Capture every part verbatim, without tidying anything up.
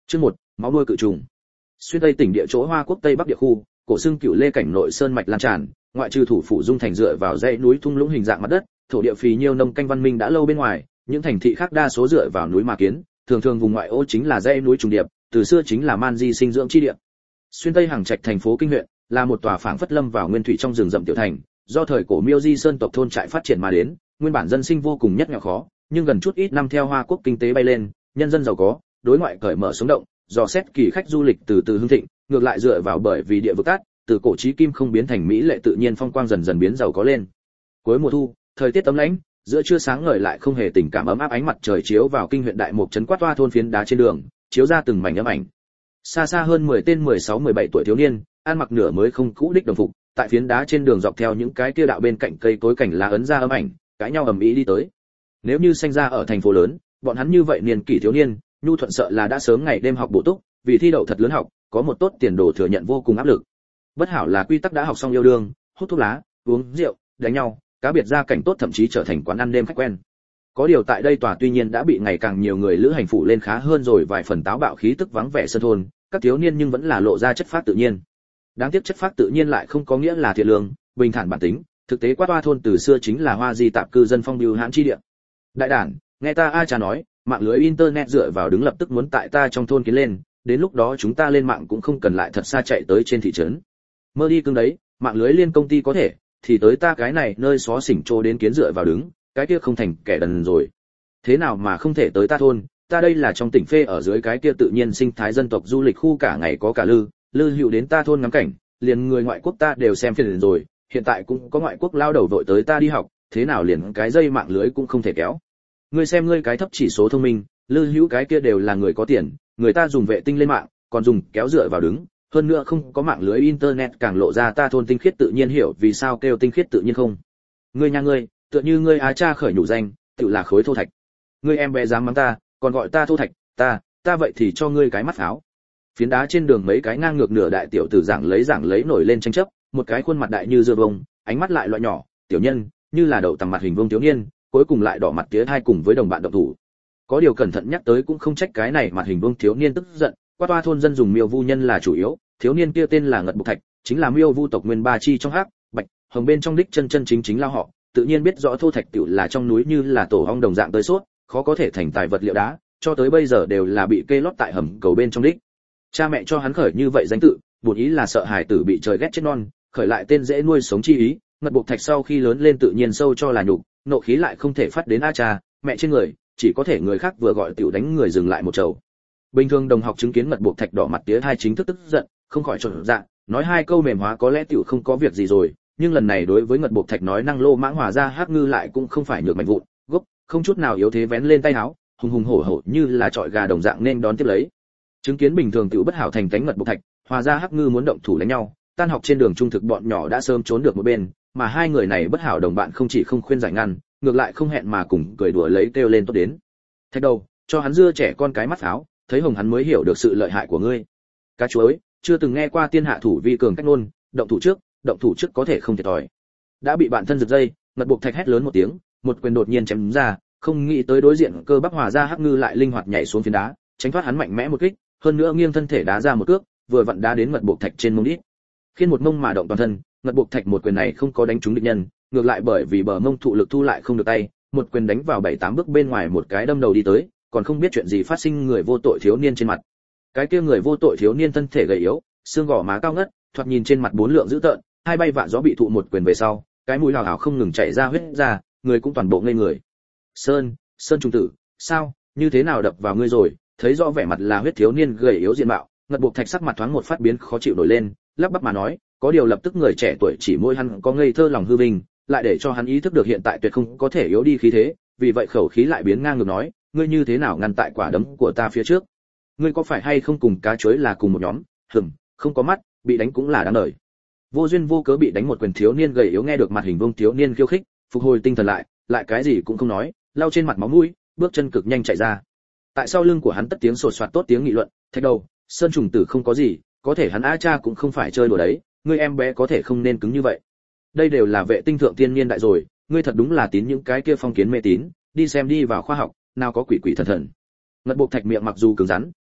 Chương một, máu nuôi cự trùng. Xuyên Tây tỉnh địa chỗ Hoa Quốc Tây Bắc địa khu, cổ xương Cửu Lê cảnh nội sơn mạch lan tràn, ngoại trừ thủ phủ Dung thành dựa vào dãy núi thung lũng hình dạng mặt đất, thổ địa phì nhiêu nông canh văn minh đã lâu bên ngoài, những thành thị khác đa số dựa vào núi mà kiến, thường thường vùng ngoại ô chính là dãy núi trùng điệp, từ xưa chính là man di sinh dưỡng chi địa. Xuyên Tây Hàng Trạch thành phố Kinh huyện, là một tòa phảng phất lâm vào nguyên thủy trong rừng rậm tiểu thành, do thời cổ Miêu Di Sơn tộc thôn trại phát triển mà đến, nguyên bản dân sinh vô cùng nhất nghèo khó, nhưng gần chút ít năm theo Hoa Quốc kinh tế bay lên, nhân dân giàu có, đối ngoại cởi mở sống động, dò xét kỳ khách du lịch từ từ hưng thịnh, ngược lại dựa vào bởi vì địa vực cát, từ cổ chí kim không biến thành mỹ lệ tự nhiên phong quang dần dần biến giàu có lên. Cuối mùa thu, thời tiết ấm lãnh, giữa trưa sáng ngời lại không hề tình cảm ấm áp ánh mặt trời chiếu vào kinh huyện đại mục trấn Quát Toa thôn phiến đá trên đường, chiếu ra từng mảnh âm ảnh. Xa xa hơn mười tên mười sáu mười bảy tuổi thiếu niên, ăn mặc nửa mới không cũ đích đồng phục, tại phiến đá trên đường dọc theo những cái kia đạo bên cạnh cây cối cảnh lá ấn ra âm ảnh, cãi nhau ầm ĩ đi tới. Nếu như sinh ra ở thành phố lớn, bọn hắn như vậy niên kỷ thiếu niên, nhu thuận sợ là đã sớm ngày đêm học bổ túc, vì thi đậu thật lớn học, có một tốt tiền đồ thừa nhận vô cùng áp lực. Bất hảo là quy tắc đã học xong yêu đương, hút thuốc lá, uống rượu, đánh nhau, cá biệt gia cảnh tốt thậm chí trở thành quán ăn đêm khách quen. Có điều tại đây tòa tuy nhiên đã bị ngày càng nhiều người lữ hành phủ lên khá hơn rồi vài phần táo bạo khí tức vắng vẻ sân thôn, các thiếu niên nhưng vẫn là lộ ra chất phác tự nhiên. Đáng tiếc chất phác tự nhiên lại không có nghĩa là thiện lương, bình thản bản tính, thực tế Quát Toa thôn từ xưa chính là hoa di tạp cư dân phong bưu hãn chi địa. Đại đản, nghe ta a cha nói, mạng lưới internet dựa vào đứng lập tức muốn tại ta trong thôn kiến lên, đến lúc đó chúng ta lên mạng cũng không cần lại thật xa chạy tới trên thị trấn. Mơ đi cưng đấy, mạng lưới liên công ty có thể, thì tới ta cái này nơi xó xỉnh trô đến kiến dựa vào đứng, cái kia không thành kẻ đần rồi. Thế nào mà không thể tới ta thôn, ta đây là trong tỉnh phê ở dưới cái kia tự nhiên sinh thái dân tộc du lịch khu cả ngày có cả lư, lư hữu đến ta thôn ngắm cảnh, liền người ngoại quốc ta đều xem phiền rồi, hiện tại cũng có ngoại quốc lao đầu vội tới ta đi học, thế nào liền cái dây mạng lưới cũng không thể kéo. Ngươi xem ngươi cái thấp chỉ số thông minh, lư hữu cái kia đều là người có tiền, người ta dùng vệ tinh lên mạng, còn dùng kéo dựa vào đứng, hơn nữa không có mạng lưới internet càng lộ ra ta thôn tinh khiết tự nhiên hiểu vì sao kêu tinh khiết tự nhiên không. Ngươi nhà ngươi, tựa như ngươi á cha khởi nhủ danh, tự là khối thô thạch. Ngươi em bé dám mắng ta, còn gọi ta thô thạch, ta, ta vậy thì cho ngươi cái mắt pháo. Phiến đá trên đường mấy cái ngang ngược nửa đại tiểu tử giảng lấy giảng lấy nổi lên tranh chấp, một cái khuôn mặt đại như dưa bông, ánh mắt lại loại nhỏ, tiểu nhân, như là đậu tằm mặt hình vuông thiếu niên, cuối cùng lại đỏ mặt tía hai cùng với đồng bạn động thủ. Có điều cẩn thận nhắc tới cũng không trách cái này mặt hình vuông thiếu niên tức giận, Quát Toa thôn dân dùng Miêu Vu nhân là chủ yếu, thiếu niên kia tên là Ngật Bục Thạch, chính là Miêu Vu tộc nguyên ba chi trong hắc, bạch, hồng bên trong đích chân chân chính chính lao họ, tự nhiên biết rõ thô thạch tiểu là trong núi như là tổ ong đồng dạng tới suốt, khó có thể thành tài vật liệu đá, cho tới bây giờ đều là bị kê lót tại hầm cầu bên trong đích. Cha mẹ cho hắn khởi như vậy danh tự, bổn ý là sợ hài tử bị trời ghét chết non, khởi lại tên dễ nuôi sống chi ý, Ngật Bục Thạch sau khi lớn lên tự nhiên sâu cho là nhục, nộ khí lại không thể phát đến a cha, mẹ trên người, chỉ có thể người khác vừa gọi tiểu đánh người dừng lại một chầu. Bình thường đồng học chứng kiến Ngật Bục Thạch đỏ mặt tía hai chính thức tức giận, không khỏi trộn dạ, nói hai câu mềm hóa có lẽ tiểu không có việc gì rồi, nhưng lần này đối với Ngật Bục Thạch nói năng lô mãng hòa ra hát ngư lại cũng không phải nhược mạnh vụn, gốc, không chút nào yếu thế vén lên tay áo, hùng hùng hổ hổ như là trọi gà đồng dạng nên đón tiếp lấy. Chứng kiến bình thường tiểu bất hảo thành cánh Ngật Bục Thạch, hòa ra hắc ngư muốn động thủ đánh nhau, tan học trên đường trung thực bọn nhỏ đã sớm trốn được một bên, mà hai người này bất hảo đồng bạn không chỉ không khuyên giải ngăn, ngược lại không hẹn mà cùng cười đùa lấy kêu lên tốt đến. Thạch đầu, cho hắn dưa trẻ con cái mắt pháo, thấy hồng hắn mới hiểu được sự lợi hại của ngươi. Cá chuối, chưa từng nghe qua tiên hạ thủ vi cường cách nôn, động thủ trước, động thủ trước có thể không thiệt thòi. Đã bị bạn thân giật dây, Ngật Bục Thạch hét lớn một tiếng, một quyền đột nhiên chém ra, không nghĩ tới đối diện cơ bắp hòa ra hắc ngư lại linh hoạt nhảy xuống phiến đá, tránh thoát hắn mạnh mẽ một kích, hơn nữa nghiêng thân thể đá ra một cước, vừa vặn đá đến Ngật Bục Thạch trên mông đít. Khiến một mông mà động toàn thân, Ngật Bục Thạch một quyền này không có đánh trúng địch nhân, ngược lại bởi vì bờ mông thụ lực thu lại không được tay, một quyền đánh vào bảy tám bước bên ngoài một cái đâm đầu đi tới, còn không biết chuyện gì phát sinh người vô tội thiếu niên trên mặt. Cái kia người vô tội thiếu niên thân thể gầy yếu, xương gò má cao ngất, thoạt nhìn trên mặt bốn lượng dữ tợn, hai bay vạ gió bị thụ một quyền về sau, cái mũi hào hào không ngừng chảy ra huyết ra, người cũng toàn bộ ngây người. Sơn, Sơn trùng tử, sao, như thế nào đập vào ngươi rồi? Thấy rõ vẻ mặt là huyết thiếu niên gầy yếu diện mạo, Ngật Bục Thạch sắc mặt thoáng một phát biến khó chịu nổi lên, lắp bắp mà nói, có điều lập tức người trẻ tuổi chỉ môi hắn có ngây thơ lòng hư vinh, lại để cho hắn ý thức được hiện tại tuyệt không có thể yếu đi khí thế, vì vậy khẩu khí lại biến ngang ngược nói, ngươi như thế nào ngăn tại quả đấm của ta phía trước? Ngươi có phải hay không cùng cá chuối là cùng một nhóm? Hừm, không có mắt, bị đánh cũng là đáng đời. Vô duyên vô cớ bị đánh một quyền thiếu niên gầy yếu nghe được mặt hình vuông thiếu niên khiêu khích, phục hồi tinh thần lại, lại cái gì cũng không nói, lau trên mặt máu mũi, bước chân cực nhanh chạy ra. Tại sau lưng của hắn tất tiếng sột soạt tốt tiếng nghị luận, Thạch đầu, Sơn trùng tử không có gì, có thể hắn a cha cũng không phải chơi đùa đấy, ngươi em bé có thể không nên cứng như vậy. Đây đều là vệ tinh thượng tiên niên đại rồi, ngươi thật đúng là tín những cái kia phong kiến mê tín, đi xem đi vào khoa học, nào có quỷ quỷ thần thần. Ngật Bục Thạch miệng mặc dù cứng rắn, ngạnh,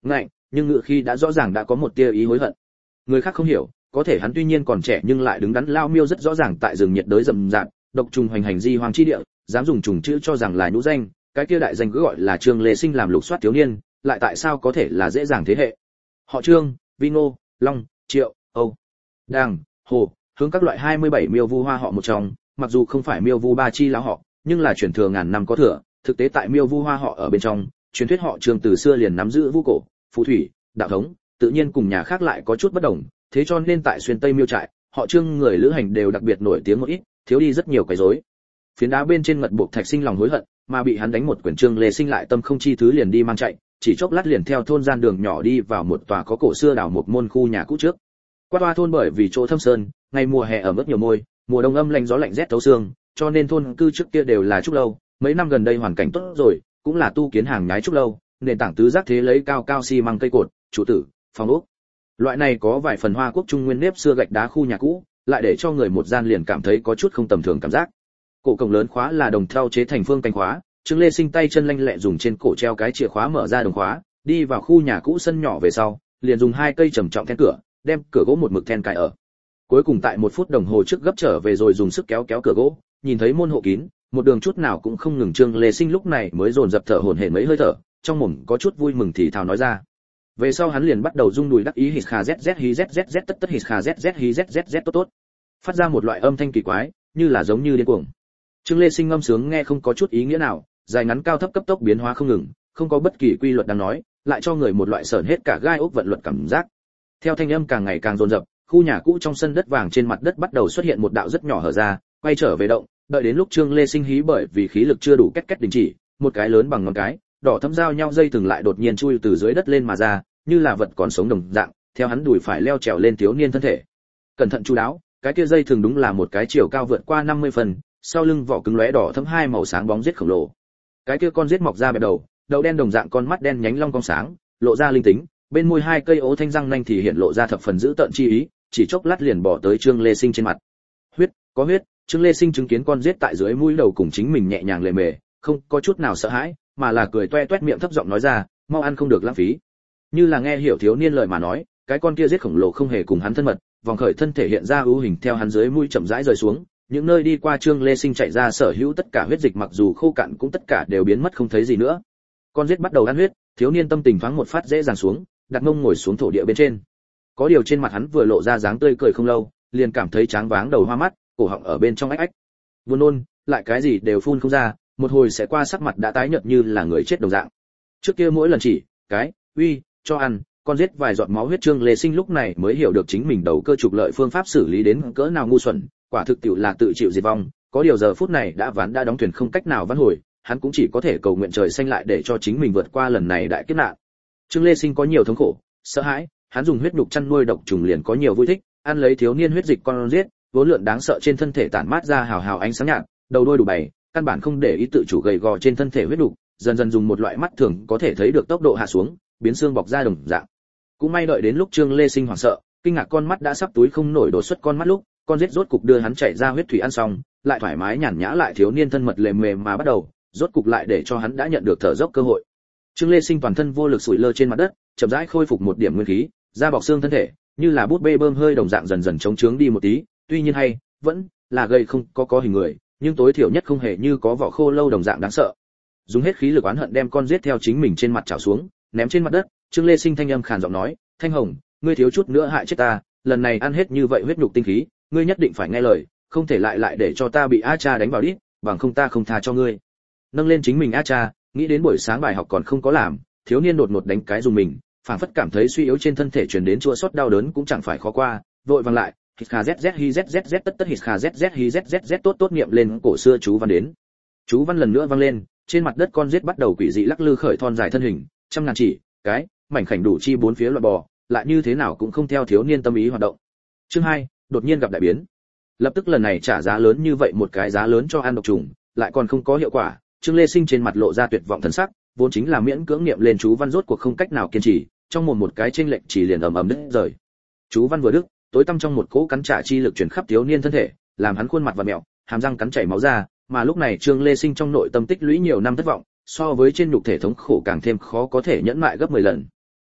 nhưng ngữ khi đã rõ ràng đã có một tia ý hối hận. Người khác không hiểu, có thể hắn tuy nhiên còn trẻ nhưng lại đứng đắn lao miêu rất rõ ràng tại rừng nhiệt đới rậm rạp, độc trùng hoành hành di hoang chi địa, dám dùng trùng chữ cho rằng là nhũ danh, cái kia đại danh cứ gọi là Trương Lê Sinh làm lục soát thiếu niên, lại tại sao có thể là dễ dàng thế hệ. Họ Trương, Vino, Long, Triệu, Âu, Đàng, Hồ, hướng các loại hai mươi bảy miêu vu hoa họ một trong, mặc dù không phải miêu vu ba chi lão họ, nhưng là truyền thừa ngàn năm có thừa, thực tế tại miêu vu hoa họ ở bên trong, truyền thuyết họ Trương từ xưa liền nắm giữ vu cổ, phù thủy, đạo thống, tự nhiên cùng nhà khác lại có chút bất đồng, thế cho nên tại xuyên Tây miêu trại, họ Trương người lữ hành đều đặc biệt nổi tiếng một ít, thiếu đi rất nhiều quấy rối. Phiến đá bên trên ngật buộc thạch sinh lòng hối hận, mà bị hắn đánh một quyển Trương Lê Sinh lại tâm không chi thứ liền đi mang chạy, chỉ chốc lát liền theo thôn gian đường nhỏ đi vào một tòa có cổ xưa đào một môn khu nhà cũ trước. Qua toa thôn bởi vì chỗ thâm sơn, ngày mùa hè ở mức nhiều môi, mùa đông âm lạnh gió lạnh rét thấu xương, cho nên thôn cư trước kia đều là trúc lâu, mấy năm gần đây hoàn cảnh tốt rồi, cũng là tu kiến hàng nhái trúc lâu, nền tảng tứ giác thế lấy cao cao xi măng cây cột, trụ tử, phòng ốc. Loại này có vài phần Hoa Quốc Trung Nguyên nếp xưa gạch đá khu nhà cũ, lại để cho người một gian liền cảm thấy có chút không tầm thường cảm giác. Cổ cổng lớn khóa là đồng thau chế thành phương cánh khóa, Trương Lê Sinh tay chân lanh lẹ dùng trên cổ treo cái chìa khóa mở ra đồng khóa, đi vào khu nhà cũ sân nhỏ về sau, liền dùng hai cây trầm trọng then cửa, đem cửa gỗ một mực then cài ở. Cuối cùng tại một phút đồng hồ trước gấp trở về rồi dùng sức kéo kéo cửa gỗ, nhìn thấy môn hộ kín, một đường chút nào cũng không ngừng, Trương Lê Sinh lúc này mới dồn dập thở hổn hển mấy hơi thở, trong mồm có chút vui mừng thì thào nói ra. Về sau hắn liền bắt đầu rung đùi đắc ý hít kha zz hi zz tất tất hít kha zz hi zz tốt tốt, phát ra một loại âm thanh kỳ quái, như là giống như điên cuồng. Trương Lê Sinh ngâm sướng nghe không có chút ý nghĩa nào, dài ngắn cao thấp cấp tốc biến hóa không ngừng, không có bất kỳ quy luật đang nói, lại cho người một loại sởn hết cả gai ốc vận luật cảm giác. Theo thanh âm càng ngày càng dồn dập, khu nhà cũ trong sân đất vàng trên mặt đất bắt đầu xuất hiện một đạo rất nhỏ hở ra, quay trở về động, đợi đến lúc Trương Lê Sinh hí bởi vì khí lực chưa đủ két két đình chỉ, một cái lớn bằng ngón cái, đỏ thẫm giao nhau dây thừng lại đột nhiên chui từ dưới đất lên mà ra, như là vật còn sống đồng dạng, theo hắn đùi phải leo trèo lên thiếu niên thân thể. Cẩn thận chu đáo, cái kia dây thừng đúng là một cái chiều cao vượt qua năm mươi phần, sau lưng vỏ cứng lóe đỏ thẫm hai màu sáng bóng giết khổng lồ. Cái kia con giết mọc ra bẹp đầu, đầu đen đồng dạng con mắt đen nhánh long cong sáng, lộ ra linh tính, bên môi hai cây ố thanh răng nanh thì hiện lộ ra thập phần dữ tợn chi ý, chỉ chốc lát liền bỏ tới Trương Lê Sinh trên mặt. Huyết, có huyết, Trương Lê Sinh chứng kiến con giết tại dưới mũi đầu cùng chính mình nhẹ nhàng lề mề, không có chút nào sợ hãi, mà là cười toe toét miệng thấp giọng nói ra, mau ăn không được lãng phí. Như là nghe hiểu thiếu niên lời mà nói, cái con kia giết khổng lồ không hề cùng hắn thân mật, vòng khởi thân thể hiện ra ưu hình theo hắn dưới mũi chậm rãi rơi xuống, những nơi đi qua Trương Lê Sinh chạy ra sở hữu tất cả huyết dịch mặc dù khô cạn cũng tất cả đều biến mất không thấy gì nữa. Con giết bắt đầu ăn huyết, thiếu niên tâm tình thoáng một phát dễ dàng xuống, đặt mông ngồi xuống thổ địa bên trên. Có điều trên mặt hắn vừa lộ ra dáng tươi cười không lâu, liền cảm thấy tráng váng đầu hoa mắt, cổ họng ở bên trong ách ách. Buồn nôn, lại cái gì đều phun không ra, một hồi sẽ qua sắc mặt đã tái nhợt như là người chết đồng dạng. Trước kia mỗi lần chỉ, cái, uy, cho ăn, con giết vài giọt máu huyết, Trương Lê Sinh lúc này mới hiểu được chính mình đầu cơ trục lợi phương pháp xử lý đến cỡ nào ngu xuẩn, quả thực tiểu là tự chịu diệt vong. Có điều giờ phút này đã ván đã đóng thuyền không cách nào vãn hồi, hắn cũng chỉ có thể cầu nguyện trời xanh lại để cho chính mình vượt qua lần này đại kiếp nạn. Trương Lê Sinh có nhiều thống khổ, sợ hãi, hắn dùng huyết nhục chăn nuôi độc trùng liền có nhiều vui thích, ăn lấy thiếu niên huyết dịch con giết, vốn lượn đáng sợ trên thân thể tản mát ra hào hào ánh sáng nhạt, đầu đuôi đủ bảy, căn bản không để ý tự chủ gầy gò trên thân thể huyết nhục, dần dần dùng một loại mắt thường có thể thấy được tốc độ hạ xuống, biến xương bọc ra đồng dạng. Cũng may đợi đến lúc Trương Lê Sinh hoảng sợ, kinh ngạc con mắt đã sắp túi không nổi đổ xuất con mắt lúc, con giết rốt cục đưa hắn chạy ra huyết thủy ăn xong, lại thoải mái nhàn nhã lại thiếu niên thân mật lề mềm mà bắt đầu, rốt cục lại để cho hắn đã nhận được thở dốc cơ hội. Trương Lê Sinh toàn thân vô lực sủi lơ trên mặt đất, chậm rãi khôi phục một điểm nguyên khí, da bọc xương thân thể, như là bút bê bơm hơi đồng dạng dần dần chống trướng đi một tí, tuy nhiên hay, vẫn là gầy không có có hình người, nhưng tối thiểu nhất không hề như có vỏ khô lâu đồng dạng đáng sợ. Dùng hết khí lực oán hận đem con giết theo chính mình trên mặt chảo xuống, ném trên mặt đất, Trương Lê Sinh thanh âm khàn giọng nói, "Thanh Hồng, ngươi thiếu chút nữa hại chết ta, lần này ăn hết như vậy huyết nhục tinh khí, ngươi nhất định phải nghe lời, không thể lại lại để cho ta bị A Cha đánh vào đít, bằng không ta không tha cho ngươi." Nâng lên chính mình A Cha, nghĩ đến buổi sáng bài học còn không có làm, thiếu niên đột ngột đánh cái dùng mình, phảng phất cảm thấy suy yếu trên thân thể truyền đến chua xót đau đớn cũng chẳng phải khó qua, vội vàng lại, hít kha zz hi zz tất tất hít kha zz hi zz tốt tốt niệm lên cổ xưa chú văn đến. Chú văn lần nữa vang lên, trên mặt đất con giết bắt đầu quỷ dị lắc lư khởi thon dài thân hình, trăm ngàn chỉ, cái, mảnh khảnh đủ chi bốn phía loạn bò, lại như thế nào cũng không theo thiếu niên tâm ý hoạt động. Chương hai, đột nhiên gặp đại biến. Lập tức lần này trả giá lớn như vậy một cái giá lớn cho ăn độc trùng, lại còn không có hiệu quả, Trương Lê Sinh trên mặt lộ ra tuyệt vọng thần sắc, vốn chính là miễn cưỡng niệm lên chú văn rốt cuộc không cách nào kiên trì, trong mồm một cái chênh lệch chỉ liền ầm ầm đứt rời. Chú văn vừa đứt, tối tăm trong một cỗ cắn trả chi lực truyền khắp thiếu niên thân thể, làm hắn khuôn mặt và mèo, hàm răng cắn chảy máu ra, mà lúc này Trương Lê Sinh trong nội tâm tích lũy nhiều năm thất vọng, so với trên nhục thể thống khổ càng thêm khó có thể nhẫn mại gấp mười lần.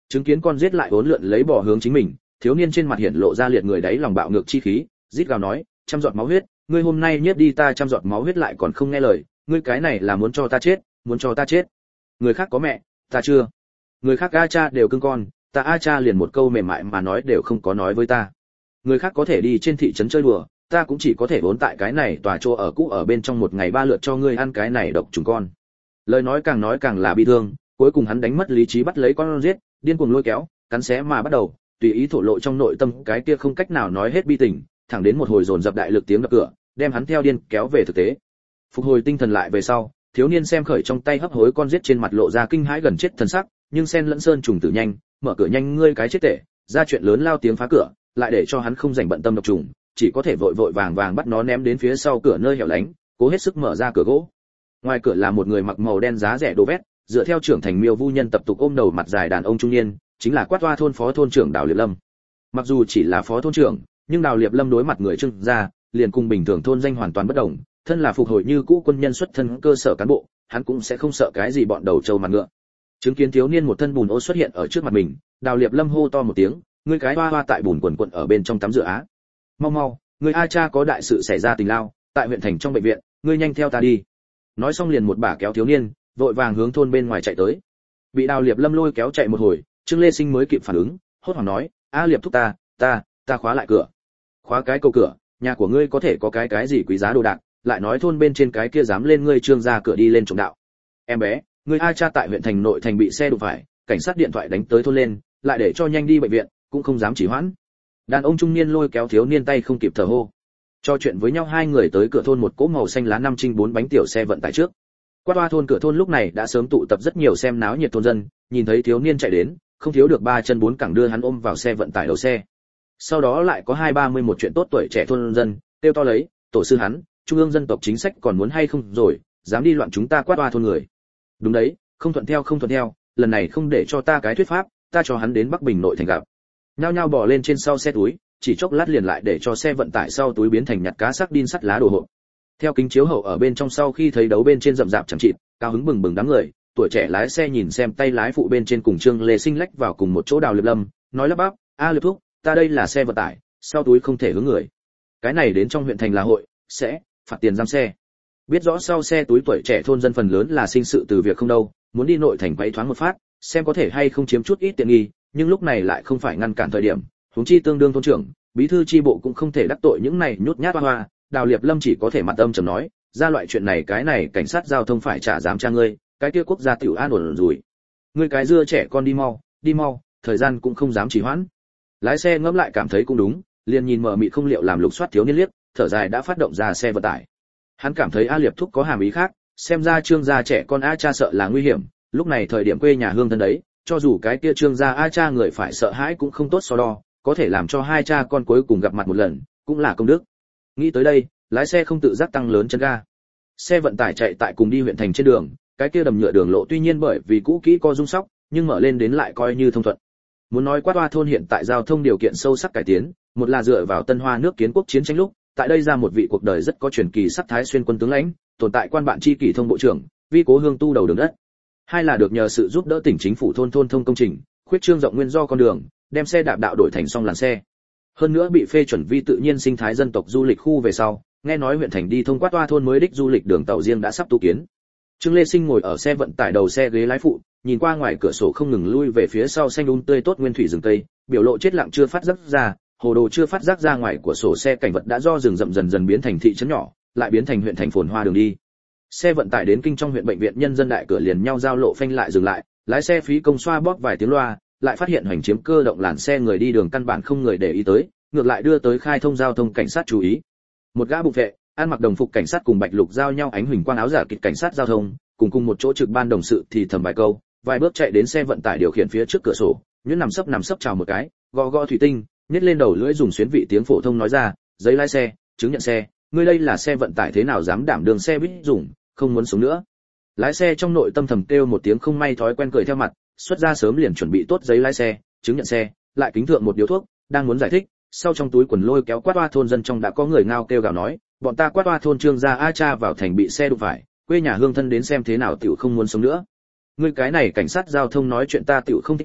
Chứng kiến con giết lại hỗn lượn lấy bò hướng chính mình, thiếu niên trên mặt hiện lộ ra liệt người đáy lòng bạo ngược chi khí, rít gào nói, trăm giọt máu huyết, ngươi hôm nay nhiếp đi ta trăm giọt máu huyết lại còn không nghe lời, ngươi cái này là muốn cho ta chết, muốn cho ta chết. Người khác có mẹ, ta chưa. Người khác a cha đều cưng con, ta a cha liền một câu mềm mại mà nói đều không có nói với ta. Người khác có thể đi trên thị trấn chơi đùa, ta cũng chỉ có thể vốn tại cái này tòa chỗ ở cũ ở bên trong một ngày ba lượt cho ngươi ăn cái này độc trùng con. Lời nói càng nói càng là bi thương, cuối cùng hắn đánh mất lý trí bắt lấy con giết, điên cuồng lôi kéo, cắn xé mà bắt đầu, tùy ý thổ lộ trong nội tâm cái kia không cách nào nói hết bi tình, thẳng đến một hồi dồn dập đại lực tiếng đập cửa, đem hắn theo điên kéo về thực tế. Phục hồi tinh thần lại về sau, thiếu niên xem khởi trong tay hấp hối con giết trên mặt lộ ra kinh hãi gần chết thần sắc, nhưng sen lẫn sơn trùng tử nhanh, mở cửa nhanh ngươi cái chết tệ, ra chuyện lớn lao tiếng phá cửa, lại để cho hắn không rảnh bận tâm độc trùng, chỉ có thể vội vội vàng vàng bắt nó ném đến phía sau cửa nơi hẻo lánh, cố hết sức mở ra cửa gỗ. Ngoài cửa là một người mặc màu đen giá rẻ đồ vét, dựa theo trưởng thành miêu vu nhân tập tục ôm đầu mặt dài đàn ông trung niên, chính là Quát Toa thôn phó thôn trưởng Đào Liệp Lâm. Mặc dù chỉ là phó thôn trưởng, nhưng Đào Liệp Lâm đối mặt người Trương gia, liền cùng bình thường thôn danh hoàn toàn bất đồng, thân là phục hồi như cũ quân nhân xuất thân cơ sở cán bộ, hắn cũng sẽ không sợ cái gì bọn đầu trâu mặt ngựa. Chứng kiến thiếu niên một thân bùn ô xuất hiện ở trước mặt mình, Đào Liệp Lâm hô to một tiếng, ngươi cái hoa hoa tại bùn quần quần ở bên trong tắm rửa á. Mau mau, ngươi a cha có đại sự xảy ra tình lao, tại huyện thành trong bệnh viện, ngươi nhanh theo ta đi. Nói xong liền một bà kéo thiếu niên, vội vàng hướng thôn bên ngoài chạy tới. Bị Đào Liệp Lâm lôi kéo chạy một hồi, Trương Lê Sinh mới kịp phản ứng, hốt hoảng nói, a Liệp thúc ta, ta, ta khóa lại cửa. Khóa cái cầu cửa, nhà của ngươi có thể có cái cái gì quý giá đồ đạc, lại nói thôn bên trên cái kia dám lên ngươi Trương gia cửa đi lên trộm đạo. Em bé, ngươi a cha tại huyện thành nội thành bị xe đụng phải, cảnh sát điện thoại đánh tới thôn lên, lại để cho nhanh đi bệnh viện, cũng không dám chỉ hoãn. Đàn ông trung niên lôi kéo thiếu niên tay không kịp thở hô. Cho chuyện với nhau hai người tới cửa thôn một cỗ màu xanh lá năm trinh bốn bánh tiểu xe vận tải trước. Quát Toa thôn cửa thôn lúc này đã sớm tụ tập rất nhiều xem náo nhiệt thôn dân, nhìn thấy thiếu niên chạy đến, không thiếu được ba chân bốn cẳng đưa hắn ôm vào xe vận tải đầu xe. Sau đó lại có hai ba mươi một chuyện tốt tuổi trẻ thôn dân, kêu to lấy, tổ sư hắn, trung ương dân tộc chính sách còn muốn hay không rồi, dám đi loạn chúng ta Quát Toa thôn người. Đúng đấy, không thuận theo không thuận theo, lần này không để cho ta cái thuyết pháp, ta cho hắn đến Bắc Bình nội thành gặp. Nhao nhao bỏ lên trên sau xe túi, chỉ chốc lát liền lại để cho xe vận tải sau túi biến thành nhặt cá sắc đin sắt lá đồ hộp. Theo kính chiếu hậu ở bên trong sau khi thấy đấu bên trên rậm rạp chẳng chịt, cao hứng bừng bừng đám người, tuổi trẻ lái xe nhìn xem tay lái phụ bên trên cùng Trương Lê Sinh lách vào cùng một chỗ Đào Liệp Lâm, nói lắp bắp, a Liệp thúc, ta đây là xe vận tải, sau túi không thể hướng người. Cái này đến trong huyện thành là hội, sẽ phạt tiền giam xe. Biết rõ sau xe túi tuổi trẻ thôn dân phần lớn là sinh sự từ việc không đâu, muốn đi nội thành quấy thoáng một phát, xem có thể hay không chiếm chút ít tiện nghi, nhưng lúc này lại không phải ngăn cản thời điểm, huống chi tương đương thôn trưởng, bí thư chi bộ cũng không thể đắc tội những này nhút nhát hoa hoa. Đào Liệp Lâm chỉ có thể mặt âm trầm nói, ra loại chuyện này cái này cảnh sát giao thông phải trả giám tra ngươi, cái kia quốc gia tiểu an ổn rồi. Ngươi cái dưa trẻ con đi mau, đi mau, thời gian cũng không dám trì hoãn. Lái xe ngẫm lại cảm thấy cũng đúng, liền nhìn mờ mịt không liệu làm lục soát thiếu niên liếc, thở dài đã phát động ra xe vận tải. Hắn cảm thấy A Liệp thúc có hàm ý khác, xem ra Trương gia trẻ con A cha sợ là nguy hiểm, lúc này thời điểm quê nhà hương thân đấy, cho dù cái kia Trương gia A cha người phải sợ hãi cũng không tốt so đo, có thể làm cho hai cha con cuối cùng gặp mặt một lần, cũng là công đức. Nghĩ tới đây, lái xe không tự giác tăng lớn chân ga. Xe vận tải chạy tại cùng đi huyện thành trên đường, cái kia đầm nhựa đường lộ tuy nhiên bởi vì cũ kỹ co rung sóc, nhưng mở lên đến lại coi như thông thuận. Muốn nói Quát Toa thôn hiện tại giao thông điều kiện sâu sắc cải tiến, một là dựa vào Tân Hoa nước kiến quốc chiến tranh lúc, tại đây ra một vị cuộc đời rất có truyền kỳ sắc thái xuyên quân tướng lãnh, tồn tại quan bạn chi kỷ thông bộ trưởng, vi cố hương tu đầu đường đất. Hai là được nhờ sự giúp đỡ tỉnh chính phủ thôn thôn thông công trình, khuyết trương rộng nguyên do con đường, đem xe đạp đạo đổi thành song làn xe. Hơn nữa bị phê chuẩn vi tự nhiên sinh thái dân tộc du lịch khu về sau, nghe nói huyện thành đi thông Quát Toa thôn mới đích du lịch đường tàu riêng đã sắp tu kiến. Trương Lê Sinh ngồi ở xe vận tải đầu xe ghế lái phụ, nhìn qua ngoài cửa sổ không ngừng lui về phía sau xanh um tươi tốt nguyên thủy rừng tây, biểu lộ chết lặng chưa phát giác ra, hồ đồ chưa phát giác ra ngoài của sổ xe cảnh vật đã do rừng rậm dần dần biến thành thị trấn nhỏ, lại biến thành huyện thành phồn hoa đường đi. Xe vận tải đến kinh trong huyện bệnh viện nhân dân đại cửa liền nhau giao lộ phanh lại dừng lại, lái xe phí công xoa bóp vài tiếng loa, lại phát hiện hoành chiếm cơ động làn xe người đi đường căn bản không người để ý tới, ngược lại đưa tới khai thông giao thông cảnh sát chú ý. Một gã bục vệ, ăn mặc đồng phục cảnh sát cùng bạch lục giao nhau ánh huỳnh quang áo giả kịch cảnh sát giao thông, cùng cùng một chỗ trực ban đồng sự thì thầm vài câu, vài bước chạy đến xe vận tải điều khiển phía trước cửa sổ, nhuyễn nằm sấp nằm sấp chào một cái, gõ gõ thủy tinh, nhét lên đầu lưỡi dùng xuyến vị tiếng phổ thông nói ra, giấy lái xe, chứng nhận xe, ngươi đây là xe vận tải thế nào dám đảm đường xe buýt dùng, không muốn sống nữa. Lái xe trong nội tâm thầm kêu một tiếng không may thói quen cười theo mặt, xuất ra sớm liền chuẩn bị tốt giấy lái xe, chứng nhận xe, lại kính thượng một điếu thuốc, đang muốn giải thích, sau trong túi quần lôi kéo Quát Toa thôn dân trong đã có người ngao kêu gào nói, bọn ta Quát Toa thôn Trương gia A cha vào thành bị xe đụng phải, quê nhà hương thân đến xem thế nào tiểu không muốn sống nữa. Ngươi cái này cảnh sát giao thông nói chuyện ta tiểu không thích nghe,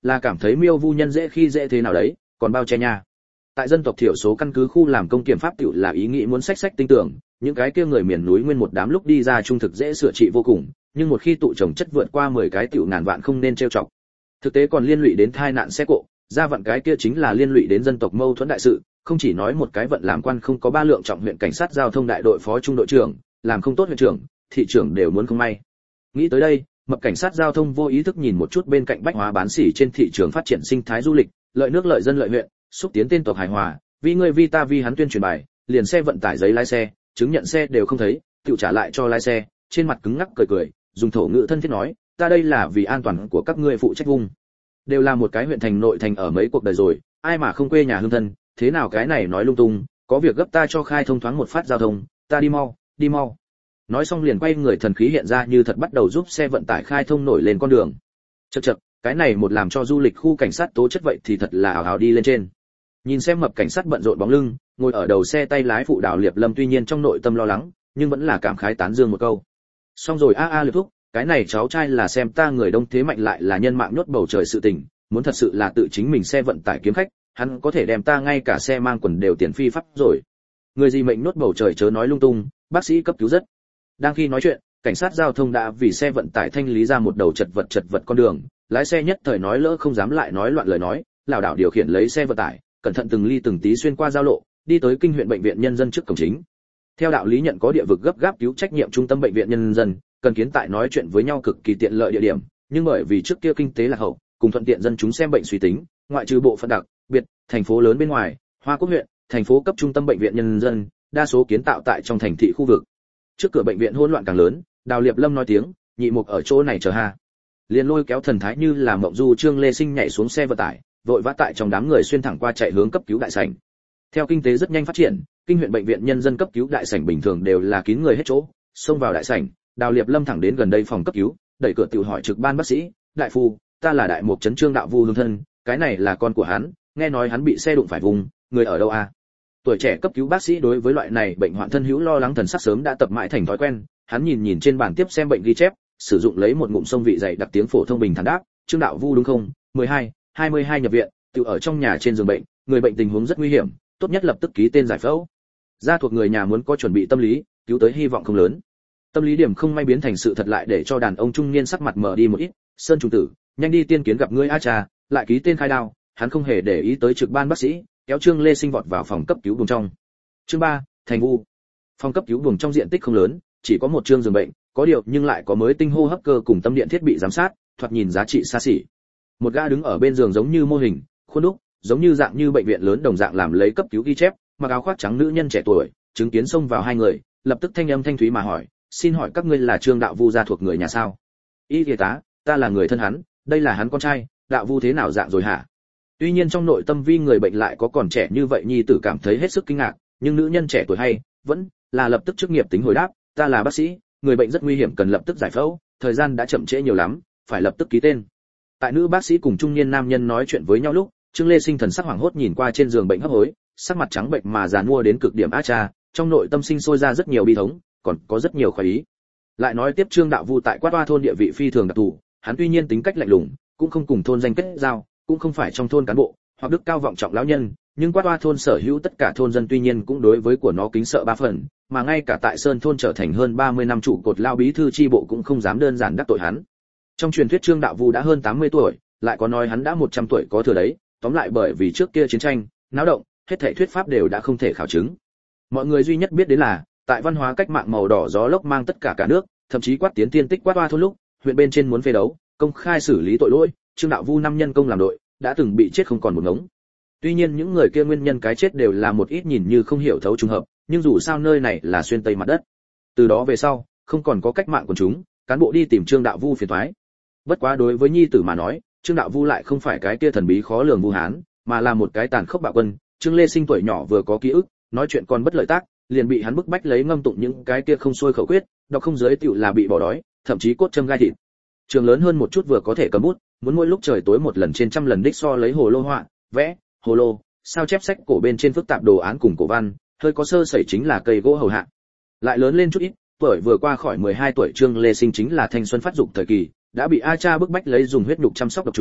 là cảm thấy Miêu Vu nhân dễ khi dễ thế nào đấy, còn bao che nha. Tại dân tộc thiểu số căn cứ khu làm công kiểm pháp tiểu là ý nghĩ muốn sách sách tinh tưởng, những cái kia người miền núi nguyên một đám lúc đi ra trung thực dễ sửa trị vô cùng, nhưng một khi tụ chồng chất vượt qua mười cái tiểu ngàn vạn không nên trêu chọc. Thực tế còn liên lụy đến tai nạn xe cộ, ra vận cái kia chính là liên lụy đến dân tộc mâu thuẫn đại sự, không chỉ nói một cái vận làm quan không có ba lượng trọng huyện cảnh sát giao thông đại đội phó trung đội trưởng, làm không tốt huyện trưởng, thị trưởng đều muốn không may. Nghĩ tới đây, Mập cảnh sát giao thông vô ý thức nhìn một chút bên cạnh bách hóa bán sỉ trên thị trường phát triển sinh thái du lịch, lợi nước lợi dân lợi huyện, xúc tiến tên tộc hài hòa, vì người vi ta vi hắn tuyên truyền bài, liền xe vận tải giấy lái xe, chứng nhận xe đều không thấy, tự trả lại cho lái xe, trên mặt cứng ngắc cười cười, dùng thổ ngữ thân thiết nói, ta đây là vì an toàn của các ngươi phụ trách vùng. Đều là một cái huyện thành nội thành ở mấy cuộc đời rồi, ai mà không quê nhà hương thân, thế nào cái này nói lung tung, có việc gấp ta cho khai thông thoáng một phát giao thông, ta đi mau, đi mau. Nói xong liền quay người thần khí hiện ra như thật bắt đầu giúp xe vận tải khai thông nổi lên con đường. Chậc chậc, cái này một làm cho du lịch khu cảnh sát tố chất vậy thì thật là ảo ảo đi lên trên. Nhìn xem Mập cảnh sát bận rộn bóng lưng, ngồi ở đầu xe tay lái phụ Đào Liệp Lâm tuy nhiên trong nội tâm lo lắng, nhưng vẫn là cảm khái tán dương một câu. Xong rồi a a Liệp thúc, cái này cháu trai là xem ta người đông thế mạnh lại là nhân mạng nhốt bầu trời sự tình, muốn thật sự là tự chính mình xe vận tải kiếm khách, hắn có thể đem ta ngay cả xe mang quần đều tiền phi pháp rồi. Người gì mệnh nhốt bầu trời chớ nói lung tung, bác sĩ cấp cứu rất. Đang khi nói chuyện, cảnh sát giao thông đã vì xe vận tải thanh lý ra một đầu chật vật chật vật con đường, lái xe nhất thời nói lỡ không dám lại nói loạn lời nói, lảo đảo điều khiển lấy xe vận tải, cẩn thận từng ly từng tí xuyên qua giao lộ, đi tới kinh huyện bệnh viện nhân dân trước cổng chính. Theo đạo lý nhận có địa vực gấp gáp cứu trách nhiệm trung tâm bệnh viện nhân dân, cần kiến tại nói chuyện với nhau cực kỳ tiện lợi địa điểm, nhưng bởi vì trước kia kinh tế là hậu, cùng thuận tiện dân chúng xem bệnh suy tính, ngoại trừ bộ phận đặc biệt thành phố lớn bên ngoài, Hoa Quốc huyện, thành phố cấp trung tâm bệnh viện nhân dân, đa số kiến tạo tại trong thành thị khu vực. Trước cửa bệnh viện hỗn loạn càng lớn, Đào Liệp Lâm nói tiếng, nhị mục ở chỗ này chờ ha. Liền lôi kéo thần thái như là mộng du Trương Lê Sinh nhảy xuống xe vận tải, vội vã tại trong đám người xuyên thẳng qua chạy hướng cấp cứu đại sảnh. Theo kinh tế rất nhanh phát triển, kinh huyện bệnh viện nhân dân cấp cứu đại sảnh bình thường đều là kín người hết chỗ, xông vào đại sảnh, Đào Liệp Lâm thẳng đến gần đây phòng cấp cứu, đẩy cửa tiểu hỏi trực ban bác sĩ, đại phu, ta là đại mục trấn Trương Đạo Vu hương thân, cái này là con của hắn, nghe nói hắn bị xe đụng phải vùng, người ở đâu a? À? Tuổi trẻ cấp cứu bác sĩ đối với loại này bệnh hoạn thân hữu lo lắng thần sắc sớm đã tập mãi thành thói quen, hắn nhìn nhìn trên bàn tiếp xem bệnh ghi chép, sử dụng lấy một ngụm sông vị dày đặc tiếng phổ thông bình thản đáp, Trương Đạo Vu đúng không? mười hai, hai mươi hai nhập viện, tự ở trong nhà trên giường bệnh, người bệnh tình huống rất nguy hiểm, tốt nhất lập tức ký tên giải phẫu. Gia thuộc người nhà muốn có chuẩn bị tâm lý, cứu tới hy vọng không lớn. Tâm lý điểm không may biến thành sự thật lại để cho đàn ông trung niên sắc mặt mở đi một ít, Sơn Trung tử, nhanh đi tiên kiến gặp ngươi a cha, lại ký tên khai đao, hắn không hề để ý tới trực ban bác sĩ, kéo Trương Lê Sinh vọt vào phòng cấp cứu buồng trong. Chương ba, thành vu. Phòng cấp cứu buồng trong diện tích không lớn, chỉ có một chương giường bệnh, có điều nhưng lại có mới tinh hô hấp cơ cùng tâm điện thiết bị giám sát, thoạt nhìn giá trị xa xỉ. Một gã đứng ở bên giường giống như mô hình, khuôn đúc, giống như dạng như bệnh viện lớn đồng dạng làm lấy cấp cứu ghi chép, mặc áo khoác trắng nữ nhân trẻ tuổi, chứng kiến xông vào hai người, lập tức thanh âm thanh thúy mà hỏi, xin hỏi các ngươi là Trương Đạo Vu gia thuộc người nhà sao? Y y tá, ta là người thân hắn, đây là hắn con trai, Đạo Vu thế nào dạng rồi hả? Tuy nhiên trong nội tâm vi người bệnh lại có còn trẻ như vậy nhi tử cảm thấy hết sức kinh ngạc, nhưng nữ nhân trẻ tuổi hay vẫn là lập tức chức nghiệp tính hồi đáp, ta là bác sĩ, người bệnh rất nguy hiểm cần lập tức giải phẫu, thời gian đã chậm trễ nhiều lắm, phải lập tức ký tên. Tại nữ bác sĩ cùng trung niên nam nhân nói chuyện với nhau lúc, Trương Lê Sinh thần sắc hoảng hốt nhìn qua trên giường bệnh hấp hối, sắc mặt trắng bệnh mà giàn mua đến cực điểm á cha, trong nội tâm sinh sôi ra rất nhiều bi thống, còn có rất nhiều khoái ý. Lại nói tiếp Trương Đạo Vu tại Quát Oa thôn địa vị phi thường đặc thù, hắn tuy nhiên tính cách lạnh lùng, cũng không cùng thôn danh kết giao, cũng không phải trong thôn cán bộ hoặc đức cao vọng trọng lão nhân, nhưng Quát Oa thôn sở hữu tất cả thôn dân tuy nhiên cũng đối với của nó kính sợ ba phần, mà ngay cả tại Sơn thôn trở thành hơn ba mươi năm trụ cột lao bí thư chi bộ cũng không dám đơn giản đắc tội hắn. Trong truyền thuyết Trương Đạo Vu đã hơn tám mươi tuổi, lại có nói hắn đã một trăm tuổi có thừa đấy, tóm lại bởi vì trước kia chiến tranh, náo động, hết thảy thuyết pháp đều đã không thể khảo chứng. Mọi người duy nhất biết đến là, tại văn hóa cách mạng màu đỏ gió lốc mang tất cả cả nước, thậm chí Quát tiến tiên tích Quát Oa thôn lúc, huyện bên trên muốn phê đấu, công khai xử lý tội lỗi, Trương Đạo Vu năm nhân công làm đội, đã từng bị chết không còn một ngống. Tuy nhiên những người kia nguyên nhân cái chết đều là một ít nhìn như không hiểu thấu trùng hợp, nhưng dù sao nơi này là xuyên tây mặt đất. Từ đó về sau, không còn có cách mạng của chúng, cán bộ đi tìm Trương Đạo Vu phiền toái. Bất quá đối với nhi tử mà nói, Trương Đạo Vu lại không phải cái kia thần bí khó lường Vu Hán, mà là một cái tàn khốc bạo quân. Trương Lê Sinh tuổi nhỏ vừa có ký ức, nói chuyện còn bất lợi tác, liền bị hắn bức bách lấy ngâm tụng những cái kia không xuôi khẩu quyết, đọc không dưới tiểu là bị bỏ đói, thậm chí cốt châm gai thịt. Trường lớn hơn một chút vừa có thể cầm bút, muốn mỗi lúc trời tối một lần trên trăm lần đích so lấy hồ lô họa, vẽ, hồ lô, sao chép sách cổ bên trên phức tạp đồ án cùng cổ văn, hơi có sơ sẩy chính là cây gỗ hầu hạ. Lại lớn lên chút ít, tuổi vừa qua khỏi mười hai tuổi Trương Lê Sinh chính là thanh xuân phát dục thời kỳ, đã bị A cha bức bách lấy dùng huyết nhục chăm sóc độc trùng,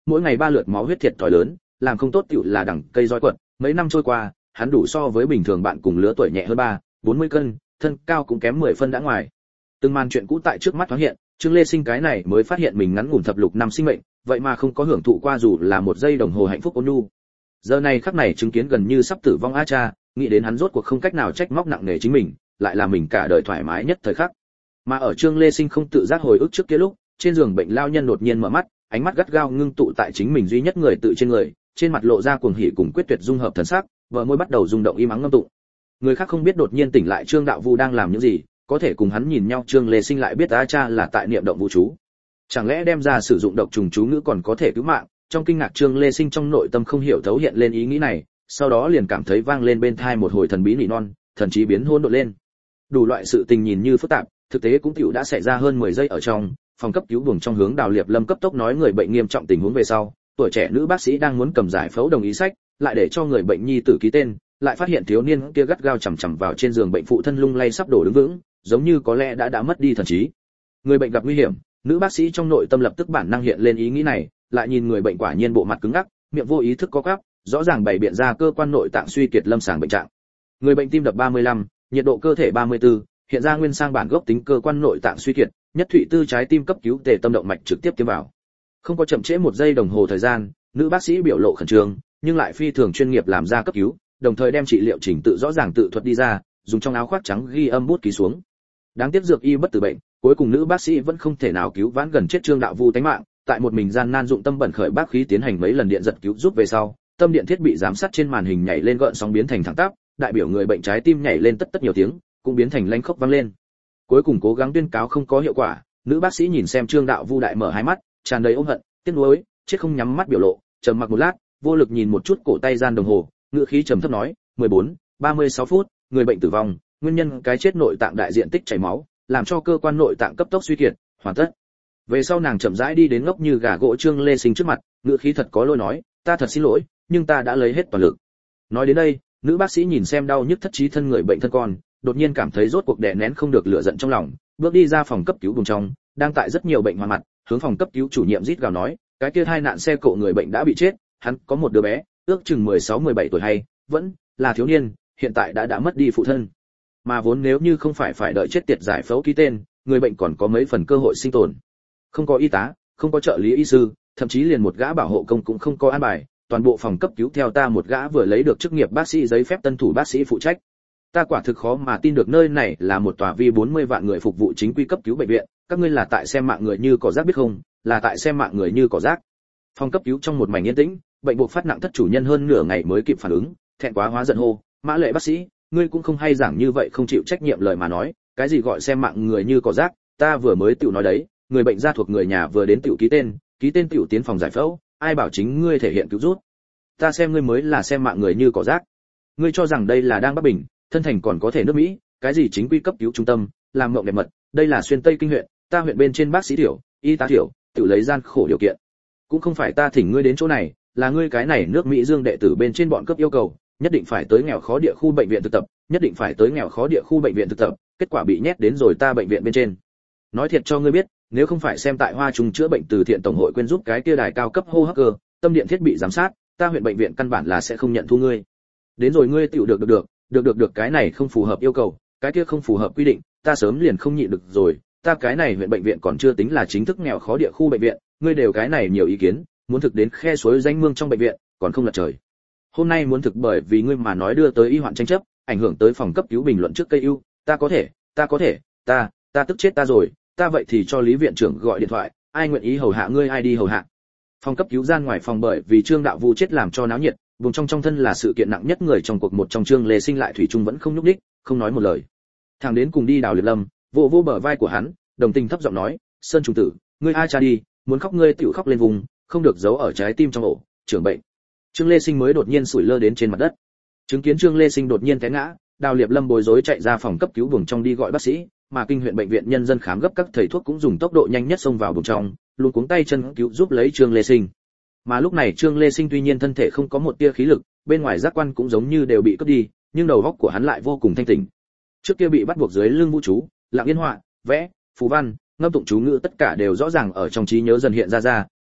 mỗi ngày ba lượt máu huyết thiệt thòi lớn, làm không tốt tựu là đằng cây roi quật, mấy năm trôi qua, hắn đủ so với bình thường bạn cùng lứa tuổi nhẹ hơn ba, bốn mươi cân, thân cao cũng kém mười phân đã ngoài. Từng màn chuyện cũ tại trước mắt thoáng hiện, Trương Lê Sinh cái này mới phát hiện mình ngắn ngủn thập lục năm sinh mệnh, vậy mà không có hưởng thụ qua dù là một giây đồng hồ hạnh phúc ôn nhu. Giờ này khắc này chứng kiến gần như sắp tử vong A Cha, nghĩ đến hắn rốt cuộc không cách nào trách móc nặng nề chính mình, lại là mình cả đời thoải mái nhất thời khắc. Mà ở Trương Lê Sinh không tự giác hồi ức trước kia lúc, trên giường bệnh lao nhân đột nhiên mở mắt, ánh mắt gắt gao ngưng tụ tại chính mình duy nhất người tự trên người, trên mặt lộ ra cuồng hỉ cùng quyết tuyệt dung hợp thần sắc, bờ môi bắt đầu rung động im ắng ngâm tụng. Người khác không biết đột nhiên tỉnh lại Trương Đạo Vu đang làm những gì, có thể cùng hắn nhìn nhau Trương Lê Sinh lại biết A Cha là tại niệm động vũ chú. Chẳng lẽ đem ra sử dụng độc trùng chú ngữ còn có thể cứu mạng? Trong kinh ngạc Trương Lê Sinh trong nội tâm không hiểu thấu hiện lên ý nghĩ này, sau đó liền cảm thấy vang lên bên tai một hồi thần bí nỉ non, thần trí biến hỗn độn lên. Đủ loại sự tình nhìn như phức tạp, thực tế cũng tiểu đã xảy ra hơn mười giây ở trong, phòng cấp cứu buồng trong hướng Đào Liệp Lâm cấp tốc nói người bệnh nghiêm trọng tình huống về sau, tuổi trẻ nữ bác sĩ đang muốn cầm giải phẫu đồng ý sách, lại để cho người bệnh nhi tử ký tên, lại phát hiện thiếu niên kia gắt gao chằm chằm vào trên giường bệnh phụ thân lung lay sắp đổ đứng vững, giống như có lẽ đã đã mất đi thần trí. Người bệnh gặp nguy hiểm, nữ bác sĩ trong nội tâm lập tức bản năng hiện lên ý nghĩ này, lại nhìn người bệnh quả nhiên bộ mặt cứng ngắc, miệng vô ý thức có quắp, rõ ràng bày biện ra cơ quan nội tạng suy kiệt lâm sàng bệnh trạng. Người bệnh tim đập ba mươi lăm, nhiệt độ cơ thể ba mươi tư, hiện ra nguyên sang bản gốc tính cơ quan nội tạng suy kiệt, nhất thụy tư trái tim cấp cứu tề tâm động mạch trực tiếp tiêm vào. Không có chậm trễ một giây đồng hồ thời gian, nữ bác sĩ biểu lộ khẩn trương, nhưng lại phi thường chuyên nghiệp làm ra cấp cứu, đồng thời đem trị liệu trình tự rõ ràng tự thuật đi ra, dùng trong áo khoác trắng ghi âm bút ký xuống. Đáng tiếc dược y bất tử bệnh, cuối cùng nữ bác sĩ vẫn không thể nào cứu vãn gần chết Trương Đạo Vu tánh mạng, tại một mình gian nan dụng tâm bẩn khởi bác khí tiến hành mấy lần điện giật cứu giúp về sau, tâm điện thiết bị giám sát trên màn hình nhảy lên gợn sóng biến thành thẳng tắp, đại biểu người bệnh trái tim nhảy lên tất tất nhiều tiếng, cũng biến thành lanh khốc vang lên. Cuối cùng cố gắng tuyên cáo không có hiệu quả, nữ bác sĩ nhìn xem Trương Đạo Vu đại mở hai mắt, tràn đầy ôm hận, tiếc nuối, chết không nhắm mắt biểu lộ, trầm mặc một lát, vô lực nhìn một chút cổ tay gian đồng hồ, ngữ khí trầm thấp nói, mười bốn, ba mươi sáu phút, người bệnh tử vong, nguyên nhân cái chết nội tạng đại diện tích chảy máu, làm cho cơ quan nội tạng cấp tốc suy kiệt, hoàn tất. Về sau nàng chậm rãi đi đến ngốc như gà gỗ Trương Lê Sinh trước mặt, ngữ khí thật có lỗi nói, ta thật xin lỗi, nhưng ta đã lấy hết toàn lực. Nói đến đây, nữ bác sĩ nhìn xem đau nhức thất trí thân người bệnh thân con, đột nhiên cảm thấy rốt cuộc đè nén không được lửa giận trong lòng, bước đi ra phòng cấp cứu buồng trong, đang tại rất nhiều bệnh hoàn mặt, hướng phòng cấp cứu chủ nhiệm rít gào nói, cái kia hai nạn xe cộ người bệnh đã bị chết, hắn có một đứa bé, ước chừng mười sáu mười bảy tuổi hay, vẫn là thiếu niên, hiện tại đã đã mất đi phụ thân. Mà vốn nếu như không phải phải đợi chết tiệt giải phẫu ký tên, người bệnh còn có mấy phần cơ hội sinh tồn. Không có y tá, không có trợ lý y sư, thậm chí liền một gã bảo hộ công cũng không có an bài, toàn bộ phòng cấp cứu theo ta một gã vừa lấy được chức nghiệp bác sĩ giấy phép tân thủ bác sĩ phụ trách. Ta quả thực khó mà tin được nơi này là một tòa vi bốn mươi vạn người phục vụ chính quy cấp cứu bệnh viện, các ngươi là tại xem mạng người như cỏ rác biết không, là tại xem mạng người như cỏ rác. Phòng cấp cứu trong một mảnh yên tĩnh, bệnh buộc phát nặng thất chủ nhân hơn nửa ngày mới kịp phản ứng, thẹn quá hóa giận hô, Mã Lệ bác sĩ, ngươi cũng không hay giảng như vậy không chịu trách nhiệm lời mà nói, cái gì gọi xem mạng người như cỏ rác, ta vừa mới tiểu nói đấy, người bệnh gia thuộc người nhà vừa đến tiểu ký tên, ký tên tiểu tiến phòng giải phẫu, ai bảo chính ngươi thể hiện cứu rút. Ta xem ngươi mới là xem mạng người như cỏ rác. Ngươi cho rằng đây là đang Bắc Bình, thân thành còn có thể nước Mỹ, cái gì chính quy cấp cứu trung tâm, làm mộng đẹp mật, đây là xuyên Tây Kinh huyện, ta huyện bên trên bác sĩ tiểu, y tá tiểu, tự lấy gian khổ điều kiện. Cũng không phải ta thỉnh ngươi đến chỗ này, là ngươi cái này nước Mỹ Dương đệ tử bên trên bọn cấp yêu cầu, nhất định phải tới nghèo khó địa khu bệnh viện thực tập, nhất định phải tới nghèo khó địa khu bệnh viện thực tập, kết quả bị nhét đến rồi ta bệnh viện bên trên. Nói thiệt cho ngươi biết, nếu không phải xem tại Hoa Trung chữa bệnh từ thiện tổng hội quyên giúp cái kia đài cao cấp hô hấp cơ, tâm điện thiết bị giám sát, ta huyện bệnh viện căn bản là sẽ không nhận thu ngươi. Đến rồi ngươi tiểu được được được, được được được cái này không phù hợp yêu cầu, cái kia không phù hợp quy định, ta sớm liền không nhịn được rồi, ta cái này huyện bệnh viện còn chưa tính là chính thức nghèo khó địa khu bệnh viện, ngươi đều cái này nhiều ý kiến, muốn thực đến khe suối danh mương trong bệnh viện, còn không lật trời. Hôm nay muốn thực bởi vì ngươi mà nói đưa tới y hoạn tranh chấp, ảnh hưởng tới phòng cấp cứu bình luận trước cây ưu, ta có thể, ta có thể, ta, ta tức chết ta rồi, ta vậy thì cho Lý viện trưởng gọi điện thoại, ai nguyện ý hầu hạ ngươi ai đi hầu hạ. Phòng cấp cứu gian ngoài phòng bởi vì Trương Đạo Vu chết làm cho náo nhiệt, vùng trong trong thân là sự kiện nặng nhất người trong cuộc một trong Trương Lê Sinh lại thủy chung vẫn không nhúc nhích, không nói một lời. Thằng đến cùng đi Đào Liệt Lâm, vỗ vỗ bờ vai của hắn, đồng tình thấp giọng nói, Sơn trùng tử, ngươi ai cha đi, muốn khóc ngươi tiểu khóc lên vùng, không được giấu ở trái tim trong ổ, trưởng bệnh. Trương Lê Sinh mới đột nhiên sủi lơ đến trên mặt đất. Chứng kiến Trương Lê Sinh đột nhiên té ngã, Đào Liệt Lâm bối rối chạy ra phòng cấp cứu vùng trong đi gọi bác sĩ, mà kinh huyện bệnh viện nhân dân khám gấp các thầy thuốc cũng dùng tốc độ nhanh nhất xông vào vùng trong, luôn cuống tay chân cứu giúp lấy Trương Lê Sinh. Mà lúc này Trương Lê Sinh tuy nhiên thân thể không có một tia khí lực, bên ngoài giác quan cũng giống như đều bị cướp đi, nhưng đầu óc của hắn lại vô cùng thanh tỉnh. Trước kia bị bắt buộc dưới lưng vũ chú, lặng yên họa, vẽ, phù văn, ngâm tụng chú ngữ tất cả đều rõ ràng ở trong trí nhớ dần hiện ra ra,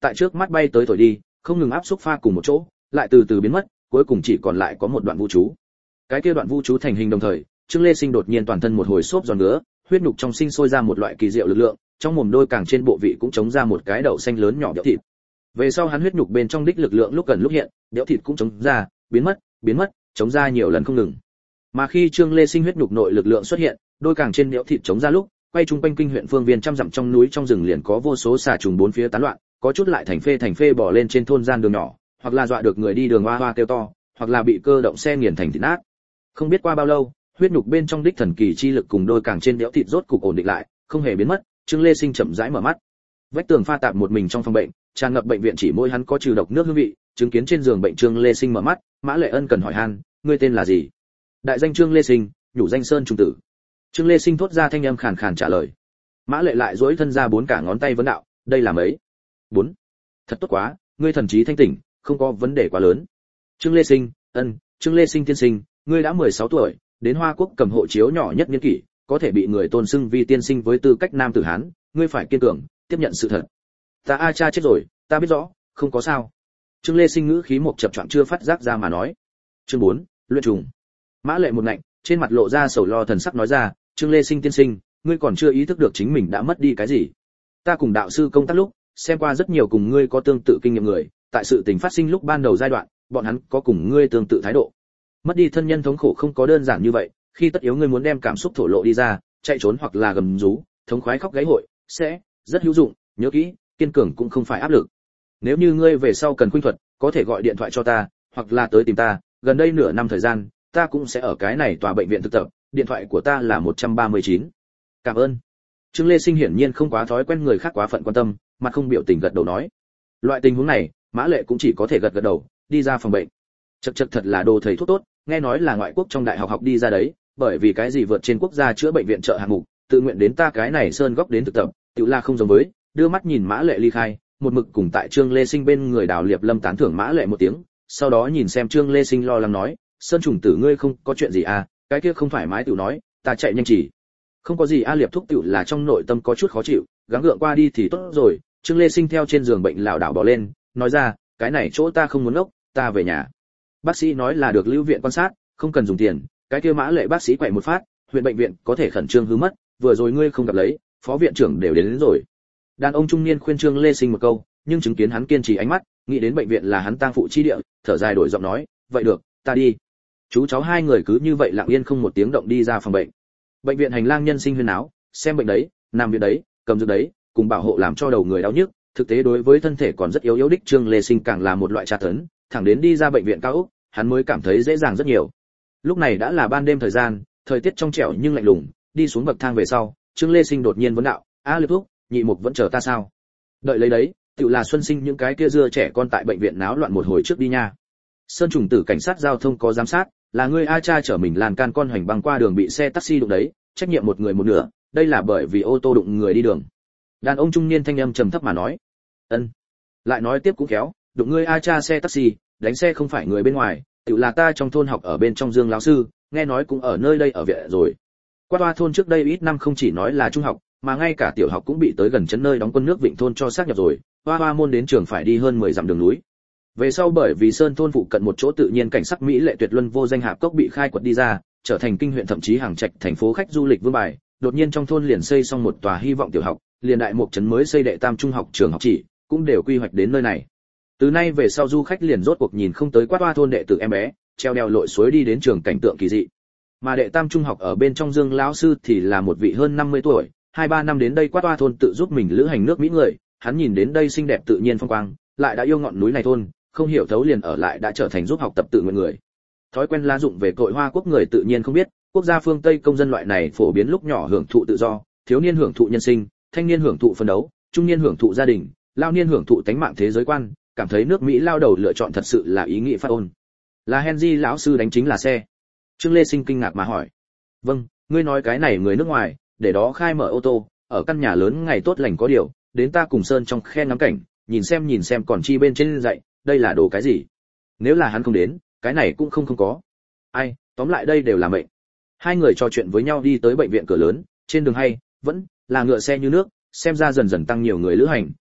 tại trước mắt bay tới thổi đi, không ngừng áp xúc pha cùng một chỗ, lại từ từ biến mất, cuối cùng chỉ còn lại có một đoạn vũ chú. Cái kia đoạn vũ chú thành hình đồng thời, Trương Lê Sinh đột nhiên toàn thân một hồi xốp giòn ngứa, huyết nhục trong sinh sôi ra một loại kỳ diệu lực lượng, trong mồm đôi càng trên bộ vị cũng chống ra một cái đậu xanh lớn nhỏ béo thịt. Về sau hắn huyết nhục bên trong đích lực lượng lúc gần lúc hiện, béo thịt cũng chống ra, biến mất, biến mất, chống ra nhiều lần không ngừng. Mà khi Trương Lê Sinh huyết nhục nội lực lượng xuất hiện, đôi càng trên béo thịt chống ra lúc, quay trung quanh kinh huyện phương viên trăm dặm trong núi trong rừng liền có vô số xà trùng bốn phía tán loạn, có chút lại thành phê thành phê bò lên trên thôn gian đường nhỏ, hoặc là dọa được người đi đường oa oa kêu to, hoặc là bị cơ động xe nghiền thành thịt nát. Không biết qua bao lâu, huyết nhục bên trong đích thần kỳ chi lực cùng đôi càng trên béo thịt rốt cục ổn định lại, không hề biến mất. Trương Lê Sinh chậm rãi mở mắt. Vách tường pha tạp một mình trong phòng bệnh, tràn ngập bệnh viện chỉ môi hắn có trừ độc nước hương vị, chứng kiến trên giường bệnh Trương Lê Sinh mở mắt, Mã Lệ Ân cần hỏi han, ngươi tên là gì? Đại danh Trương Lê Sinh, nhủ danh Sơn Trùng Tử. Trương Lê Sinh thốt ra thanh âm khàn khàn trả lời. Mã Lệ lại duỗi thân ra bốn cả ngón tay vấn đạo, đây là mấy? Bốn. Thật tốt quá, ngươi thần trí thanh tỉnh, không có vấn đề quá lớn. Trương Lê Sinh, ân, Trương Lê Sinh tiên sinh, ngươi đã mười sáu tuổi, đến Hoa Quốc cầm hộ chiếu nhỏ nhất niên kỷ, có thể bị người tôn xưng vi tiên sinh với tư cách nam tử Hán, ngươi phải kiên cường, tiếp nhận sự thật. Ta a cha chết rồi, ta biết rõ, không có sao. Trương Lê Sinh ngữ khí một chập choạng chưa phát giác ra mà nói. Chương bốn, luyện trùng. Mã Lệ một ngạnh, trên mặt lộ ra sầu lo thần sắc nói ra, Trương Lê Sinh tiên sinh, ngươi còn chưa ý thức được chính mình đã mất đi cái gì. Ta cùng đạo sư công tác lúc, xem qua rất nhiều cùng ngươi có tương tự kinh nghiệm người, tại sự tình phát sinh lúc ban đầu giai đoạn, bọn hắn có cùng ngươi tương tự thái độ. Mất đi thân nhân thống khổ không có đơn giản như vậy, khi tất yếu ngươi muốn đem cảm xúc thổ lộ đi ra, chạy trốn hoặc là gầm rú, thống khoái khóc gáy hội, sẽ rất hữu dụng, nhớ kỹ, kiên cường cũng không phải áp lực. Nếu như ngươi về sau cần khuynh thuật, có thể gọi điện thoại cho ta, hoặc là tới tìm ta, gần đây nửa năm thời gian, ta cũng sẽ ở cái này tòa bệnh viện thực tập, điện thoại của ta là một ba chín. Cảm ơn. Trương Lê Sinh hiển nhiên không quá thói quen người khác quá phận quan tâm, mặt không biểu tình gật đầu nói. Loại tình huống này, Mã Lệ cũng chỉ có thể gật gật đầu, đi ra phòng bệnh. Chậc chậc thật là đồ thầy thuốc tốt, nghe nói là ngoại quốc trong đại học học đi ra đấy, bởi vì cái gì vượt trên quốc gia chữa bệnh viện trợ hạng mục, tự nguyện đến ta cái này sơn góc đến thực tập, tự là không giống với, đưa mắt nhìn Mã Lệ ly khai, một mực cùng tại Trương Lê Sinh bên người Đào Liệp Lâm tán thưởng Mã Lệ một tiếng, sau đó nhìn xem Trương Lê Sinh lo lắng nói, Sơn Trùng Tử ngươi không có chuyện gì à, cái kia không thoải mái tiểu nói, ta chạy nhanh chỉ. Không có gì a. Liệp thúc tiểu là trong nội tâm có chút khó chịu, gắng gượng qua đi thì tốt rồi. Trương Lê Sinh theo trên giường bệnh lảo đảo bò lên, nói ra, cái này chỗ ta không muốn ốc, ta về nhà. Bác sĩ nói là được lưu viện quan sát, không cần dùng tiền, cái kia Mã Lệ bác sĩ quậy một phát, huyện bệnh viện có thể khẩn trương hư mất, vừa rồi ngươi không gặp lấy, phó viện trưởng đều đến, đến rồi. Đàn ông trung niên khuyên Trương Lê Sinh một câu, nhưng chứng kiến hắn kiên trì ánh mắt, nghĩ đến bệnh viện là hắn tang phụ chi địa, thở dài đổi giọng nói, vậy được, ta đi. Chú cháu hai người cứ như vậy lặng yên không một tiếng động đi ra phòng bệnh. Bệnh viện hành lang nhân sinh huyên náo, xem bệnh đấy, nằm viện đấy, cầm dược đấy, cùng bảo hộ làm cho đầu người đau nhức, thực tế đối với thân thể còn rất yếu yếu đích Trương Lê Sinh càng là một loại tra tấn, thẳng đến đi ra bệnh viện cao ốc, hắn mới cảm thấy dễ dàng rất nhiều. Lúc này đã là ban đêm thời gian, thời tiết trong trẻo nhưng lạnh lùng, đi xuống bậc thang về sau, Trương Lê Sinh đột nhiên vấn đạo, "A Liệp thúc, nhị mục vẫn chờ ta sao?" "Đợi lấy đấy, tự là Xuân Sinh những cái kia dưa trẻ con tại bệnh viện náo loạn một hồi trước đi nha." Sơn Trùng Tử cảnh sát giao thông có giám sát, là ngươi a cha chở mình làn can con hoành băng qua đường bị xe taxi đụng đấy, trách nhiệm một người một nửa, đây là bởi vì ô tô đụng người đi đường. Đàn ông trung niên thanh âm trầm thấp mà nói. Ân. Lại nói tiếp cũng khéo, đụng ngươi a cha xe taxi, đánh xe không phải người bên ngoài, tự là ta trong thôn học ở bên trong Dương lão sư, nghe nói cũng ở nơi đây ở viện rồi. Qua toa thôn trước đây ít năm không chỉ nói là trung học, mà ngay cả tiểu học cũng bị tới gần chấn nơi đóng quân nước Vịnh thôn cho xác nhập rồi, hoa hoa môn đến trường phải đi hơn mười dặm đường núi. Về sau bởi vì sơn thôn phụ cận một chỗ tự nhiên cảnh sắc mỹ lệ tuyệt luân vô danh hạp cốc bị khai quật đi ra, trở thành kinh huyện thậm chí hàng trạch thành phố khách du lịch vương bài, đột nhiên trong thôn liền xây xong một tòa hy vọng tiểu học, liền đại một trấn mới xây đệ tam trung học trường học chỉ, cũng đều quy hoạch đến nơi này. Từ nay về sau du khách liền rốt cuộc nhìn không tới quát hoa thôn đệ tử em bé, treo đèo lội suối đi đến trường cảnh tượng kỳ dị. Mà đệ tam trung học ở bên trong Dương lão sư thì là một vị hơn năm mươi tuổi, hai ba năm đến đây quát hoa thôn tự giúp mình lữ hành nước Mỹ người, hắn nhìn đến đây xinh đẹp tự nhiên phong quang, lại đã yêu ngọn núi này thôn, không hiểu thấu liền ở lại đã trở thành giúp học tập tự nguyện người. Thói quen lá dụng về cội Hoa Quốc người tự nhiên không biết, quốc gia phương Tây công dân loại này phổ biến lúc nhỏ hưởng thụ tự do, thiếu niên hưởng thụ nhân sinh, thanh niên hưởng thụ phấn đấu, trung niên hưởng thụ gia đình, lao niên hưởng thụ tánh mạng thế giới quan, cảm thấy nước Mỹ lao đầu lựa chọn thật sự là ý nghĩa phát ôn. Là Henry lão sư đánh chính là xe. Trương Lê Sinh kinh ngạc mà hỏi. Vâng, ngươi nói cái này người nước ngoài, để đó khai mở ô tô, ở căn nhà lớn ngày tốt lành có điều, đến ta cùng Sơn trong khe ngắm cảnh, nhìn xem nhìn xem còn chi bên trên dậy, đây là đồ cái gì? Nếu là hắn không đến, cái này cũng không không có. Ai, tóm lại đây đều là mệnh. Hai người trò chuyện với nhau đi tới bệnh viện cửa lớn, trên đường hay vẫn là ngựa xe như nước, xem ra dần dần tăng nhiều người lữ hành,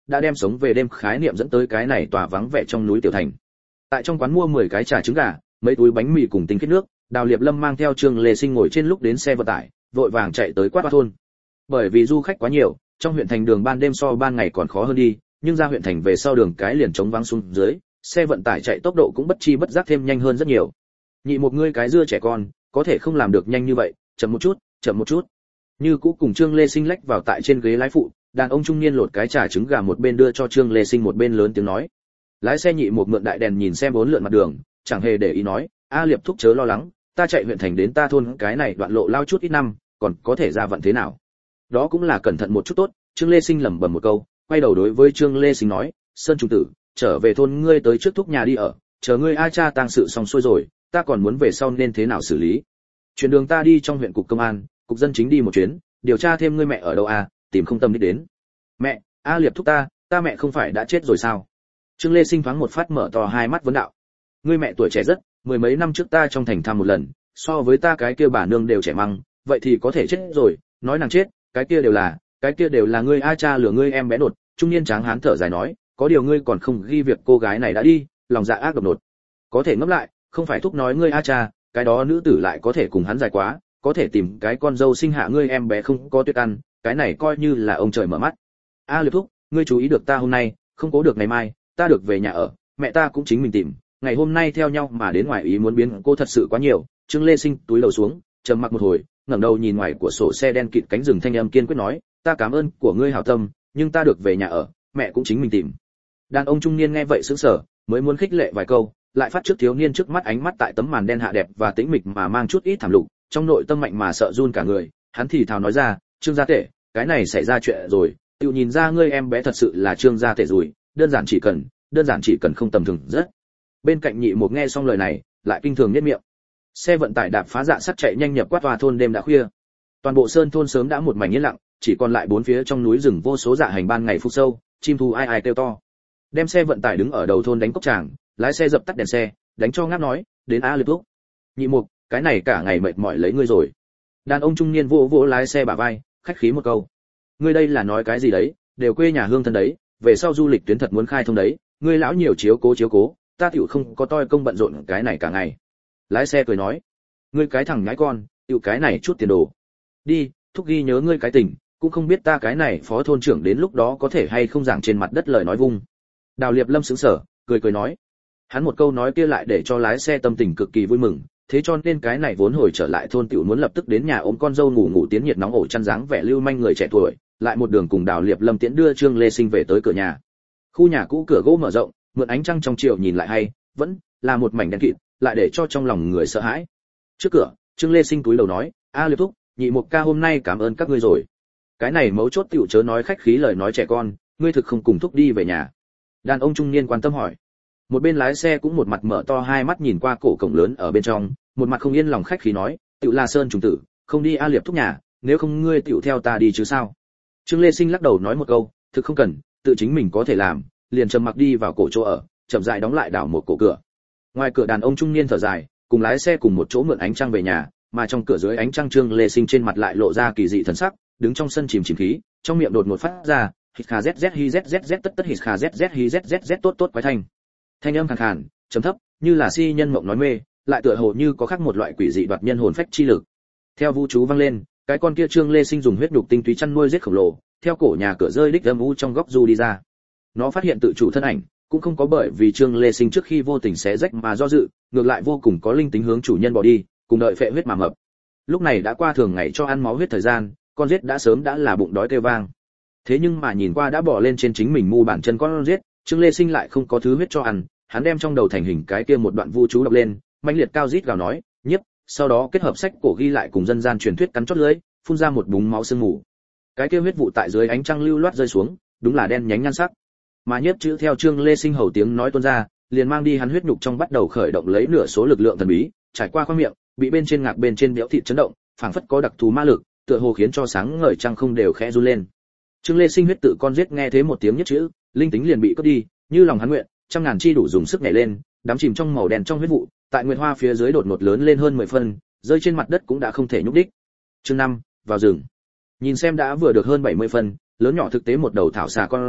đã đem sống về đêm khái niệm dẫn tới cái này tòa vắng vẻ trong núi tiểu thành. Tại trong quán mua mười cái trà trứng gà, mấy túi bánh mì cùng tinh khiết nước, Đào Liệp Lâm mang theo Trương Lê Sinh ngồi trên lúc đến xe vận tải, vội vàng chạy tới Quát Hoa thôn. Bởi vì du khách quá nhiều, trong huyện thành đường ban đêm so ban ngày còn khó hơn đi, nhưng ra huyện thành về sau đường cái liền trống vắng xuống dưới, xe vận tải chạy tốc độ cũng bất chi bất giác thêm nhanh hơn rất nhiều. Nhị một ngươi cái dưa trẻ con, có thể không làm được nhanh như vậy, chậm một chút, chậm một chút. Như cũ cùng Trương Lê Sinh lách vào tại trên ghế lái phụ, đàn ông trung niên lột cái trà trứng gà một bên đưa cho Trương Lê Sinh một bên lớn tiếng nói. Lái xe nhị một mượn đại đèn nhìn xem bốn lượn mặt đường, chẳng hề để ý nói, a Liệp thúc chớ lo lắng, ta chạy huyện thành đến ta thôn cái này đoạn lộ lao chút ít năm, còn có thể ra vận thế nào? Đó cũng là cẩn thận một chút tốt. Trương Lê Sinh lẩm bẩm một câu, quay đầu đối với Trương Lê Sinh nói, Sơn Trung tử, trở về thôn ngươi tới trước thúc nhà đi ở, chờ ngươi a cha tang sự xong xuôi rồi, ta còn muốn về sau nên thế nào xử lý. Chuyển đường ta đi trong huyện cục công an, cục dân chính đi một chuyến, điều tra thêm ngươi mẹ ở đâu à, tìm không tâm đích đến. Mẹ, a Liệp thúc ta, ta mẹ không phải đã chết rồi sao? Trương Lê Sinh thoáng một phát mở to hai mắt vấn đạo. Ngươi mẹ tuổi trẻ rất, mười mấy năm trước ta trong thành thăm một lần, so với ta cái kia bà nương đều trẻ măng, vậy thì có thể chết rồi, nói nàng chết, cái kia đều là, cái kia đều là ngươi a cha lừa ngươi em bé nột. Trung niên tráng hán thở dài nói, có điều ngươi còn không ghi việc cô gái này đã đi, lòng dạ ác độc nột. Có thể ngẫm lại, không phải thúc nói ngươi a cha, cái đó nữ tử lại có thể cùng hắn dài quá, có thể tìm cái con dâu sinh hạ ngươi em bé không có tuyết ăn, cái này coi như là ông trời mở mắt. A Liệp thúc, ngươi chú ý được ta hôm nay, không cố được ngày mai, ta được về nhà ở, mẹ ta cũng chính mình tìm, ngày hôm nay theo nhau mà đến ngoài ý muốn biến cô thật sự quá nhiều. Trương Lê Sinh túi lầu xuống, trầm mặc một hồi, ngẩng đầu nhìn ngoài của sổ xe đen kịt cánh rừng thanh âm kiên quyết nói, ta cảm ơn của ngươi hảo tâm, nhưng ta được về nhà ở, mẹ cũng chính mình tìm. Đàn ông trung niên nghe vậy sững sờ, mới muốn khích lệ vài câu, lại phát trước thiếu niên trước mắt ánh mắt tại tấm màn đen hạ đẹp và tĩnh mịch mà mang chút ít thảm lục, trong nội tâm mạnh mà sợ run cả người. Hắn thì thào nói ra, Trương gia tể, cái này xảy ra chuyện rồi, tự nhìn ra ngươi em bé thật sự là Trương gia tể rồi, đơn giản chỉ cần, đơn giản chỉ cần không tầm thường rất. Bên cạnh nhị một nghe xong lời này, lại kinh thường nhếch miệng. Xe vận tải đạp phá dạ sắt chạy nhanh nhập Quát Hoa thôn. Đêm đã khuya, toàn bộ sơn thôn sớm đã một mảnh yên lặng, chỉ còn lại bốn phía trong núi rừng vô số dạ hành ban ngày phúc sâu, chim thú ai ai kêu to. Đem xe vận tải đứng ở đầu thôn đánh cốc tràng, lái xe dập tắt đèn xe, đánh cho ngáp nói, đến a Liệp thúc. Nhị mục, cái này cả ngày mệt mỏi lấy ngươi rồi. Đàn ông trung niên vỗ vỗ lái xe bả vai, khách khí một câu. Ngươi đây là nói cái gì đấy, đều quê nhà hương thân đấy, về sau du lịch tuyến thật muốn khai thông đấy, ngươi lão nhiều chiếu cố chiếu cố, ta tiểu không có toi công bận rộn cái này cả ngày. Lái xe cười nói, ngươi cái thằng nhãi con, tiểu cái này chút tiền đồ. Đi, thúc ghi nhớ ngươi cái tình, cũng không biết ta cái này phó thôn trưởng đến lúc đó có thể hay không giảng trên mặt đất lời nói vung. Đào Liệp Lâm sững sờ, cười cười nói. Hắn một câu nói kia lại để cho lái xe tâm tình cực kỳ vui mừng, thế cho nên cái này vốn hồi trở lại thôn tiểu muốn lập tức đến nhà ôm con dâu ngủ ngủ tiến nhiệt nóng ổ chăn dáng vẻ lưu manh người trẻ tuổi, lại một đường cùng Đào Liệp Lâm tiễn đưa Trương Lê Sinh về tới cửa nhà. Khu nhà cũ cửa gỗ mở rộng, mượn ánh trăng trong chiều nhìn lại hay, vẫn là một mảnh đen kịt, lại để cho trong lòng người sợ hãi. Trước cửa, Trương Lê Sinh túi đầu nói, a Liệp thúc, nhị một ca hôm nay cảm ơn các ngươi rồi. Cái này mấu chốt tiểu chớ nói khách khí lời nói trẻ con, ngươi thực không cùng thúc đi về nhà. Đàn ông trung niên quan tâm hỏi. Một bên lái xe cũng một mặt mở to hai mắt nhìn qua cổ cổng lớn ở bên trong, một mặt không yên lòng khách khí nói, tiểu là Sơn trùng tử, không đi a Liệp thúc nhà, nếu không ngươi tiểu theo ta đi chứ sao. Trương Lê Sinh lắc đầu nói một câu, thực không cần, tự chính mình có thể làm, liền trầm mặc đi vào cổ chỗ ở, chậm rãi đóng lại đảo một cổ cửa. Ngoài cửa đàn ông trung niên thở dài, cùng lái xe cùng một chỗ mượn ánh trăng về nhà, mà trong cửa dưới ánh trăng Trương Lê Sinh trên mặt lại lộ ra kỳ dị thần sắc, đứng trong sân chìm chìm khí, trong miệng đột ngột phát ra, hít kha zz hi zz tất tất hít kha zz hi zz tốt tốt quái thanh. Thanh âm khàn khàn, trầm thấp, như là si nhân mộng nói mê, lại tựa hồ như có khác một loại quỷ dị đoạt nhân hồn phách chi lực. Theo vũ chú vang lên, cái con kia Trương Lê Sinh dùng huyết nhục tinh túy chăn nuôi giết khổng lồ, theo cổ nhà cửa rơi đích âm u trong góc du đi ra. Nó phát hiện tự chủ thân ảnh, cũng không có bởi vì Trương Lê Sinh trước khi vô tình xé rách mà do dự, ngược lại vô cùng có linh tính hướng chủ nhân bỏ đi, cùng đợi phệ huyết mà mập. Lúc này đã qua thường ngày cho ăn máu huyết thời gian, con giết đã sớm đã là bụng đói kêu vang. Thế nhưng mà nhìn qua đã bỏ lên trên chính mình mu bàn chân con giết, Trương Lê Sinh lại không có thứ huyết cho ăn, hắn đem trong đầu thành hình cái kia một đoạn vu chú đọc lên, mãnh liệt cao rít gào nói, nhiếp, sau đó kết hợp sách cổ ghi lại cùng dân gian truyền thuyết cắn chót lưỡi, phun ra một búng máu sương mù. Cái kia huyết vụ tại dưới ánh trăng lưu loát rơi xuống, đúng là đen nhánh nhan sắc. Mà nhiếp chữ theo Trương Lê Sinh hầu tiếng nói tuôn ra, liền mang đi hắn huyết nhục trong bắt đầu khởi động lấy nửa số lực lượng thần bí, trải qua khoang miệng, bị bên trên ngạc bên trên béo thịt chấn động, phảng phất có đặc thù ma lực, tựa hồ khiến cho sáng ngời trăng không đều khẽ run lên. Trương Lê Sinh huyết tự con giết nghe thế một tiếng nhất chữ, linh tính liền bị cướp đi, như lòng hắn nguyện, trăm ngàn chi đủ dùng sức nhảy lên, đắm chìm trong màu đen trong huyết vụ, tại nguyệt hoa phía dưới đột ngột lớn lên hơn mười phân, rơi trên mặt đất cũng đã không thể nhúc đích. Chương năm, vào rừng. Nhìn xem đã vừa được hơn bảy mươi phân, lớn nhỏ thực tế một đầu thảo xà con giết,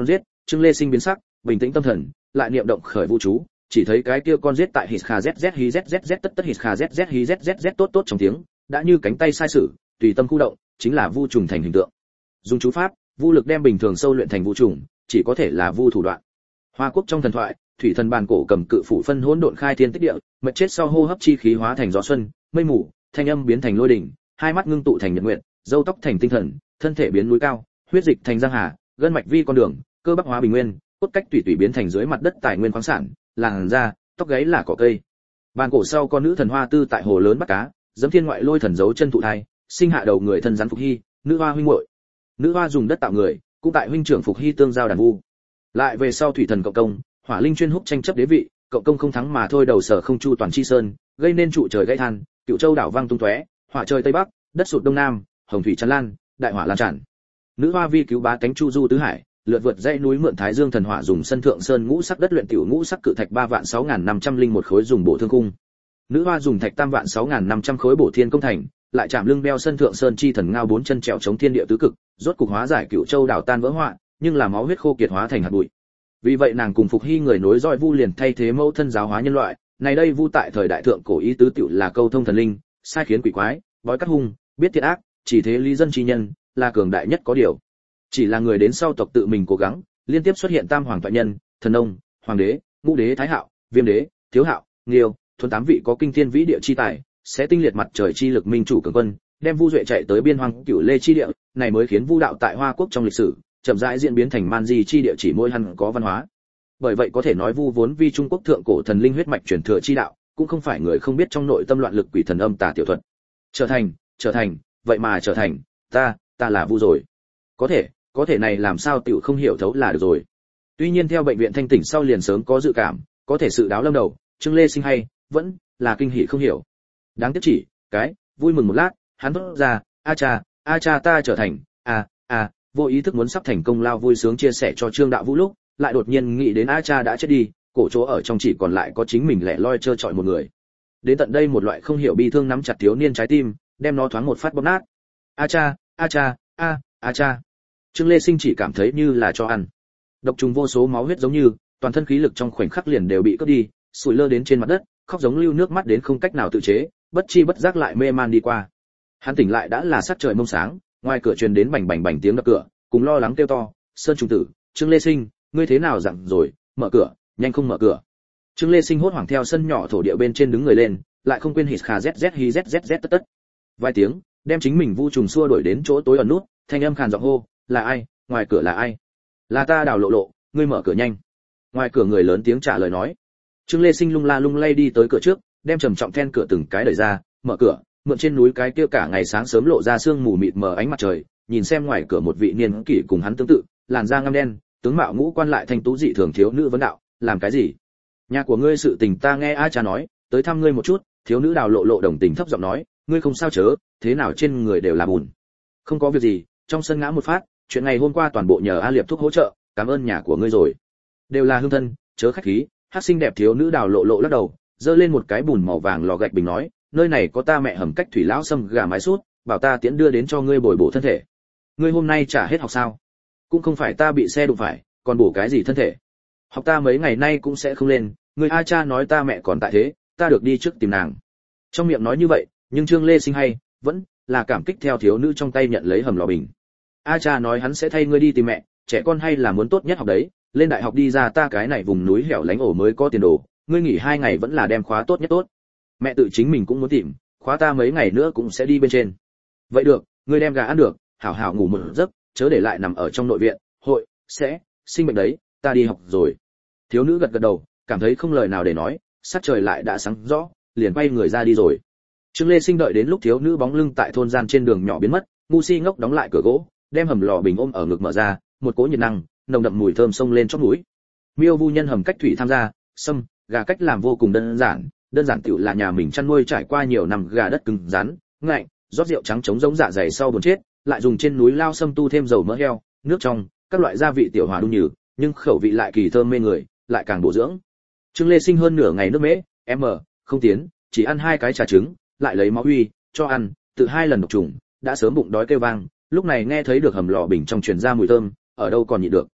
Trương Lê Sinh biến sắc, bình tĩnh tâm thần, lại niệm động khởi vũ chú, chỉ thấy cái kia con giết tại hít kha zz hí zzz tất tất hít kha zz hí zzz tốt tốt trong tiếng, đã như cánh tay sai sử, tùy tâm khu động, chính là vu trùng thành hình tượng. Dùng chú pháp, vu lực đem bình thường sâu luyện thành vu trùng, chỉ có thể là vu thủ đoạn. Hoa quốc trong thần thoại, thủy thần bàn cổ cầm cự phủ phân hỗn độn khai thiên tích địa, mệt chết sau hô hấp chi khí hóa thành gió xuân, mây mù, thanh âm biến thành lôi đỉnh, hai mắt ngưng tụ thành nhật nguyệt, râu tóc thành tinh thần, thân thể biến núi cao, huyết dịch thành giang hà, gân mạch vi con đường, cơ bắp hóa bình nguyên, cốt cách tùy tùy biến thành dưới mặt đất tài nguyên khoáng sản, làn da, tóc gáy là cỏ cây. Bàn cổ sau con nữ thần hoa tư tại hồ lớn bắt cá, dẫm thiên ngoại lôi thần giấu chân thụ thai, sinh hạ đầu người thân rắn Phục Hy, nữ hoa huynh muội. Nữ hoa dùng đất tạo người, cũng tại huynh trưởng Phục Hy tương giao đàn vu. Lại về sau thủy thần cộng công, hỏa linh chuyên húc tranh chấp đế vị, cộng công không thắng mà thôi đầu sở không chu toàn chi sơn, gây nên trụ trời gãy than, cựu châu đảo vang tung tóe, hỏa trời tây bắc, đất sụt đông nam, hồng thủy tràn lan, đại hỏa lan tràn. Nữ hoa vi cứu bá cánh chu du tứ hải, lượt vượt dãy núi mượn thái dương thần hỏa dùng sân thượng sơn ngũ sắc đất luyện tiểu ngũ sắc cự thạch ba vạn sáu ngàn năm trăm linh một khối dùng bổ thương cung. Nữ hoa dùng thạch tam vạn sáu ngàn năm trăm khối bổ thiên công thành, lại chạm lưng đeo sân thượng sơn chi thần ngao bốn chân trèo chống thiên địa tứ cực, rốt cục hóa giải cựu châu đảo tan vỡ hoạn, nhưng là máu huyết khô kiệt hóa thành hạt bụi. Vì vậy nàng cùng Phục Hy người nối dõi vu liền thay thế mẫu thân giáo hóa nhân loại, này đây vu tại thời đại thượng cổ ý tứ tiểu là câu thông thần linh, sai khiến quỷ quái, bói cắt hung, biết thiện ác, chỉ thế lý dân chi nhân, là cường đại nhất có điều. Chỉ là người đến sau tộc tự mình cố gắng, liên tiếp xuất hiện tam hoàng toại nhân, thần nông, hoàng đế, ngũ đế thái hạo, viêm đế, thiếu hạo, nghiêu, thuần tám vị có kinh thiên vĩ địa chi tài, sẽ tinh liệt mặt trời chi lực minh chủ cường quân, đem vu duệ chạy tới biên hoang cửu lê chi địa, này mới khiến vu đạo tại Hoa quốc trong lịch sử chậm rãi diễn biến thành man di chi địa chỉ môi hằn có văn hóa. Bởi vậy có thể nói vu vốn vi Trung Quốc thượng cổ thần linh huyết mạch truyền thừa chi đạo, cũng không phải người không biết trong nội tâm loạn lực quỷ thần âm tà tiểu thuật. Trở thành, trở thành, vậy mà trở thành, ta, ta là vu rồi. Có thể, có thể này làm sao tiểu không hiểu thấu là được rồi. Tuy nhiên theo bệnh viện thanh tỉnh sau liền sớm có dự cảm, có thể sự đáo lâm đầu, Trương Lê Sinh hay, vẫn là kinh hỉ không hiểu. Đáng tiếc chỉ, cái, vui mừng một lát, hắn thốt ra, a cha, a cha ta trở thành, a, a, vô ý thức muốn sắp thành công lao vui sướng chia sẻ cho Trương Đạo Vũ lúc, lại đột nhiên nghĩ đến a cha đã chết đi, cổ chỗ ở trong chỉ còn lại có chính mình lẻ loi trơ trọi một người. Đến tận đây một loại không hiểu bi thương nắm chặt thiếu niên trái tim, đem nó thoáng một phát bóp nát. A cha, a cha, a, a cha. Trương Lê Sinh chỉ cảm thấy như là cho ăn. Độc trùng vô số máu huyết giống như, toàn thân khí lực trong khoảnh khắc liền đều bị cướp đi, sủi lơ đến trên mặt đất, khóc giống lưu nước mắt đến không cách nào tự chế, bất chi bất giác lại mê man đi qua. Hắn tỉnh lại đã là sắc trời mông sáng, ngoài cửa truyền đến bành bành bành tiếng đập cửa, cùng lo lắng kêu to, "Sơn trùng tử, Trương Lê Sinh, ngươi thế nào dặn rồi, mở cửa, nhanh không mở cửa." Trương Lê Sinh hốt hoảng theo sân nhỏ thổ địa bên trên đứng người lên, lại không quên hít khà zz hi zzz tất tất. Vài tiếng, đem chính mình vu trùng xua đuổi đến chỗ tối ẩn nút, thanh âm khàn giọng hô, "Là ai? Ngoài cửa là ai?" "Là ta Đào Lộ Lộ, ngươi mở cửa nhanh." Ngoài cửa người lớn tiếng trả lời nói. Trương Lê Sinh lung la lung lay đi tới cửa trước, đem trầm trọng then cửa từng cái đẩy ra, mở cửa, mượn trên núi cái kia cả ngày sáng sớm lộ ra sương mù mịt mờ ánh mặt trời, nhìn xem ngoài cửa một vị niên kỷ cùng hắn tương tự, làn da ngăm đen, tướng mạo ngũ quan lại thanh tú dị thường thiếu nữ vấn đạo, "Làm cái gì?" "Nhà của ngươi sự tình ta nghe A cha nói, tới thăm ngươi một chút." Thiếu nữ Đào Lộ Lộ đồng tình thấp giọng nói, "Ngươi không sao chớ, thế nào trên người đều là bùn." "Không có việc gì, trong sân ngã một phát, chuyện ngày hôm qua toàn bộ nhờ A Liệp thúc hỗ trợ, cảm ơn nhà của ngươi rồi." "Đều là hương thân, chớ khách khí." Hắc xinh đẹp thiếu nữ Đào Lộ Lộ lắc đầu, giơ lên một cái bùn màu vàng lò gạch bình nói, "Nơi này có ta mẹ hầm cách thủy lão sâm gà mái sút, bảo ta tiễn đưa đến cho ngươi bồi bổ thân thể." "Ngươi hôm nay trả hết học sao?" "Cũng không phải ta bị xe đụng phải, còn bổ cái gì thân thể? Học ta mấy ngày nay cũng sẽ không lên, người A cha nói ta mẹ còn tại thế, ta được đi trước tìm nàng." Trong miệng nói như vậy, nhưng Trương Lê Sinh hay, vẫn là cảm kích theo thiếu nữ trong tay nhận lấy hầm lò bình. "A cha nói hắn sẽ thay ngươi đi tìm mẹ, trẻ con hay là muốn tốt nhất học đấy, lên đại học đi ra ta cái này vùng núi hẻo lánh ổ mới có tiền đồ, ngươi nghỉ hai ngày vẫn là đem khóa tốt nhất tốt. Mẹ tự chính mình cũng muốn tìm, khóa ta mấy ngày nữa cũng sẽ đi bên trên." "Vậy được, ngươi đem gà ăn được, hảo hảo ngủ một giấc, chớ để lại nằm ở trong nội viện, hội sẽ sinh bệnh đấy, ta đi học rồi." Thiếu nữ gật gật đầu, cảm thấy không lời nào để nói, sắc trời lại đã sáng rõ, liền quay người ra đi rồi. Trương Lê Sinh đợi đến lúc thiếu nữ bóng lưng tại thôn gian trên đường nhỏ biến mất, ngu si ngốc đóng lại cửa gỗ, đem hầm lò bình ôm ở ngực mở ra, một cỗ nhiệt năng, nồng đậm mùi thơm xông lên chóp mũi. Miêu vu nhân hầm cách thủy tham gia, sâm, gà cách làm vô cùng đơn giản, đơn giản tiểu là nhà mình chăn nuôi trải qua nhiều năm gà đất cứng rắn, ngạnh, rót rượu trắng chống giống dạ dày sau buồn chết, lại dùng trên núi lao sâm tu thêm dầu mỡ heo, nước trong, các loại gia vị tiểu hòa đun nhừ, nhưng khẩu vị lại kỳ thơm mê người, lại càng bổ dưỡng. Trương Lê Sinh hơn nửa ngày nước mễ, em không tiến, chỉ ăn hai cái trà trứng, lại lấy máu uy, cho ăn, tự hai lần độc trùng, đã sớm bụng đói kêu vang, lúc này nghe thấy được hầm lò bình trong truyền ra mùi thơm, ở đâu còn nhịn được.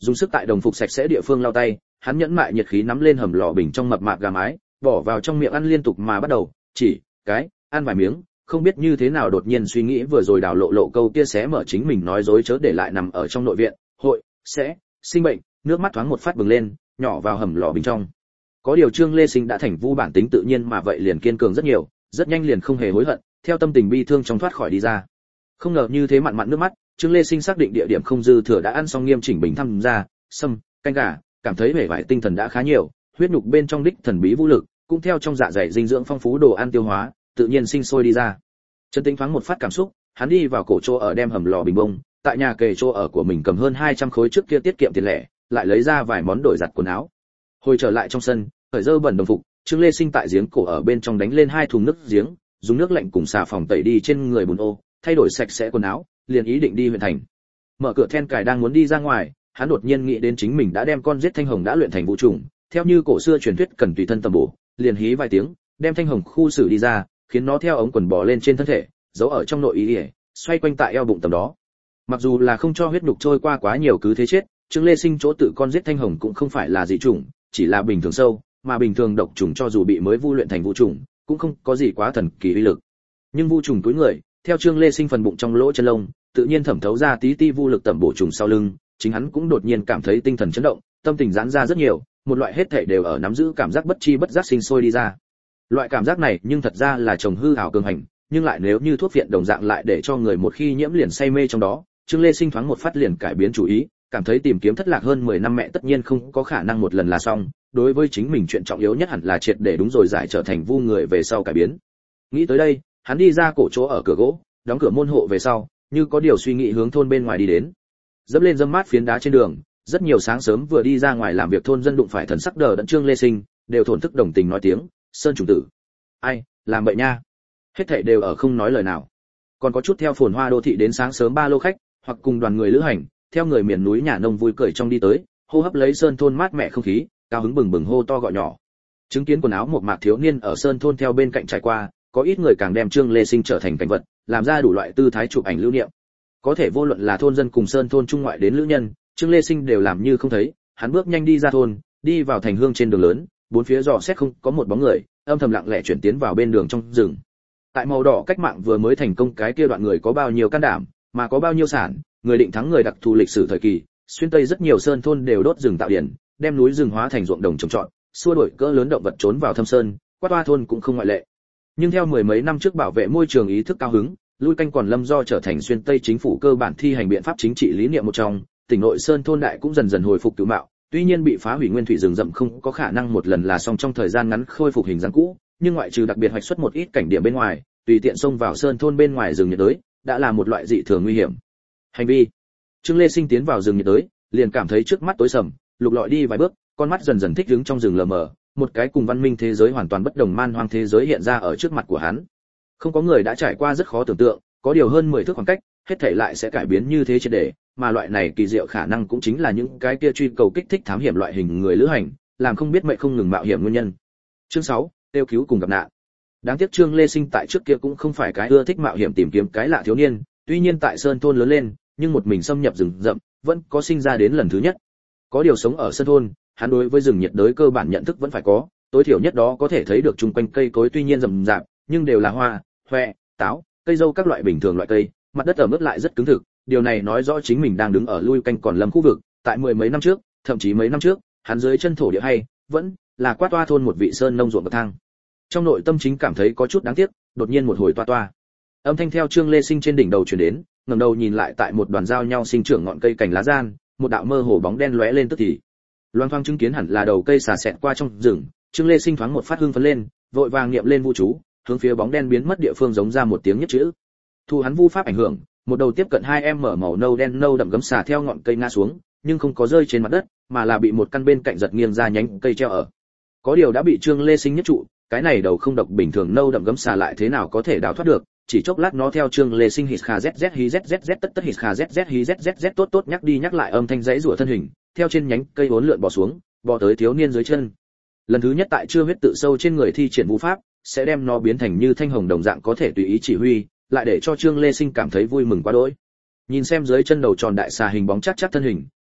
dùng sức tại đồng phục sạch sẽ địa phương lau tay, hắn nhẫn mại nhiệt khí nắm lên hầm lò bình trong mập mạp gà mái, bỏ vào trong miệng ăn liên tục mà bắt đầu, chỉ cái ăn vài miếng, không biết như thế nào đột nhiên suy nghĩ vừa rồi đào lộ lộ câu kia xé mở chính mình nói dối chớ để lại nằm ở trong nội viện, hội sẽ sinh bệnh, nước mắt thoáng một phát bừng lên, nhỏ vào hầm lò bình trong. Có điều Trương Lê Sinh đã thành vu bản tính tự nhiên mà vậy liền kiên cường rất nhiều, rất nhanh liền không hề hối hận, theo tâm tình bi thương trong thoát khỏi đi ra. Không ngờ như thế mặn mặn nước mắt, Trương Lê Sinh xác định địa điểm không dư thừa đã ăn xong nghiêm chỉnh bình thăm ra, sâm, canh gà, cảm thấy vẻ vải tinh thần đã khá nhiều, huyết nhục bên trong đích thần bí vũ lực, cũng theo trong dạ dày dinh dưỡng phong phú đồ ăn tiêu hóa, tự nhiên sinh sôi đi ra. Chân tính thoáng một phát cảm xúc, hắn đi vào cổ chỗ ở đem hầm lò bình bông, tại nhà kề chỗ ở của mình cầm hơn hai trăm khối trước kia tiết kiệm tiền lẻ, lại lấy ra vài món đổi giặt quần áo. Hồi trở lại trong sân, khởi dơ bẩn đồng phục, Trương Lê Sinh tại giếng cổ ở bên trong đánh lên hai thùng nước giếng, dùng nước lạnh cùng xà phòng tẩy đi trên người bùn ô, thay đổi sạch sẽ quần áo, liền ý định đi huyện thành. Mở cửa then cài đang muốn đi ra ngoài, hắn đột nhiên nghĩ đến chính mình đã đem con giết thanh hồng đã luyện thành vũ trùng, theo như cổ xưa truyền thuyết cần tùy thân tầm bổ, liền hí vài tiếng, đem thanh hồng khu xử đi ra, khiến nó theo ống quần bò lên trên thân thể, giấu ở trong nội y, xoay quanh tại eo bụng tầm đó. Mặc dù là không cho huyết nhục trôi qua quá nhiều cứ thế chết, Trương Lê Sinh chỗ tự con giết thanh hồng cũng không phải là dị chủng, chỉ là bình thường sâu, mà bình thường độc trùng cho dù bị mới vu luyện thành vũ trùng, cũng không có gì quá thần kỳ uy lực. Nhưng vu trùng túi người, theo Trương Lê Sinh phần bụng trong lỗ chân lông, tự nhiên thẩm thấu ra tí ti vu lực tẩm bổ trùng sau lưng, chính hắn cũng đột nhiên cảm thấy tinh thần chấn động, tâm tình giãn ra rất nhiều, một loại hết thảy đều ở nắm giữ cảm giác bất chi bất giác sinh sôi đi ra. Loại cảm giác này nhưng thật ra là trồng hư ảo cường hành, nhưng lại nếu như thuốc viện đồng dạng lại để cho người một khi nhiễm liền say mê trong đó. Trương Lê Sinh thoáng một phát liền cải biến chủ ý, cảm thấy tìm kiếm thất lạc hơn mười năm mẹ tất nhiên không có khả năng một lần là xong, đối với chính mình chuyện trọng yếu nhất hẳn là triệt để đúng rồi giải trở thành vu người về sau cải biến. Nghĩ tới đây, hắn đi ra cổ chỗ ở cửa gỗ, đóng cửa môn hộ về sau, như có điều suy nghĩ hướng thôn bên ngoài đi đến. Dẫm lên dâm mát phiến đá trên đường, rất nhiều sáng sớm vừa đi ra ngoài làm việc thôn dân đụng phải thần sắc đờ đẫn Trương Lê Sinh, đều thổn thức đồng tình nói tiếng, "Sơn chủ tử, ai, làm bậy nha." Hết thảy đều ở không nói lời nào. Còn có chút theo phồn hoa đô thị đến sáng sớm ba lô khách, hoặc cùng đoàn người lữ hành, theo người miền núi nhà nông vui cười trong đi tới, hô hấp lấy sơn thôn mát mẻ không khí, cao hứng bừng bừng hô to gọi nhỏ. Chứng kiến quần áo một mạc thiếu niên ở sơn thôn theo bên cạnh trải qua, có ít người càng đem Trương Lê Sinh trở thành cảnh vật, làm ra đủ loại tư thái chụp ảnh lưu niệm. Có thể vô luận là thôn dân cùng sơn thôn trung ngoại đến lữ nhân, Trương Lê Sinh đều làm như không thấy, hắn bước nhanh đi ra thôn, đi vào thành hương trên đường lớn, bốn phía dò xét không có một bóng người, âm thầm lặng lẽ chuyển tiến vào bên đường trong rừng. Tại màu đỏ cách mạng vừa mới thành công cái kia đoạn người có bao nhiêu can đảm, mà có bao nhiêu sản, người định thắng người đặc thù lịch sử thời kỳ, xuyên tây rất nhiều sơn thôn đều đốt rừng tạo điển, đem núi rừng hóa thành ruộng đồng trồng trọt, xua đuổi cỡ lớn động vật trốn vào thâm sơn, Quát Toa thôn cũng không ngoại lệ. Nhưng theo mười mấy năm trước bảo vệ môi trường ý thức cao hứng, lui canh còn lâm do trở thành xuyên tây chính phủ cơ bản thi hành biện pháp chính trị lý niệm một trong, tỉnh nội sơn thôn đại cũng dần dần hồi phục cựu mạo, tuy nhiên bị phá hủy nguyên thủy rừng rậm không có khả năng một lần là xong trong thời gian ngắn khôi phục hình dáng cũ, nhưng ngoại trừ đặc biệt hoạch xuất một ít cảnh điểm bên ngoài, tùy tiện xông vào sơn thôn bên ngoài rừng nhiệt đới, đã là một loại dị thường nguy hiểm hành vi. Trương Lê Sinh tiến vào rừng nhiệt đới, liền cảm thấy trước mắt tối sầm, lục lọi đi vài bước, con mắt dần dần thích ứng trong rừng lờ mờ, một cái cùng văn minh thế giới hoàn toàn bất đồng man hoang thế giới hiện ra ở trước mặt của hắn. Không có người đã trải qua rất khó tưởng tượng, có điều hơn mười thước khoảng cách, hết thảy lại sẽ cải biến như thế triệt để, mà loại này kỳ diệu khả năng cũng chính là những cái kia truy cầu kích thích thám hiểm loại hình người lữ hành, làm không biết mệnh không ngừng mạo hiểm nguyên nhân. Chương sáu, tiêu cứu cùng gặp nạn. Đáng tiếc Trương Lê Sinh tại trước kia cũng không phải cái ưa thích mạo hiểm tìm kiếm cái lạ thiếu niên, tuy nhiên tại sơn thôn lớn lên, nhưng một mình xâm nhập rừng rậm, vẫn có sinh ra đến lần thứ nhất. Có điều sống ở sơn thôn, hắn đối với rừng nhiệt đới cơ bản nhận thức vẫn phải có, tối thiểu nhất đó có thể thấy được chung quanh cây cối tuy nhiên rậm rạp, nhưng đều là hoa, hoè, táo, cây dâu các loại bình thường loại cây, mặt đất ở mức lại rất cứng thực, điều này nói rõ chính mình đang đứng ở lui canh còn lâm khu vực, tại mười mấy năm trước, thậm chí mấy năm trước, hắn dưới chân thổ địa hay vẫn là Quát Toa thôn một vị sơn nông ruộng bậc thang. Trong nội tâm chính cảm thấy có chút đáng tiếc, đột nhiên một hồi toa toa. Âm thanh theo Trương Lê Sinh trên đỉnh đầu truyền đến, ngẩng đầu nhìn lại tại một đoàn giao nhau sinh trưởng ngọn cây cành lá gian, một đạo mơ hồ bóng đen lóe lên tức thì. Loan thoáng chứng kiến hẳn là đầu cây xà xẹt qua trong rừng, Trương Lê Sinh thoáng một phát hưng phấn lên, vội vàng niệm lên vu chú, hướng phía bóng đen biến mất địa phương giống ra một tiếng nhất chữ. Thu hắn vu pháp ảnh hưởng, một đầu tiếp cận hai em mở màu nâu đen nâu đậm gấm xà theo ngọn cây ngã xuống, nhưng không có rơi trên mặt đất, mà là bị một căn bên cạnh giật nghiêng ra nhánh cây treo ở. Có điều đã bị Trương Lê Sinh nhất trụ, cái này đầu không độc bình thường nâu đậm gấm xà lại thế nào có thể đào thoát được, chỉ chốc lát nó theo Trương Lê Sinh hít kha zz hí zz tất tất hít kha zz hí zz tốt tốt nhắc đi nhắc lại âm thanh dãy rủa thân hình, theo trên nhánh cây uốn lượn bò xuống, bò tới thiếu niên dưới chân. Lần thứ nhất tại chưa huyết tự sâu trên người thi triển vũ pháp, sẽ đem nó biến thành như thanh hồng đồng dạng có thể tùy ý chỉ huy, lại để cho Trương Lê Sinh cảm thấy vui mừng quá đỗi. Nhìn xem dưới chân đầu tròn đại xà hình bóng chắc chắc thân hình,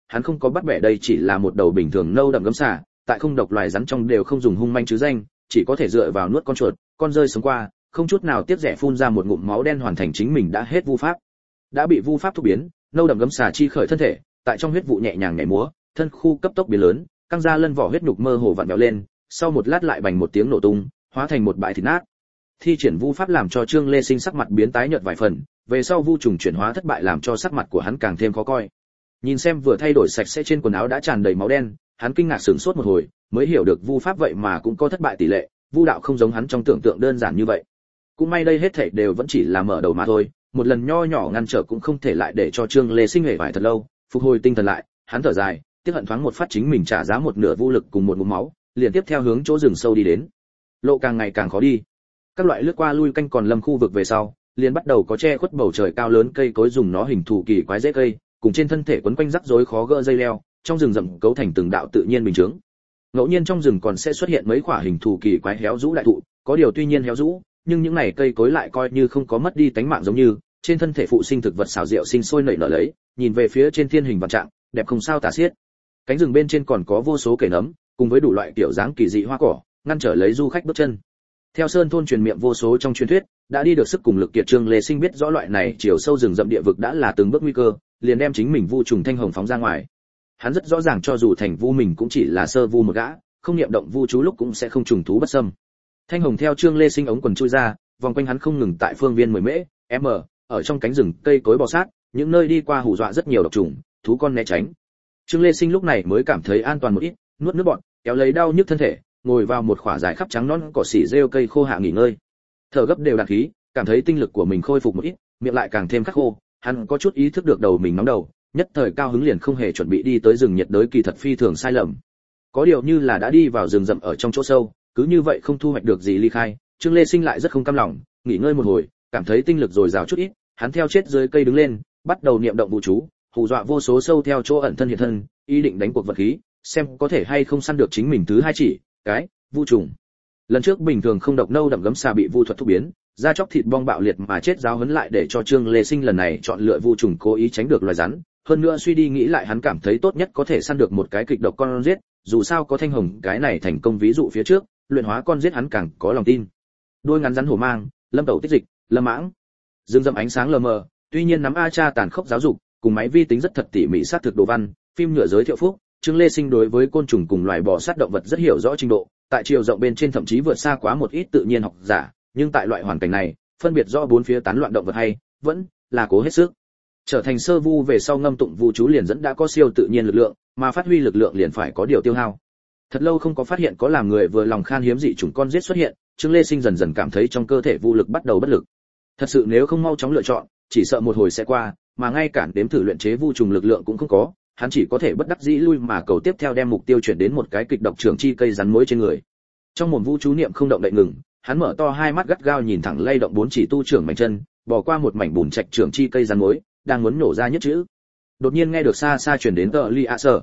hắn không có bắt bẻ đây chỉ là một đầu bình thường nâu đậm gấm xà, tại không độc loài rắn trong đều không dùng hung manh chứ danh, chỉ có thể dựa vào nuốt con chuột, con rơi sống qua, không chút nào tiếc rẻ phun ra một ngụm máu đen hoàn thành chính mình đã hết vu pháp. Đã bị vu pháp thúc biến, nâu đậm gấm xà chi khởi thân thể, tại trong huyết vụ nhẹ nhàng nhảy múa, thân khu cấp tốc biến lớn, căng ra lân vỏ huyết nhục mơ hồ vặn vẹo lên, sau một lát lại bành một tiếng nổ tung, hóa thành một bãi thịt nát. Thi triển vu pháp làm cho Trương Lê Sinh sắc mặt biến tái nhợt vài phần, về sau vu trùng chuyển hóa thất bại làm cho sắc mặt của hắn càng thêm khó coi. Nhìn xem vừa thay đổi sạch sẽ trên quần áo đã tràn đầy máu đen, hắn kinh ngạc sửng sốt một hồi, mới hiểu được vu pháp vậy mà cũng có thất bại tỷ lệ, vu đạo không giống hắn trong tưởng tượng đơn giản như vậy. Cũng may đây hết thảy đều vẫn chỉ là mở đầu mà thôi, một lần nho nhỏ ngăn trở cũng không thể lại để cho Trương Lê Sinh hề vải thật lâu, phục hồi tinh thần lại, hắn thở dài, tiếc hận thoáng một phát chính mình trả giá một nửa vô lực cùng một ngụm máu, liền tiếp theo hướng chỗ rừng sâu đi đến. Lộ càng ngày càng khó đi. Các loại lướt qua lui canh còn lâm khu vực về sau, liền bắt đầu có che khuất bầu trời cao lớn cây cối dùng nó hình thù kỳ quái rễ cây, cùng trên thân thể quấn quanh rắc rối khó gỡ dây leo, trong rừng rậm cấu thành từng đạo tự nhiên bình chứng. Ngẫu nhiên trong rừng còn sẽ xuất hiện mấy quả hình thù kỳ quái héo rũ đại thụ, có điều tuy nhiên héo rũ, nhưng những này cây cối lại coi như không có mất đi tánh mạng giống như, trên thân thể phụ sinh thực vật xào rượu sinh sôi nảy nở lấy, nhìn về phía trên thiên hình vạn trạng, đẹp không sao tả xiết. Cánh rừng bên trên còn có vô số cây nấm, cùng với đủ loại kiểu dáng kỳ dị hoa cỏ, ngăn trở lấy du khách bước chân. Theo sơn thôn truyền miệng vô số trong truyền thuyết, đã đi được sức cùng lực kiệt Trương Lê Sinh biết rõ loại này chiều sâu rừng rậm địa vực đã là từng bước nguy cơ, liền đem chính mình vu trùng thanh hồng phóng ra ngoài. Hắn rất rõ ràng cho dù thành vu mình cũng chỉ là sơ vu một gã, không niệm động vu chú lúc cũng sẽ không trùng thú bất xâm. Thanh hồng theo Trương Lê Sinh ống quần chui ra, vòng quanh hắn không ngừng tại phương viên mười mễ, m, ở trong cánh rừng cây cối bò sát, những nơi đi qua hù dọa rất nhiều độc trùng, thú con né tránh. Trương Lê Sinh lúc này mới cảm thấy an toàn một ít, nuốt nước bọt, kéo lấy đau nhức thân thể, ngồi vào một khỏa dài khắp trắng nõn cỏ xỉ rêu cây khô hạ nghỉ ngơi. Thở gấp đều đàn khí, cảm thấy tinh lực của mình khôi phục một ít, miệng lại càng thêm khắc khô, hắn có chút ý thức được đầu mình nóng đầu, nhất thời cao hứng liền không hề chuẩn bị đi tới rừng nhiệt đới kỳ thật phi thường sai lầm. Có điều như là đã đi vào rừng rậm ở trong chỗ sâu, cứ như vậy không thu hoạch được gì ly khai, Trương Lê Sinh lại rất không cam lòng, nghỉ ngơi một hồi, cảm thấy tinh lực dồi dào chút ít, hắn theo chết dưới cây đứng lên, bắt đầu niệm động vũ chú, hù dọa vô số sâu theo chỗ ẩn thân hiện thân, ý định đánh cuộc vật khí, xem có thể hay không săn được chính mình thứ hai chỉ, cái vu trùng. Lần trước bình thường không độc nâu đậm gấm xà bị vu thuật thúc biến, da chóc thịt bong bạo liệt mà chết giáo huấn lại để cho Trương Lê Sinh lần này chọn lựa vu trùng cố ý tránh được loài rắn, hơn nữa suy đi nghĩ lại hắn cảm thấy tốt nhất có thể săn được một cái kịch độc con giết, dù sao có thanh hồng cái này thành công ví dụ phía trước, luyện hóa con giết hắn càng có lòng tin. Đôi ngắn rắn hổ mang, lâm tẩu tích dịch, lâm mãng. Dương dâm ánh sáng lờ mờ, tuy nhiên nắm a cha tàn khốc giáo dục, cùng máy vi tính rất thật tỉ mỉ sát thực đồ văn, phim nhựa giới thiệu phúc, Trương Lê Sinh đối với côn trùng cùng loài bò sát động vật rất hiểu rõ trình độ, tại chiều rộng bên trên thậm chí vượt xa quá một ít tự nhiên học giả, nhưng tại loại hoàn cảnh này, phân biệt rõ bốn phía tán loạn động vật hay vẫn là cố hết sức. Trở thành sơ vu về sau ngâm tụng vu chú liền dẫn đã có siêu tự nhiên lực lượng, mà phát huy lực lượng liền phải có điều tiêu hao. Thật lâu không có phát hiện có làm người vừa lòng khan hiếm dị chủng con giết xuất hiện, Trương Lê Sinh dần dần cảm thấy trong cơ thể vu lực bắt đầu bất lực. Thật sự nếu không mau chóng lựa chọn, chỉ sợ một hồi sẽ qua, mà ngay cả đếm thử luyện chế vu trùng lực lượng cũng không có, hắn chỉ có thể bất đắc dĩ lui mà cầu tiếp theo đem mục tiêu chuyển đến một cái kịch độc trưởng chi cây rắn mối trên người. Trong mồm vu chú niệm không động đậy ngừng, hắn mở to hai mắt gắt gao nhìn thẳng lay động bốn chỉ tu trưởng mảnh chân, bỏ qua một mảnh bùn trạch trưởng chi cây rắn mối, đang muốn nổ ra nhất chữ. Đột nhiên nghe được xa xa truyền đến tờ li a sở.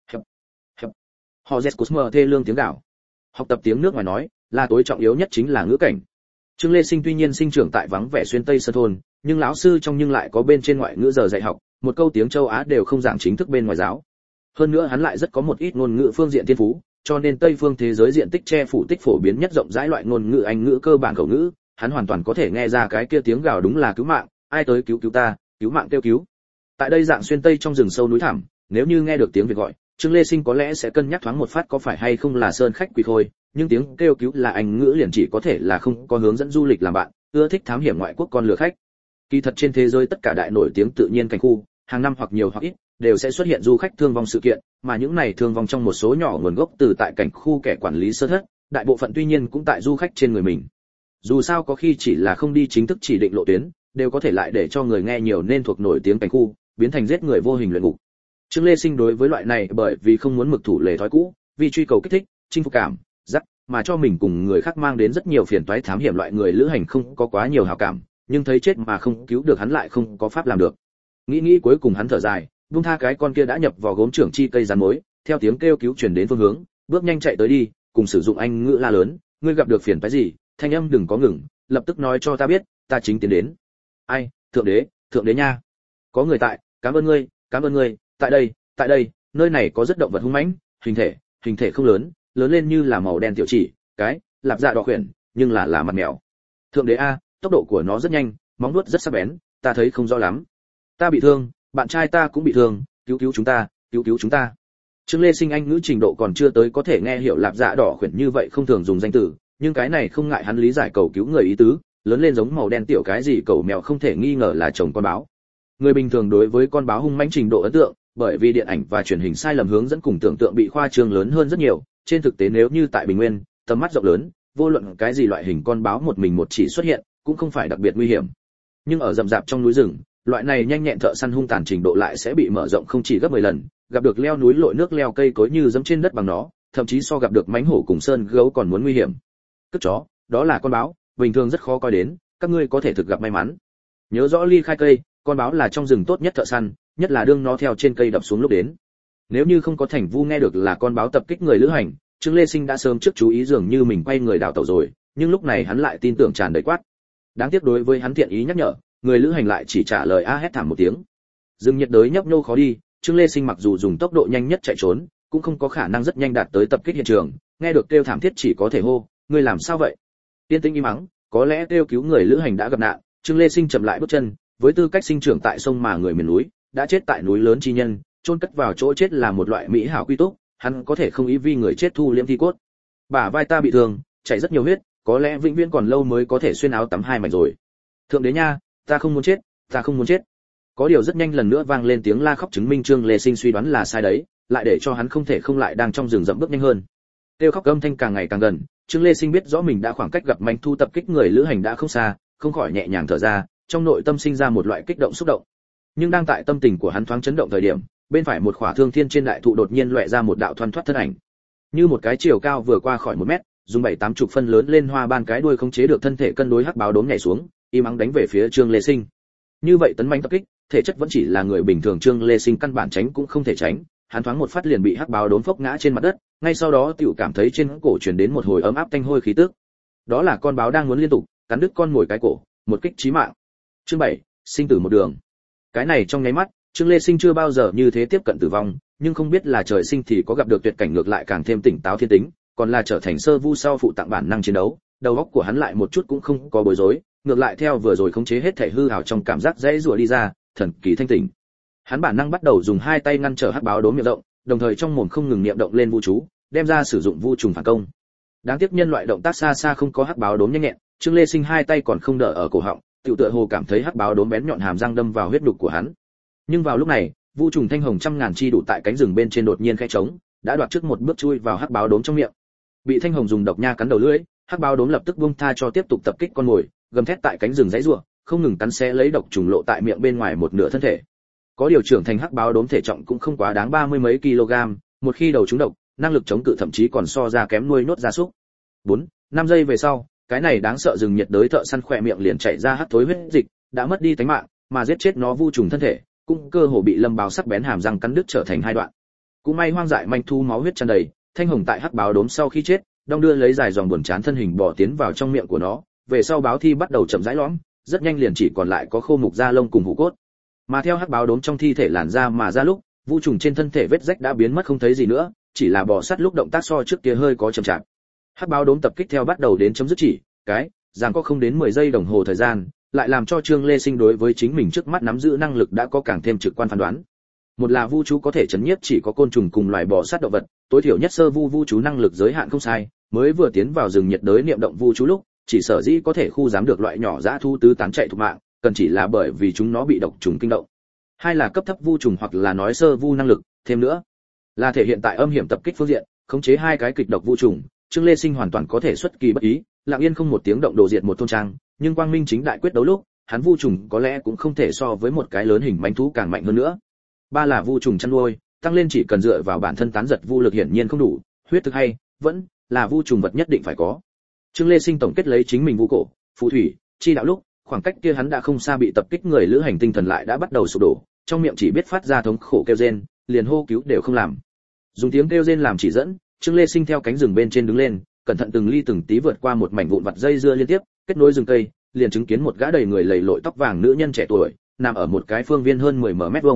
Họ Zetkusmer thê lương tiếng gạo. Học tập tiếng nước ngoài nói, là tối trọng yếu nhất chính là ngữ cảnh. Trương Lê Sinh tuy nhiên sinh trưởng tại vắng vẻ xuyên tây sơn thôn, nhưng lão sư trong nhưng lại có bên trên ngoại ngữ giờ dạy học, một câu tiếng châu Á đều không giảng chính thức bên ngoài giáo. Hơn nữa hắn lại rất có một ít ngôn ngữ phương diện thiên phú, cho nên Tây phương thế giới diện tích che phủ tích phổ biến nhất rộng rãi loại ngôn ngữ Anh ngữ cơ bản khẩu ngữ, hắn hoàn toàn có thể nghe ra cái kia tiếng gào đúng là cứu mạng, ai tới cứu cứu ta, cứu mạng kêu cứu. Tại đây dạng xuyên tây trong rừng sâu núi thẳm, nếu như nghe được tiếng Việt gọi, Trương Lê Sinh có lẽ sẽ cân nhắc thoáng một phát có phải hay không là sơn khách quỷ khôi, nhưng tiếng kêu cứu là Anh ngữ liền chỉ có thể là không có hướng dẫn du lịch làm bạn, ưa thích thám hiểm ngoại quốc con lừa khách. Kỳ thật trên thế giới tất cả đại nổi tiếng tự nhiên cảnh khu, hàng năm hoặc nhiều hoặc ít đều sẽ xuất hiện du khách thương vong sự kiện, mà những này thương vong trong một số nhỏ nguồn gốc từ tại cảnh khu kẻ quản lý sơ thất, đại bộ phận tuy nhiên cũng tại du khách trên người mình. Dù sao có khi chỉ là không đi chính thức chỉ định lộ tuyến, đều có thể lại để cho người nghe nhiều nên thuộc nổi tiếng cảnh khu, biến thành giết người vô hình luyện ngục. Trương Lê Sinh đối với loại này bởi vì không muốn mực thủ lề thói cũ, vì truy cầu kích thích, chinh phục cảm, dắt, mà cho mình cùng người khác mang đến rất nhiều phiền toái thám hiểm loại người lữ hành không có quá nhiều hảo cảm, nhưng thấy chết mà không cứu được hắn lại không có pháp làm được. Nghĩ nghĩ cuối cùng hắn thở dài, buông tha cái con kia đã nhập vào gốm trưởng chi cây rắn mối, theo tiếng kêu cứu truyền đến phương hướng, bước nhanh chạy tới đi, cùng sử dụng Anh ngữ la lớn, ngươi gặp được phiền toái gì, thanh âm đừng có ngừng, lập tức nói cho ta biết, ta chính tiến đến. Ai, thượng đế, thượng đế nha. Có người tại, cảm ơn ngươi, cảm ơn ngươi, tại đây, tại đây, nơi này có rất động vật hung mãnh, hình thể, hình thể không lớn, lớn lên như là màu đen tiểu chỉ, cái, lạp dạ đỏ khuyển, nhưng là là mặt mèo. Thượng đế a, tốc độ của nó rất nhanh, móng vuốt rất sắc bén, ta thấy không rõ lắm. Ta bị thương, bạn trai ta cũng bị thương, cứu cứu chúng ta, cứu cứu chúng ta. Trương Lê Sinh Anh ngữ trình độ còn chưa tới có thể nghe hiểu lạp dạ đỏ khuyển như vậy không thường dùng danh từ, nhưng cái này không ngại hắn lý giải cầu cứu người ý tứ, lớn lên giống màu đen tiểu cái gì cầu mèo không thể nghi ngờ là chồng con báo. Người bình thường đối với con báo hung mãnh trình độ ấn tượng, bởi vì điện ảnh và truyền hình sai lầm hướng dẫn cùng tưởng tượng bị khoa trương lớn hơn rất nhiều, trên thực tế nếu như tại Bình Nguyên, tầm mắt rộng lớn, vô luận cái gì loại hình con báo một mình một chỉ xuất hiện, cũng không phải đặc biệt nguy hiểm. Nhưng ở rậm rạp trong núi rừng, loại này nhanh nhẹn thợ săn hung tàn trình độ lại sẽ bị mở rộng không chỉ gấp mười lần, gặp được leo núi lội nước leo cây cối như dẫm trên đất bằng nó, thậm chí so gặp được mãnh hổ cùng sơn gấu còn muốn nguy hiểm. Cất chó, đó là con báo, bình thường rất khó coi đến, các ngươi có thể thực gặp may mắn. Nhớ rõ ly khai cây, con báo là trong rừng tốt nhất thợ săn, nhất là đương nó theo trên cây đập xuống lúc đến. Nếu như không có Thành Vu nghe được là con báo tập kích người lữ hành, Trương Lê Sinh đã sớm trước chú ý dường như mình quay người đảo tẩu rồi, nhưng lúc này hắn lại tin tưởng tràn đầy quát. Đáng tiếc đối với hắn thiện ý nhắc nhở, người lữ hành lại chỉ trả lời a hét thảm một tiếng. Rừng nhiệt đới nhấp nhô khó đi, Trương Lê Sinh mặc dù dùng tốc độ nhanh nhất chạy trốn, cũng không có khả năng rất nhanh đạt tới tập kích hiện trường, nghe được kêu thảm thiết chỉ có thể hô, ngươi làm sao vậy? Tiên tĩnh im mắng, có lẽ kêu cứu người lữ hành đã gặp nạn, Trương Lê Sinh chậm lại bước chân, với tư cách sinh trưởng tại sông mà người miền núi, đã chết tại núi lớn chi nhân, chôn cất vào chỗ chết là một loại mỹ hảo quy túc, hắn có thể không ý vì người chết thu liễm thi cốt. Bả vai ta bị thương, chảy rất nhiều huyết, có lẽ vĩnh viễn còn lâu mới có thể xuyên áo tắm hai mảnh rồi. Thượng đế nha, ta không muốn chết, ta không muốn chết. Có điều rất nhanh lần nữa vang lên tiếng la khóc chứng minh Trương Lê Sinh suy đoán là sai đấy, lại để cho hắn không thể không lại đang trong rừng rậm bước nhanh hơn. Kêu khóc âm thanh càng ngày càng gần, Trương Lê Sinh biết rõ mình đã khoảng cách gặp manh thu tập kích người lữ hành đã không xa, không khỏi nhẹ nhàng thở ra, trong nội tâm sinh ra một loại kích động xúc động. Nhưng đang tại tâm tình của hắn thoáng chấn động thời điểm, bên phải một khỏa thương thiên trên đại thụ đột nhiên lóe ra một đạo thoăn thoắt thân ảnh. Như một cái chiều cao vừa qua khỏi một mét, dùng bảy tám chục phân lớn lên hoa ban cái đuôi khống chế được thân thể cân đối hắc báo đốm nhảy xuống, im ắng đánh về phía Trương Lê Sinh. Như vậy tấn mãnh tập kích, thể chất vẫn chỉ là người bình thường Trương Lê Sinh căn bản tránh cũng không thể tránh, hắn thoáng một phát liền bị hắc báo đốm phốc ngã trên mặt đất, ngay sau đó tiểu cảm thấy trên cổ truyền đến một hồi ấm áp tanh hôi khí tức. Đó là con báo đang muốn liên tục cắn đứt con mồi cái cổ, một kích chí mạng. Chương bảy, sinh tử một đường. Cái này trong nháy mắt, Trương Lê Sinh chưa bao giờ như thế tiếp cận tử vong, nhưng không biết là trời sinh thì có gặp được tuyệt cảnh ngược lại càng thêm tỉnh táo thiên tính, còn là trở thành sơ vu sau phụ tặng bản năng chiến đấu, đầu óc của hắn lại một chút cũng không có bối rối, ngược lại theo vừa rồi khống chế hết thể hư ảo trong cảm giác dễ rủa đi ra, thần kỳ thanh tỉnh. Hắn bản năng bắt đầu dùng hai tay ngăn trở hắc báo đốm miệng rộng, đồng thời trong mồm không ngừng niệm động lên vu chú, đem ra sử dụng vu trùng phản công. Đáng tiếc nhân loại động tác xa xa không có hắc báo đốm nhanh nhẹn, Trương Lê Sinh hai tay còn không đỡ ở cổ họng, tiểu tựa hồ cảm thấy hắc báo đốm bén nhọn hàm răng đâm vào huyết đục của hắn. Nhưng vào lúc này, vu trùng thanh hồng trăm ngàn chi đủ tại cánh rừng bên trên đột nhiên khẽ trống, đã đoạt trước một bước chui vào hắc báo đốm trong miệng. Bị thanh hồng dùng độc nha cắn đầu lưỡi, hắc báo đốm lập tức buông tha cho tiếp tục tập kích con mồi, gầm thét tại cánh rừng dãy rủa, không ngừng cắn xé lấy độc trùng lộ tại miệng bên ngoài một nửa thân thể. Có điều trưởng thành hắc báo đốm thể trọng cũng không quá đáng ba mươi mấy kg, một khi đầu trúng độc, năng lực chống cự thậm chí còn so ra kém nuôi nốt gia súc. bốn, năm giây về sau, cái này đáng sợ rừng nhiệt đới thợ săn khỏe miệng liền chảy ra hắc thối huyết dịch, đã mất đi tánh mạng, mà giết chết nó vu trùng thân thể, cũng cơ hồ bị lâm báo sắc bén hàm răng cắn đứt trở thành hai đoạn. Cũng may hoang dại manh thu máu huyết tràn đầy, thanh hồng tại hắc báo đốm sau khi chết, đong đưa lấy dài dòng buồn chán thân hình bò tiến vào trong miệng của nó, về sau báo thi bắt đầu chậm rãi lõm, rất nhanh liền chỉ còn lại có khô mục da lông cùng hủ cốt. Mà theo hắc báo đốm trong thi thể làn ra mà ra lúc, vu trùng trên thân thể vết rách đã biến mất không thấy gì nữa, chỉ là bò sát lúc động tác so trước kia hơi có chậm chạp. Hắc báo đốm tập kích theo bắt đầu đến chấm dứt chỉ, cái, rằng có không đến mười giây đồng hồ thời gian, lại làm cho Trương Lê Sinh đối với chính mình trước mắt nắm giữ năng lực đã có càng thêm trực quan phán đoán. Một là vu chú có thể chấn nhiếp chỉ có côn trùng cùng loài bò sát động vật, tối thiểu nhất sơ vu vu chú năng lực giới hạn không sai, mới vừa tiến vào rừng nhiệt đới niệm động vu chú lúc, chỉ sở dĩ có thể khu giám được loại nhỏ dã thu tứ tán chạy thục mạng, cần chỉ là bởi vì chúng nó bị độc trùng kinh động. Hai là cấp thấp vu trùng hoặc là nói sơ vu năng lực, thêm nữa là thể hiện tại âm hiểm tập kích phương diện, khống chế hai cái kịch độc vu trùng, Trương Lê Sinh hoàn toàn có thể xuất kỳ bất ý, lặng yên không một tiếng động đồ diệt một thôn trang, nhưng quang minh chính đại quyết đấu lúc, hắn vu trùng có lẽ cũng không thể so với một cái lớn hình manh thú càng mạnh hơn nữa. Ba là vu trùng chăn nuôi, tăng lên chỉ cần dựa vào bản thân tán giật vu lực hiển nhiên không đủ, huyết thực hay vẫn là vu trùng vật nhất định phải có. Trương Lê Sinh tổng kết lấy chính mình vu cổ, phù thủy, chi đạo lúc, khoảng cách kia hắn đã không xa bị tập kích người lữ hành tinh thần lại đã bắt đầu sụp đổ, trong miệng chỉ biết phát ra thống khổ kêu rên, liền hô cứu đều không làm. Dùng tiếng kêu rên làm chỉ dẫn, Trương Lê Sinh theo cánh rừng bên trên đứng lên, cẩn thận từng ly từng tí vượt qua một mảnh vụn vặt dây dưa liên tiếp, kết nối rừng cây, liền chứng kiến một gã đầy người lầy lội tóc vàng nữ nhân trẻ tuổi, nằm ở một cái phương viên hơn mười mét vuông,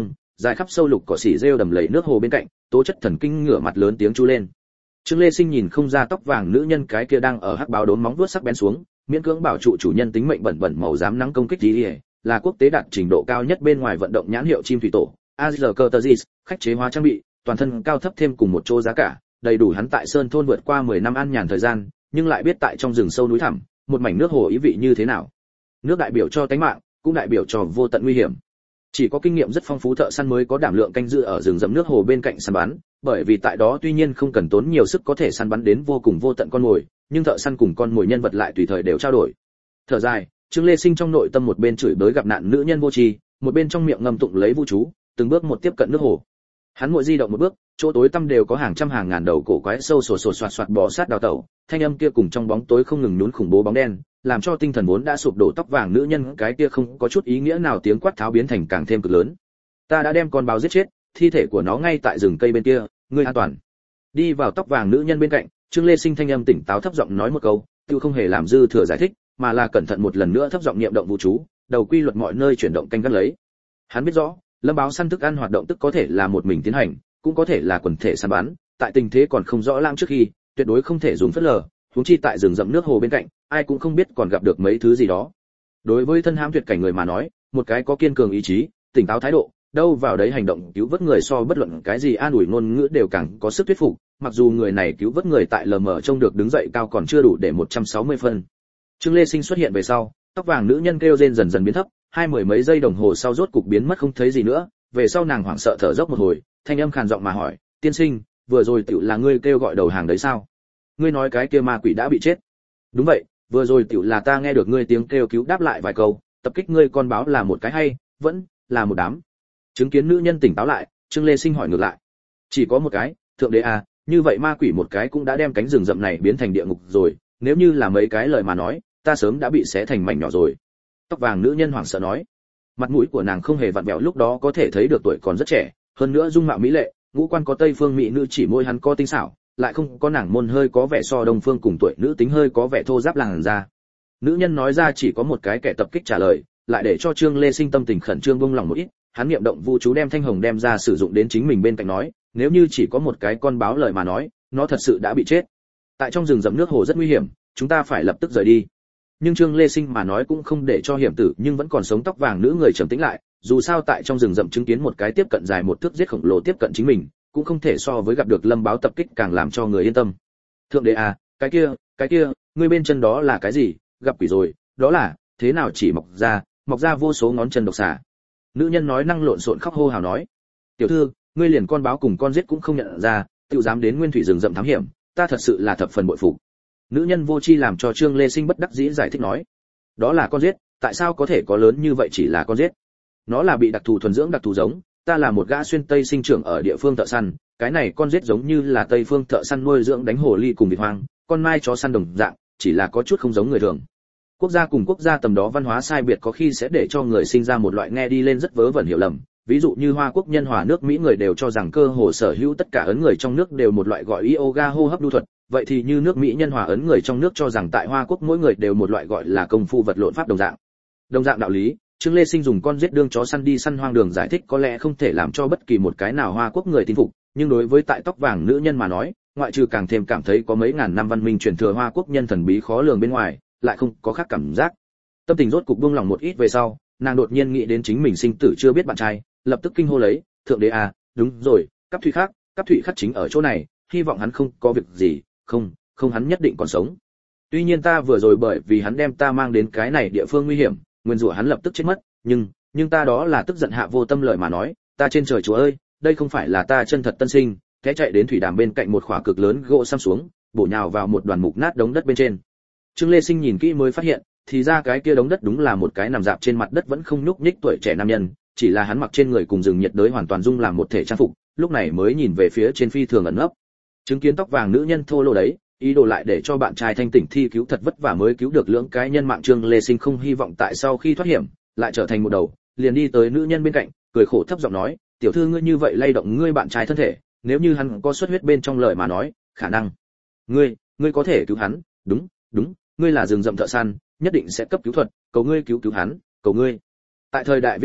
dài khắp sâu lục cỏ xỉ rêu đầm lầy nước hồ bên cạnh, tố chất thần kinh ngửa mặt lớn tiếng chu lên. Trương Lê Sinh nhìn không ra tóc vàng nữ nhân cái kia đang ở hắc báo đốn móng vuốt sắc bén xuống, miễn cưỡng bảo trụ chủ nhân tính mệnh bẩn bẩn màu dám nắng công kích gì, là quốc tế đạt trình độ cao nhất bên ngoài vận động nhãn hiệu chim thủy tổ, Azercurtagis, khách chế hóa trang bị, toàn thân cao thấp thêm cùng một chỗ giá cả, đầy đủ hắn tại sơn thôn vượt qua mười năm ăn nhàn thời gian, nhưng lại biết tại trong rừng sâu núi thẳm, một mảnh nước hồ ý vị như thế nào. Nước đại biểu cho tánh mạng, cũng đại biểu cho vô tận nguy hiểm. Chỉ có kinh nghiệm rất phong phú thợ săn mới có đảm lượng canh giữ ở rừng rậm nước hồ bên cạnh săn bắn, bởi vì tại đó tuy nhiên không cần tốn nhiều sức có thể săn bắn đến vô cùng vô tận con mồi, nhưng thợ săn cùng con mồi nhân vật lại tùy thời đều trao đổi. Thở dài, Trương Lê Sinh trong nội tâm một bên chửi bới gặp nạn nữ nhân vô tri, một bên trong miệng ngâm tụng lấy vu chú, từng bước một tiếp cận nước hồ. Hắn mỗi di động một bước, chỗ tối tăm đều có hàng trăm hàng ngàn đầu cổ quái sâu sổ sổ soạt soạt bò sát đào tẩu, thanh âm kia cùng trong bóng tối không ngừng nhún khủng bố bóng đen, làm cho tinh thần vốn đã sụp đổ tóc vàng nữ nhân cái kia không có chút ý nghĩa nào tiếng quát tháo biến thành càng thêm cực lớn. Ta đã đem con báo giết chết, thi thể của nó ngay tại rừng cây bên kia, ngươi an toàn. Đi vào tóc vàng nữ nhân bên cạnh, Trương Lê Sinh thanh âm tỉnh táo thấp giọng nói một câu, tiêu không hề làm dư thừa giải thích, mà là cẩn thận một lần nữa thấp giọng niệm động vũ chú, đầu quy luật mọi nơi chuyển động canh gác lấy. Hắn biết rõ, lâm báo săn thức ăn hoạt động tức có thể là một mình tiến hành, cũng có thể là quần thể săn bắn, tại tình thế còn không rõ lãng trước khi, tuyệt đối không thể dùng phất lờ, huống chi tại rừng rậm nước hồ bên cạnh, ai cũng không biết còn gặp được mấy thứ gì đó. Đối với thân hãm tuyệt cảnh người mà nói, một cái có kiên cường ý chí, tỉnh táo thái độ, đâu vào đấy hành động cứu vớt người so bất luận cái gì an ủi ngôn ngữ đều càng có sức thuyết phục, mặc dù người này cứu vớt người tại lờ mờ trông được đứng dậy cao còn chưa đủ để một trăm sáu mươi phân. Trương Lê Sinh xuất hiện về sau, tóc vàng nữ nhân kêu rên dần dần biến thấp, hai mười mấy giây đồng hồ sau rốt cục biến mất không thấy gì nữa, về sau nàng hoảng sợ thở dốc một hồi, thanh âm khàn giọng mà hỏi, tiên sinh, vừa rồi tiểu là ngươi kêu gọi đầu hàng đấy sao? Ngươi nói cái kia ma quỷ đã bị chết? Đúng vậy, vừa rồi tiểu là ta nghe được ngươi tiếng kêu cứu đáp lại vài câu, tập kích ngươi con báo là một cái hay, vẫn là một đám. Chứng kiến nữ nhân tỉnh táo lại, Trương Lê Sinh hỏi ngược lại, chỉ có một cái, thượng đế à, như vậy ma quỷ một cái cũng đã đem cánh rừng rậm này biến thành địa ngục rồi, nếu như là mấy cái lời mà nói, ta sớm đã bị xé thành mảnh nhỏ rồi. Tóc vàng nữ nhân hoảng sợ nói, mặt mũi của nàng không hề vặn vẹo, lúc đó có thể thấy được tuổi còn rất trẻ, hơn nữa dung mạo mỹ lệ, ngũ quan có tây phương mỹ nữ, chỉ môi hắn có tinh xảo, lại không có nàng môn hơi có vẻ so đông phương cùng tuổi nữ tính hơi có vẻ thô ráp làn da. Nữ nhân nói ra chỉ có một cái kẻ tập kích trả lời, lại để cho Trương Lê Sinh tâm tình khẩn trương buông lòng một ít, hắn niệm động vu chú đem thanh hồng đem ra sử dụng đến chính mình bên cạnh nói, nếu như chỉ có một cái con báo lời mà nói, nó thật sự đã bị chết. Tại trong rừng rậm nước hồ rất nguy hiểm, chúng ta phải lập tức rời đi. Nhưng Trương Lê Sinh mà nói cũng không để cho hiểm tử, nhưng vẫn còn sống tóc vàng nữ người trầm tĩnh lại, dù sao tại trong rừng rậm chứng kiến một cái tiếp cận dài một thước giết khổng lồ tiếp cận chính mình, cũng không thể so với gặp được lâm báo tập kích càng làm cho người yên tâm. Thượng đế à, cái kia, cái kia, ngươi bên chân đó là cái gì? Gặp quỷ rồi, đó là, thế nào chỉ mọc ra, mọc ra vô số ngón chân độc xà. Nữ nhân nói năng lộn xộn khóc hô hào nói, tiểu thư, ngươi liền con báo cùng con giết cũng không nhận ra, tự dám đến nguyên thủy rừng rậm thám hiểm, ta thật sự là thập phần bội phục. Nữ nhân vô tri làm cho Trương Lê Sinh bất đắc dĩ giải thích nói, đó là con giết, tại sao có thể có lớn như vậy chỉ là con giết? Nó là bị đặc thù thuần dưỡng đặc thù giống, ta là một gã xuyên tây sinh trưởng ở địa phương thợ săn, cái này con giết giống như là tây phương thợ săn nuôi dưỡng đánh hồ ly cùng vịt hoang, con mai chó săn đồng dạng, chỉ là có chút không giống người thường. Quốc gia cùng quốc gia tầm đó văn hóa sai biệt có khi sẽ để cho người sinh ra một loại nghe đi lên rất vớ vẩn hiểu lầm, ví dụ như Hoa Quốc nhân hòa nước Mỹ người đều cho rằng cơ hồ sở hữu tất cả ấn người trong nước đều một loại gọi yoga hô hấp đu thuật, vậy thì như nước Mỹ nhân hòa ấn người trong nước cho rằng tại Hoa Quốc mỗi người đều một loại gọi là công phu vật lộn pháp đồng dạng. Đồng dạng đạo lý, Trương Lê Sinh dùng con giết đương chó săn đi săn hoang đường giải thích có lẽ không thể làm cho bất kỳ một cái nào Hoa Quốc người tin phục, nhưng đối với tại tóc vàng nữ nhân mà nói, ngoại trừ càng thêm cảm thấy có mấy ngàn năm văn minh truyền thừa Hoa Quốc nhân thần bí khó lường bên ngoài, lại không có khác cảm giác. Tâm tình rốt cục buông lòng một ít về sau, nàng đột nhiên nghĩ đến chính mình sinh tử chưa biết bạn trai, lập tức kinh hô lấy, thượng đế à, đúng rồi, Cáp Thụy Khắc, Cáp Thụy Khắc chính ở chỗ này, hy vọng hắn không có việc gì, không, không hắn nhất định còn sống. Tuy nhiên ta vừa rồi bởi vì hắn đem ta mang đến cái này địa phương nguy hiểm, nguyên rủa hắn lập tức chết mất, nhưng, nhưng ta đó là tức giận hạ vô tâm lời mà nói, ta trên trời Chúa ơi, đây không phải là ta chân thật tân sinh, thế chạy đến thủy đàm bên cạnh một khỏa cực lớn gỗ xăm xuống, bổ nhào vào một đoàn mục nát đống đất bên trên. Trương Lê Sinh nhìn kỹ mới phát hiện, thì ra cái kia đống đất đúng là một cái nằm dạp trên mặt đất vẫn không nhúc nhích tuổi trẻ nam nhân, chỉ là hắn mặc trên người cùng rừng nhiệt đới hoàn toàn dung làm một thể trang phục, lúc này mới nhìn về phía trên phi thường ẩn nấp. Chứng kiến tóc vàng nữ nhân thô lỗ đấy, ý đồ lại để cho bạn trai thanh tỉnh thi cứu thật vất vả mới cứu được lưỡng cái nhân mạng, Trương Lê Sinh không hy vọng tại sau khi thoát hiểm, lại trở thành một đầu, liền đi tới nữ nhân bên cạnh, cười khổ thấp giọng nói, tiểu thư ngươi như vậy lay động ngươi bạn trai thân thể, nếu như hắn có xuất huyết bên trong lời mà nói, khả năng ngươi, ngươi có thể cứu hắn, đúng, đúng, ngươi là rừng rậm thợ săn, nhất định sẽ cấp cứu thuật, cầu ngươi cứu cứu hắn, cầu ngươi. Tại thời đại viết cổ,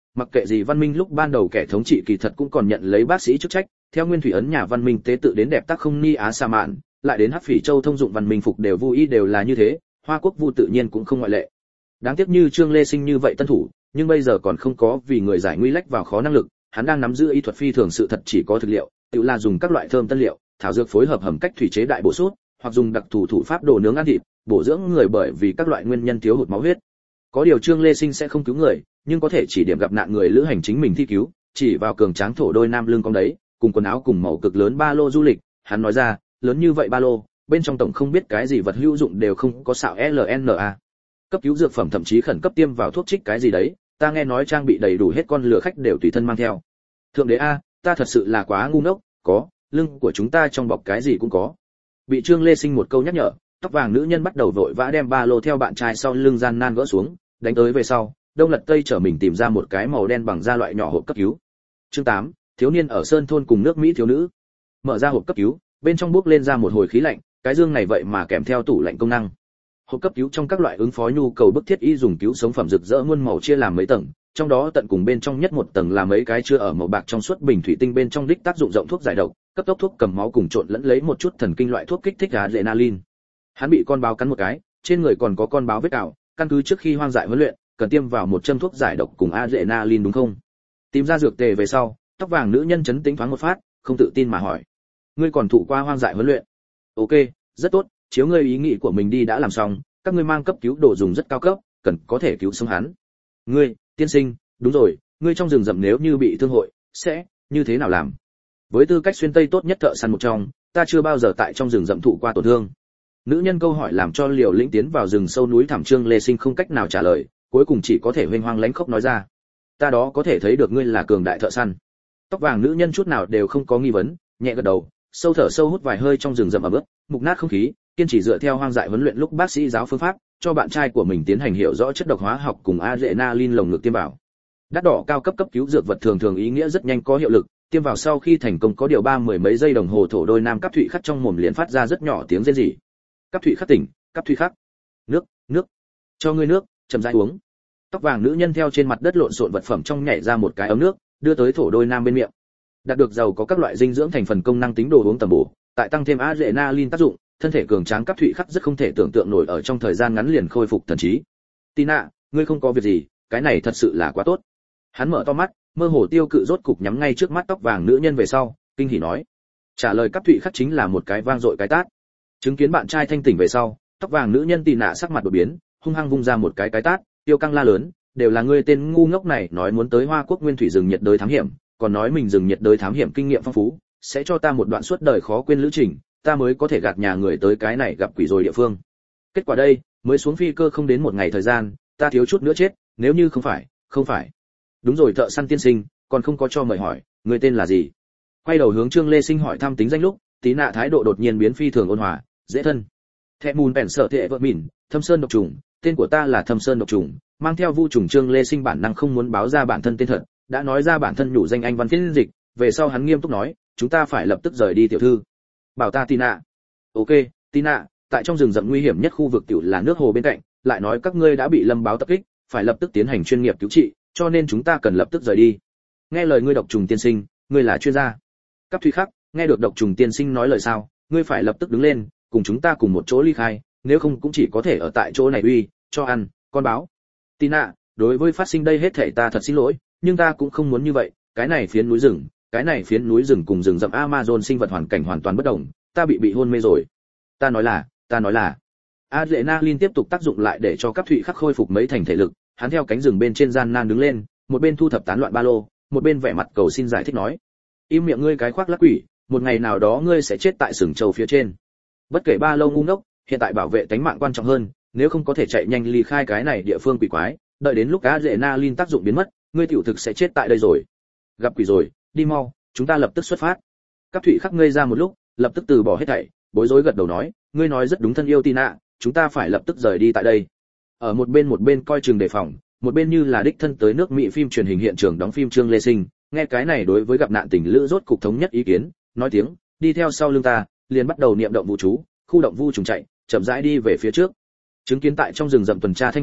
mặc kệ gì văn minh lúc ban đầu kẻ thống trị kỳ thật cũng còn nhận lấy bác sĩ chức trách, theo nguyên thủy ấn nhà văn minh tế tự đến đẹp tác không ni á sa mạn, lại đến hắc phỉ châu thông dụng văn minh phục đều vô ý đều là như thế, Hoa Quốc Vu tự nhiên cũng không ngoại lệ. Đáng tiếc như Trương Lê Sinh như vậy tân thủ, nhưng bây giờ còn không có vì người giải nguy lách vào khó năng lực, hắn đang nắm giữ y thuật phi thường sự thật chỉ có thực liệu, tự là dùng các loại thơm tân liệu, thảo dược phối hợp hầm cách thủy chế đại bổ sút, hoặc dùng đặc thủ thủ pháp đồ nướng ăn thịt, bổ dưỡng người bởi vì các loại nguyên nhân thiếu hụt máu huyết. Có điều Trương Lê Sinh sẽ không cứu người, nhưng có thể chỉ điểm gặp nạn người lữ hành chính mình thi cứu, chỉ vào cường tráng thổ đôi nam lưng cong đấy, cùng quần áo cùng màu cực lớn ba lô du lịch, hắn nói ra, lớn như vậy ba lô, bên trong tổng không biết cái gì vật hữu dụng đều không có xạo lờ en a. Cấp cứu dược phẩm thậm chí khẩn cấp tiêm vào thuốc trích cái gì đấy, ta nghe nói trang bị đầy đủ hết con lừa khách đều tùy thân mang theo. Thượng đế a, ta thật sự là quá ngu ngốc, có, lưng của chúng ta trong bọc cái gì cũng có. Bị Trương Lê Sinh một câu nhắc nhở, tóc vàng nữ nhân bắt đầu vội vã đem ba lô theo bạn trai sau lưng gian nan gỡ xuống, đánh tới về sau, đông lật tây trở mình tìm ra một cái màu đen bằng da loại nhỏ hộp cấp cứu. Chương tám, thiếu niên ở sơn thôn cùng nước Mỹ thiếu nữ. Mở ra hộp cấp cứu, bên trong bốc lên ra một hồi khí lạnh, cái dương này vậy mà kèm theo tủ lạnh công năng. Hộp cấp cứu trong các loại ứng phó nhu cầu bức thiết y dùng cứu sống phẩm rực rỡ muôn màu chia làm mấy tầng, trong đó tận cùng bên trong nhất một tầng là mấy cái chưa ở màu bạc trong suốt bình thủy tinh bên trong đích tác dụng rộng thuốc giải độc, cấp tốc thuốc cầm máu cùng trộn lẫn lấy một chút thần kinh loại thuốc kích thích adrenaline. Hắn bị con báo cắn một cái, trên người còn có con báo vết cào, căn cứ trước khi hoang dại huấn luyện, cần tiêm vào một châm thuốc giải độc cùng adrenaline đúng không? Tìm ra dược tề về sau, tóc vàng nữ nhân chấn tĩnh thoáng một phát, không tự tin mà hỏi: "Ngươi còn thụ qua hoang dại huấn luyện?" "Ok, rất tốt, chiếu ngươi ý nghĩ của mình đi đã làm xong, các ngươi mang cấp cứu đồ dùng rất cao cấp, cần có thể cứu sống hắn." "Ngươi, tiên sinh, đúng rồi, ngươi trong rừng rậm nếu như bị thương hội, sẽ như thế nào làm?" Với tư cách xuyên tây tốt nhất thợ săn một trong, ta chưa bao giờ tại trong rừng rậm thụ qua tổn thương. Nữ nhân câu hỏi làm cho Liều Lĩnh tiến vào rừng sâu núi thẳm Trương Lê Sinh không cách nào trả lời, cuối cùng chỉ có thể huênh hoang lánh khóc nói ra: "Ta đó có thể thấy được ngươi là cường đại thợ săn." Tóc vàng nữ nhân chút nào đều không có nghi vấn, nhẹ gật đầu, sâu thở sâu hút vài hơi trong rừng rậm ẩm ướt, mục nát không khí, kiên trì dựa theo hoang dại huấn luyện lúc bác sĩ giáo phương pháp, cho bạn trai của mình tiến hành hiểu rõ chất độc hóa học cùng adrenaline lồng ngực tiêm vào. Đắt đỏ cao cấp cấp cứu dược vật thường thường ý nghĩa rất nhanh có hiệu lực, tiêm vào sau khi thành công có điều ba mười mấy giây đồng hồ thổ đôi nam cấp thụy khắc trong mồm liền phát ra rất nhỏ tiếng rên rỉ. Cấp thụy khắc tỉnh, cấp thụy khắc. Nước, nước. Cho ngươi nước, chậm rãi uống. Tóc vàng nữ nhân theo trên mặt đất lộn xộn vật phẩm trong nhảy ra một cái ấm nước, đưa tới thổ đôi nam bên miệng. Đạt được giàu có các loại dinh dưỡng thành phần công năng tính đồ uống tầm bổ, tại tăng thêm adrenaline tác dụng, thân thể cường tráng cấp thụy khắc rất không thể tưởng tượng nổi ở trong thời gian ngắn liền khôi phục thần trí. "Tina, ngươi không có việc gì, cái này thật sự là quá tốt." Hắn mở to mắt, mơ hồ tiêu cự rốt cục nhắm ngay trước mắt tóc vàng nữ nhân về sau, kinh hỉ nói. Trả lời cấp thụy khắc chính là một cái vang dội cái tát. Chứng kiến bạn trai thanh tỉnh về sau, tóc vàng nữ nhân Tina sắc mặt đột biến, hung hăng vung ra một cái cái tát, tiêu căng la lớn, đều là ngươi tên ngu ngốc này nói muốn tới Hoa Quốc nguyên thủy rừng nhiệt đới thám hiểm, còn nói mình rừng nhiệt đới thám hiểm kinh nghiệm phong phú, sẽ cho ta một đoạn suốt đời khó quên lữ trình, ta mới có thể gạt nhà người tới cái này gặp quỷ rồi địa phương. Kết quả đây, mới xuống phi cơ không đến một ngày thời gian, ta thiếu chút nữa chết, nếu như không phải, không phải. Đúng rồi thợ săn tiên sinh, còn không có cho mời hỏi, người tên là gì? Quay đầu hướng Trương Lê Sinh hỏi thăm tính danh lúc, tí nạ thái độ đột nhiên biến phi thường ôn hòa, dễ thân. Thẹ mùn bèn sợ thệ vợ mỉn, Thâm Sơn độc trùng, tên của ta là Thâm Sơn độc trùng, mang theo vu trùng. Trương Lê Sinh bản năng không muốn báo ra bản thân tên thật, đã nói ra bản thân nhủ danh anh văn phiên dịch, về sau hắn nghiêm túc nói, chúng ta phải lập tức rời đi tiểu thư. Bảo ta Tina. Ok, Tina, tại trong rừng rậm nguy hiểm nhất khu vực tiểu là nước hồ bên cạnh, lại nói các ngươi đã bị lâm báo tập kích, phải lập tức tiến hành chuyên nghiệp cứu trị, cho nên chúng ta cần lập tức rời đi. Nghe lời ngươi độc trùng tiên sinh, ngươi là chuyên gia. Cấp Thủy Khắc, nghe được độc trùng tiên sinh nói lời sao, ngươi phải lập tức đứng lên, cùng chúng ta cùng một chỗ ly khai, nếu không cũng chỉ có thể ở tại chỗ này uy, cho ăn, con báo. Tina, đối với phát sinh đây hết thảy ta thật xin lỗi, nhưng ta cũng không muốn như vậy, cái này phiến núi rừng, cái này phiến núi rừng cùng rừng rậm Amazon sinh vật hoàn cảnh hoàn toàn bất đồng, ta bị bị hôn mê rồi. Ta nói là, ta nói là. Adrenaline tiếp tục tác dụng lại để cho Cấp Thụy Khắc khôi phục mấy thành thể lực, hắn theo cánh rừng bên trên gian nan đứng lên, một bên thu thập tán loạn ba lô, một bên vẻ mặt cầu xin giải thích nói: "Im miệng ngươi cái khoác lác quỷ, một ngày nào đó ngươi sẽ chết tại sừng châu phía trên. Bất kể ba lâu ngu ngốc, hiện tại bảo vệ tánh mạng quan trọng hơn, nếu không có thể chạy nhanh ly khai cái này địa phương quỷ quái, đợi đến lúc adrenaline tác dụng biến mất, ngươi tiểu thực sẽ chết tại đây rồi. Gặp quỷ rồi, đi mau, chúng ta lập tức xuất phát." Cấp Thụy Khắc ngây ra một lúc, lập tức từ bỏ hết thảy, bối rối gật đầu nói: "Ngươi nói rất đúng thân yêu Tina, chúng ta phải lập tức rời đi tại đây." Ở một bên một bên coi chừng đề phòng, một bên như là đích thân tới nước Mỹ phim truyền hình hiện trường đóng phim Trương Lê Sinh, nghe cái này đối với gặp nạn tình lữ rốt cục thống nhất ý kiến, nói tiếng, đi theo sau lưng ta, liền bắt đầu niệm động vũ chú, khu động vu trùng chạy, chậm rãi đi về phía trước. Chứng kiến tại trong rừng rậm tuần tra Thanh Hồng,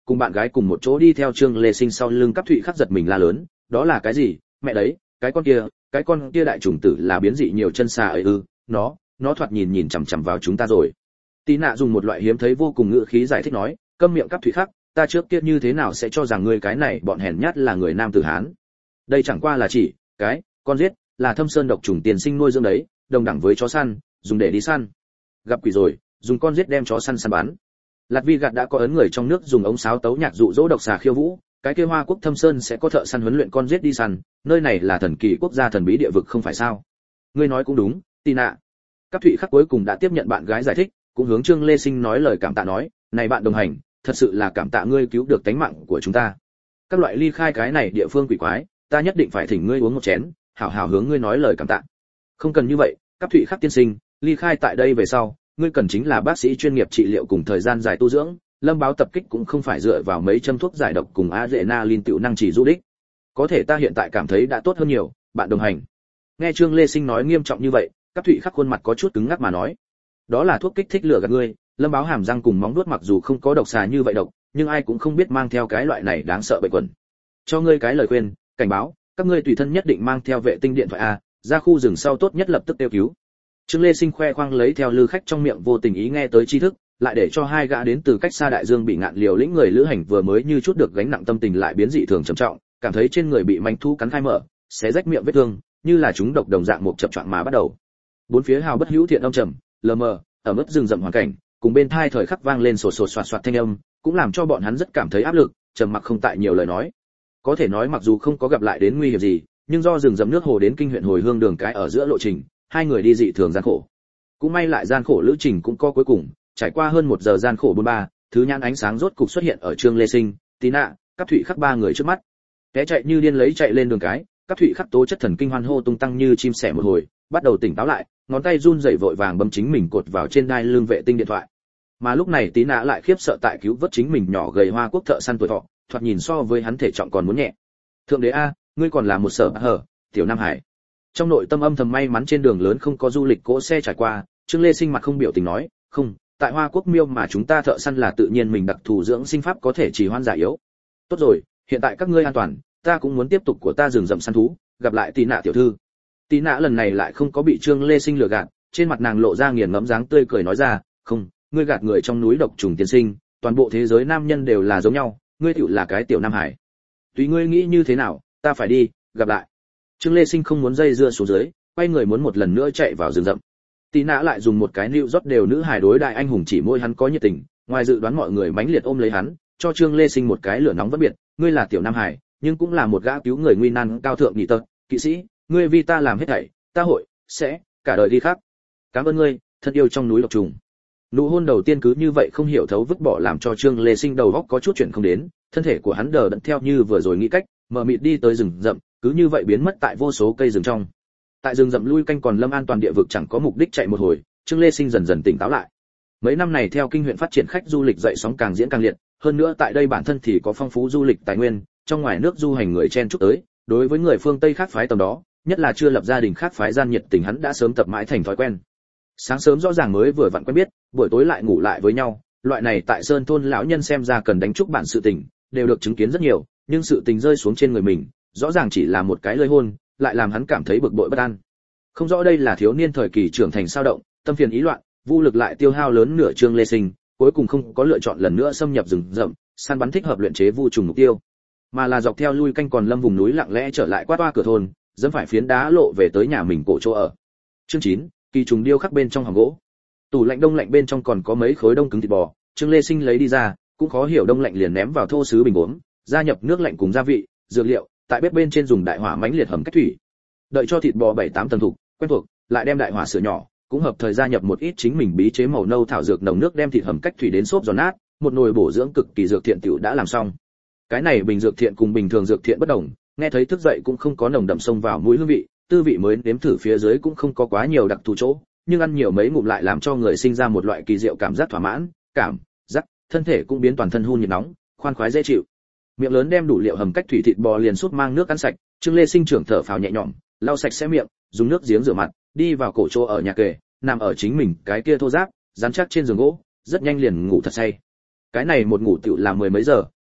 cùng bạn gái cùng một chỗ đi theo Trương Lê Sinh sau lưng Cáp Thụy Khắc giật mình la lớn, đó là cái gì? Mẹ đấy, cái con kia, cái con kia đại trùng tử là biến dị nhiều chân xà ấy ư? Nó, nó thoạt nhìn nhìn chằm chằm vào chúng ta rồi. Tí Nạ dùng một loại hiếm thấy vô cùng ngữ khí giải thích nói, câm miệng Cáp Thụy Khắc, ta trước kia như thế nào sẽ cho rằng ngươi cái này bọn hèn nhát là người nam tử Hán? Đây chẳng qua là chỉ cái con giết, là thâm sơn độc trùng tiền sinh nuôi dưỡng đấy, đồng đẳng với chó săn, dùng để đi săn. Gặp quỷ rồi, dùng con giết đem chó săn săn bắn. Lạt Vi Gạt đã có ấn người trong nước dùng ống sáo tấu nhạc dụ dỗ độc xà khiêu vũ, cái kia Hoa Quốc Thâm Sơn sẽ có thợ săn huấn luyện con giết đi săn, nơi này là thần kỳ quốc gia thần bí địa vực không phải sao? Ngươi nói cũng đúng, Tì Nạ. Cáp Thụy Khắc cuối cùng đã tiếp nhận bạn gái giải thích, cũng hướng Trương Lê Sinh nói lời cảm tạ nói, này bạn đồng hành, thật sự là cảm tạ ngươi cứu được tánh mạng của chúng ta. Các loại ly khai cái này địa phương quỷ quái, ta nhất định phải thỉnh ngươi uống một chén, hảo hảo hướng ngươi nói lời cảm tạ. Không cần như vậy, Cáp Thụy Khắc tiên sinh, ly khai tại đây về sau, ngươi cần chính là bác sĩ chuyên nghiệp trị liệu cùng thời gian dài tu dưỡng, Lâm Báo tập kích cũng không phải dựa vào mấy châm thuốc giải độc cùng adrenaline tiểu năng chỉ du đích. Có thể ta hiện tại cảm thấy đã tốt hơn nhiều, bạn đồng hành. Nghe Trương Lê Sinh nói nghiêm trọng như vậy, Cáp Thụy Khắc khuôn mặt có chút cứng ngắc mà nói, đó là thuốc kích thích lừa gạt ngươi, Lâm Báo hàm răng cùng móng vuốt mặc dù không có độc xà như vậy độc, nhưng ai cũng không biết mang theo cái loại này đáng sợ bệnh quẩn. Cho ngươi cái lời khuyên, cảnh báo, các ngươi tùy thân nhất định mang theo vệ tinh điện thoại a, ra khu rừng sau tốt nhất lập tức kêu cứu. Trương Lê Sinh khoe khoang lấy theo lư khách trong miệng vô tình ý nghe tới tri thức, lại để cho hai gã đến từ cách xa đại dương bị ngạn liều lĩnh người lữ hành vừa mới như chút được gánh nặng tâm tình lại biến dị thường trầm trọng, cảm thấy trên người bị manh thú cắn khai mở, xé rách miệng vết thương, như là chúng độc đồng dạng một chập choạng mà bắt đầu. Bốn phía hào bất hữu thiện âm trầm, lờ mờ, ở mức rừng rậm hoàn cảnh, cùng bên thai thời khắc vang lên sột sột soạt soạt thanh âm, cũng làm cho bọn hắn rất cảm thấy áp lực, trầm mặc không tại nhiều lời nói. Có thể nói mặc dù không có gặp lại đến nguy hiểm gì, nhưng do rừng rậm nước hồ đến kinh huyện hồi hương đường cái ở giữa lộ trình, hai người đi dị thường gian khổ. Cũng may lại gian khổ lữ trình cũng có cuối cùng, trải qua hơn một giờ gian khổ bôn ba, thứ nhãn ánh sáng rốt cục xuất hiện ở Trương Lê Sinh, Tí Nạ, Cáp Thụy Khắc ba người trước mắt. Té chạy như điên lấy chạy lên đường cái, Cáp Thụy Khắc tố chất thần kinh hoan hô tung tăng như chim sẻ một hồi, bắt đầu tỉnh táo lại, ngón tay run rẩy vội vàng bấm chính mình cột vào trên đai lưng vệ tinh điện thoại. Mà lúc này Tí Nạ lại khiếp sợ tại cứu vớt chính mình nhỏ gầy Hoa Quốc thợ săn tuổi thọ, thoạt nhìn so với hắn thể trọng còn muốn nhẹ. Thượng đế a, ngươi còn là một sở hở, tiểu Nam Hải. Trong nội tâm âm thầm may mắn trên đường lớn không có du lịch cỗ xe trải qua, Trương Lê Sinh mặt không biểu tình nói, không, tại Hoa Quốc Miêu mà chúng ta thợ săn là tự nhiên mình đặc thù dưỡng sinh pháp có thể chỉ hoan giả yếu. Tốt rồi, hiện tại các ngươi an toàn, ta cũng muốn tiếp tục của ta rừng rậm săn thú, gặp lại Tí Nạ tiểu thư. Tí Nạ lần này lại không có bị Trương Lê Sinh lừa gạt, trên mặt nàng lộ ra nghiền ngẫm dáng tươi cười nói ra, không, ngươi gạt người trong núi độc trùng tiên sinh, toàn bộ thế giới nam nhân đều là giống nhau, ngươi tiểu là cái tiểu Nam Hải. Tùy ngươi nghĩ như thế nào, ta phải đi, gặp lại. Trương Lê Sinh không muốn dây dưa xuống dưới, quay người muốn một lần nữa chạy vào rừng rậm. Tí Nạ lại dùng một cái nịu rót đều nữ hài đối đại anh hùng chỉ môi hắn có nhiệt tình, ngoài dự đoán mọi người mãnh liệt ôm lấy hắn, cho Trương Lê Sinh một cái lửa nóng vẫn biệt, ngươi là tiểu Nam Hải, nhưng cũng là một gã cứu người nguy nan cao thượng nhị tật, kỵ sĩ, ngươi vì ta làm hết thảy, ta hội sẽ cả đời đi khác. Cảm ơn ngươi, thân yêu trong núi độc trùng. Nụ hôn đầu tiên cứ như vậy không hiểu thấu vứt bỏ làm cho Trương Lê Sinh đầu óc có chút chuyển không đến, thân thể của hắn đờ đẫn theo như vừa rồi nghĩ cách, mờ mịt đi tới rừng rậm, cứ như vậy biến mất tại vô số cây rừng trong. Tại rừng rậm lui canh còn lâm an toàn địa vực chẳng có mục đích chạy một hồi, Trương Lê Sinh dần dần tỉnh táo lại. Mấy năm này theo kinh huyện phát triển khách du lịch dậy sóng càng diễn càng liệt, hơn nữa tại đây bản thân thì có phong phú du lịch tài nguyên, trong ngoài nước du hành người chen chúc tới, đối với người phương Tây khác phái tầm đó, nhất là chưa lập gia đình khác phái gian nhiệt tình hắn đã sớm tập mãi thành thói quen. Sáng sớm rõ ràng mới vừa vặn quen biết, buổi tối lại ngủ lại với nhau, loại này tại sơn thôn lão nhân xem ra cần đánh chúc bản sự tình, đều được chứng kiến rất nhiều, nhưng sự tình rơi xuống trên người mình, rõ ràng chỉ là một cái lơi hôn, lại làm hắn cảm thấy bực bội bất an. Không rõ đây là thiếu niên thời kỳ trưởng thành sao động, tâm phiền ý loạn, vô lực lại tiêu hao lớn nửa Trương Lê Sinh, cuối cùng không có lựa chọn lần nữa xâm nhập rừng rậm, săn bắn thích hợp luyện chế vu trùng mục tiêu, mà là dọc theo lui canh còn lâm vùng núi lặng lẽ trở lại quát toa cửa thôn, dẫm phải phiến đá lộ về tới nhà mình cổ chỗ ở. Chương chín, kỳ trùng điêu khắc bên trong hòm gỗ. Tủ lạnh đông lạnh bên trong còn có mấy khối đông cứng thịt bò, Trương Lê Sinh lấy đi ra, cũng khó hiểu đông lạnh liền ném vào thô sứ bình uống, gia nhập nước lạnh cùng gia vị, dược liệu, tại bếp bên trên dùng đại hỏa mãnh liệt hầm cách thủy. Đợi cho thịt bò bảy tám tầng thục, quen thuộc, lại đem đại hỏa sửa nhỏ, cũng hợp thời gia nhập một ít chính mình bí chế màu nâu thảo dược nồng nước đem thịt hầm cách thủy đến xốp giòn nát, một nồi bổ dưỡng cực kỳ dược thiện tiểu đã làm xong. Cái này bình dược thiện cùng bình thường dược thiện bất đồng, nghe thấy thức dậy cũng không có nồng đậm xông vào mũi hương vị, tư vị mới nếm thử phía dưới cũng không có quá nhiều đặc thù chỗ, nhưng ăn nhiều mấy ngụm lại làm cho người sinh ra một loại kỳ diệu cảm giác thỏa mãn, cảm giác thân thể cũng biến toàn thân hun nhiệt nóng, khoan khoái dễ chịu. Miệng lớn đem đủ liệu hầm cách thủy thịt bò liền sút mang nước ăn sạch, Trương Lê Sinh trưởng thở phào nhẹ nhõm, lau sạch sẽ miệng, dùng nước giếng rửa mặt, đi vào cổ chỗ ở nhà kề, nằm ở chính mình cái kia thô ráp, rắn chắc trên giường gỗ, rất nhanh liền ngủ thật say. Cái này một ngủ tiểu là mười mấy giờ,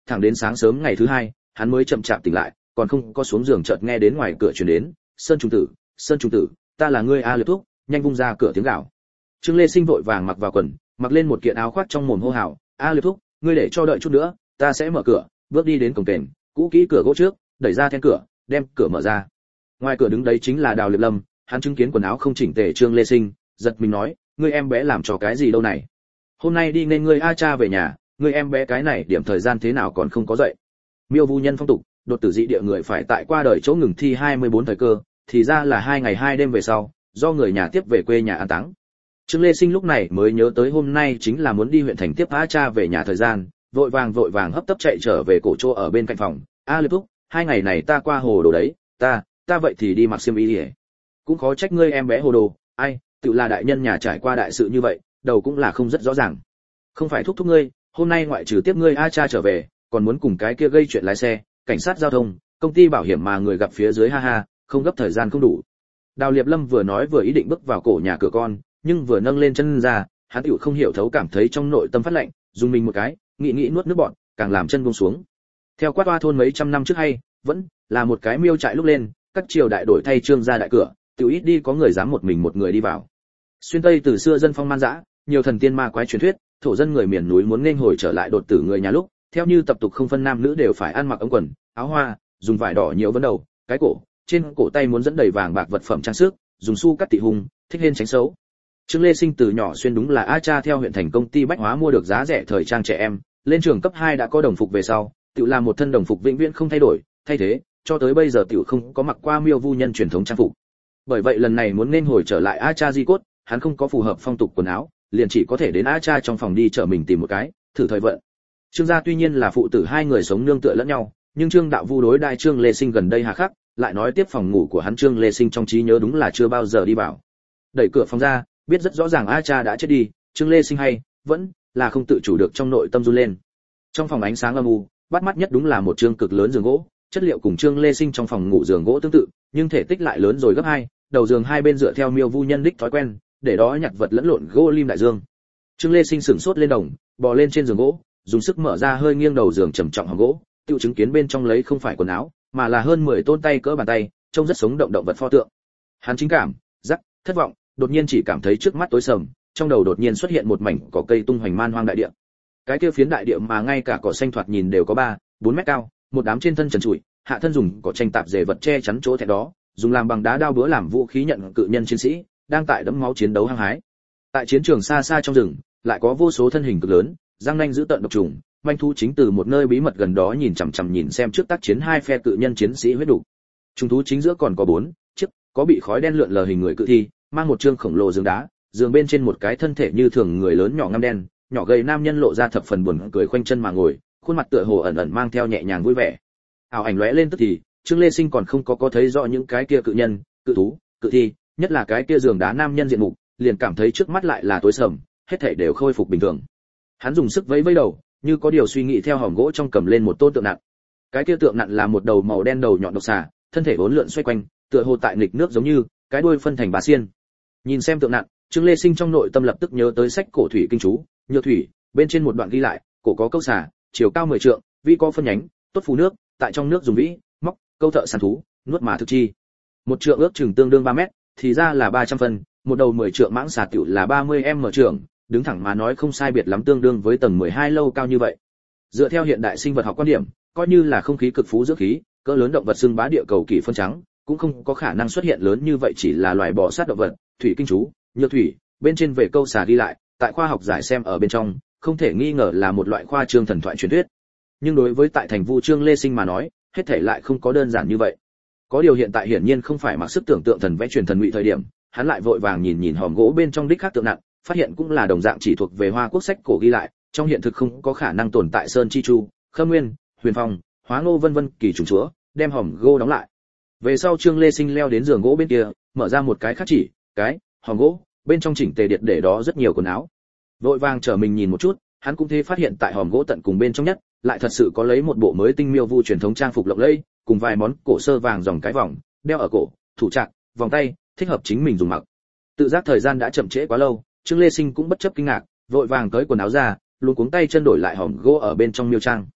thẳng đến sáng sớm ngày thứ hai, hắn mới chậm chạp tỉnh lại, còn không có xuống giường chợt nghe đến ngoài cửa truyền đến, "Sơn Trung tử, Sơn Trung tử, ta là ngươi A Liệt Thúc, nhanh vung ra cửa tiếng gào." Trương Lê Sinh vội vàng mặc vào quần, mặc lên một kiện áo khoác trong mồm hô hào, "A Liệt Thúc, ngươi để cho đợi chút nữa, ta sẽ mở cửa." Bước đi đến cổng kềnh, cũ kỹ cửa gỗ trước, đẩy ra then cửa, đem cửa mở ra. Ngoài cửa đứng đấy chính là Đào Liệp Lâm, hắn chứng kiến quần áo không chỉnh tề Trương Lê Sinh, giật mình nói, "Ngươi em bé làm trò cái gì đâu này? Hôm nay đi nên ngươi A cha về nhà, ngươi em bé cái này điểm thời gian thế nào còn không có dậy?" Miêu Vu nhân phong tục, đột tử dị địa người phải tại qua đời chỗ ngừng thi hai mươi bốn thời cơ, thì ra là hai ngày hai đêm về sau, do người nhà tiếp về quê nhà an táng. Trương Lê Sinh lúc này mới nhớ tới hôm nay chính là muốn đi huyện thành tiếp A cha về nhà thời gian, vội vàng vội vàng hấp tấp chạy trở về cổ chỗ ở bên cạnh phòng. "A Liệp Thúc, hai ngày này ta qua hồ đồ đấy, ta, ta vậy thì đi mặc xiêm y đi. Cũng khó trách ngươi em bé hồ đồ, ai, tự là đại nhân nhà trải qua đại sự như vậy, đầu cũng là không rất rõ ràng. Không phải thúc thúc ngươi, hôm nay ngoại trừ tiếp ngươi A cha trở về, còn muốn cùng cái kia gây chuyện lái xe, cảnh sát giao thông, công ty bảo hiểm mà người gặp phía dưới, ha ha, không gấp thời gian không đủ." Đào Liệp Lâm vừa nói vừa ý định bước vào cổ nhà cửa con, nhưng vừa nâng lên chân ra, hắn tiểu không hiểu thấu cảm thấy trong nội tâm phát lạnh, dùng mình một cái, nghĩ nghĩ nuốt nước bọt, càng làm chân buông xuống. Theo quát oa thôn mấy trăm năm trước hay, vẫn là một cái miêu trại lúc lên, các triều đại đổi thay trương gia đại cửa, tiểu ít đi có người dám một mình một người đi vào. Xuyên Tây từ xưa dân phong man dã, nhiều thần tiên ma quái truyền thuyết, thổ dân người miền núi muốn nên hồi trở lại đột tử người nhà lúc, theo như tập tục không phân nam nữ đều phải ăn mặc ống quần, áo hoa, dùng vải đỏ nhiều vấn đầu, cái cổ, trên cổ tay muốn dẫn đầy vàng bạc vật phẩm trang sức, dùng xu cắt tỉ hùng, thích lên tránh xấu. Trương Lê Sinh từ nhỏ xuyên đúng là A cha theo huyện thành công ty bách hóa mua được giá rẻ thời trang trẻ em, lên trường cấp hai đã có đồng phục về sau, tự làm một thân đồng phục vĩnh viễn không thay đổi, thay thế, cho tới bây giờ tiểu không có mặc qua Miêu Vu nhân truyền thống trang phục. Bởi vậy lần này muốn nên hồi trở lại A cha di cốt, hắn không có phù hợp phong tục quần áo, liền chỉ có thể đến A cha trong phòng đi chợ mình tìm một cái, thử thời vận. Trương gia tuy nhiên là phụ tử hai người sống nương tựa lẫn nhau, nhưng Trương Đạo Vu đối đai Trương Lê Sinh gần đây hà khắc, lại nói tiếp phòng ngủ của hắn Trương Lê Sinh trong trí nhớ đúng là chưa bao giờ đi vào. Đẩy cửa phòng ra, biết rất rõ ràng A cha đã chết đi, Trương Lê Sinh hay vẫn là không tự chủ được trong nội tâm run lên. Trong phòng ánh sáng âm u, bắt mắt nhất đúng là một trương cực lớn giường gỗ, chất liệu cùng Trương Lê Sinh trong phòng ngủ giường gỗ tương tự, nhưng thể tích lại lớn rồi gấp hai, đầu giường hai bên dựa theo Miêu Vu nhân đích thói quen, để đó nhặt vật lẫn lộn gỗ lim đại dương. Trương Lê Sinh sửng sốt lên đồng, bò lên trên giường gỗ, dùng sức mở ra hơi nghiêng đầu giường trầm trọng hòm gỗ, tiêu chứng kiến bên trong lấy không phải quần áo, mà là hơn mười tôn tay cỡ bàn tay, trông rất sống động động vật pho tượng. Hắn chính cảm, rắc, thất vọng, đột nhiên chỉ cảm thấy trước mắt tối sầm, trong đầu đột nhiên xuất hiện một mảnh cỏ cây tung hoành man hoang đại địa. Cái kia phiến đại địa mà ngay cả cỏ xanh thoạt nhìn đều có ba, bốn mét cao, một đám trên thân trần trụi, hạ thân dùng cỏ tranh tạp dề vật che chắn chỗ thẹn đó, dùng làm bằng đá đao búa làm vũ khí nhận cự nhân chiến sĩ, đang tại đẫm máu chiến đấu hăng hái. Tại chiến trường xa xa trong rừng, lại có vô số thân hình cực lớn, răng nanh giữ tợn độc trùng, manh thú chính từ một nơi bí mật gần đó nhìn chằm chằm nhìn xem trước tác chiến hai phe cự nhân chiến sĩ huyết đủ. Trùng thú chính giữa còn có bốn chiếc, có bị khói đen lượn lờ hình người cự thi, mang một trương khổng lồ giường đá, giường bên trên một cái thân thể như thường người lớn nhỏ ngăm đen, nhỏ gầy nam nhân lộ ra thập phần buồn cười khoanh chân mà ngồi, khuôn mặt tựa hồ ẩn ẩn mang theo nhẹ nhàng vui vẻ. Ảo ảnh lóe lên tức thì, Trương Lê Sinh còn không có có thấy rõ những cái kia cự nhân, cự thú, cự thi, nhất là cái kia giường đá nam nhân diện mục, liền cảm thấy trước mắt lại là tối sầm, hết thảy đều khôi phục bình thường. Hắn dùng sức vẫy vẫy đầu, như có điều suy nghĩ theo hòm gỗ trong cầm lên một tôn tượng nặn. Cái kia tượng nặn là một đầu màu đen đầu nhọn độc xà, thân thể uốn lượn xoay quanh, tựa hồ tại nghịch nước giống như, cái đuôi phân thành ba xiên. Nhìn xem tượng nặn, Trương Lê Sinh trong nội tâm lập tức nhớ tới sách cổ thủy kinh chú, Nhược thủy, bên trên một đoạn ghi lại, cổ có câu xà, chiều cao mười trượng, vĩ có phân nhánh, tốt phù nước, tại trong nước dùng vĩ, móc, câu thợ săn thú, nuốt mà thực chi. Một trượng ước chừng tương đương ba mét, thì ra là ba trăm phân, một đầu mười trượng mãng xà tiểu là ba mươi m trượng, đứng thẳng mà nói không sai biệt lắm tương đương với tầng mười hai lâu cao như vậy. Dựa theo hiện đại sinh vật học quan điểm, coi như là không khí cực phú dưỡng khí, cỡ lớn động vật xưng bá địa cầu kỳ phân trắng, cũng không có khả năng xuất hiện lớn như vậy chỉ là loài bò sát động vật. Thủy kinh chú, Nhược thủy, bên trên về câu xà ghi lại, tại khoa học giải xem ở bên trong, không thể nghi ngờ là một loại khoa trương thần thoại truyền thuyết. Nhưng đối với tại thành Vu Trương Lê Sinh mà nói, hết thể lại không có đơn giản như vậy. Có điều hiện tại hiển nhiên không phải mặc sức tưởng tượng thần vẽ truyền thần ngụy thời điểm, hắn lại vội vàng nhìn nhìn hòm gỗ bên trong đích khác tượng nặng, phát hiện cũng là đồng dạng chỉ thuộc về Hoa Quốc sách cổ ghi lại, trong hiện thực không có khả năng tồn tại Sơn Chi Chu, Khâm Nguyên, Huyền Phong, Hóa Ngô vân vân kỳ trùng chúa, đem hòm gỗ đóng lại. Về sau Trương Lê Sinh leo đến giường gỗ bên kia, mở ra một cái khác chỉ, cái hòm gỗ, bên trong chỉnh tề điệt để đó rất nhiều quần áo. Vội vàng trở mình nhìn một chút, hắn cũng thế phát hiện tại hòm gỗ tận cùng bên trong nhất, lại thật sự có lấy một bộ mới tinh Miêu Vu truyền thống trang phục lộng lẫy, cùng vài món cổ sơ vàng dòng cái vòng, đeo ở cổ, thủ trạc, vòng tay, thích hợp chính mình dùng mặc. Tự giác thời gian đã chậm trễ quá lâu, Trương Lê Sinh cũng bất chấp kinh ngạc, vội vàng tới quần áo ra, luống cuống tay chân đổi lại hòm gỗ ở bên trong miêu trang.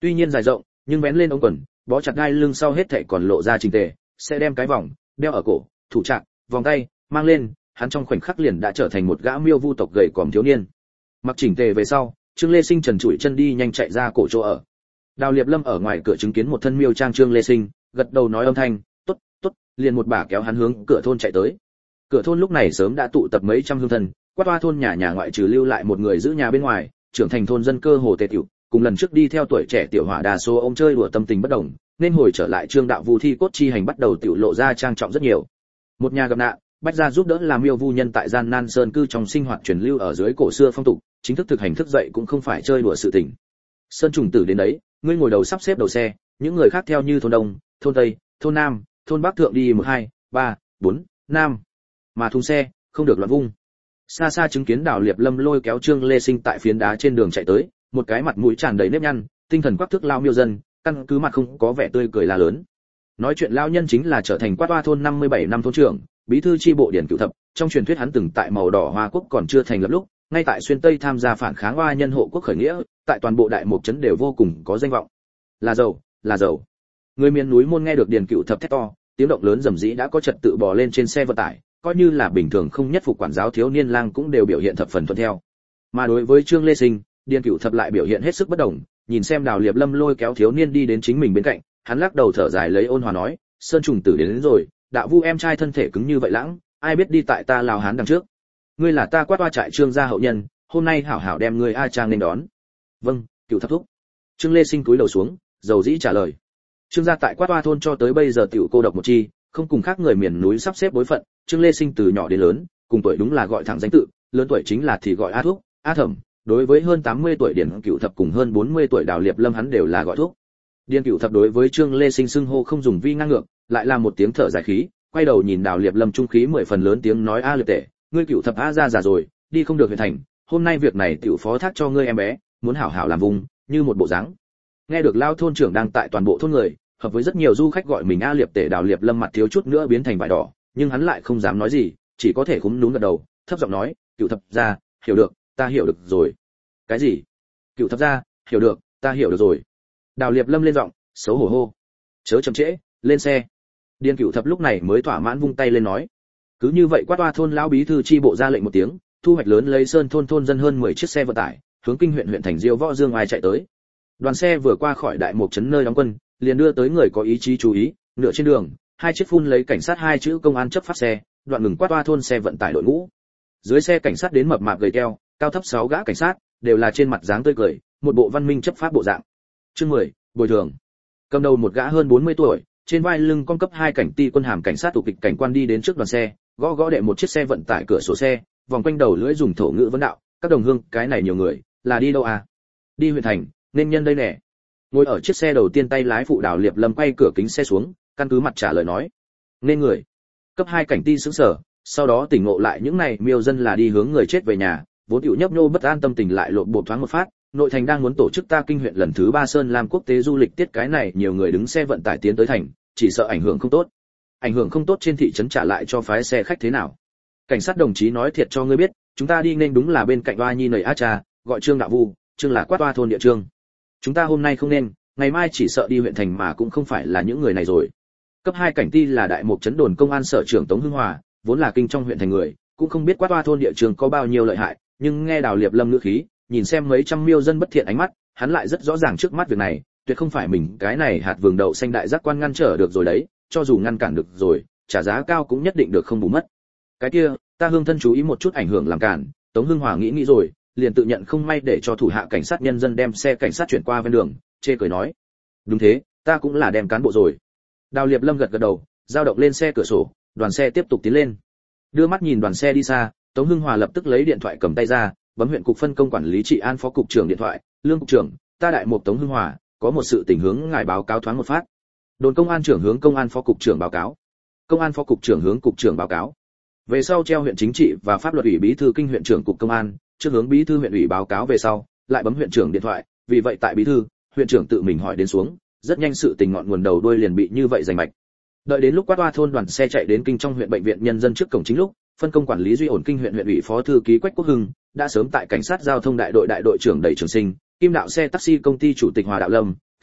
Tuy nhiên dài rộng, nhưng vén lên ống quần, bó chặt gai lưng sau hết thảy còn lộ ra chỉnh tề, sẽ đem cái vòng đeo ở cổ, thủ trạng, vòng tay mang lên, hắn trong khoảnh khắc liền đã trở thành một gã miêu vu tộc gầy còm thiếu niên. Mặc chỉnh tề về sau, Trương Lê Sinh trần trụi chân đi nhanh chạy ra cổ chỗ ở. Đào Liệp Lâm ở ngoài cửa chứng kiến một thân miêu trang Trương Lê Sinh, gật đầu nói âm thanh, "Tốt, tốt", liền một bà kéo hắn hướng cửa thôn chạy tới. Cửa thôn lúc này sớm đã tụ tập mấy trăm hương thân, quát toa thôn nhà nhà ngoại trừ lưu lại một người giữ nhà bên ngoài, trưởng thành thôn dân cơ hồ tề tiểu, cùng lần trước đi theo tuổi trẻ tiểu hỏa đa số ông chơi đùa tâm tình bất đồng, nên hồi trở lại Trương đạo vu thi cốt chi hành bắt đầu tiểu lộ ra trang trọng rất nhiều. Một nhà gặp nạn, bách gia giúp đỡ làm miêu vu nhân tại gian nan sơn cư trong sinh hoạt truyền lưu ở dưới cổ xưa phong tục, chính thức thực hành thức dậy cũng không phải chơi đùa sự tình. Sơn trùng tử đến đấy, ngươi ngồi đầu sắp xếp đầu xe, những người khác theo như thôn đông, thôn tây, thôn nam, thôn bắc thượng đi một hai ba bốn năm, mà thùng xe không được loạn vung. Xa xa chứng kiến Đào Liệp Lâm lôi kéo Trương Lê Sinh tại phiến đá trên đường chạy tới, một cái mặt mũi tràn đầy nếp nhăn, tinh thần quắc thước lao miêu dân, căn cứ mặt không có vẻ tươi cười là lớn. Nói chuyện lao nhân chính là trở thành quát toa thôn năm mươi bảy năm thôn trưởng, bí thư chi bộ Điển Cửu Thập, trong truyền thuyết hắn từng tại màu đỏ Hoa Quốc còn chưa thành lập lúc, ngay tại xuyên Tây tham gia phản kháng Hoa nhân hộ quốc khởi nghĩa, tại toàn bộ đại mục trấn đều vô cùng có danh vọng. Là giàu, là giàu. Người miền núi môn nghe được Điển Cửu Thập thét to, tiếng động lớn rầm rĩ đã có trật tự bò lên trên xe vận tải, coi như là bình thường không nhất phục quản giáo thiếu niên lang cũng đều biểu hiện thập phần thuận theo. Mà đối với Trương Lê Sinh, Điền Cửu Thập lại biểu hiện hết sức bất đồng, nhìn xem Đào Liệp Lâm lôi kéo thiếu niên đi đến chính mình bên cạnh, hắn lắc đầu thở dài lấy ôn hòa nói, Sơn trùng tử đến, đến rồi, đạo vu em trai thân thể cứng như vậy lãng, ai biết đi tại ta Lào Hán đằng trước. Ngươi là ta quát toa trại Trương gia hậu nhân, hôm nay hảo hảo đem ngươi a trang nên đón. Vâng, Cửu Thập thúc. Trương Lê Sinh cúi đầu xuống, dầu dĩ trả lời. Trương gia tại quát toa thôn cho tới bây giờ tiểu cô độc một chi, không cùng khác người miền núi sắp xếp bối phận, Trương Lê Sinh từ nhỏ đến lớn, cùng tuổi đúng là gọi thẳng danh tự, lớn tuổi chính là thì gọi A Thúc, A Thẩm, đối với hơn tám mươi tuổi Điền Cửu Thập cùng hơn bốn mươi tuổi Đào Liệp Lâm hắn đều là gọi thúc. Điền Cửu Thập đối với Trương Lê Sinh xưng hô không dùng vi ngang ngược, lại là một tiếng thở dài khí, quay đầu nhìn Đào Liệp Lâm trung khí mười phần lớn tiếng nói a Liệp tể, ngươi Cửu Thập a ra già rồi, đi không được huyện thành, hôm nay việc này tiểu phó thác cho ngươi em bé, muốn hảo hảo làm vùng, như một bộ dáng. Nghe được lao thôn trưởng đang tại toàn bộ thôn người, hợp với rất nhiều du khách gọi mình a Liệp tể, Đào Liệp Lâm mặt thiếu chút nữa biến thành vải đỏ, nhưng hắn lại không dám nói gì, chỉ có thể khúm núm gật đầu, thấp giọng nói, Cửu Thập gia, hiểu được, ta hiểu được rồi. Cái gì? Cửu Thập gia, hiểu được, ta hiểu được rồi. Đào Liệp Lâm lên giọng, xấu hổ hô, chớ chậm trễ, lên xe. Điền Cửu Thập lúc này mới thỏa mãn vung tay lên nói. Cứ như vậy quát toa thôn lão bí thư chi bộ ra lệnh một tiếng, thu hoạch lớn lấy sơn thôn thôn dân hơn mười chiếc xe vận tải, hướng kinh huyện huyện thành Diêu Võ Dương ai chạy tới. Đoàn xe vừa qua khỏi đại mục trấn nơi đóng quân, liền đưa tới người có ý chí chú ý, nửa trên đường, hai chiếc phun lấy cảnh sát hai chữ công an chấp pháp xe, đoạn ngừng quát toa thôn xe vận tải đội ngũ. Dưới xe cảnh sát đến mập mạp gầy teo, cao thấp sáu gã cảnh sát, đều là trên mặt dáng tươi cười, một bộ văn minh chấp pháp bộ dạng. Chương mười, bồi thường. Cầm đầu một gã hơn bốn mươi tuổi, trên vai lưng con cấp hai cảnh ti quân hàm cảnh sát tụ kịch cảnh quan đi đến trước đoàn xe, gõ gõ đệ một chiếc xe vận tải cửa sổ xe, vòng quanh đầu lưỡi dùng thổ ngữ vấn đạo, các đồng hương, cái này nhiều người, là đi đâu à? Đi huyện thành, nên nhân đây nè. Ngồi ở chiếc xe đầu tiên tay lái phụ Đào Liệp Lâm quay cửa kính xe xuống, căn cứ mặt trả lời nói. Nên người. Cấp hai cảnh ti sững sờ, sau đó tỉnh ngộ lại những này miêu dân là đi hướng người chết về nhà, vốn tiểu nhấp nhô bất an tâm tình lại lộn bột thoáng một phát, nội thành đang muốn tổ chức ta kinh huyện lần thứ ba Sơn Lam quốc tế du lịch tiết, cái này nhiều người đứng xe vận tải tiến tới thành, chỉ sợ ảnh hưởng không tốt. Ảnh hưởng không tốt trên thị trấn trả lại cho phái xe khách thế nào? Cảnh sát đồng chí nói thiệt cho ngươi biết, chúng ta đi nên đúng là bên cạnh Oa Nhi nầy A Cha, gọi Trương Đạo Vu, Trương là quát toa thôn địa trương. Chúng ta hôm nay không nên, ngày mai chỉ sợ đi huyện thành mà cũng không phải là những người này rồi. Cấp hai cảnh ti là đại mục trấn đồn công an sở trưởng Tống Hưng Hòa, vốn là kinh trong huyện thành người, cũng không biết quát toa thôn địa trường có bao nhiêu lợi hại, nhưng nghe Đào Liệp Lâm ngữ khí, nhìn xem mấy trăm miêu dân bất thiện ánh mắt, hắn lại rất rõ ràng trước mắt việc này, tuyệt không phải mình cái này hạt vườn đậu xanh đại giác quan ngăn trở được rồi đấy, cho dù ngăn cản được rồi, trả giá cao cũng nhất định được không bù mất. Cái kia, ta hương thân chú ý một chút ảnh hưởng làm cản, Tống Hưng Hòa nghĩ nghĩ rồi, liền tự nhận không may để cho thủ hạ cảnh sát nhân dân đem xe cảnh sát chuyển qua ven đường, chê cười nói: "Đúng thế, ta cũng là đem cán bộ rồi." Đào Liệp Lâm gật gật đầu, dao động lên xe cửa sổ, đoàn xe tiếp tục tiến lên. Đưa mắt nhìn đoàn xe đi xa, Tống Hưng Hòa lập tức lấy điện thoại cầm tay ra, bấm huyện cục phân công quản lý trị an phó cục trưởng điện thoại: "Lương cục trưởng, ta đại mục Tống Hưng Hòa, có một sự tình hướng ngài báo cáo thoáng một phát." Đồn công an trưởng hướng công an phó cục trưởng báo cáo. Công an phó cục trưởng hướng cục trưởng báo cáo. Về sau treo huyện chính trị và pháp luật ủy bí thư kinh huyện trưởng cục công an, trước hướng bí thư huyện ủy báo cáo về sau, lại bấm huyện trưởng điện thoại, vì vậy tại bí thư, huyện trưởng tự mình hỏi đến xuống, rất nhanh sự tình ngọn nguồn đầu đuôi liền bị như vậy giành mạch. Đợi đến lúc quát toa thôn đoàn xe chạy đến kinh trong huyện bệnh viện nhân dân trước cổng chính lúc, phân công quản lý duy ổn kinh huyện huyện ủy phó thư ký Quách Quốc Hưng đã sớm tại cảnh sát giao thông đại đội đại đội trưởng Đẩy Trường Sinh, Kim Đạo xe taxi công ty chủ tịch Hòa Đạo Lâm,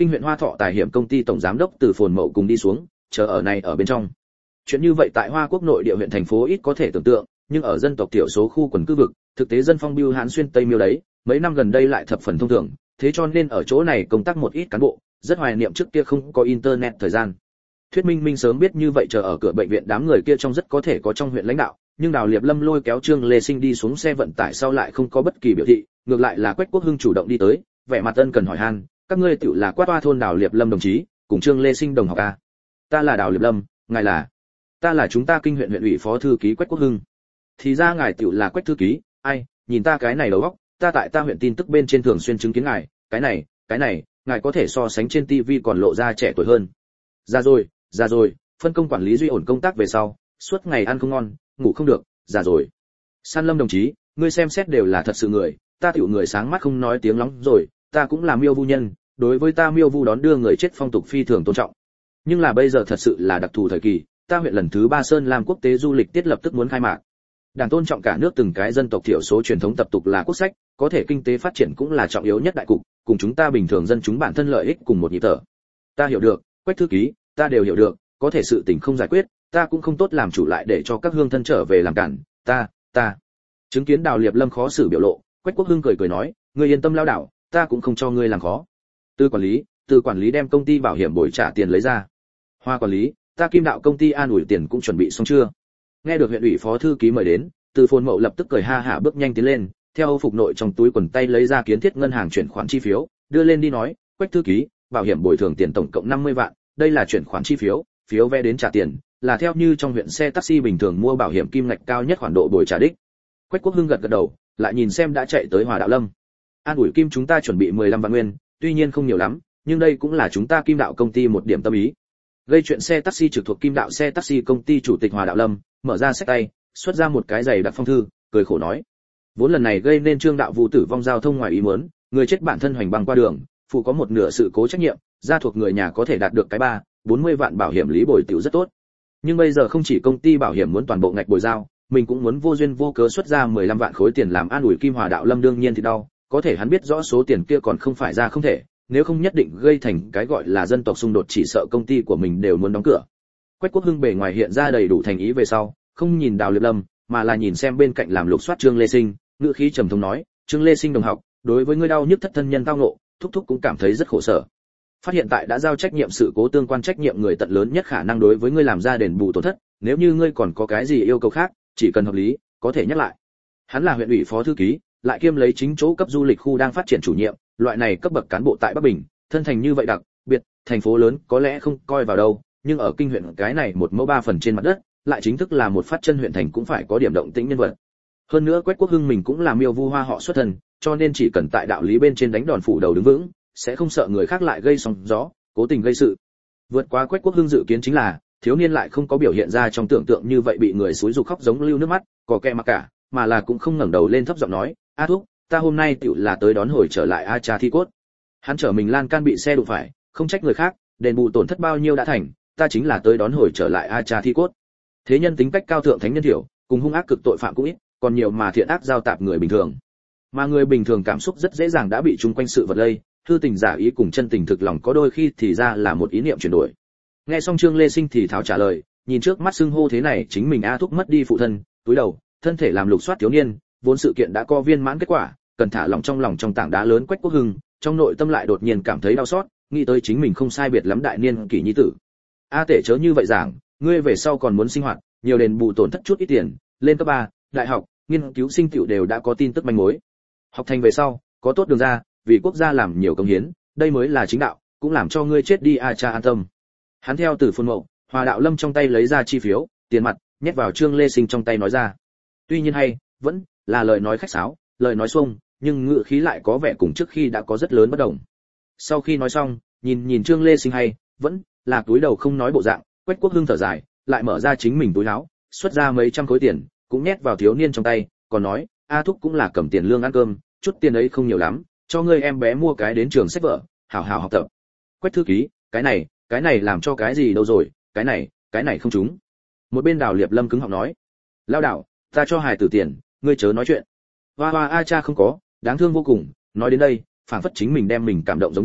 kinh huyện Hoa Thọ Tài Hiểm công ty tổng giám đốc Từ Phồn Mậu cùng đi xuống, chờ ở này ở bên trong. Chuyện như vậy tại Hoa Quốc nội địa huyện thành phố ít có thể tưởng tượng, nhưng ở dân tộc thiểu số khu quần cư vực, thực tế dân phong bưu hãn xuyên Tây Miêu đấy, mấy năm gần đây lại thập phần thông thường, thế cho nên ở chỗ này công tác một ít cán bộ, rất hoài niệm trước kia không có internet thời gian. Thuyết Minh Minh sớm biết như vậy chờ ở cửa bệnh viện đám người kia trong rất có thể có trong huyện lãnh đạo, nhưng Đào Liệp Lâm lôi kéo Trương Lê Sinh đi xuống xe vận tải sau lại không có bất kỳ biểu thị, ngược lại là Quách Quốc Hưng chủ động đi tới, vẻ mặt ân cần hỏi han, các ngươi tựu là Quát Toa thôn Đào Liệp Lâm đồng chí, cùng Trương Lê Sinh đồng học a. Ta là Đào Liệp Lâm, ngài là? Ta là chúng ta kinh huyện huyện ủy phó thư ký Quách Quốc Hưng. Thì ra ngài tựu là Quách thư ký, ai, nhìn ta cái này đầu óc, ta tại ta huyện tin tức bên trên thường xuyên chứng kiến ngài, cái này, cái này, ngài có thể so sánh trên tivi còn lộ ra trẻ tuổi hơn. Già rồi, già rồi, phân công quản lý duy ổn công tác về sau, suốt ngày ăn không ngon, ngủ không được, già rồi. San Lâm đồng chí, ngươi xem xét đều là thật sự người, ta tiểu người sáng mắt không nói tiếng lóng rồi, ta cũng là Miêu Vu nhân, đối với ta Miêu Vu đón đưa người chết phong tục phi thường tôn trọng. Nhưng là bây giờ thật sự là đặc thù thời kỳ, ta huyện lần thứ ba Sơn Lam quốc tế du lịch tiết lập tức muốn khai mạc. Đảng tôn trọng cả nước từng cái dân tộc thiểu số truyền thống tập tục là quốc sách, có thể kinh tế phát triển cũng là trọng yếu nhất đại cục, cùng chúng ta bình thường dân chúng bản thân lợi ích cùng một nhịp thở. Ta hiểu được, Quách thư ký, ta đều hiểu được, có thể sự tình không giải quyết, ta cũng không tốt làm chủ lại để cho các hương thân trở về làm cản, ta, ta. Chứng kiến Đào Liệp Lâm khó xử biểu lộ, Quách Quốc Hưng cười cười nói, ngươi yên tâm lao đảo, ta cũng không cho ngươi làm khó. Từ quản lý, từ quản lý đem công ty bảo hiểm bồi trả tiền lấy ra. Hoa quản lý, ta Kim Đạo công ty an ủi tiền cũng chuẩn bị xong chưa? Nghe được huyện ủy phó thư ký mời đến, Từ Phồn Mậu lập tức cười ha hả bước nhanh tiến lên, theo Âu phục nội trong túi quần tay lấy ra kiến thiết ngân hàng chuyển khoản chi phiếu, đưa lên đi nói, Quách thư ký, bảo hiểm bồi thường tiền tổng cộng năm mươi vạn, đây là chuyển khoản chi phiếu, phiếu vé đến trả tiền, là theo như trong huyện xe taxi bình thường mua bảo hiểm kim ngạch cao nhất khoản độ bồi trả đích. Quách Quốc Hưng gật gật đầu, lại nhìn xem đã chạy tới Hòa Đạo Lâm. An ủi kim chúng ta chuẩn bị mười lăm vạn nguyên, tuy nhiên không nhiều lắm, nhưng đây cũng là chúng ta Kim Đạo công ty một điểm tâm ý. Gây chuyện xe taxi trực thuộc Kim Đạo xe taxi công ty chủ tịch Hòa Đạo Lâm, mở ra xách tay, xuất ra một cái giày đặc phong thư, cười khổ nói: vốn lần này gây nên Trương Đạo Vũ tử vong giao thông ngoài ý muốn, người chết bản thân hoành băng qua đường, phụ có một nửa sự cố trách nhiệm, gia thuộc người nhà có thể đạt được cái ba, bốn mươi vạn bảo hiểm lý bồi tiểu rất tốt. Nhưng bây giờ không chỉ công ty bảo hiểm muốn toàn bộ ngạch bồi giao, mình cũng muốn vô duyên vô cớ xuất ra mười lăm vạn khối tiền làm an ủi Kim Hòa Đạo Lâm đương nhiên thì đau, có thể hắn biết rõ số tiền kia còn không phải ra không thể, nếu không nhất định gây thành cái gọi là dân tộc xung đột, chỉ sợ công ty của mình đều muốn đóng cửa. Quách Quốc Hưng bề ngoài hiện ra đầy đủ thành ý về sau, không nhìn Đào Liệp Lâm, mà là nhìn xem bên cạnh làm lục soát Trương Lê Sinh, ngữ khí trầm thống nói: Trương Lê Sinh đồng học, đối với ngươi đau nhức thất thân nhân tao ngộ, thúc thúc cũng cảm thấy rất khổ sở. Phát hiện tại đã giao trách nhiệm sự cố tương quan trách nhiệm người tận lớn nhất khả năng đối với ngươi làm ra đền bù tổn thất, nếu như ngươi còn có cái gì yêu cầu khác, chỉ cần hợp lý, có thể nhắc lại. Hắn là huyện ủy phó thư ký, lại kiêm lấy chính chỗ cấp du lịch khu đang phát triển chủ nhiệm, loại này cấp bậc cán bộ tại Bắc Bình, thân thành như vậy đặc biệt, thành phố lớn có lẽ không coi vào đâu, nhưng ở kinh huyện cái này một mẫu ba phần trên mặt đất, lại chính thức là một phát chân huyện thành cũng phải có điểm động tĩnh nhân vật. Hơn nữa Quách Quốc Hưng mình cũng là Miêu Vu Hoa họ xuất thân, cho nên chỉ cần tại đạo lý bên trên đánh đòn phủ đầu đứng vững, sẽ không sợ người khác lại gây sóng gió, cố tình gây sự. Vượt qua Quách Quốc Hưng dự kiến chính là, thiếu niên lại không có biểu hiện ra trong tưởng tượng như vậy bị người xúi giục khóc giống lưu nước mắt, có kẻ mặc cả, mà là cũng không ngẩng đầu lên thấp giọng nói: "A thúc, ta hôm nay tựu là tới đón hồi trở lại A cha thi cốt." Hắn chở mình lan can bị xe đụng phải, không trách người khác, đền bù tổn thất bao nhiêu đã thành, ta chính là tới đón hồi trở lại A cha thi cốt. Thế nhân tính cách cao thượng thánh nhân thiểu, cùng hung ác cực tội phạm cũng ít, còn nhiều mà thiện ác giao tạp người bình thường. Mà người bình thường cảm xúc rất dễ dàng đã bị chung quanh sự vật lây, hư tình giả ý cùng chân tình thực lòng có đôi khi thì ra là một ý niệm chuyển đổi. Nghe xong Trương Lê Sinh thì thảo trả lời, nhìn trước mắt xưng hô thế này chính mình A thúc mất đi phụ thân, túi đầu, thân thể làm lục soát thiếu niên, vốn sự kiện đã có viên mãn kết quả, cần thả lòng trong lòng trong tảng đá lớn Quách Quốc Hưng, trong nội tâm lại đột nhiên cảm thấy đau xót, nghĩ tới chính mình không sai biệt lắm đại niên kỷ nhi tử. A tể chớ như vậy giảng, ngươi về sau còn muốn sinh hoạt, nhiều đền bù tổn thất chút ít tiền, lên cấp ba, đại học, nghiên cứu sinh tiểu đều đã có tin tức manh mối. Học thành về sau, có tốt đường ra, vì quốc gia làm nhiều công hiến, đây mới là chính đạo, cũng làm cho ngươi chết đi A cha an tâm. Hắn theo từ Phồn Mậu, Hòa Đạo Lâm trong tay lấy ra chi phiếu, tiền mặt, nhét vào Trương Lê Sinh trong tay nói ra. Tuy nhiên hay, vẫn là lời nói khách sáo, lời nói xuông, nhưng ngữ khí lại có vẻ cùng trước khi đã có rất lớn bất đồng. Sau khi nói xong, nhìn nhìn Trương Lê Sinh hay, vẫn là túi đầu không nói bộ dạng, Quách Quốc Hưng thở dài, lại mở ra chính mình túi áo, xuất ra mấy trăm khối tiền, cũng nhét vào thiếu niên trong tay, còn nói: "A thúc cũng là cầm tiền lương ăn cơm, chút tiền ấy không nhiều lắm, cho ngươi em bé mua cái đến trường sách vở, hảo hảo học tập." Quách thư ký, cái này, cái này làm cho cái gì đâu rồi, cái này, cái này không trúng. Một bên Đào Liệp Lâm cứng họng nói: "Lao đảo, ta cho hài tử tiền, ngươi chớ nói chuyện." Hoa hoa a cha không có, đáng thương vô cùng, nói đến đây, phảng phất chính mình đem mình cảm động giống như,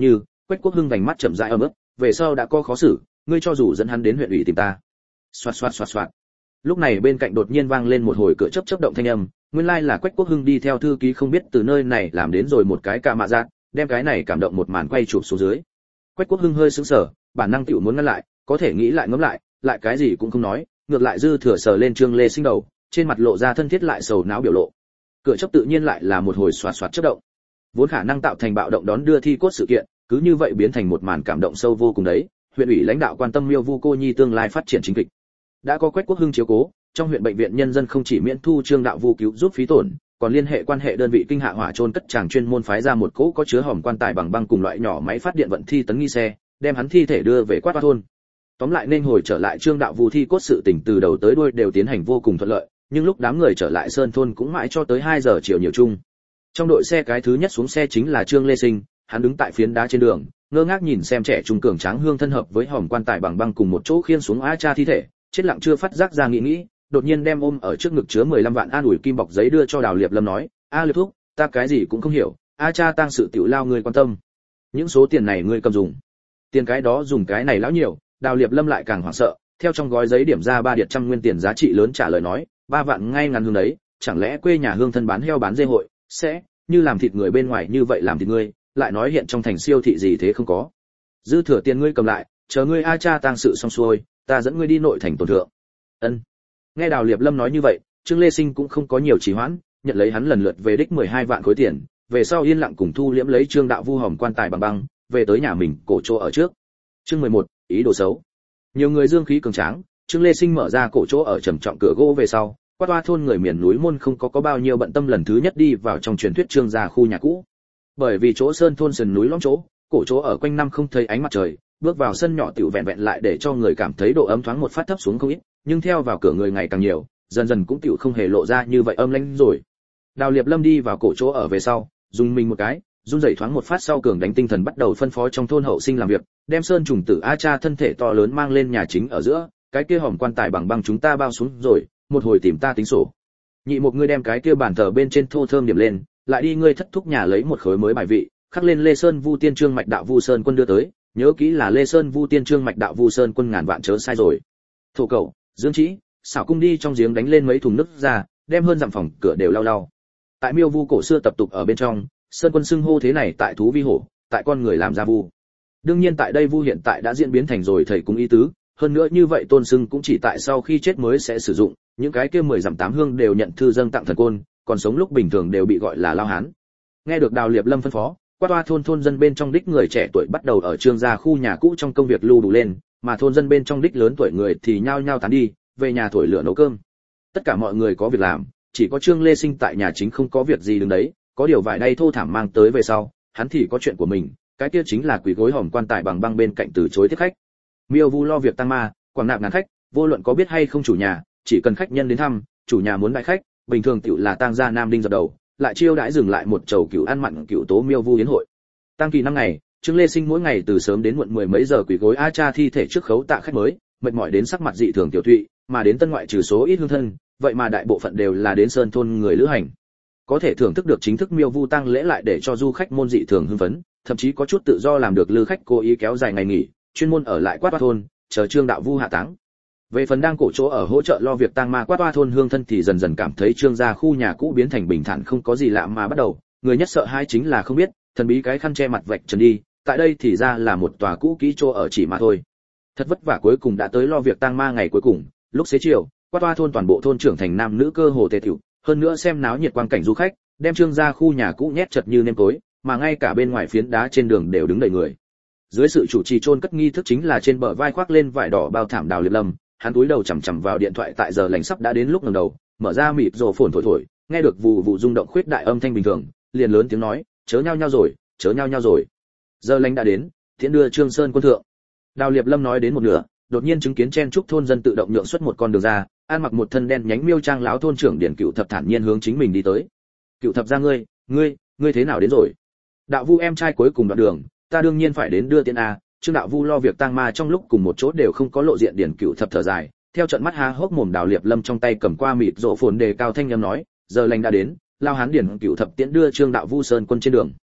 Quách Quốc Hưng vành mắt chậm rãi ấm ức, về sau đã có khó xử, ngươi cho dù dẫn hắn đến huyện ủy tìm ta. Xoạt xoạt xoạt xoạt. Lúc này bên cạnh đột nhiên vang lên một hồi cửa chớp chớp động thanh âm, nguyên lai là Quách Quốc Hưng đi theo thư ký không biết từ nơi này làm đến rồi một cái ca mạ giác, đem cái này cảm động một màn quay chụp xuống dưới. Quách Quốc Hưng hơi sững sờ, bản năng tiểu muốn ngăn lại, có thể nghĩ lại ngẫm lại, lại cái gì cũng không nói, ngược lại dư thừa sờ lên Trương Lê Sinh đầu, trên mặt lộ ra thân thiết lại sầu não biểu lộ. Cửa chớp tự nhiên lại là một hồi xoạt xoạt chớp động. Vốn khả năng tạo thành bạo động đón đưa thi cốt sự kiện, cứ như vậy biến thành một màn cảm động sâu vô cùng đấy. Huyện ủy lãnh đạo quan tâm Miêu Vu cô nhi tương lai phát triển chính kịch. Đã có Quách Quốc Hưng chiếu cố, trong huyện bệnh viện nhân dân không chỉ miễn thu Trương Đạo Vu cứu giúp phí tổn, còn liên hệ quan hệ đơn vị kinh hạ hỏa chôn cất tràng chuyên môn phái ra một cỗ có chứa hòm quan tài bằng băng cùng loại nhỏ máy phát điện vận thi tấn nghi xe, đem hắn thi thể đưa về Quát Toa thôn. Tóm lại nên hồi trở lại Trương Đạo Vu thi cốt sự tình từ đầu tới đuôi đều tiến hành vô cùng thuận lợi, nhưng lúc đám người trở lại Sơn thôn cũng mãi cho tới hai giờ chiều nhiều chung. Trong đội xe cái thứ nhất xuống xe chính là Trương Lê Sinh, hắn đứng tại phiến đá trên đường, ngơ ngác nhìn xem trẻ trung cường tráng hương thân hợp với hòm quan tài bằng băng cùng một chỗ khiêng xuống A Cha thi thể, chết lặng chưa phát giác ra nghĩ nghĩ, đột nhiên đem ôm ở trước ngực chứa mười lăm vạn an ủi kim bọc giấy đưa cho Đào Liệp Lâm nói, "A Liệp thúc, ta cái gì cũng không hiểu, A Cha tang sự tiểu lao ngươi quan tâm. Những số tiền này ngươi cầm dùng. Tiền cái đó dùng cái này lão nhiều." Đào Liệp Lâm lại càng hoảng sợ, theo trong gói giấy điểm ra ba điệt trăm nguyên tiền giá trị lớn trả lời nói, "Ba vạn ngay ngắn hương đấy, chẳng lẽ quê nhà hương thân bán heo bán dê hội, sẽ như làm thịt người bên ngoài như vậy làm thịt ngươi, lại nói hiện trong thành siêu thị gì thế không có. Dư thừa tiền ngươi cầm lại, chờ ngươi A Cha tang sự xong xuôi, ta dẫn ngươi đi nội thành tổn thượng." Ân. Nghe Đào Liệp Lâm nói như vậy, Trương Lê Sinh cũng không có nhiều trì hoãn, nhận lấy hắn lần lượt về đích mười hai vạn khối tiền, về sau yên lặng cùng thu liễm lấy Trương Đạo Vu hòm quan tài bằng băng, về tới nhà mình, cổ chỗ ở trước. Chương mười một, ý đồ xấu. Nhiều người dương khí cường tráng, Trương Lê Sinh mở ra cổ chỗ ở trầm trọng cửa gỗ về sau, Quát Toa thôn người miền núi môn không có có bao nhiêu bận tâm lần thứ nhất đi vào trong truyền thuyết Trương gia khu nhà cũ. Bởi vì chỗ sơn thôn sườn núi lõm chỗ, cổ chỗ ở quanh năm không thấy ánh mặt trời, bước vào sân nhỏ tiểu vẹn vẹn lại để cho người cảm thấy độ ấm thoáng một phát thấp xuống không ít, nhưng theo vào cửa người ngày càng nhiều, dần dần cũng tiểu không hề lộ ra như vậy âm lãnh rồi. Đào Liệp Lâm đi vào cổ chỗ ở về sau, dùng mình một cái, run rẩy thoáng một phát sau cường đánh tinh thần bắt đầu phân phó trong thôn hậu sinh làm việc, đem sơn trùng tử A Cha thân thể to lớn mang lên nhà chính ở giữa, cái kia hòm quan tài bằng băng chúng ta bao xuống rồi, một hồi tìm ta tính sổ. Nhị một ngươi đem cái kia bàn thờ bên trên thô thơm điểm lên, lại đi ngươi thất thúc nhà lấy một khối mới bài vị, khắc lên Lê Sơn Vu Tiên Trương mạch đạo Vu Sơn quân đưa tới, nhớ kỹ là Lê Sơn Vu Tiên Trương mạch đạo Vu Sơn quân ngàn vạn chớ sai rồi. Thổ cậu, Dương Chí, xảo cung đi trong giếng đánh lên mấy thùng nước ra, đem hơn dặm phòng cửa đều lau lau. Tại Miêu Vu cổ xưa tập tục ở bên trong, Sơn quân xưng hô thế này tại thú vi hổ, tại con người làm ra vu. Đương nhiên tại đây vu hiện tại đã diễn biến thành rồi thầy cung ý tứ, hơn nữa như vậy tôn xưng cũng chỉ tại sau khi chết mới sẽ sử dụng, những cái kia mười dặm tám hương đều nhận thư dâng tặng thần côn, còn sống lúc bình thường đều bị gọi là lao hán. Nghe được Đào Liệp Lâm phân phó, Quát Toa thôn thôn dân bên trong đích người trẻ tuổi bắt đầu ở Trương gia khu nhà cũ trong công việc lưu đủ lên, mà thôn dân bên trong đích lớn tuổi người thì nhao nhao tán đi, về nhà thổi lửa nấu cơm. Tất cả mọi người có việc làm, chỉ có Trương Lê Sinh tại nhà chính không có việc gì đứng đấy, có điều vải đay thô thảm mang tới về sau, hắn thì có chuyện của mình, cái kia chính là quỳ gối hòm quan tài bằng băng bên cạnh từ chối tiếp khách. Miêu Vu lo việc tăng ma, quảng nạp ngàn khách, vô luận có biết hay không chủ nhà, chỉ cần khách nhân đến thăm, chủ nhà muốn đại khách, bình thường tiểu là tang gia nam đinh dập đầu, lại chiêu đãi dừng lại một chầu cửu ăn mặn cửu tố Miêu Vu yến hội. Tăng kỳ năm ngày, Trương Lê Sinh mỗi ngày từ sớm đến muộn mười mấy giờ quỳ gối A Cha thi thể trước khấu tạ khách mới, mệt mỏi đến sắc mặt dị thường tiểu thụy, mà đến tân ngoại trừ số ít hương thân, vậy mà đại bộ phận đều là đến sơn thôn người lữ hành. Có thể thưởng thức được chính thức Miêu Vu tang lễ lại để cho du khách môn dị thường hưng phấn, thậm chí có chút tự do làm được lữ khách cố ý kéo dài ngày nghỉ, chuyên môn ở lại Quát Toa thôn, chờ Trương Đạo Vu hạ táng. Về phần đang cổ chỗ ở hỗ trợ lo việc tang ma Quát Toa thôn hương thân thì dần dần cảm thấy Trương gia khu nhà cũ biến thành bình thản không có gì lạ mà bắt đầu, người nhất sợ hai chính là không biết, thần bí cái khăn che mặt vạch trần đi, tại đây thì ra là một tòa cũ kỹ chỗ ở chỉ mà thôi. Thật vất vả cuối cùng đã tới lo việc tang ma ngày cuối cùng, lúc xế chiều, Quát Toa thôn toàn bộ thôn trưởng thành nam nữ cơ hồ tề tiểu, hơn nữa xem náo nhiệt quang cảnh du khách, đem Trương gia khu nhà cũ nhét chật như nêm tối, mà ngay cả bên ngoài phiến đá trên đường đều đứng đầy người. Dưới sự chủ trì chôn cất nghi thức chính là trên bờ vai khoác lên vải đỏ bao thảm Đào Liệp Lâm, hắn túi đầu chằm chằm vào điện thoại tại giờ lành sắp đã đến lúc ngẩng đầu, mở ra mịt rồ phồn thổi thổi, nghe được vụ vụ rung động khuyết đại âm thanh bình thường, liền lớn tiếng nói, chớ nhau nhau rồi, chớ nhau nhau rồi. Giờ lành đã đến, tiễn đưa Trương Sơn quân thượng. Đào Liệp Lâm nói đến một nửa, đột nhiên chứng kiến chen trúc thôn dân tự động nhượng xuất một con đường ra, ăn mặc một thân đen nhánh miêu trang lão thôn trưởng Điển Cựu Thập thản nhiên hướng chính mình đi tới. Cựu Thập gia ngươi, ngươi, ngươi thế nào đến rồi? Đạo Vu em trai cuối cùng đoạn đường, ta đương nhiên phải đến đưa tiễn a. Trương Đạo Vu lo việc tang ma trong lúc cùng một chỗ đều không có lộ diện. Điển Cựu Thập thở dài, theo trận mắt há hốc mồm. Đào Liệp Lâm trong tay cầm qua mịt rộ phồn đề cao thanh âm nói, giờ lành đã đến, lao hán Điển Cựu Thập tiễn đưa Trương Đạo Vu sơn quân trên đường.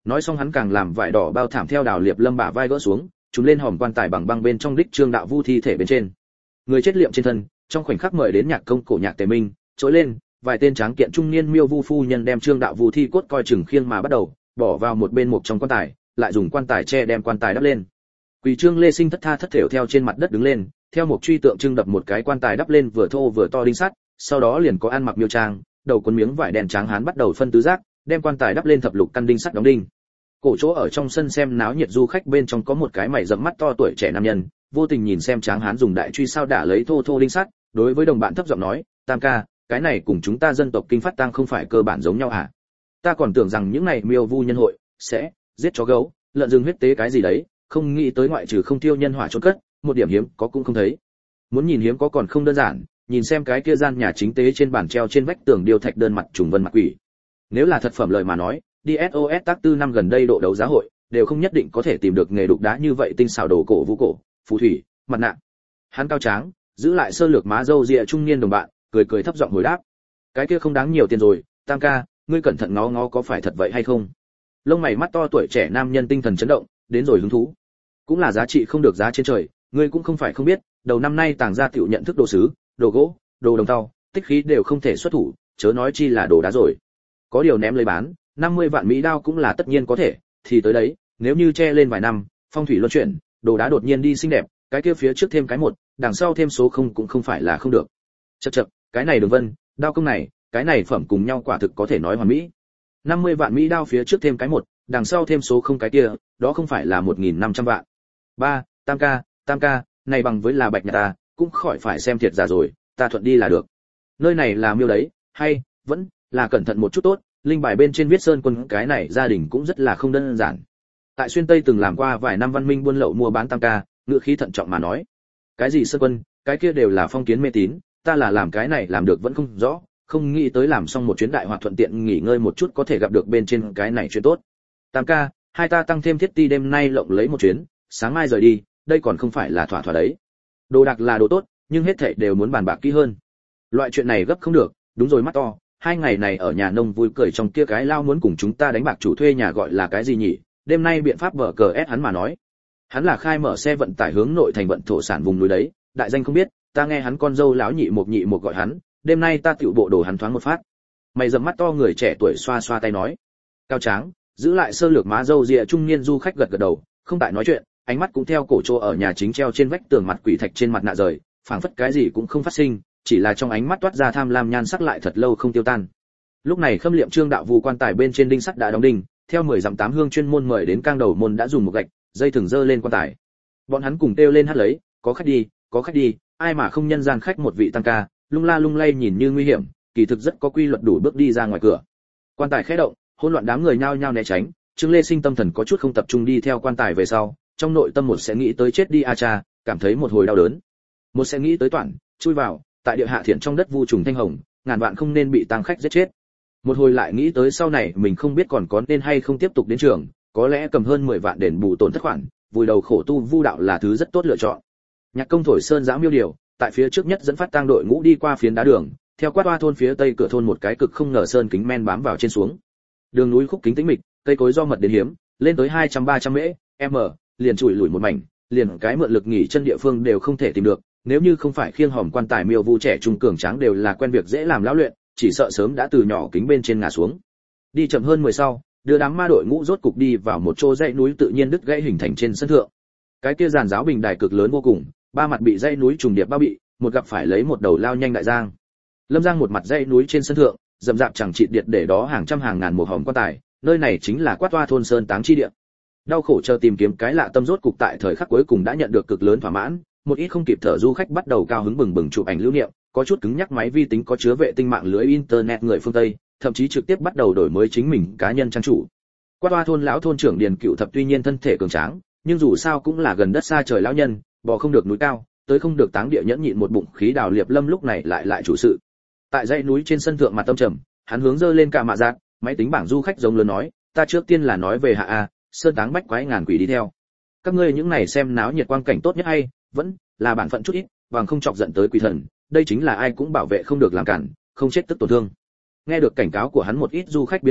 Nói xong hắn càng làm vải đỏ bao thảm theo Đào Liệp Lâm bả vai gỡ xuống, trùm lên hòm quan tài bằng băng bên trong đích Trương Đạo Vu thi thể bên trên. Người chết liệm trên thân, trong khoảnh khắc mời đến nhạc công cổ nhạc Tề Minh, trỗi lên, vài tên tráng kiện trung niên miêu vu phu nhân đem Trương Đạo Vu thi cốt coi chừng khiêng mà bắt đầu, bỏ vào một bên một trong quan tài, lại dùng quan tài che đem quan tài đắp lên. Quỳ Trương Lê Sinh thất tha thất thểu theo trên mặt đất đứng lên, theo một truy tượng trưng đập một cái quan tài đắp lên vừa thô vừa to đinh sắt, sau đó liền có ăn mặc miêu trang, đầu cuốn miếng vải đen trắng hán bắt đầu phân tứ giác, đem quan tài đắp lên thập lục căn đinh sắt đóng đinh. Cổ chỗ ở trong sân xem náo nhiệt du khách bên trong có một cái mày rậm mắt to tuổi trẻ nam nhân, vô tình nhìn xem tráng hán dùng đại truy sao đả lấy thô thô đinh sắt, đối với đồng bạn thấp giọng nói, "Tam ca, cái này cùng chúng ta dân tộc kinh phát tang không phải cơ bản giống nhau à? Ta còn tưởng rằng những này miêu vu nhân hội sẽ giết chó gấu, lợn rừng huyết tế cái gì đấy, không nghĩ tới ngoại trừ không tiêu nhân hỏa chôn cất, một điểm hiếm có cũng không thấy." Muốn nhìn hiếm có còn không đơn giản, nhìn xem cái kia gian nhà chính tế trên bàn treo trên vách tường điêu thạch đơn mặt trùng vân mặt quỷ. Nếu là thật phẩm lời mà nói, đi ét ô ét tác tư năm gần đây độ đấu giá hội, đều không nhất định có thể tìm được nghề đục đá như vậy tinh xảo đồ cổ vũ cổ, phù thủy, mặt nạ. Hắn cao tráng, giữ lại sơ lược má râu ria trung niên đồng bạn, cười cười thấp giọng hồi đáp. Cái kia không đáng nhiều tiền rồi, Tam ca, ngươi cẩn thận ngó ngó có phải thật vậy hay không? Lông mày mắt to tuổi trẻ nam nhân tinh thần chấn động, đến rồi hứng thú. Cũng là giá trị không được giá trên trời, ngươi cũng không phải không biết, đầu năm nay tàng gia tiểu nhận thức đồ sứ, đồ gỗ, đồ đồng tàu, tích khí đều không thể xuất thủ, chớ nói chi là đồ đá rồi. Có điều ném lấy bán, năm mươi vạn mỹ đao cũng là tất nhiên có thể, thì tới đấy, nếu như che lên vài năm, phong thủy luân chuyển, đồ đá đột nhiên đi xinh đẹp, cái kia phía trước thêm cái một, đằng sau thêm số không cũng không phải là không được. Chậc chậc, cái này đường vân, đao công này, cái này phẩm cùng nhau quả thực có thể nói hoàn mỹ. năm mươi vạn mỹ đao phía trước thêm cái một, đằng sau thêm số không cái kia, đó không phải là một nghìn năm trăm vạn. Ba, Tam ca, Tam ca, này bằng với là bạch nhà ta, cũng khỏi phải xem thiệt giả rồi, ta thuận đi là được. Nơi này là miêu đấy, hay vẫn là cẩn thận một chút tốt, linh bài bên trên viết Sơn Quân cái này gia đình cũng rất là không đơn giản. Tại Xuyên Tây từng làm qua vài năm văn minh buôn lậu mua bán Tam ca, ngữ khí thận trọng mà nói. Cái gì Sơn Quân, cái kia đều là phong kiến mê tín, ta là làm cái này làm được vẫn không rõ, không nghĩ tới làm xong một chuyến đại hoạt thuận tiện nghỉ ngơi một chút có thể gặp được bên trên cái này chuyện tốt. Tam ca, hai ta tăng thêm thiết ti đêm nay lộng lấy một chuyến, sáng mai rời đi, đây còn không phải là thỏa thỏa đấy. Đồ đạc là đồ tốt, nhưng hết thảy đều muốn bàn bạc kỹ hơn. Loại chuyện này gấp không được, đúng rồi mắt to, hai ngày này ở nhà nông vui cười trong kia cái lao muốn cùng chúng ta đánh bạc chủ thuê nhà gọi là cái gì nhỉ? Đêm nay biện pháp vở cờ ép hắn mà nói. Hắn là khai mở xe vận tải hướng nội thành vận thổ sản vùng núi đấy, đại danh không biết, ta nghe hắn con dâu lão nhị một nhị một gọi hắn, đêm nay ta tiểu bộ đồ hắn thoáng một phát. Mày dầm mắt to người trẻ tuổi xoa xoa tay nói. Cao tráng, giữ lại sơ lược má dâu ria trung niên du khách gật gật đầu, không tại nói chuyện, ánh mắt cũng theo cổ trô ở nhà chính treo trên vách tường mặt quỷ thạch trên mặt nạ rời, phảng phất cái gì cũng không phát sinh, chỉ là trong ánh mắt toát ra tham lam nhan sắc lại thật lâu không tiêu tan. Lúc này khâm liệm Trương Đạo Vu quan tài bên trên đinh sắt đã đóng đinh, theo mười dặm tám hương chuyên môn mời đến cang đầu môn đã dùng một gạch, dây thừng dơ lên quan tài. Bọn hắn cùng kêu lên hát lấy, có khách đi, có khách đi, ai mà không nhân gian khách một vị tăng ca, lung la lung lay nhìn như nguy hiểm, kỳ thực rất có quy luật đủ bước đi ra ngoài cửa. Quan tài khẽ động, hỗn loạn đám người nhao nhao né tránh, Trương Lê Sinh tâm thần có chút không tập trung đi theo quan tài về sau, trong nội tâm một sẽ nghĩ tới chết đi a cha, cảm thấy một hồi đau đớn. Một sẽ nghĩ tới toản, chui vào, tại địa hạ thiện trong đất vu trùng thanh hồng, ngàn vạn không nên bị tăng khách giết chết. Một hồi lại nghĩ tới sau này mình không biết còn có nên hay không tiếp tục đến trường, có lẽ cầm hơn mười vạn đền bù tổn thất khoản, vùi đầu khổ tu vu đạo là thứ rất tốt lựa chọn. Nhạc công thổi sơn giã miêu điều, tại phía trước nhất dẫn phát tang đội ngũ đi qua phiến đá đường, theo quát oa thôn phía tây cửa thôn một cái cực không ngờ sơn kính men bám vào trên xuống. Đường núi khúc kính tĩnh mịch, cây cối do mật đến hiếm, lên tới hai trăm ba trăm mễ, m, liền chùi lủi một mảnh, liền cái mượn lực nghỉ chân địa phương đều không thể tìm được, nếu như không phải khiêng hòm quan tài miêu vu trẻ trung cường tráng đều là quen việc dễ làm lão luyện, chỉ sợ sớm đã từ nhỏ kính bên trên ngả xuống. Đi chậm hơn mười sau, đưa đám ma đội ngũ rốt cục đi vào một chỗ dãy núi tự nhiên đứt gãy hình thành trên sân thượng. Cái kia giàn giáo bình đài cực lớn vô cùng, ba mặt bị dãy núi trùng điệp bao bị, một gặp phải lấy một đầu lao nhanh đại giang. Lâm Giang một mặt dãy núi trên sân thượng, rậm rạp chẳng chịt điệt để đó hàng trăm hàng ngàn một hòm quan tài, nơi này chính là quát toa thôn sơn táng chi địa. Đau khổ chờ tìm kiếm cái lạ tâm rốt cục tại thời khắc cuối cùng đã nhận được cực lớn thỏa mãn, một ít không kịp thở du khách bắt đầu cao hứng bừng bừng chụp ảnh lưu niệm, có chút cứng nhắc máy vi tính có chứa vệ tinh mạng lưới internet người phương Tây, thậm chí trực tiếp bắt đầu đổi mới chính mình cá nhân trang chủ. Quát toa thôn lão thôn trưởng Điền Cựu Thập tuy nhiên thân thể cường tráng, nhưng dù sao cũng là gần đất xa trời lão nhân, bò không được núi cao, tới không được táng địa nhẫn nhịn một bụng khí Đào Liệp Lâm lúc này lại lại chủ sự. Tại dãy núi trên sân thượng mặt tâm trầm, hắn hướng dơ lên cả mạ giác, máy tính bảng du khách giống lớn nói, ta trước tiên là nói về hạ a, sơn táng bách quái ngàn quỷ đi theo. Các ngươi những này xem náo nhiệt quang cảnh tốt nhất hay, vẫn là bản phận chút ít, bằng không chọc giận tới quỷ thần, đây chính là ai cũng bảo vệ không được làm cản, không chết tức tổn thương. Nghe được cảnh cáo của hắn một ít du khách biến sắc,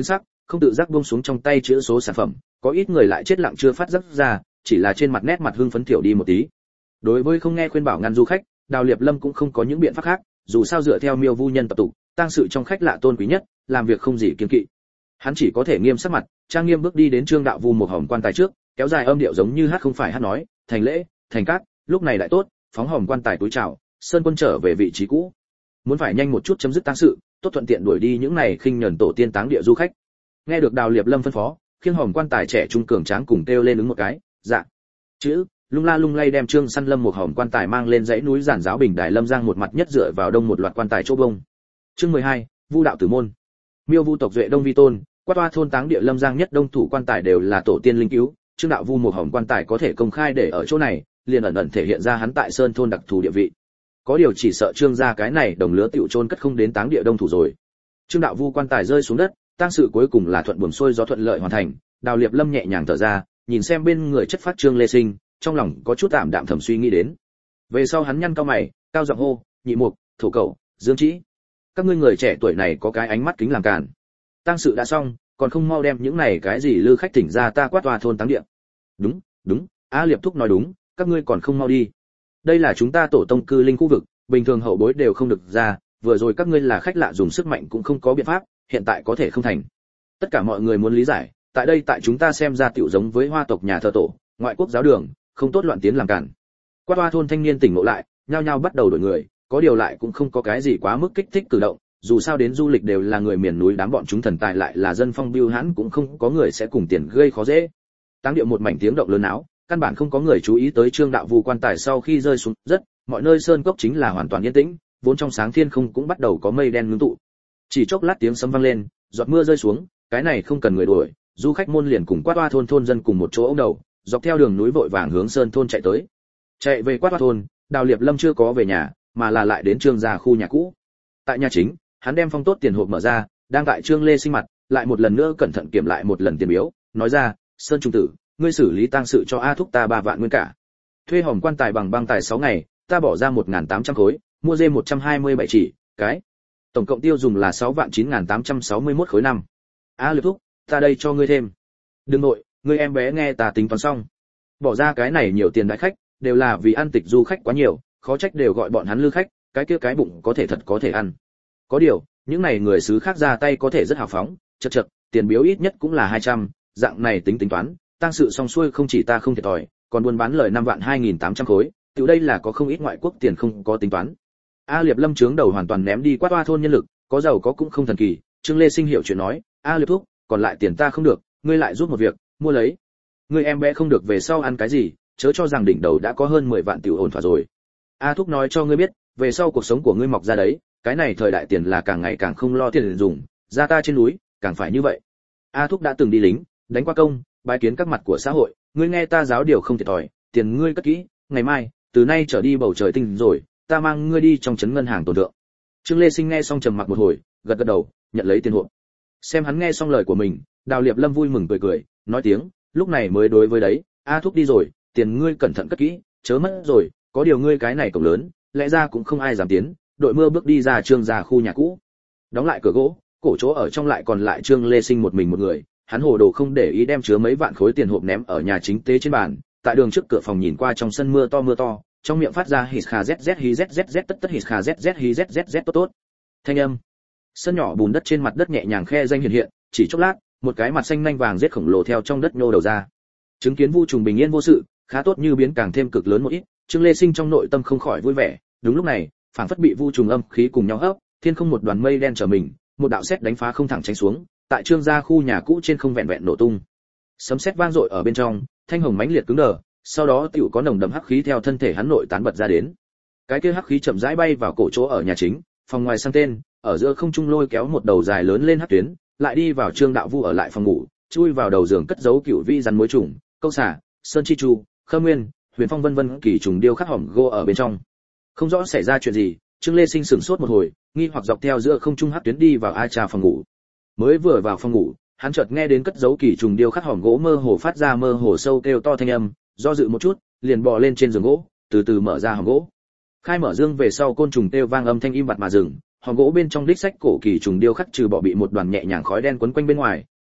không tự giác buông xuống trong tay chữ số sản phẩm, có ít người lại chết lặng chưa phát giác ra, chỉ là trên mặt nét mặt hưng phấn tiểu đi một tí. Đối với không nghe khuyên bảo ngăn du khách, Đào Liệp Lâm cũng không có những biện pháp khác, dù sao dựa theo Miêu Vu nhân tập tục, tang sự trong khách lạ tôn quý nhất, làm việc không gì kiêng kỵ. Hắn chỉ có thể nghiêm sắc mặt, trang nghiêm bước đi đến Trương Đạo Vu một hòm quan tài trước, kéo dài âm điệu giống như hát không phải hát nói, thành lễ, thành cát, lúc này lại tốt, phóng hòm quan tài túi chào, Sơn Quân trở về vị trí cũ. Muốn phải nhanh một chút chấm dứt tang sự, tốt thuận tiện đuổi đi những này khinh nhẫn tổ tiên táng địa du khách. Nghe được Đào Liệp Lâm phân phó, khiêng hòm quan tài trẻ trung cường tráng cùng kêu lên ứng một cái, dạ. Chữ, lung la lung lay đem Trương Săn Lâm một hòm quan tài mang lên dãy núi giản giáo bình đài Lâm Giang một mặt nhất dựa vào đông một loạt quan tài chỗ bông. Chương mười hai, Vu đạo tử môn. Miêu Vu tộc duệ Đông Vi Tôn, Quát Toa thôn táng địa Lâm Giang nhất đông thủ quan tài đều là tổ tiên linh cứu, Trương Đạo Vu một hòm quan tài có thể công khai để ở chỗ này, liền ẩn ẩn thể hiện ra hắn tại Sơn thôn đặc thù địa vị. Có điều chỉ sợ Trương gia cái này đồng lứa tiểu chôn cất không đến táng địa đông thủ rồi. Trương Đạo Vu quan tài rơi xuống đất, tang sự cuối cùng là thuận buồm xuôi gió thuận lợi hoàn thành, Đào Liệp Lâm nhẹ nhàng thở ra, nhìn xem bên người chất phát Trương Lê Sinh, trong lòng có chút tạm đạm thầm suy nghĩ đến. Về sau hắn nhăn cao mày, cao giọng hô, Nhị Mục, Thổ Cẩu, Dương Trĩ, các ngươi người trẻ tuổi này có cái ánh mắt kính làm càn. Tang sự đã xong, còn không mau đem những này cái gì lư khách thỉnh ra ta Quát Toa thôn táng địa. Đúng, đúng, A Liệp thúc nói đúng, các ngươi còn không mau đi. Đây là chúng ta tổ tông cư linh khu vực, bình thường hậu bối đều không được ra, vừa rồi các ngươi là khách lạ dùng sức mạnh cũng không có biện pháp, hiện tại có thể không thành. Tất cả mọi người muốn lý giải, tại đây tại chúng ta xem ra tiểu giống với Hoa tộc nhà thờ tổ, ngoại quốc giáo đường, không tốt loạn tiến làm cản. Quát Toa thôn thanh niên tỉnh ngộ lại, nhao nhao bắt đầu đổi người, có điều lại cũng không có cái gì quá mức kích thích cử động, dù sao đến du lịch đều là người miền núi, đám bọn chúng thần tài lại là dân phong biêu hãn, cũng không có người sẽ cùng tiền gây khó dễ. Táng địa một mảnh tiếng động lớn áo, căn bản không có người chú ý tới Trương Đạo Vu quan tài sau khi rơi xuống rất, mọi nơi sơn cốc chính là hoàn toàn yên tĩnh, vốn trong sáng thiên không cũng bắt đầu có mây đen ngưng tụ. Chỉ chốc lát tiếng sấm vang lên, giọt mưa rơi xuống, cái này không cần người đuổi, du khách môn liền cùng Quát Toa thôn thôn dân cùng một chỗ ống đầu, dọc theo đường núi vội vàng hướng sơn thôn chạy tới. Chạy về Quát Toa thôn, Đào Liệp Lâm chưa có về nhà, mà là lại đến Trương gia khu nhà cũ. Tại nhà chính, hắn đem phong tốt tiền hộp mở ra, đang tại Trương Lê Sinh mặt, lại một lần nữa cẩn thận kiểm lại một lần tiền biếu, nói ra, Sơn trung tử, ngươi xử lý tang sự cho A thúc ta ba vạn nguyên cả. Thuê hòm quan tài bằng băng tài sáu ngày, ta bỏ ra một nghìn tám trăm khối, mua dê một trăm hai mươi bảy chỉ, cái. Tổng cộng tiêu dùng là sáu vạn chín nghìn tám trăm sáu mươi mốt khối năm. A Liệp thúc, ta đây cho ngươi thêm. Đừng nội, ngươi em bé nghe ta tính toán xong. Bỏ ra cái này nhiều tiền đại khách, đều là vì ăn tịch du khách quá nhiều, khó trách đều gọi bọn hắn lư khách, cái kia cái bụng có thể thật có thể ăn. Có điều, những này người xứ khác ra tay có thể rất hào phóng, chậc chậc, tiền biếu ít nhất cũng là hai trăm, dạng này tính tính toán, tang sự xong xuôi không chỉ ta không thiệt thòi, còn buôn bán lời năm vạn hai nghìn tám trăm khối, từ đây là có không ít ngoại quốc tiền không có tính toán. A Liệp Lâm trướng đầu hoàn toàn ném đi Quát Toa thôn nhân lực, có giàu có cũng không thần kỳ, Trương Lê Sinh hiểu chuyện nói, A Liệp thúc, còn lại tiền ta không được, ngươi lại giúp một việc, mua lấy. Ngươi em bé không được về sau ăn cái gì, chớ cho rằng đỉnh đầu đã có hơn mười vạn tiểu ổn thỏa rồi. A thúc nói cho ngươi biết, về sau cuộc sống của ngươi mọc ra đấy, cái này thời đại tiền là càng ngày càng không lo tiền dùng, ra ta trên núi, càng phải như vậy. A thúc đã từng đi lính, đánh qua công, bái kiến các mặt của xã hội, ngươi nghe ta giáo điều không thiệt thòi, tiền ngươi cất kỹ, ngày mai, từ nay trở đi bầu trời tinh rồi, ta mang ngươi đi trong trấn ngân hàng tồn lượng. Trương Lê Sinh nghe xong trầm mặc một hồi, gật gật đầu, nhận lấy tiền hộp. Xem hắn nghe xong lời của mình, Đào Liệp Lâm vui mừng cười cười, nói tiếng, lúc này mới đối với đấy, A thúc đi rồi, tiền ngươi cẩn thận cất kỹ, chớ mất rồi, có điều ngươi cái này cổng lớn, lẽ ra cũng không ai dám tiến, đội mưa bước đi ra Trương gia khu nhà cũ. Đóng lại cửa gỗ, cổ chỗ ở trong lại còn lại Trương Lê Sinh một mình một người, hắn hồ đồ không để ý đem chứa mấy vạn khối tiền hộp ném ở nhà chính tế trên bàn, tại đường trước cửa phòng nhìn qua trong sân mưa to mưa to, trong miệng phát ra hít kha zz hí zzz tất tất hít kha zz hí zzz tốt tốt. Thanh âm. Sân nhỏ bùn đất trên mặt đất nhẹ nhàng khe danh hiện hiện, chỉ chốc lát, một cái mặt xanh nhanh vàng rết khổng lồ theo trong đất nhô đầu ra. Chứng kiến Vu Trùng bình yên vô sự, khá tốt như biến càng thêm cực lớn một ít, Trương Lê Sinh trong nội tâm không khỏi vui vẻ, đúng lúc này, phảng phất bị Vu Trùng âm khí cùng nhau hấp, thiên không một đoàn mây đen trở mình, một đạo sét đánh phá không thẳng tránh xuống, tại Trương gia khu nhà cũ trên không vẹn vẹn nổ tung. Sấm sét vang dội ở bên trong, thanh hồng mãnh liệt cứng đờ, sau đó tiểu có nồng đậm hắc khí theo thân thể hắn nội tán bật ra đến. Cái kia hắc khí chậm rãi bay vào cổ chỗ ở nhà chính, phòng ngoài sang tên, ở giữa không trung lôi kéo một đầu dài lớn lên hắc tuyến, lại đi vào Trương Đạo Vu ở lại phòng ngủ, chui vào đầu giường cất giấu cửu vi rắn mối trùng, câu xả, sơn chi chu, khơ nguyên, huyền phong vân vân kỳ trùng điêu khắc hòm gỗ ở bên trong. Không rõ xảy ra chuyện gì, Trương Lê Sinh sửng sốt một hồi, nghi hoặc dọc theo giữa không trung hắc tuyến đi vào A Trà phòng ngủ. Mới vừa vào phòng ngủ, hắn chợt nghe đến cất giấu kỳ trùng điêu khắc hòm gỗ mơ hồ phát ra mơ hồ sâu kêu to thanh âm, do dự một chút, liền bò lên trên giường gỗ, từ từ mở ra hòm gỗ. Khai mở dương về sau côn trùng kêu vang âm thanh im bặt mà dừng, hòm gỗ bên trong đích sách cổ kỳ trùng điêu khắc trừ bỏ bị một đoàn nhẹ nhàng khói đen quấn quanh bên ngoài,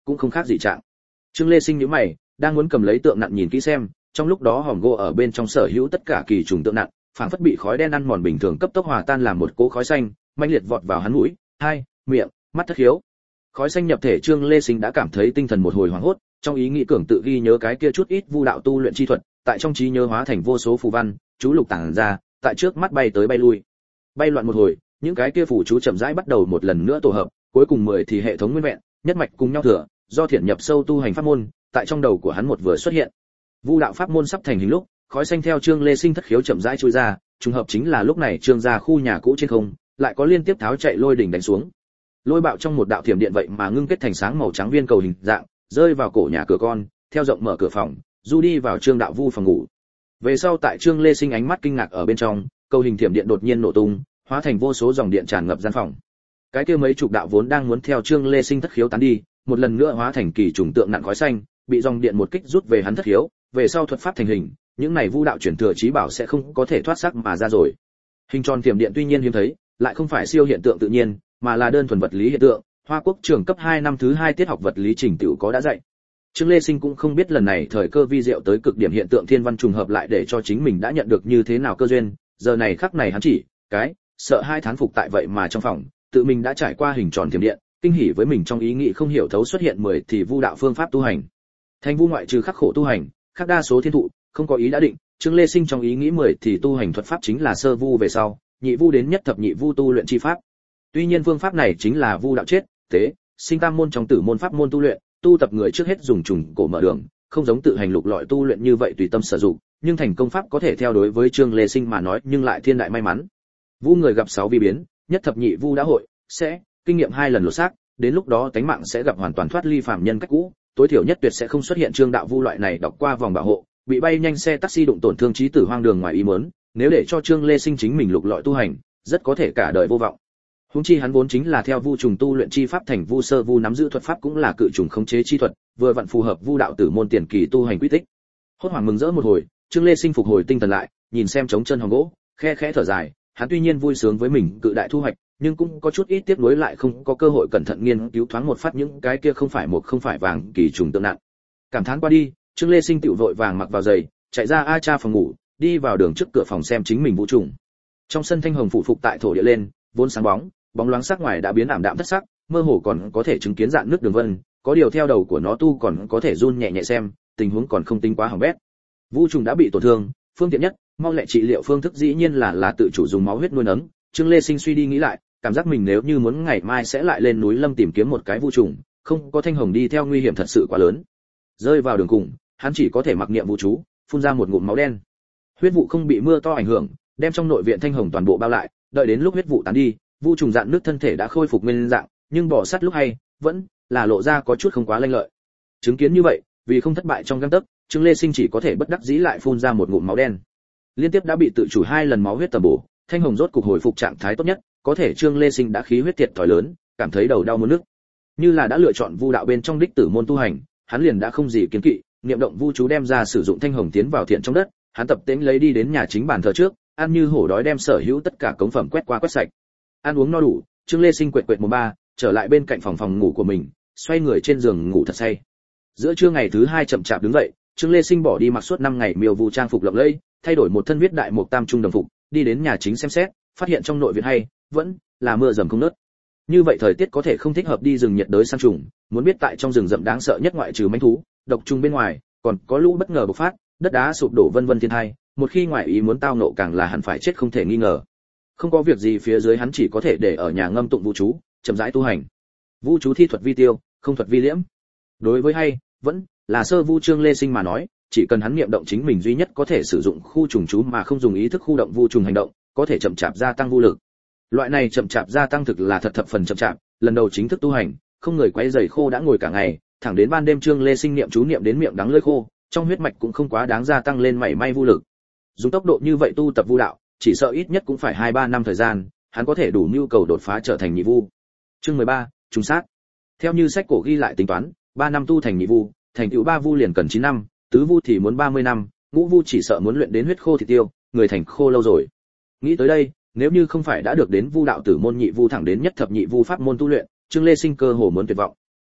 cũng không khác gì trạng. Trương Lê Sinh nhíu mày, đang muốn cầm lấy tượng nặn nhìn kỹ xem, trong lúc đó hòm gỗ ở bên trong sở hữu tất cả kỳ trùng tượng nặn, phảng phất bị khói đen ăn mòn bình thường cấp tốc hòa tan làm một cỗ khói xanh, mãnh liệt vọt vào hắn mũi, hai, miệng, mắt thất khiếu. Khói xanh nhập thể, Trương Lê Sinh đã cảm thấy tinh thần một hồi hoảng hốt, trong ý nghĩ cường tự ghi nhớ cái kia chút ít vu đạo tu luyện chi thuật, tại trong trí nhớ hóa thành vô số phù văn, chú lục tản ra, tại trước mắt bay tới bay lui. Bay loạn một hồi, những cái kia phù chú chậm rãi bắt đầu một lần nữa tổ hợp, cuối cùng mười thì hệ thống nguyên vẹn, nhất mạch cùng nhau thừa, do thiện nhập sâu tu hành pháp môn, tại trong đầu của hắn một vừa xuất hiện. Vu đạo pháp môn sắp thành hình lúc, khói xanh theo Trương Lê Sinh thất khiếu chậm rãi trôi ra, trùng hợp chính là lúc này Trương gia khu nhà cũ trên không, lại có liên tiếp tháo chạy lôi đỉnh đánh xuống. Lôi bạo trong một đạo thiểm điện vậy mà ngưng kết thành sáng màu trắng viên cầu hình dạng, rơi vào cổ nhà cửa con, theo rộng mở cửa phòng, du đi vào Trương đạo vu phòng ngủ. Về sau tại Trương Lê Sinh ánh mắt kinh ngạc ở bên trong, cầu hình thiểm điện đột nhiên nổ tung, hóa thành vô số dòng điện tràn ngập gian phòng. Cái kia mấy chục đạo vốn đang muốn theo Trương Lê Sinh thất khiếu tán đi, một lần nữa hóa thành kỳ trùng tượng nặng khói xanh, bị dòng điện một kích rút về hắn thất khiếu, về sau thuật pháp thành hình, những này vu đạo chuyển thừa chí bảo sẽ không có thể thoát xác mà ra rồi. Hình tròn thiểm điện tuy nhiên hiếm thấy, lại không phải siêu hiện tượng tự nhiên, mà là đơn thuần vật lý hiện tượng. Hoa Quốc trường cấp hai năm thứ hai tiết học vật lý trình tự có đã dạy. Trương Lê Sinh cũng không biết lần này thời cơ vi diệu tới cực điểm hiện tượng thiên văn trùng hợp lại để cho chính mình đã nhận được như thế nào cơ duyên, giờ này khắc này hắn chỉ cái sợ hai thán phục tại vậy mà trong phòng, tự mình đã trải qua hình tròn thiểm điện, kinh hỉ với mình trong ý nghĩ không hiểu thấu xuất hiện mười thì vu đạo phương pháp tu hành. Thành vu ngoại trừ khắc khổ tu hành, khác đa số thiên thụ, không có ý đã định, Trương Lê Sinh trong ý nghĩ mười thì tu hành thuật pháp chính là sơ vu về sau, nhị vu đến nhất thập nhị vu tu luyện chi pháp. Tuy nhiên phương pháp này chính là vu đạo chết, tế, sinh tam môn trong tử môn pháp môn tu luyện, tu tập người trước hết dùng trùng cổ mở đường, không giống tự hành lục lọi tu luyện như vậy tùy tâm sử dụng, nhưng thành công pháp có thể theo đối với Trương Lê Sinh mà nói nhưng lại thiên đại may mắn. Vu người gặp sáu vi biến, nhất thập nhị vu đã hội, sẽ kinh nghiệm hai lần lột xác, đến lúc đó tánh mạng sẽ gặp hoàn toàn thoát ly phàm nhân cách cũ, tối thiểu nhất tuyệt sẽ không xuất hiện Trương đạo vu loại này đọc qua vòng bảo hộ, bị bay nhanh xe taxi đụng tổn thương trí tử hoang đường ngoài ý muốn, nếu để cho Trương Lê Sinh chính mình lục lọi tu hành, rất có thể cả đời vô vọng. Huống chi hắn vốn chính là theo vu trùng tu luyện chi pháp thành vu sơ vu nắm giữ thuật pháp cũng là cự trùng khống chế chi thuật, vừa vặn phù hợp vu đạo tử môn tiền kỳ tu hành quy tích. Hốt hoảng mừng rỡ một hồi, Trương Lê Sinh phục hồi tinh thần lại, nhìn xem trống chân hòn gỗ, khe khẽ thở dài, hắn tuy nhiên vui sướng với mình cự đại thu hoạch, nhưng cũng có chút ít tiếc nuối lại không có cơ hội cẩn thận nghiên cứu thoáng một phát những cái kia không phải một không phải vàng kỳ trùng tượng nặng. Cảm thán qua đi, Trương Lê Sinh tựu vội vàng mặc vào giày, chạy ra a cha phòng ngủ, đi vào đường trước cửa phòng xem chính mình vũ trùng. Trong sân thanh hồng phụ phục tại thổ địa lên, vốn sáng bóng, bóng loáng sắc ngoài đã biến ảm đạm thất sắc, mơ hồ còn có thể chứng kiến dạng nước đường vân, có điều theo đầu của nó tu còn có thể run nhẹ nhẹ xem, tình huống còn không tính quá hỏng bét. Vũ trùng đã bị tổn thương, phương tiện nhất, mau lẹ trị liệu phương thức dĩ nhiên là là tự chủ dùng máu huyết nuôi nấng. Trương Lê Sinh suy đi nghĩ lại, cảm giác mình nếu như muốn ngày mai sẽ lại lên núi Lâm tìm kiếm một cái vũ trùng, không có thanh hồng đi theo nguy hiểm thật sự quá lớn. Rơi vào đường cùng, hắn chỉ có thể mặc niệm vũ chú, phun ra một ngụm máu đen. Huyết vụ không bị mưa to ảnh hưởng, đem trong nội viện thanh hồng toàn bộ bao lại, đợi đến lúc huyết vụ tán đi, vu trùng dạn nước thân thể đã khôi phục nguyên dạng, nhưng bỏ sắt lúc hay vẫn là lộ ra có chút không quá lanh lợi. Chứng kiến như vậy, vì không thất bại trong gang tấc, Trương Lê Sinh chỉ có thể bất đắc dĩ lại phun ra một ngụm máu đen. Liên tiếp đã bị tự chủ hai lần máu huyết tầm bổ, thanh hồng rốt cục hồi phục trạng thái tốt nhất, có thể Trương Lê Sinh đã khí huyết thiệt thòi lớn, cảm thấy đầu đau muốn nức. Như là đã lựa chọn vu đạo bên trong đích tử môn tu hành, hắn liền đã không gì kiến kỵ, niệm động vu chú đem ra sử dụng thanh hồng tiến vào thiện trong đất, hắn tập tễnh lấy đi đến nhà chính bàn thờ trước, ăn như hổ đói đem sở hữu tất cả cống phẩm quét qua quét sạch. Ăn uống no đủ, Trương Lê Sinh quệt quệt mồm ba, trở lại bên cạnh phòng phòng ngủ của mình, xoay người trên giường ngủ thật say. Giữa trưa ngày thứ hai chậm chạp đứng dậy, Trương Lê Sinh bỏ đi mặc suốt năm ngày miêu vu trang phục lộng lẫy, thay đổi một thân viết đại mục tam trung đồng phục, đi đến nhà chính xem xét, phát hiện trong nội viện hay vẫn là mưa dầm không ngớt. Như vậy thời tiết có thể không thích hợp đi rừng nhiệt đới săn trùng, muốn biết tại trong rừng rậm đáng sợ nhất ngoại trừ mãnh thú, độc trùng bên ngoài, còn có lũ bất ngờ bộc phát, đất đá sụp đổ vân vân thiên tai, một khi ngoại ý muốn tao nộ càng là hẳn phải chết không thể nghi ngờ. Không có việc gì phía dưới hắn chỉ có thể để ở nhà ngâm tụng vũ chú, chậm rãi tu hành. Vũ chú thi thuật vi tiêu, không thuật vi liễm. Đối với hay vẫn là sơ vu Trương Lê Sinh mà nói, chỉ cần hắn niệm động chính mình duy nhất có thể sử dụng khu trùng chú mà không dùng ý thức khu động vu trùng hành động, có thể chậm chạp gia tăng vu lực. Loại này chậm chạp gia tăng thực là thật thập phần chậm chạp, lần đầu chính thức tu hành, không người quấy rầy khô đã ngồi cả ngày, thẳng đến ban đêm Trương Lê Sinh niệm chú niệm đến miệng đắng lưỡi khô, trong huyết mạch cũng không quá đáng gia tăng lên mảy may vu lực. Dùng tốc độ như vậy tu tập vu đạo, chỉ sợ ít nhất cũng phải hai ba năm thời gian, hắn có thể đủ nhu cầu đột phá trở thành nhị vu. Chương mười ba, trùng sát. Theo như sách cổ ghi lại tính toán, ba năm tu thành nhị vu, thành tựu ba vu liền cần chín năm, tứ vu thì muốn ba mươi năm, ngũ vu chỉ sợ muốn luyện đến huyết khô thì tiêu, người thành khô lâu rồi. Nghĩ tới đây, nếu như không phải đã được đến vu đạo tử môn nhị vu thẳng đến nhất thập nhị vu pháp môn tu luyện, Trương Lê Sinh cơ hồ muốn tuyệt vọng.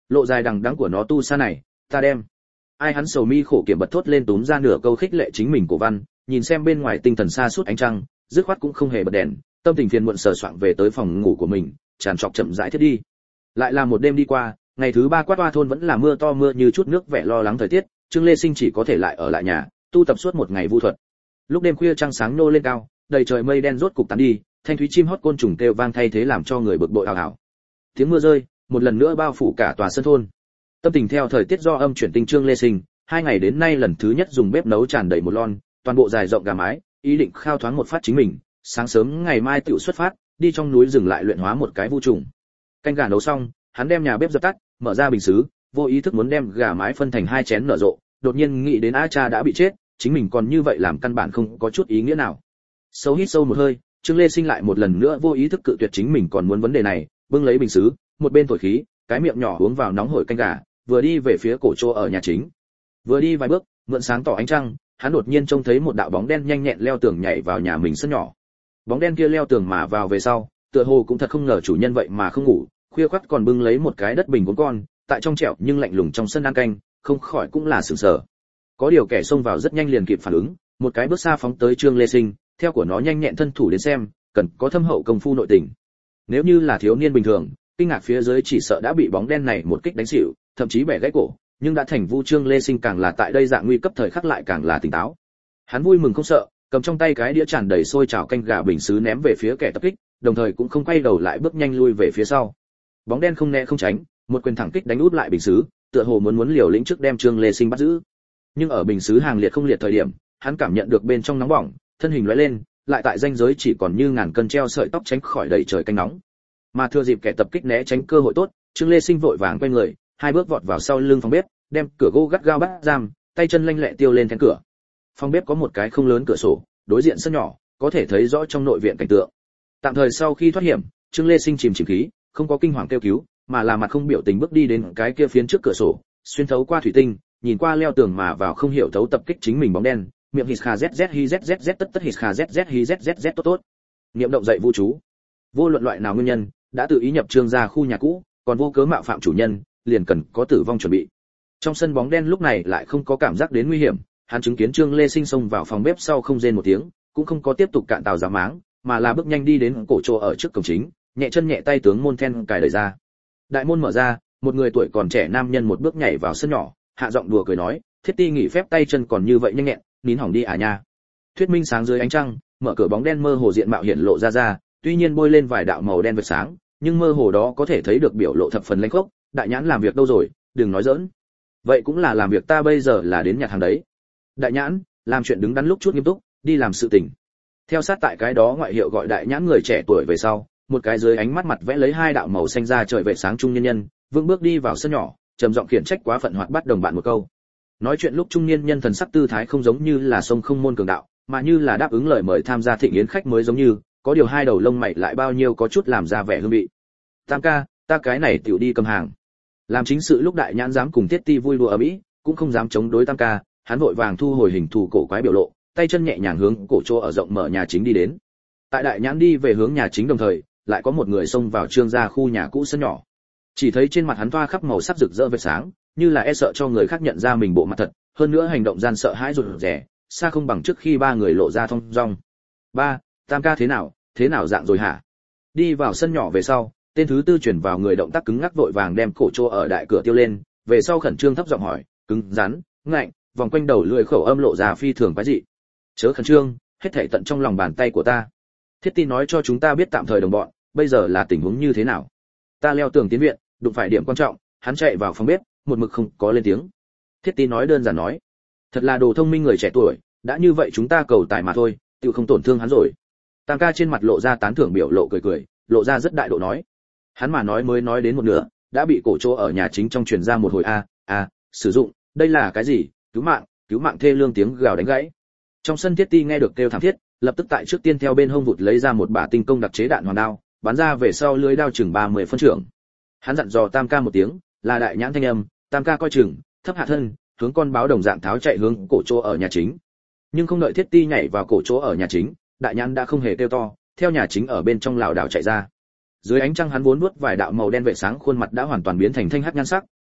lộ dài đằng đẵng của nó tu sa này, ta đem. Ai hắn sầu mi khổ kiểm bật thốt lên túm ra nửa câu khích lệ chính mình cổ văn, nhìn xem bên ngoài tinh thần xa suốt ánh trăng, dứt khoát cũng không hề bật đèn, tâm tình phiền muộn sờ soạng về tới phòng ngủ của mình, tràn trọc chậm rãi thiết đi. Lại là một đêm đi qua, ngày thứ ba Quát Oa thôn vẫn là mưa to mưa như chút nước, vẻ lo lắng thời tiết, Trương Lê Sinh chỉ có thể lại ở lại nhà, tu tập suốt một ngày vu thuật. Lúc đêm khuya trăng sáng nô lên cao, đầy trời mây đen rốt cục tán đi, thanh thúy chim hót côn trùng kêu vang thay thế làm cho người bực bội ào ào. Tiếng mưa rơi, một lần nữa bao phủ cả tòa sân thôn. Tâm tình theo thời tiết do âm chuyển tinh, Trương Lê Sinh, hai ngày đến nay lần thứ nhất dùng bếp nấu tràn đầy một lon, toàn bộ dài rộng gà mái, ý định khao thoáng một phát chính mình, sáng sớm ngày mai tựu xuất phát, đi trong núi rừng lại luyện hóa một cái vu trùng. Canh gà nấu xong, hắn đem nhà bếp dập tắt, mở ra bình sứ, vô ý thức muốn đem gà mái phân thành hai chén nở rộ, đột nhiên nghĩ đến A Cha đã bị chết, chính mình còn như vậy làm căn bản không có chút ý nghĩa nào. Sâu hít sâu một hơi, Trương Lê Sinh lại một lần nữa vô ý thức cự tuyệt chính mình còn muốn vấn đề này, bưng lấy bình sứ, một bên thổi khí, cái miệng nhỏ uống vào nóng hổi canh gà, vừa đi về phía cổ chỗ ở nhà chính. Vừa đi vài bước, mượn sáng tỏ ánh trăng, hắn đột nhiên trông thấy một đạo bóng đen nhanh nhẹn leo tường nhảy vào nhà mình sân nhỏ. Bóng đen kia leo tường mà vào về sau, tựa hồ cũng thật không ngờ chủ nhân vậy mà không ngủ, khuya khoắt còn bưng lấy một cái đất bình cuốn con, tại trong trẻo nhưng lạnh lùng trong sân ăn canh, không khỏi cũng là sửng sở. Có điều kẻ xông vào rất nhanh liền kịp phản ứng, một cái bước xa phóng tới Trương Lê Sinh, theo của nó nhanh nhẹn thân thủ đến xem, cần có thâm hậu công phu nội tình. Nếu như là thiếu niên bình thường, kinh ngạc phía dưới chỉ sợ đã bị bóng đen này một kích đánh xỉu, thậm chí bẻ gãy cổ, nhưng đã thành Vu Trương Lê Sinh càng là tại đây dạng nguy cấp thời khắc lại càng là tỉnh táo. Hắn vui mừng không sợ, cầm trong tay cái đĩa tràn đầy sôi trào canh gà bình sứ ném về phía kẻ tập kích, đồng thời cũng không quay đầu lại bước nhanh lui về phía sau. Bóng đen không né không tránh, một quyền thẳng kích đánh út lại bình sứ, tựa hồ muốn muốn liều lĩnh trước đem Trương Lê Sinh bắt giữ. Nhưng ở bình sứ hàng liệt không liệt thời điểm, hắn cảm nhận được bên trong nóng bỏng, thân hình lóe lên, lại tại ranh giới chỉ còn như ngàn cân treo sợi tóc tránh khỏi đầy trời canh nóng. Mà thừa dịp kẻ tập kích né tránh cơ hội tốt, Trương Lê Sinh vội vàng quay người, hai bước vọt vào sau lưng phòng bếp, đem cửa gỗ gắt gao bắt giam, tay chân lanh lẹ tiêu lên then cửa. Phòng bếp có một cái không lớn cửa sổ, đối diện sân nhỏ, có thể thấy rõ trong nội viện cảnh tượng. Tạm thời sau khi thoát hiểm, Trương Lê Sinh chìm chìm khí, không có kinh hoàng kêu cứu, mà là mặt không biểu tình bước đi đến cái kia phiến trước cửa sổ, xuyên thấu qua thủy tinh, nhìn qua leo tường mà vào không hiểu thấu tập kích chính mình bóng đen, miệng hít kha zz hi zz tất tất hít kha zz hi zz tốt tốt. Niệm động dậy vũ chú. Vô luận loại nào nguyên nhân, đã tự ý nhập Trương gia khu nhà cũ, còn vô cớ mạo phạm chủ nhân, liền cần có tử vong chuẩn bị. Trong sân bóng đen lúc này lại không có cảm giác đến nguy hiểm, hắn chứng kiến Trương Lê Sinh xông vào phòng bếp sau không rên một tiếng, cũng không có tiếp tục cạn tàu giả máng, mà là bước nhanh đi đến cổ chỗ ở trước cổng chính, nhẹ chân nhẹ tay tướng môn then cài đẩy ra. Đại môn mở ra, một người tuổi còn trẻ nam nhân một bước nhảy vào sân nhỏ, hạ giọng đùa cười nói, Thiết Ti nghỉ phép tay chân còn như vậy nhanh nhẹn, nín hỏng đi à nha. Thuyết minh sáng dưới ánh trăng, mở cửa bóng đen mơ hồ diện mạo hiện lộ ra ra, tuy nhiên bôi lên vài đạo màu đen vệt sáng, nhưng mơ hồ đó có thể thấy được biểu lộ thập phần lênh khốc, đại nhãn làm việc đâu rồi, đừng nói giỡn. Vậy cũng là làm việc, ta bây giờ là đến nhặt hàng đấy. Đại nhãn, làm chuyện đứng đắn lúc chút nghiêm túc, đi làm sự tình. Theo sát tại cái đó ngoại hiệu gọi đại nhãn người trẻ tuổi về sau, một cái dưới ánh mắt mặt vẽ lấy hai đạo màu xanh ra trời vệ sáng trung nhân nhân, vững bước đi vào sân nhỏ, trầm giọng khiển trách quá phận hoạt bắt đồng bạn một câu. Nói chuyện lúc trung niên nhân thần sắc tư thái không giống như là sông không môn cường đạo, mà như là đáp ứng lời mời tham gia thịnh yến khách mới giống như, có điều hai đầu lông mày lại bao nhiêu có chút làm ra vẻ hương vị. Tam ca, ta cái này tiểu đi cầm hàng. Làm chính sự lúc đại nhãn dám cùng Tiết Ti vui đùa ở mỹ, cũng không dám chống đối Tam ca, hắn vội vàng thu hồi hình thù cổ quái biểu lộ, tay chân nhẹ nhàng hướng cổ chỗ ở rộng mở nhà chính đi đến. Tại đại nhãn đi về hướng nhà chính đồng thời, lại có một người xông vào Trương gia khu nhà cũ sân nhỏ. Chỉ thấy trên mặt hắn thoa khắp màu sắc rực rỡ vệt sáng, như là e sợ cho người khác nhận ra mình bộ mặt thật, hơn nữa hành động gian sợ hãi rụt rè, xa không bằng trước khi ba người lộ ra thong dong. Ba, Tam ca thế nào, thế nào dạng rồi hả? Đi vào sân nhỏ về sau, tên thứ tư chuyển vào người động tác cứng ngắc vội vàng đem cổ chỗ ở đại cửa tiêu lên, về sau khẩn trương thấp giọng hỏi, cứng rắn, ngạnh, vòng quanh đầu lưỡi khẩu âm lộ ra phi thường quái dị. Chớ khẩn trương, hết thảy tận trong lòng bàn tay của ta. Thiết Ti nói cho chúng ta biết tạm thời đồng bọn, bây giờ là tình huống như thế nào. Ta leo tường tiến viện, đụng phải điểm quan trọng, hắn chạy vào phòng bếp, một mực không có lên tiếng. Thiết Ti nói đơn giản nói, thật là đồ thông minh người trẻ tuổi, đã như vậy chúng ta cầu tài mà thôi, tự không tổn thương hắn rồi. Tam ca trên mặt lộ ra tán thưởng biểu lộ cười cười, lộ ra rất đại độ nói. Hắn mà nói mới nói đến một nửa, đã bị cổ chỗ ở nhà chính trong truyền ra một hồi a a sử dụng, đây là cái gì? Cứu mạng, cứu mạng thê lương tiếng gào đánh gãy. Trong sân Thiết Ti nghe được kêu thảm thiết, lập tức tại trước tiên theo bên hông vụt lấy ra một bả tinh công đặc chế đạn hoàn đao, bắn ra về sau lưới đao chừng ba mươi phân trưởng. Hắn dặn dò Tam ca một tiếng, là đại nhãn thanh âm, Tam ca coi chừng, thấp hạ thân, hướng con báo đồng dạng tháo chạy hướng cổ chỗ ở nhà chính. Nhưng không đợi Thiết Ti nhảy vào cổ chỗ ở nhà chính, đại nhãn đã không hề kêu to, theo nhà chính ở bên trong lảo đảo chạy ra. Dưới ánh trăng hắn vốn nuốt vài đạo màu đen vệ sáng, khuôn mặt đã hoàn toàn biến thành thanh hắc nhan sắc,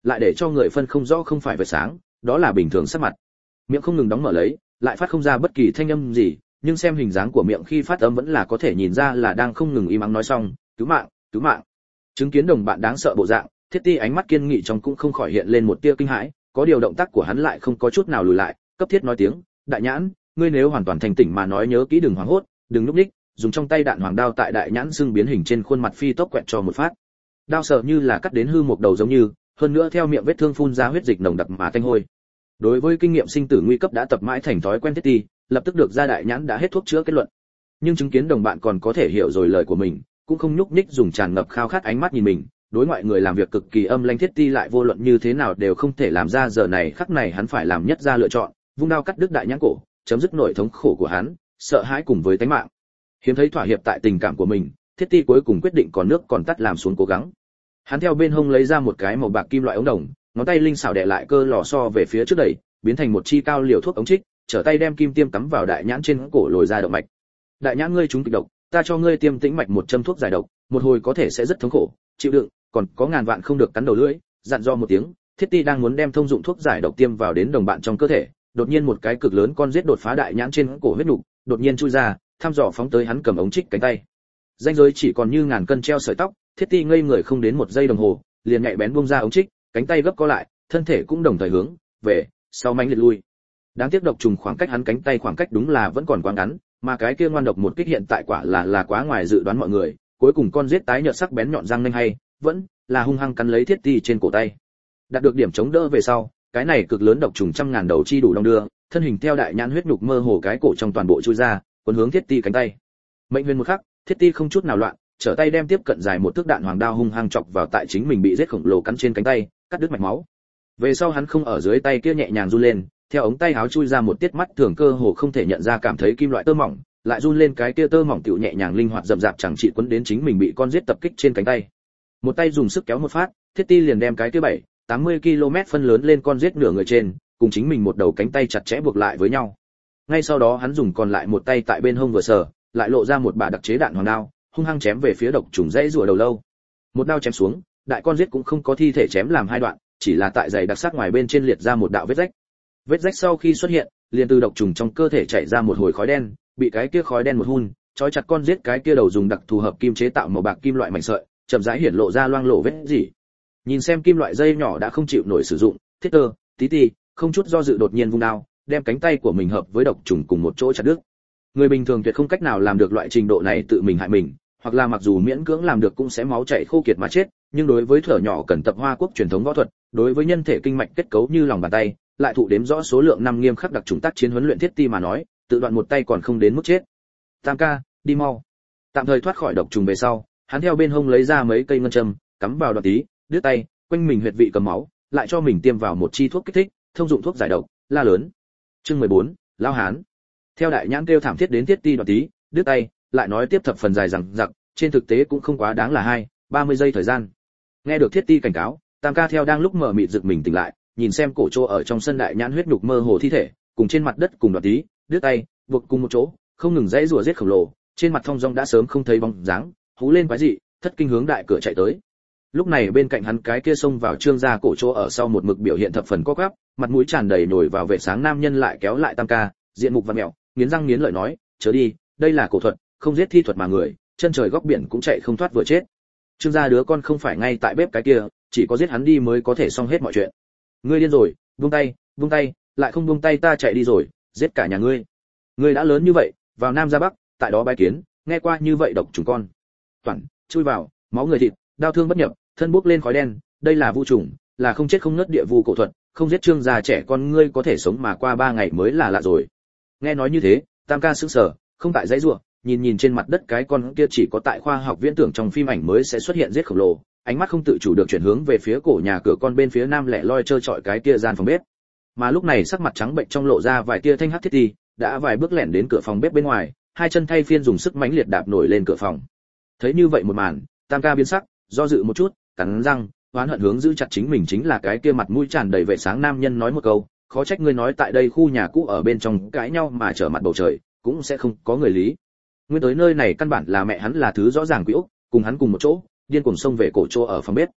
lại để cho người phân không rõ không phải vệt sáng, đó là bình thường sắc mặt. Miệng không ngừng đóng mở lấy, lại phát không ra bất kỳ thanh âm gì, nhưng xem hình dáng của miệng khi phát âm vẫn là có thể nhìn ra là đang không ngừng im ắng nói xong, cứu mạng, cứu mạng. Chứng kiến đồng bạn đáng sợ bộ dạng, Thiết Ti ánh mắt kiên nghị trong cũng không khỏi hiện lên một tia kinh hãi, có điều động tác của hắn lại không có chút nào lùi lại, cấp thiết nói tiếng, đại nhãn, ngươi nếu hoàn toàn thành tỉnh mà nói nhớ kỹ đừng hoảng hốt, đừng núp ních, dùng trong tay đạn hoàng đao tại đại nhãn xương biến hình trên khuôn mặt phi tốc quẹt cho một phát. Đao sợ như là cắt đến hư một đầu giống như, hơn nữa theo miệng vết thương phun ra huyết dịch nồng đặc mà tanh hôi. Đối với kinh nghiệm sinh tử nguy cấp đã tập mãi thành thói quen Thiết Ti, lập tức được ra đại nhãn đã hết thuốc chữa kết luận. Nhưng chứng kiến đồng bạn còn có thể hiểu rồi lời của mình, cũng không nhúc nhích dùng tràn ngập khao khát ánh mắt nhìn mình, đối ngoại người làm việc cực kỳ âm lãnh Thiết Ti lại vô luận như thế nào đều không thể làm ra giờ này khắc này hắn phải làm nhất ra lựa chọn, vung đao cắt đứt đại nhãn cổ, chấm dứt nỗi thống khổ của hắn, sợ hãi cùng với tánh mạng. Hiếm thấy thỏa hiệp tại tình cảm của mình, Thiết Ti cuối cùng quyết định còn nước còn tắt làm xuống cố gắng. Hắn theo bên hông lấy ra một cái màu bạc kim loại ống đồng, ngón tay linh xảo đè lại cơ lò xo về phía trước đẩy, biến thành một chi cao liều thuốc ống trích, trở tay đem kim tiêm cắm vào đại nhãn trên cổ lồi ra động mạch. Đại nhãn ngươi trúng kịch độc, ta cho ngươi tiêm tĩnh mạch một châm thuốc giải độc, một hồi có thể sẽ rất thống khổ, chịu đựng, còn có ngàn vạn không được cắn đầu lưỡi, dặn dò một tiếng. Thiết Ti đang muốn đem thông dụng thuốc giải độc tiêm vào đến đồng bạn trong cơ thể, đột nhiên một cái cực lớn con giết đột phá đại nhãn trên cổ huyết nục, đột nhiên chui ra, thăm dò phóng tới hắn cầm ống trích cánh tay. Danh giới chỉ còn như ngàn cân treo sợi tóc, Thiết Ti ngây người không đến một giây đồng hồ, liền nhạy bén buông ra ống trích, cánh tay gấp co lại, thân thể cũng đồng thời hướng về sau mãnh liệt lui. Đáng tiếc độc trùng khoảng cách hắn cánh tay khoảng cách đúng là vẫn còn quá ngắn, mà cái kia ngoan độc một kích hiện tại quả là là quá ngoài dự đoán mọi người, cuối cùng con giết tái nhợt sắc bén nhọn răng nanh hay, vẫn là hung hăng cắn lấy Thiết Ti trên cổ tay. Đạt được điểm chống đỡ về sau, cái này cực lớn độc trùng trăm ngàn đầu chi đủ đong đưa, thân hình theo đại nhãn huyết nhục mơ hồ cái cổ trong toàn bộ chui ra, cuốn hướng Thiết Ti cánh tay. Mệnh huyền một khắc, Thiết Ti không chút nào loạn, trở tay đem tiếp cận dài một thước đạn hoàng đao hung hăng chọc vào tại chính mình bị giết khổng lồ cắn trên cánh tay, cắt đứt mạch máu. Về sau hắn không ở dưới tay kia nhẹ nhàng run lên, theo ống tay áo chui ra một tiết mắt thường cơ hồ không thể nhận ra cảm thấy kim loại tơ mỏng, lại run lên cái kia tơ mỏng tiểu nhẹ nhàng linh hoạt rậm rạp chẳng trị quấn đến chính mình bị con giết tập kích trên cánh tay. Một tay dùng sức kéo một phát, Thiết Ti liền đem cái kia bảy, tám mươi ki lô mét phân lớn lên con giết nửa người trên, cùng chính mình một đầu cánh tay chặt chẽ buộc lại với nhau. Ngay sau đó hắn dùng còn lại một tay tại bên hông vừa sờ, lại lộ ra một bả đặc chế đạn hoàng đao, hung hăng chém về phía độc trùng dãy rùa đầu lâu. Một đao chém xuống, đại con giết cũng không có thi thể chém làm hai đoạn, chỉ là tại dày đặc sắc ngoài bên trên liệt ra một đạo vết rách. Vết rách sau khi xuất hiện, liền từ độc trùng trong cơ thể chảy ra một hồi khói đen, bị cái kia khói đen một hun, trói chặt con giết cái kia đầu dùng đặc thù hợp kim chế tạo màu bạc kim loại mảnh sợi, chậm rãi hiển lộ ra loang lổ vết gì. Nhìn xem kim loại dây nhỏ đã không chịu nổi sử dụng, Thiết Tơ, Tí Ti, không chút do dự đột nhiên vung đao, đem cánh tay của mình hợp với độc trùng cùng một chỗ chặt đứt. Người bình thường tuyệt không cách nào làm được loại trình độ này tự mình hại mình, hoặc là mặc dù miễn cưỡng làm được cũng sẽ máu chảy khô kiệt mà chết, nhưng đối với thở nhỏ cần tập Hoa Quốc truyền thống võ thuật, đối với nhân thể kinh mạch kết cấu như lòng bàn tay, lại thụ đếm rõ số lượng năm nghiêm khắc đặc trùng tác chiến huấn luyện Thiết Ti mà nói, tự đoạn một tay còn không đến mức chết. Tam ca, đi mau. Tạm thời thoát khỏi độc trùng về sau, hắn theo bên hông lấy ra mấy cây ngân châm, cắm vào đoạn tí, đứt tay, quanh mình huyệt vị cầm máu, lại cho mình tiêm vào một chi thuốc kích thích, thông dụng thuốc giải độc, la lớn. Chương mười bốn, lao hán. Theo đại nhãn kêu thảm thiết đến Thiết Ti đoạn tí, đứt tay, lại nói tiếp thập phần dài rằng giặc, trên thực tế cũng không quá đáng là hai, ba mươi giây thời gian. Nghe được Thiết Ti cảnh cáo, Tam ca theo đang lúc mở mịt giật mình tỉnh lại, nhìn xem cổ chỗ ở trong sân đại nhãn huyết nhục mơ hồ thi thể, cùng trên mặt đất cùng đoạn tí, đứt tay, buộc cùng một chỗ, không ngừng dãy rủa giết khổng lồ, trên mặt thông dong đã sớm không thấy bóng dáng, hú lên quái dị, thất kinh hướng đại cửa chạy tới. Lúc này bên cạnh hắn cái kia xông vào trương gia cổ chỗ ở sau một mực biểu hiện thập phần co quắp, mặt mũi tràn đầy nổi vào vệ sáng nam nhân lại kéo lại Tam ca, diện mục vặn mèo, nghiến răng nghiến lợi nói, chớ đi, đây là cổ thuật, không giết thi thuật mà người, chân trời góc biển cũng chạy không thoát vừa chết. Trương gia đứa con không phải ngay tại bếp cái kia, chỉ có giết hắn đi mới có thể xong hết mọi chuyện. Ngươi điên rồi, buông tay, buông tay, lại không buông tay ta chạy đi rồi, giết cả nhà ngươi. Ngươi đã lớn như vậy, vào Nam ra Bắc, tại đó bái kiến, nghe qua như vậy độc trùng con. Toàn, chui vào, máu người thịt, đau thương bất nhập, thân bốc lên khói đen, đây là vu trùng, là không chết không ngất địa vu cổ thuật, không giết Trương gia trẻ con ngươi có thể sống mà qua ba ngày mới là lạ rồi. Nghe nói như thế, Tam ca sững sờ, không tại dãy rủa, nhìn nhìn trên mặt đất cái con kia chỉ có tại khoa học viễn tưởng trong phim ảnh mới sẽ xuất hiện giết khổng lồ, ánh mắt không tự chủ được chuyển hướng về phía cổ nhà cửa con bên phía nam lẻ loi trơ trọi cái kia gian phòng bếp. Mà lúc này sắc mặt trắng bệnh trong lộ ra vài tia thanh hắc Thiết Ti, đã vài bước lẻn đến cửa phòng bếp bên ngoài, hai chân thay phiên dùng sức mãnh liệt đạp nổi lên cửa phòng. Thấy như vậy một màn, Tam ca biến sắc, do dự một chút, cắn răng, oán hận hướng giữ chặt chính mình chính là cái kia mặt mũi tràn đầy vệ sáng nam nhân nói một câu, khó trách ngươi nói tại đây khu nhà cũ ở bên trong cãi nhau mà trở mặt bầu trời, cũng sẽ không có người lý. Nguyên tới nơi này căn bản là mẹ hắn là thứ rõ ràng quỷ ốc, cùng hắn cùng một chỗ, điên cuồng xông về cổ chỗ ở phòng bếp.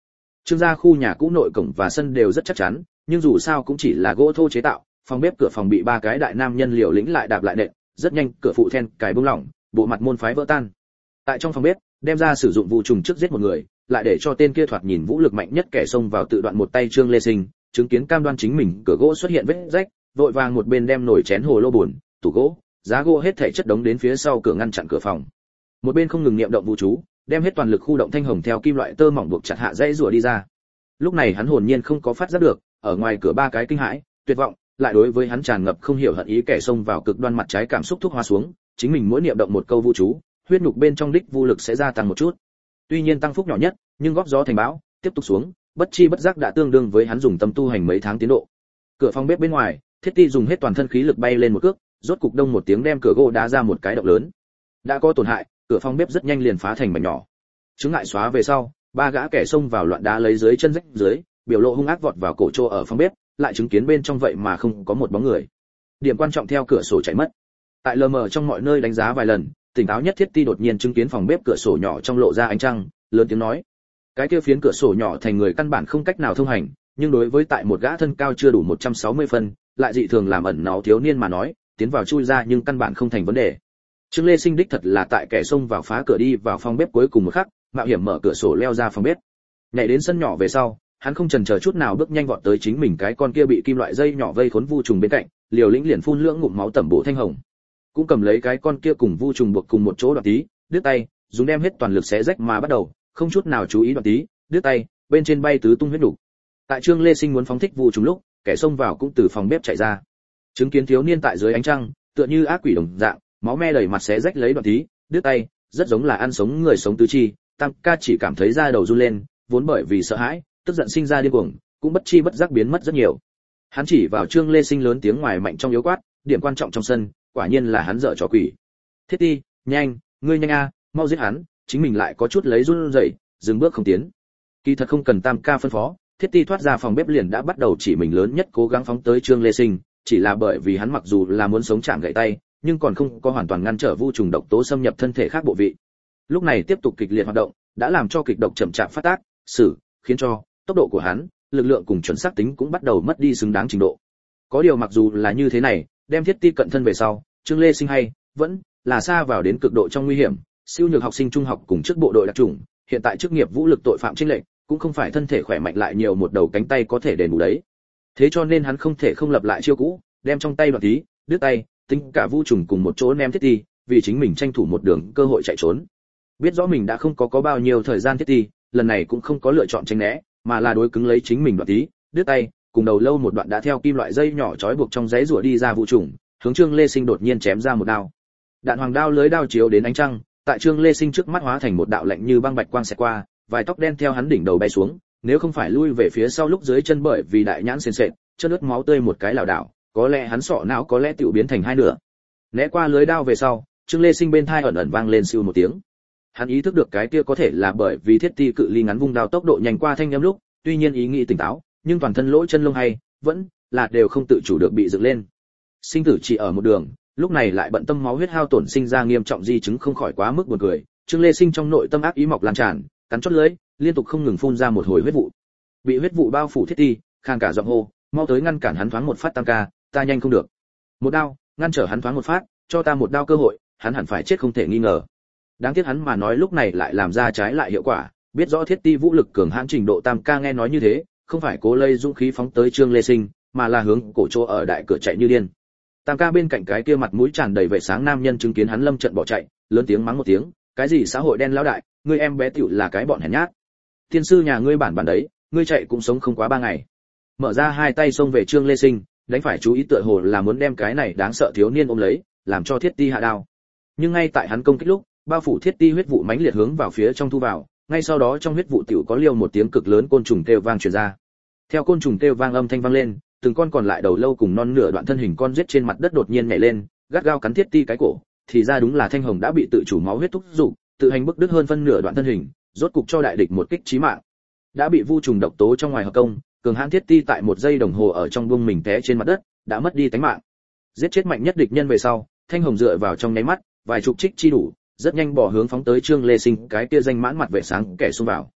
Trương gia khu nhà cũ nội cổng và sân đều rất chắc chắn, nhưng dù sao cũng chỉ là gỗ thô chế tạo, phòng bếp cửa phòng bị ba cái đại nam nhân liều lĩnh lại đạp lại nện, rất nhanh cửa phụ then cài bung lỏng, bộ mặt môn phái vỡ tan. Tại trong phòng bếp, đem ra sử dụng vụ trùng trước giết một người, lại để cho tên kia thoạt nhìn vũ lực mạnh nhất kẻ xông vào tự đoạn một tay Trương Lê Sinh, chứng kiến cam đoan chính mình cửa gỗ xuất hiện vết rách, vội vàng một bên đem nồi chén hồ lô buồn, tủ gỗ, giá gỗ hết thảy chất đống đến phía sau cửa ngăn chặn cửa phòng. Một bên không ngừng niệm động vũ chú, đem hết toàn lực khu động thanh hồng theo kim loại tơ mỏng buộc chặt hạ dãy rùa đi ra. Lúc này hắn hồn nhiên không có phát giác được, ở ngoài cửa ba cái kinh hãi, tuyệt vọng, lại đối với hắn tràn ngập không hiểu hận ý kẻ xông vào cực đoan mặt trái cảm xúc thúc hoa xuống, chính mình mỗi niệm động một câu vũ chú, huyết nhục bên trong đích vô lực sẽ gia tăng một chút. Tuy nhiên tăng phúc nhỏ nhất, nhưng góp gió thành bão, tiếp tục xuống, bất chi bất giác đã tương đương với hắn dùng tâm tu hành mấy tháng tiến độ. Cửa phòng bếp bên ngoài, Thiết Ti dùng hết toàn thân khí lực bay lên một cước, rốt cục đông một tiếng đem cửa gỗ đá ra một cái động lớn. Đã có tổn hại, cửa phòng bếp rất nhanh liền phá thành mảnh nhỏ. Chứng ngại xóa về sau, ba gã kẻ xông vào loạn đá lấy dưới chân rách dưới, biểu lộ hung ác vọt vào cổ trô ở phòng bếp, lại chứng kiến bên trong vậy mà không có một bóng người. Điểm quan trọng theo cửa sổ chạy mất. Tại lờ mờ trong mọi nơi đánh giá vài lần, tỉnh táo nhất Thiết Ti đột nhiên chứng kiến phòng bếp cửa sổ nhỏ trong lộ ra ánh trăng, lớn tiếng nói: cái kia phiến cửa sổ nhỏ thành người căn bản không cách nào thông hành, nhưng đối với tại một gã thân cao chưa đủ một trăm sáu mươi phân, lại dị thường làm ẩn náu thiếu niên mà nói, tiến vào chui ra nhưng căn bản không thành vấn đề. Trương Lê Sinh đích thật là tại kẻ xông vào phá cửa đi vào phòng bếp cuối cùng một khắc, mạo hiểm mở cửa sổ leo ra phòng bếp. Nhảy đến sân nhỏ về sau, hắn không chần chờ chút nào bước nhanh vọt tới chính mình cái con kia bị kim loại dây nhỏ vây khốn vu trùng bên cạnh, liều lĩnh liền phun lưỡng ngụm máu tẩm bổ thanh hồng. Cũng cầm lấy cái con kia cùng vu trùng buộc cùng một chỗ đoạn tí, đứt tay, dùng đem hết toàn lực xé rách mà bắt đầu, không chút nào chú ý đoạn tí, đứt tay, bên trên bay tứ tung huyết đủ. Tại Trương Lê Sinh muốn phóng thích vu trùng lúc, kẻ xông vào cũng từ phòng bếp chạy ra. Chứng kiến thiếu niên tại dưới ánh trăng, tựa như ác quỷ đồng dạng, máu me đầy mặt xé rách lấy đoạn tí, đứt tay, rất giống là ăn sống người sống tứ chi. Tam ca chỉ cảm thấy da đầu run lên, vốn bởi vì sợ hãi, tức giận sinh ra điên cuồng, cũng bất chi bất giác biến mất rất nhiều. Hắn chỉ vào Trương Lê Sinh lớn tiếng ngoài mạnh trong yếu quát, điểm quan trọng trong sân, quả nhiên là hắn dở trò quỷ. Thiết Ti, nhanh, ngươi nhanh a, mau giết hắn, chính mình lại có chút lấy run rẩy, dừng bước không tiến. Kỳ thật không cần Tam ca phân phó, Thiết Ti thoát ra phòng bếp liền đã bắt đầu chỉ mình lớn nhất cố gắng phóng tới Trương Lê Sinh, chỉ là bởi vì hắn mặc dù là muốn sống chạm gãy tay, nhưng còn không có hoàn toàn ngăn trở vu trùng độc tố xâm nhập thân thể khác bộ vị. Lúc này tiếp tục kịch liệt hoạt động, đã làm cho kịch độc chậm chạp phát tác, xử, khiến cho tốc độ của hắn, lực lượng cùng chuẩn xác tính cũng bắt đầu mất đi xứng đáng trình độ. Có điều mặc dù là như thế này, đem Thiết Ti cận thân về sau, Trương Lê Sinh hay vẫn là xa vào đến cực độ trong nguy hiểm, siêu nhược học sinh trung học cùng trước bộ đội đặc chủng, hiện tại chức nghiệp vũ lực tội phạm chênh lệch, cũng không phải thân thể khỏe mạnh lại nhiều một đầu cánh tay có thể đền bù đấy. Thế cho nên hắn không thể không lập lại chiêu cũ, đem trong tay đoạn tí, đứt tay, tính cả vu trùng cùng một chỗ ném Thiết Ti, vì chính mình tranh thủ một đường cơ hội chạy trốn. Biết rõ mình đã không có có bao nhiêu thời gian Thiết Ti, lần này cũng không có lựa chọn tránh né, mà là đối cứng lấy chính mình đoạn tí, đứt tay, cùng đầu lâu một đoạn đã theo kim loại dây nhỏ trói buộc trong giấy rủa đi ra vu trùng, hướng Trương Lê Sinh đột nhiên chém ra một đao. Đạn hoàng đao lưới đao chiếu đến ánh trăng, tại Trương Lê Sinh trước mắt hóa thành một đạo lạnh như băng bạch quang xẹt qua, vài tóc đen theo hắn đỉnh đầu bay xuống, nếu không phải lui về phía sau lúc dưới chân bởi vì đại nhãn sền sệt, chân ướt máu tươi một cái lảo đảo, có lẽ hắn sọ não có lẽ tiểu biến thành hai nửa. Né qua lưới đao về sau, Trương Lê Sinh bên thai ẩn ẩn vang lên siêu một tiếng. Hắn ý thức được cái kia có thể là bởi vì Thiết Ti cự ly ngắn vung đao tốc độ nhanh qua thanh âm lúc, tuy nhiên ý nghĩ tỉnh táo, nhưng toàn thân lỗ chân lông hay vẫn là đều không tự chủ được bị dựng lên. Sinh tử chỉ ở một đường, lúc này lại bận tâm máu huyết hao tổn sinh ra nghiêm trọng di chứng không khỏi quá mức buồn cười. Trương Lê Sinh trong nội tâm ác ý mọc lan tràn, cắn chót lưỡi, liên tục không ngừng phun ra một hồi huyết vụ. Bị huyết vụ bao phủ Thiết Ti, khang cả giọng hô, mau tới ngăn cản hắn thoáng một phát Tam ca, ta nhanh không được. Một đao, ngăn trở hắn thoáng một phát, cho ta một đao cơ hội, hắn hẳn phải chết không thể nghi ngờ. Đáng tiếc hắn mà nói lúc này lại làm ra trái lại hiệu quả, biết rõ Thiết Ti vũ lực cường hãn trình độ Tam ca nghe nói như thế, không phải cố lây dũng khí phóng tới Trương Lê Sinh, mà là hướng cổ chỗ ở đại cửa chạy như điên. Tam ca bên cạnh cái kia mặt mũi tràn đầy vẻ sáng nam nhân chứng kiến hắn lâm trận bỏ chạy, lớn tiếng mắng một tiếng, cái gì xã hội đen lão đại, ngươi em bé tiểu là cái bọn hèn nhát. Tiên sư nhà ngươi bản bản đấy, ngươi chạy cũng sống không quá ba ngày. Mở ra hai tay xông về Trương Lê Sinh, đánh phải chú ý tựa hồ là muốn đem cái này đáng sợ thiếu niên ôm lấy, làm cho Thiết Ti hạ đao. Nhưng ngay tại hắn công kích lúc, bao phủ Thiết Ti huyết vụ mãnh liệt hướng vào phía trong thu vào, ngay sau đó trong huyết vụ tiểu có liêu một tiếng cực lớn côn trùng kêu vang truyền ra. Theo côn trùng kêu vang âm thanh vang lên, từng con còn lại đầu lâu cùng non nửa đoạn thân hình con giết trên mặt đất đột nhiên nhảy lên, gắt gao cắn Thiết Ti cái cổ, thì ra đúng là thanh hồng đã bị tự chủ máu huyết thúc dục, tự hành bức đứt hơn phân nửa đoạn thân hình, rốt cục cho đại địch một kích chí mạng. Đã bị vu trùng độc tố trong ngoài hợp công, cường hãn Thiết Ti tại một giây đồng hồ ở trong buông mình té trên mặt đất, đã mất đi tánh mạng. Giết chết mạnh nhất địch nhân về sau, thanh hồng dựa vào trong nháy mắt, vài chục trích chi đủ, rất nhanh bỏ hướng phóng tới Trương Lê Sinh cái kia danh mãn mặt vẻ sáng kẻ xông vào.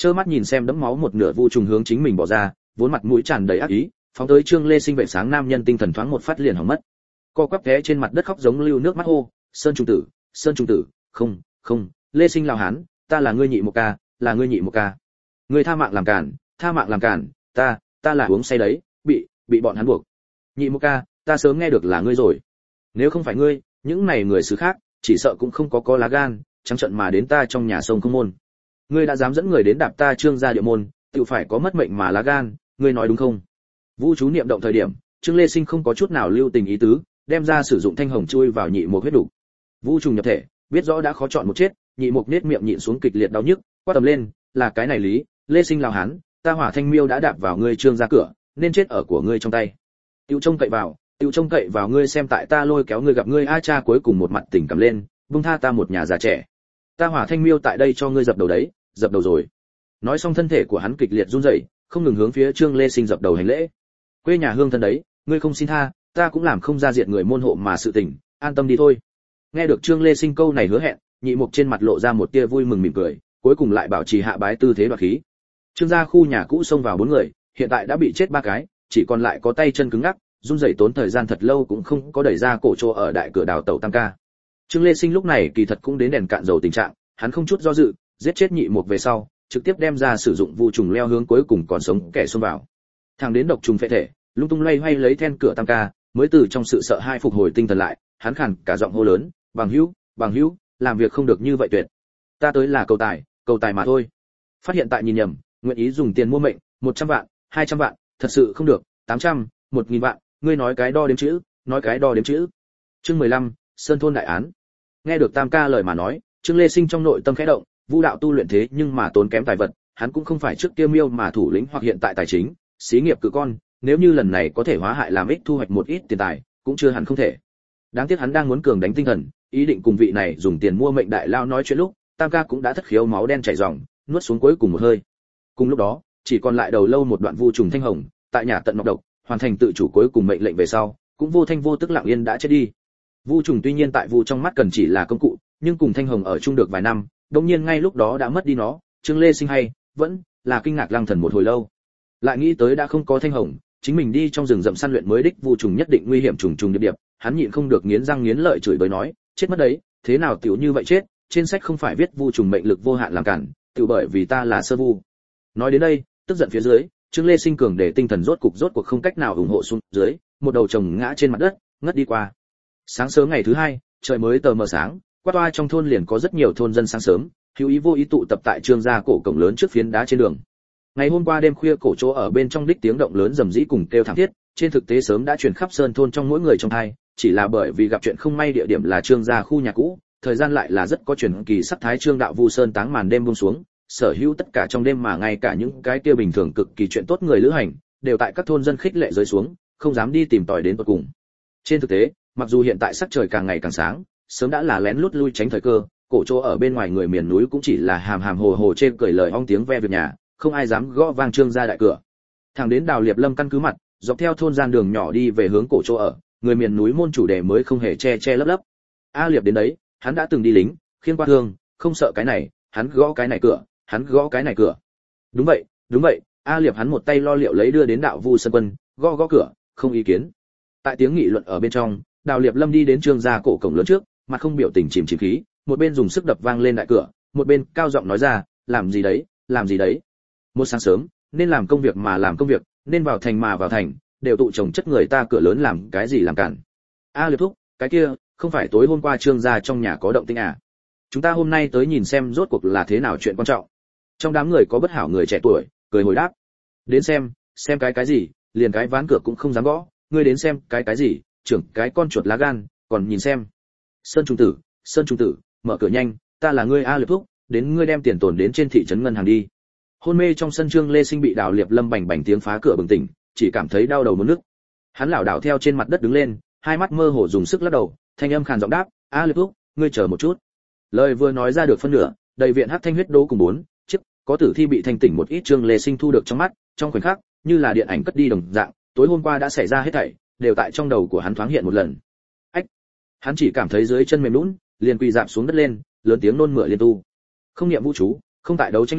Trơ mắt nhìn xem đẫm máu một nửa vu trùng hướng chính mình bỏ ra, vốn mặt mũi tràn đầy ác ý, phóng tới Trương Lê Sinh vệ sáng nam nhân tinh thần thoáng một phát liền hỏng mất. Co quắp té trên mặt đất khóc giống lưu nước mắt hô, "Sơn trùng tử, Sơn trùng tử, không, không, Lê Sinh Lào Hán, ta là ngươi nhị một ca, là ngươi nhị một ca. Ngươi tha mạng làm cản, tha mạng làm cản, ta, ta là uống say đấy, bị, bị bọn hắn buộc. Nhị một ca, ta sớm nghe được là ngươi rồi. Nếu không phải ngươi, những này người xứ khác, chỉ sợ cũng không có có lá gan, trắng trợn mà đến ta trong nhà sông không môn. Ngươi đã dám dẫn người đến đạp ta Trương gia địa môn, tự phải có mất mệnh mà lá gan, ngươi nói đúng không?" Vũ chú niệm động thời điểm, Trương Lê Sinh không có chút nào lưu tình ý tứ, đem ra sử dụng thanh hồng chui vào nhị một huyết đủ. Vũ trùng nhập thể, biết rõ đã khó chọn một chết, nhị một nết miệng nhịn xuống kịch liệt đau nhức, quát tầm lên, "Là cái này lý, Lê Sinh Lào Hán, ta Hỏa Thanh Miêu đã đạp vào ngươi Trương gia cửa, nên chết ở của ngươi trong tay. Tiêu trông cậy vào, tiêu trông cậy vào ngươi xem tại ta lôi kéo ngươi gặp ngươi a cha." Cuối cùng một mặt tỉnh cầm lên, "Buông tha ta một nhà già trẻ. Ta Hỏa Thanh Miêu tại đây cho ngươi dập đầu đấy, dập đầu rồi." Nói xong thân thể của hắn kịch liệt run rẩy, không ngừng hướng phía Trương Lê Sinh dập đầu hành lễ. "Quê nhà hương thân đấy, ngươi không xin tha, ta cũng làm không ra diệt người môn hộ mà sự tình, an tâm đi thôi." Nghe được Trương Lê Sinh câu này hứa hẹn, nhị mục trên mặt lộ ra một tia vui mừng mỉm cười, cuối cùng lại bảo trì hạ bái tư thế đoạt khí. Trương gia khu nhà cũ xông vào bốn người, hiện tại đã bị chết ba cái, chỉ còn lại có tay chân cứng ngắc, run rẩy tốn thời gian thật lâu cũng không có đẩy ra cổ trô ở đại cửa đào tẩu tam ca. Trương Lê Sinh lúc này kỳ thật cũng đến đèn cạn dầu tình trạng, hắn không chút do dự, giết chết nhị mục về sau, trực tiếp đem ra sử dụng vu trùng leo hướng cuối cùng còn sống kẻ xông vào. Thằng đến độc trùng phệ thể, lung tung loay hoay lấy then cửa tam ca, mới từ trong sự sợ hãi phục hồi tinh thần lại, hắn khàn cả giọng hô lớn, "Bằng hữu, bằng hữu, làm việc không được như vậy tuyệt. Ta tới là cầu tài, cầu tài mà thôi." Phát hiện tại nhìn nhầm, nguyện ý dùng tiền mua mệnh, một trăm vạn, hai trăm vạn, thật sự không được, tám trăm, một nghìn vạn, ngươi nói cái đo đếm chữ, nói cái đo đếm chữ. Chương mười lăm, Sơn thôn đại án. Nghe được tam ca lời mà nói, Trương Lê Sinh trong nội tâm khẽ động, Vu đạo tu luyện thế nhưng mà tốn kém tài vật, hắn cũng không phải trước kia miêu mà thủ lĩnh hoặc hiện tại tài chính, xí nghiệp cự con, nếu như lần này có thể hóa hại làm ích thu hoạch một ít tiền tài, cũng chưa hẳn không thể. Đáng tiếc hắn đang muốn cường đánh tinh thần, ý định cùng vị này dùng tiền mua mệnh đại lao nói chuyện lúc, tam ca cũng đã thất khiếu máu đen chảy ròng, nuốt xuống cuối cùng một hơi. Cùng lúc đó, chỉ còn lại đầu lâu một đoạn vu trùng thanh hồng, tại nhà tận nọc độc, hoàn thành tự chủ cuối cùng mệnh lệnh về sau, cũng vô thanh vô tức lặng yên đã chết đi. Vu trùng tuy nhiên tại vu trong mắt cần chỉ là công cụ, nhưng cùng thanh hồng ở chung được vài năm, đột nhiên ngay lúc đó đã mất đi nó, Trương Lê Sinh hay vẫn là kinh ngạc lăng thần một hồi lâu. Lại nghĩ tới đã không có thanh hồng, chính mình đi trong rừng rậm săn luyện mới đích vu trùng nhất định nguy hiểm trùng trùng điệp điệp, hắn nhịn không được nghiến răng nghiến lợi chửi bới nói, chết mất đấy, thế nào tiểu như vậy chết, trên sách không phải viết vu trùng mệnh lực vô hạn làm cản, tiểu bởi vì ta là sơ vu. Nói đến đây, tức giận phía dưới, Trương Lê Sinh cường để tinh thần rốt cục rốt cuộc không cách nào ủng hộ xuống dưới, một đầu chồng ngã trên mặt đất, ngất đi qua. Sáng sớm ngày thứ hai, trời mới tờ mờ sáng, qua toa trong thôn liền có rất nhiều thôn dân sáng sớm, hữu ý vô ý tụ tập tại Trương gia cổ cổng lớn trước phiến đá trên đường. Ngày hôm qua đêm khuya cổ chỗ ở bên trong đích tiếng động lớn rầm rĩ cùng kêu thảm thiết, trên thực tế sớm đã truyền khắp sơn thôn trong mỗi người trong hai, chỉ là bởi vì gặp chuyện không may địa điểm là Trương gia khu nhà cũ, thời gian lại là rất có truyền kỳ sắc thái. Trương đạo vu sơn táng màn đêm buông xuống, sở hữu tất cả trong đêm mà ngay cả những cái kia bình thường cực kỳ chuyện tốt người lữ hành, đều tại các thôn dân khích lệ rơi xuống, không dám đi tìm tòi đến tận cùng. Trên thực tế, mặc dù hiện tại sắc trời càng ngày càng sáng, sớm đã là lén lút lui tránh thời cơ, cổ chỗ ở bên ngoài người miền núi cũng chỉ là hàm hàm hồ hồ trên cười lời ong tiếng ve việc nhà, không ai dám gõ vang Trương gia đại cửa. Thẳng đến Đào Liệp Lâm căn cứ mặt, dọc theo thôn gian đường nhỏ đi về hướng cổ chỗ ở, người miền núi môn chủ đề mới không hề che che lấp lấp. A Liệp đến đấy, hắn đã từng đi lính, khiêng qua thương, không sợ cái này, hắn gõ cái này cửa, hắn gõ cái này cửa. Đúng vậy, đúng vậy, A Liệp hắn một tay lo liệu lấy đưa đến đạo vu sân quân, gõ gõ cửa, không ý kiến. Tại tiếng nghị luận ở bên trong, Đào Liệp Lâm đi đến Trương gia cổ cổng lớn trước, mặt không biểu tình chìm chìm khí, một bên dùng sức đập vang lên đại cửa, một bên cao giọng nói ra, làm gì đấy, làm gì đấy. Một sáng sớm, nên làm công việc mà làm công việc, nên vào thành mà vào thành, đều tụ chồng chất người ta cửa lớn làm cái gì làm cản. A Liệp thúc, cái kia, không phải tối hôm qua Trương gia trong nhà có động tĩnh à? Chúng ta hôm nay tới nhìn xem rốt cuộc là thế nào chuyện quan trọng. Trong đám người có bất hảo người trẻ tuổi, cười hồi đáp. Đến xem, xem cái cái gì, liền cái ván cửa cũng không dám gõ, ngươi đến xem cái cái gì, trưởng cái con chuột lá gan, còn nhìn xem. Sơn trung tử, Sơn trung tử, mở cửa nhanh, ta là ngươi A Liệp thúc, đến ngươi đem tiền tồn đến trên thị trấn ngân hàng đi. Hôn mê trong sân Trương Lê Sinh bị Đào Liệp Lâm bành bành tiếng phá cửa bừng tỉnh, chỉ cảm thấy đau đầu muốn nức. Hắn lảo đảo theo trên mặt đất đứng lên, hai mắt mơ hồ dùng sức lắc đầu, thanh âm khàn giọng đáp, A Liệp thúc, ngươi chờ một chút. Lời vừa nói ra được phân nửa, đầy viện hắc thanh huyết đố cùng bốn chiếc có tử thi bị thanh tỉnh một ít. Trương Lê Sinh thu được trong mắt, trong khoảnh khắc, như là điện ảnh cất đi đồng dạng, tối hôm qua đã xảy ra hết thảy, đều tại trong đầu của hắn thoáng hiện một lần. Ách! Hắn chỉ cảm thấy dưới chân mềm nhũn, liền quỳ rạp xuống đất lên, lớn tiếng nôn mửa liên tu. Không niệm vũ chú, không tại đấu tranh lúc,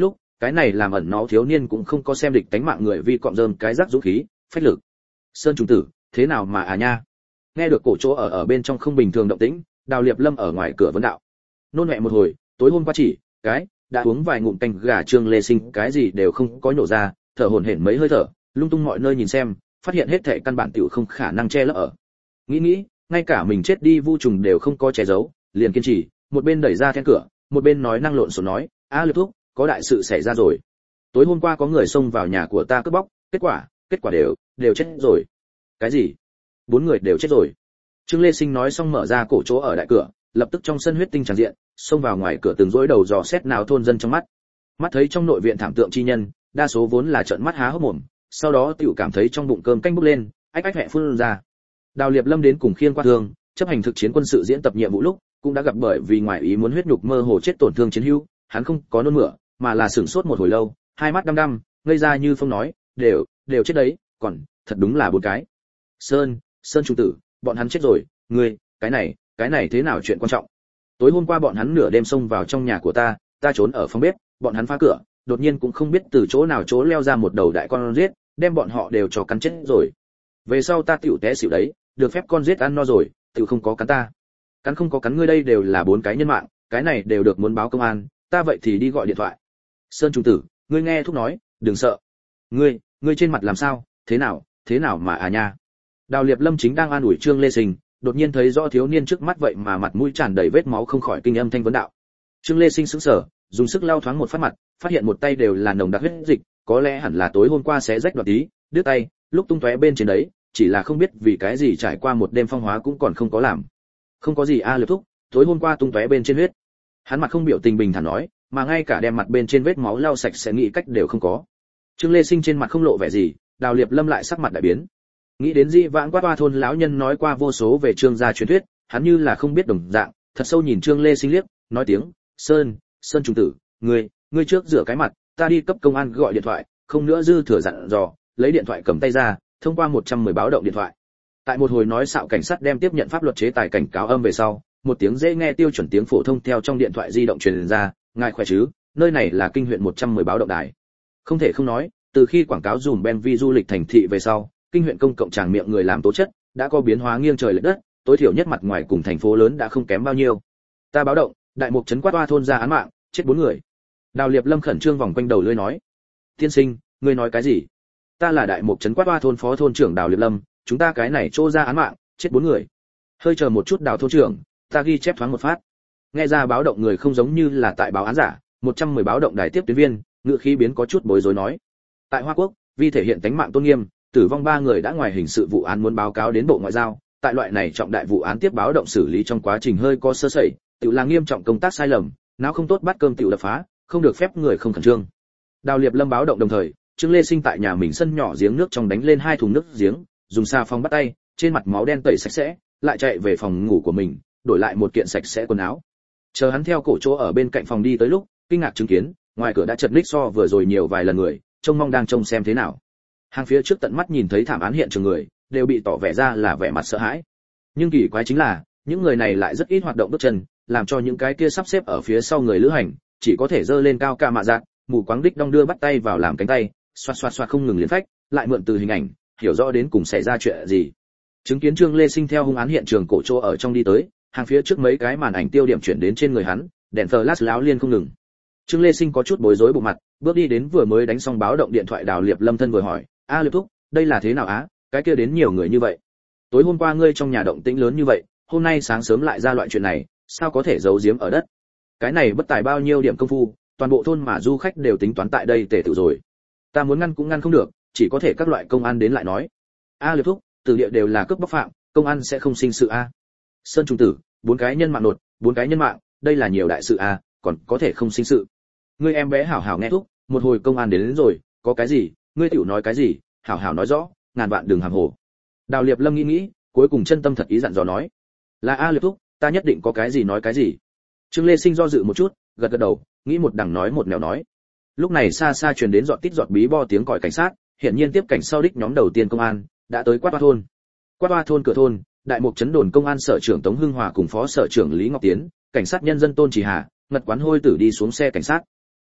cái này làm ẩn nó thiếu niên cũng không có xem địch tánh mạng người vi cọm rơm cái rắc dũng khí phách lực. Sơn trùng tử, thế nào mà à nha? Nghe được cổ chỗ ở ở bên trong không bình thường động tĩnh, Đào Liệp Lâm ở ngoài cửa vấn đạo. Nôn mẹ một hồi, tối hôm qua chỉ cái đã uống vài ngụm canh gà Trương Lê Sinh cái gì đều không có nhổ ra, thở hổn hển mấy hơi thở, lung tung mọi nơi nhìn xem, phát hiện hết thảy căn bản tiểu không khả năng che lấp ở. Nghĩ nghĩ, ngay cả mình chết đi vu trùng đều không có che giấu, liền kiên trì, một bên đẩy ra then cửa, một bên nói năng lộn xộn nói, "A Liệp thúc, có đại sự xảy ra rồi. Tối hôm qua có người xông vào nhà của ta cướp bóc, kết quả, kết quả đều đều chết rồi." Cái gì? Bốn người đều chết rồi? Trương Lê Sinh nói xong mở ra cổ chỗ ở đại cửa, lập tức trong sân huyết tinh tràn diện, xông vào ngoài cửa từng rối đầu dò xét nào thôn dân trong mắt. Mắt thấy trong nội viện thảm tượng chi nhân, đa số vốn là trợn mắt há hốc mồm, sau đó tiểu cảm thấy trong bụng cơm canh bốc lên, ách ách mẹ phun ra. Đào Liệp Lâm đến cùng khiên qua thương, chấp hành thực chiến quân sự diễn tập nhiệm vụ lúc, cũng đã gặp bởi vì ngoài ý muốn huyết nhục mơ hồ chết tổn thương chiến hữu, hắn không có nôn mửa, mà là sửng sốt một hồi lâu, hai mắt đăm đăm, ngây ra như phong nói, đều đều chết đấy, còn thật đúng là bốn cái. Sơn, Sơn trung tử, bọn hắn chết rồi, ngươi, cái này, cái này thế nào chuyện quan trọng? Tối hôm qua bọn hắn nửa đêm xông vào trong nhà của ta, ta trốn ở phòng bếp, bọn hắn phá cửa, đột nhiên cũng không biết từ chỗ nào chỗ leo ra một đầu đại con giết, đem bọn họ đều cho cắn chết rồi. Về sau ta tiểu té xỉu đấy, được phép con giết ăn no rồi, tiểu không có cắn ta. Cắn không có cắn ngươi đây đều là bốn cái nhân mạng, cái này đều được muốn báo công an, ta vậy thì đi gọi điện thoại. Sơn trung tử, ngươi nghe thúc nói, đừng sợ. Ngươi, ngươi trên mặt làm sao, thế nào, thế nào mà à nha. Đào Liệp Lâm chính đang an ủi Trương Lê Sinh, đột nhiên thấy rõ thiếu niên trước mắt vậy mà mặt mũi tràn đầy vết máu không khỏi kinh âm thanh vấn đạo. Trương Lê Sinh sững sờ, dùng sức lau thoáng một phát mặt, phát hiện một tay đều là nồng đặc huyết dịch, có lẽ hẳn là tối hôm qua xé rách đoạt tí, đứt tay, lúc tung tóe bên trên đấy, chỉ là không biết vì cái gì trải qua một đêm phong hóa cũng còn không có làm. Không có gì a Liệp thúc, tối hôm qua tung tóe bên trên huyết. Hắn mặt không biểu tình bình thản nói, mà ngay cả đem mặt bên trên vết máu lau sạch sẽ nghĩ cách đều không có. Trương Lê Sinh trên mặt không lộ vẻ gì, Đào Liệp Lâm lại sắc mặt đại biến. Nghĩ đến Di vãng Quát Toa thôn lão nhân nói qua vô số về Trương gia truyền thuyết, hắn như là không biết đồng dạng, thật sâu nhìn Trương Lê Sinh liếc, nói tiếng, "Sơn, Sơn trung tử, ngươi, ngươi trước rửa cái mặt, ta đi cấp công an gọi điện thoại." Không nữa dư thừa dặn dò, lấy điện thoại cầm tay ra, thông qua một trăm mười báo động điện thoại. Tại một hồi nói xạo cảnh sát đem tiếp nhận pháp luật chế tài cảnh cáo âm về sau, một tiếng dễ nghe tiêu chuẩn tiếng phổ thông theo trong điện thoại di động truyền ra, "Ngài khỏe chứ, nơi này là kinh huyện một trăm mười báo động đài." Không thể không nói, từ khi quảng cáo dùm Ben Vi du lịch thành thị về sau, kinh huyện công cộng tràng miệng người làm tố chất đã có biến hóa nghiêng trời lệch đất, tối thiểu nhất mặt ngoài cùng thành phố lớn đã không kém bao nhiêu. Ta báo động, đại mục trấn Quát Toa thôn ra án mạng, chết bốn người. Đào Liệp Lâm khẩn trương vòng quanh đầu lưỡi nói, "Tiên sinh, ngươi nói cái gì? Ta là đại mục trấn Quát Toa thôn phó thôn trưởng Đào Liệp Lâm, chúng ta cái này trô ra án mạng, chết bốn người." Hơi chờ một chút Đào thôn trưởng, ta ghi chép thoáng một phát. Nghe ra báo động người không giống như là tại báo án giả, một trăm mười báo động đài tiếp tuyến viên, ngựa khí biến có chút bối rối nói, tại Hoa Quốc, vì thể hiện tánh mạng tôn nghiêm, tử vong ba người đã ngoài hình sự vụ án muốn báo cáo đến Bộ Ngoại giao, tại loại này trọng đại vụ án tiếp báo động xử lý trong quá trình hơi có sơ sẩy, tự là nghiêm trọng công tác sai lầm, não không tốt bắt cơm tiểu đập phá, không được phép người không khẩn trương. Đào Liệp Lâm báo động đồng thời, Trương Lê Sinh tại nhà mình sân nhỏ giếng nước trong đánh lên hai thùng nước giếng, dùng xà phòng bắt tay, trên mặt máu đen tẩy sạch sẽ, lại chạy về phòng ngủ của mình, đổi lại một kiện sạch sẽ quần áo. Chờ hắn theo cổ chỗ ở bên cạnh phòng đi tới lúc, kinh ngạc chứng kiến, ngoài cửa đã chật ních so vừa rồi nhiều vài lần người, trông mong đang trông xem thế nào. Hàng phía trước tận mắt nhìn thấy thảm án hiện trường người, đều bị tỏ vẻ ra là vẻ mặt sợ hãi. Nhưng kỳ quái chính là, những người này lại rất ít hoạt động bước chân, làm cho những cái kia sắp xếp ở phía sau người lữ hành, chỉ có thể giơ lên cao ca mạ dạng, mù quáng đích đong đưa bắt tay vào làm cánh tay, xoạt xoạt xoạt không ngừng liền phách, lại mượn từ hình ảnh, hiểu rõ đến cùng xảy ra chuyện gì. Chứng kiến Trương Lê Sinh theo hung án hiện trường cổ chỗ ở trong đi tới, hàng phía trước mấy cái màn ảnh tiêu điểm chuyển đến trên người hắn, đèn flash láo liên không ngừng. Trương Lê Sinh có chút bối rối bộ mặt, bước đi đến vừa mới đánh xong báo động điện thoại Đào Liệp Lâm thân vừa hỏi, "A Liệp thúc, đây là thế nào á, cái kia đến nhiều người như vậy. Tối hôm qua ngươi trong nhà động tĩnh lớn như vậy, hôm nay sáng sớm lại ra loại chuyện này, sao có thể giấu giếm ở đất? Cái này bất tài bao nhiêu điểm công phu, toàn bộ thôn mà du khách đều tính toán tại đây tề tự rồi. Ta muốn ngăn cũng ngăn không được, chỉ có thể các loại công an đến lại nói. A Liệp thúc, từ địa đều là cướp bóc phạm, công an sẽ không sinh sự a. Sơn trung tử, bốn cái nhân mạng nột, bốn cái nhân mạng, đây là nhiều đại sự a, còn có thể không sinh sự. Ngươi em bé hảo hảo nghe thúc, một hồi công an đến, đến rồi, có cái gì, ngươi tiểu nói cái gì, hảo hảo nói rõ, ngàn vạn đừng hàm hồ." Đào Liệp Lâm nghĩ nghĩ, cuối cùng chân tâm thật ý dặn dò nói, "Là A Liệp thúc, ta nhất định có cái gì nói cái gì." Trương Lê Sinh do dự một chút, gật gật đầu, nghĩ một đằng nói một nẻo nói. Lúc này xa xa truyền đến giọt tít giọt bí bo tiếng còi cảnh sát, hiện nhiên tiếp cảnh sau đích nhóm đầu tiên công an đã tới Quát Toa thôn. Quát Toa thôn cửa thôn, đại mục trấn đồn công an sở trưởng Tống Hưng Hòa cùng phó sở trưởng Lý Ngọc Tiến, cảnh sát nhân dân Tôn Chỉ Hà, ngật quán hôi tử đi xuống xe cảnh sát.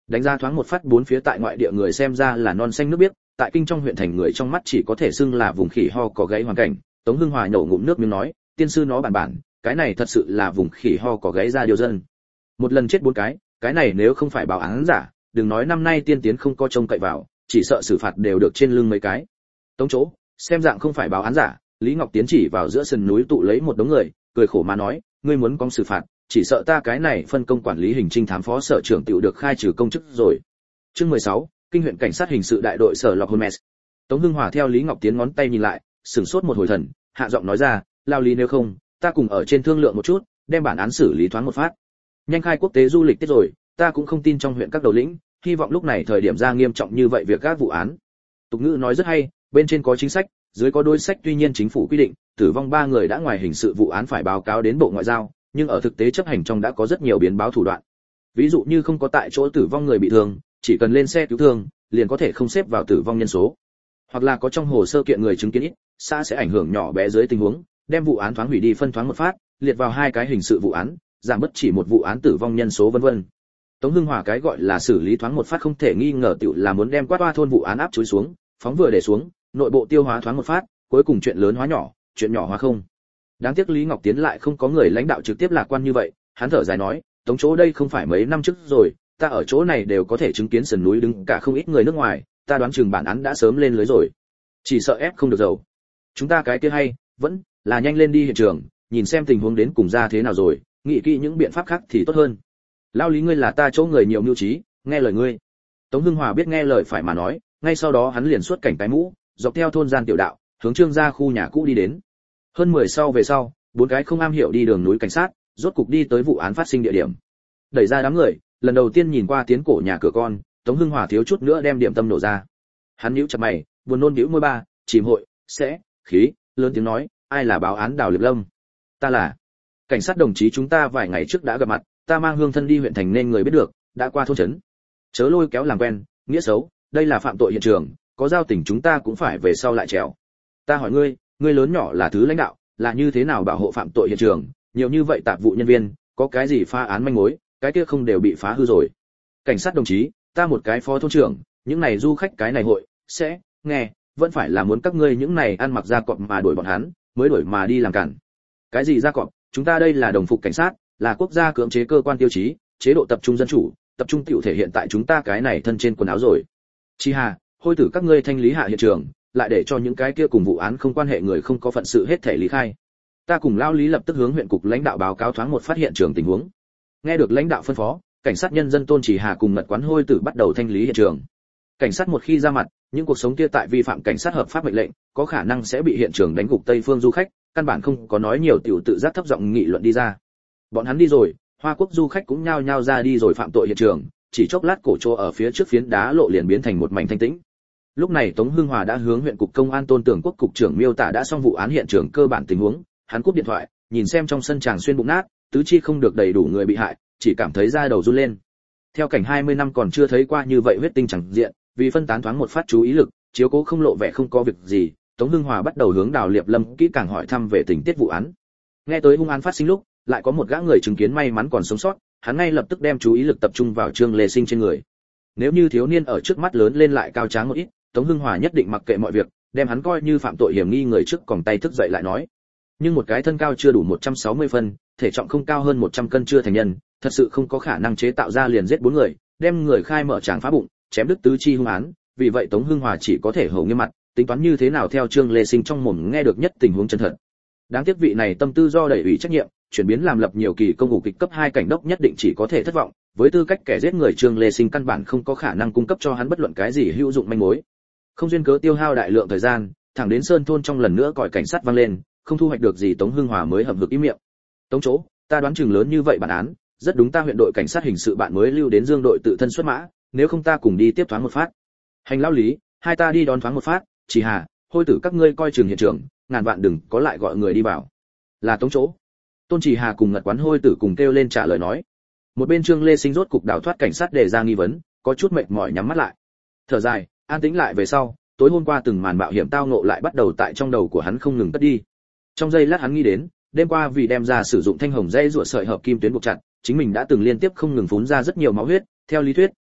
Đánh ra thoáng một phát bốn phía tại ngoại địa người xem ra là non xanh nước biếc, tại kinh trong huyện thành người trong mắt chỉ có thể xưng là vùng khỉ ho có gáy hoàn cảnh. Tống Hưng Hòa nhổ ngụm nước miếng nói, tiên sư nó bản bản, cái này thật sự là vùng khỉ ho có gáy ra điều dân. Một lần chết bốn cái, cái này nếu không phải báo án giả, đừng nói năm nay tiên tiến không có trông cậy vào, chỉ sợ xử phạt đều được trên lưng mấy cái. Tống chỗ, xem dạng không phải báo án giả, Lý Ngọc Tiến chỉ vào giữa sườn núi tụ lấy một đống người, cười khổ mà nói, ngươi muốn con xử phạt, chỉ sợ ta cái này phân công quản lý hình trinh thám phó sở trưởng tiểu được khai trừ công chức rồi. Chương mười sáu, kinh huyện cảnh sát hình sự đại đội sở Lộc Holmes. Tống Hưng Hòa theo Lý Ngọc Tiến ngón tay nhìn lại, sửng sốt một hồi thần, hạ giọng nói ra, lao lý nếu không, ta cùng ở trên thương lượng một chút, đem bản án xử lý thoáng một phát. Nhanh khai quốc tế du lịch tiết rồi, ta cũng không tin trong huyện các đầu lĩnh, hy vọng lúc này thời điểm ra nghiêm trọng như vậy việc các vụ án. Tục ngữ nói rất hay, bên trên có chính sách, dưới có đối sách, tuy nhiên chính phủ quy định, tử vong ba người đã ngoài hình sự vụ án phải báo cáo đến Bộ Ngoại giao, nhưng ở thực tế chấp hành trong đã có rất nhiều biến báo thủ đoạn. Ví dụ như không có tại chỗ tử vong người bị thương, chỉ cần lên xe cứu thương, liền có thể không xếp vào tử vong nhân số. Hoặc là có trong hồ sơ kiện người chứng kiến ít, xã sẽ ảnh hưởng nhỏ bé dưới tình huống, đem vụ án thoáng hủy đi phân thoáng một phát, liệt vào hai cái hình sự vụ án, giảm bất chỉ một vụ án tử vong nhân số vân vân. Tống Hưng Hòa cái gọi là xử lý thoáng một phát không thể nghi ngờ tiểu là muốn đem Quát Oa thôn vụ án áp chúi xuống, phóng vừa để xuống, nội bộ tiêu hóa thoáng một phát, cuối cùng chuyện lớn hóa nhỏ, chuyện nhỏ hóa không. Đáng tiếc Lý Ngọc Tiến lại không có người lãnh đạo trực tiếp lạc quan như vậy, hắn thở dài nói, Tống chỗ đây không phải mấy năm trước rồi, ta ở chỗ này đều có thể chứng kiến sườn núi đứng cả không ít người nước ngoài, ta đoán chừng bản án đã sớm lên lưới rồi. Chỉ sợ ép không được dầu. Chúng ta cái kia hay, vẫn là nhanh lên đi hiện trường, nhìn xem tình huống đến cùng ra thế nào rồi, nghĩ kỹ những biện pháp khác thì tốt hơn. Lao Lý ngươi là ta chỗ người nhiều mưu trí, nghe lời ngươi. Tống Hưng Hòa biết nghe lời phải mà nói, ngay sau đó hắn liền xuất cảnh cái mũ, dọc theo thôn gian tiểu đạo, hướng Trương gia khu nhà cũ đi đến. Hơn mười sau về sau, bốn cái không am hiểu đi đường núi cảnh sát, rốt cục đi tới vụ án phát sinh địa điểm. Đẩy ra đám người, lần đầu tiên nhìn qua tiến cổ nhà cửa con, Tống Hưng Hòa thiếu chút nữa đem điểm tâm nổ ra. Hắn nhíu chặt mày, buồn nôn bĩu môi ba, chìm hội, sẽ, khí, lớn tiếng nói, ai là báo án Đào Liệp Lâm? Ta là. Cảnh sát đồng chí chúng ta vài ngày trước đã gặp mặt, ta mang hương thân đi huyện thành nên người biết được, đã qua thôn trấn. Chớ lôi kéo làm quen, nghĩa xấu, đây là phạm tội hiện trường, có giao tình chúng ta cũng phải về sau lại trèo. Ta hỏi ngươi, ngươi lớn nhỏ là thứ lãnh đạo, là như thế nào bảo hộ phạm tội hiện trường, nhiều như vậy tạp vụ nhân viên, có cái gì phá án manh mối, cái kia không đều bị phá hư rồi. Cảnh sát đồng chí, ta một cái phó thôn trưởng, những này du khách cái này hội, sẽ, nghe, vẫn phải là muốn các ngươi những này ăn mặc da cọp mà đuổi bọn hắn, mới đuổi mà đi làm cản. Cái gì da cọp, chúng ta đây là đồng phục cảnh sát, là quốc gia cưỡng chế cơ quan tiêu chí, chế độ tập trung dân chủ, tập trung tiểu thể hiện tại chúng ta cái này thân trên quần áo rồi. Chi hà, hôi tử các ngươi thanh lý hạ hiện trường, lại để cho những cái kia cùng vụ án không quan hệ người không có phận sự hết thể lý khai. Ta cùng lao Lý lập tức hướng huyện cục lãnh đạo báo cáo thoáng một phát hiện trường tình huống. Nghe được lãnh đạo phân phó, cảnh sát nhân dân Tôn Chỉ Hà cùng mật quán hôi tử bắt đầu thanh lý hiện trường. Cảnh sát một khi ra mặt, những cuộc sống kia tại vi phạm cảnh sát hợp pháp mệnh lệnh, có khả năng sẽ bị hiện trường đánh gục Tây phương du khách, căn bản không có nói nhiều tiểu tự giác thấp giọng nghị luận đi ra. Bọn hắn đi rồi, Hoa Quốc du khách cũng nhao nhao ra đi rồi phạm tội hiện trường, chỉ chốc lát cổ trô ở phía trước phiến đá lộ liền biến thành một mảnh thanh tĩnh. Lúc này Tống Hưng Hòa đã hướng huyện cục công an Tôn Tưởng Quốc cục trưởng miêu tả đã xong vụ án hiện trường cơ bản tình huống, hắn cúp điện thoại, nhìn xem trong sân tràng xuyên bụng nát, tứ chi không được đầy đủ người bị hại, chỉ cảm thấy da đầu run lên. Theo cảnh hai mươi năm còn chưa thấy qua như vậy huyết tinh chẳng diện, vì phân tán thoáng một phát chú ý lực, chiếu cố không lộ vẻ không có việc gì, Tống Hưng Hòa bắt đầu hướng Đào Liệp Lâm kỹ càng hỏi thăm về tình tiết vụ án. Nghe tới hung án phát sinh lúc, lại có một gã người chứng kiến may mắn còn sống sót, hắn ngay lập tức đem chú ý lực tập trung vào Trương Lê Sinh trên người. Nếu như thiếu niên ở trước mắt lớn lên lại cao tráng một ít, Tống Hưng Hòa nhất định mặc kệ mọi việc, đem hắn coi như phạm tội hiểm nghi người trước còng tay thức dậy lại nói. Nhưng một cái thân cao chưa đủ một trăm sáu mươi phân, thể trọng không cao hơn một trăm cân chưa thành nhân, thật sự không có khả năng chế tạo ra liền giết bốn người, đem người khai mở tràng phá bụng, chém đứt tứ chi hung án, vì vậy Tống Hưng Hòa chỉ có thể hầu nghiêm mặt, tính toán như thế nào theo Trương Lê Sinh trong mồm nghe được nhất tình huống chân thật. Đáng tiếc vị này tâm tư do đẩy ủy trách nhiệm, chuyển biến làm lập nhiều kỳ công vụ kịch cấp hai cảnh đốc nhất định chỉ có thể thất vọng, với tư cách kẻ giết người Trương Lê Sinh căn bản không có khả năng cung cấp cho hắn bất luận cái gì hữu dụng manh mối. Không duyên cớ tiêu hao đại lượng thời gian, thẳng đến Sơn thôn trong lần nữa còi cảnh sát vang lên, không thu hoạch được gì Tống Hưng Hòa mới hậm hực ý miệng. Tống chỗ, ta đoán chừng lớn như vậy bản án, rất đúng ta huyện đội cảnh sát hình sự bạn mới lưu đến Dương đội tự thân xuất mã, nếu không ta cùng đi tiếp thoáng một phát. Hành lão Lý, hai ta đi đón thoáng một phát, Chỉ Hà, hôi tử các ngươi coi chừng hiện trường, ngàn vạn đừng có lại gọi người đi vào. Là Tống chỗ. Tôn Chỉ Hà cùng ngật quán hôi tử cùng kêu lên trả lời nói. Một bên Trương Lê Sinh rốt cục đào thoát cảnh sát để ra nghi vấn, có chút mệt mỏi nhắm mắt lại. Thở dài, an tĩnh lại về sau, tối hôm qua từng màn mạo hiểm tao ngộ lại bắt đầu tại trong đầu của hắn không ngừng cất đi. Trong giây lát hắn nghĩ đến, đêm qua vì đem ra sử dụng thanh hồng dây rủa sợi hợp kim tuyến buộc chặt, chính mình đã từng liên tiếp không ngừng phun ra rất nhiều máu huyết, theo lý thuyết,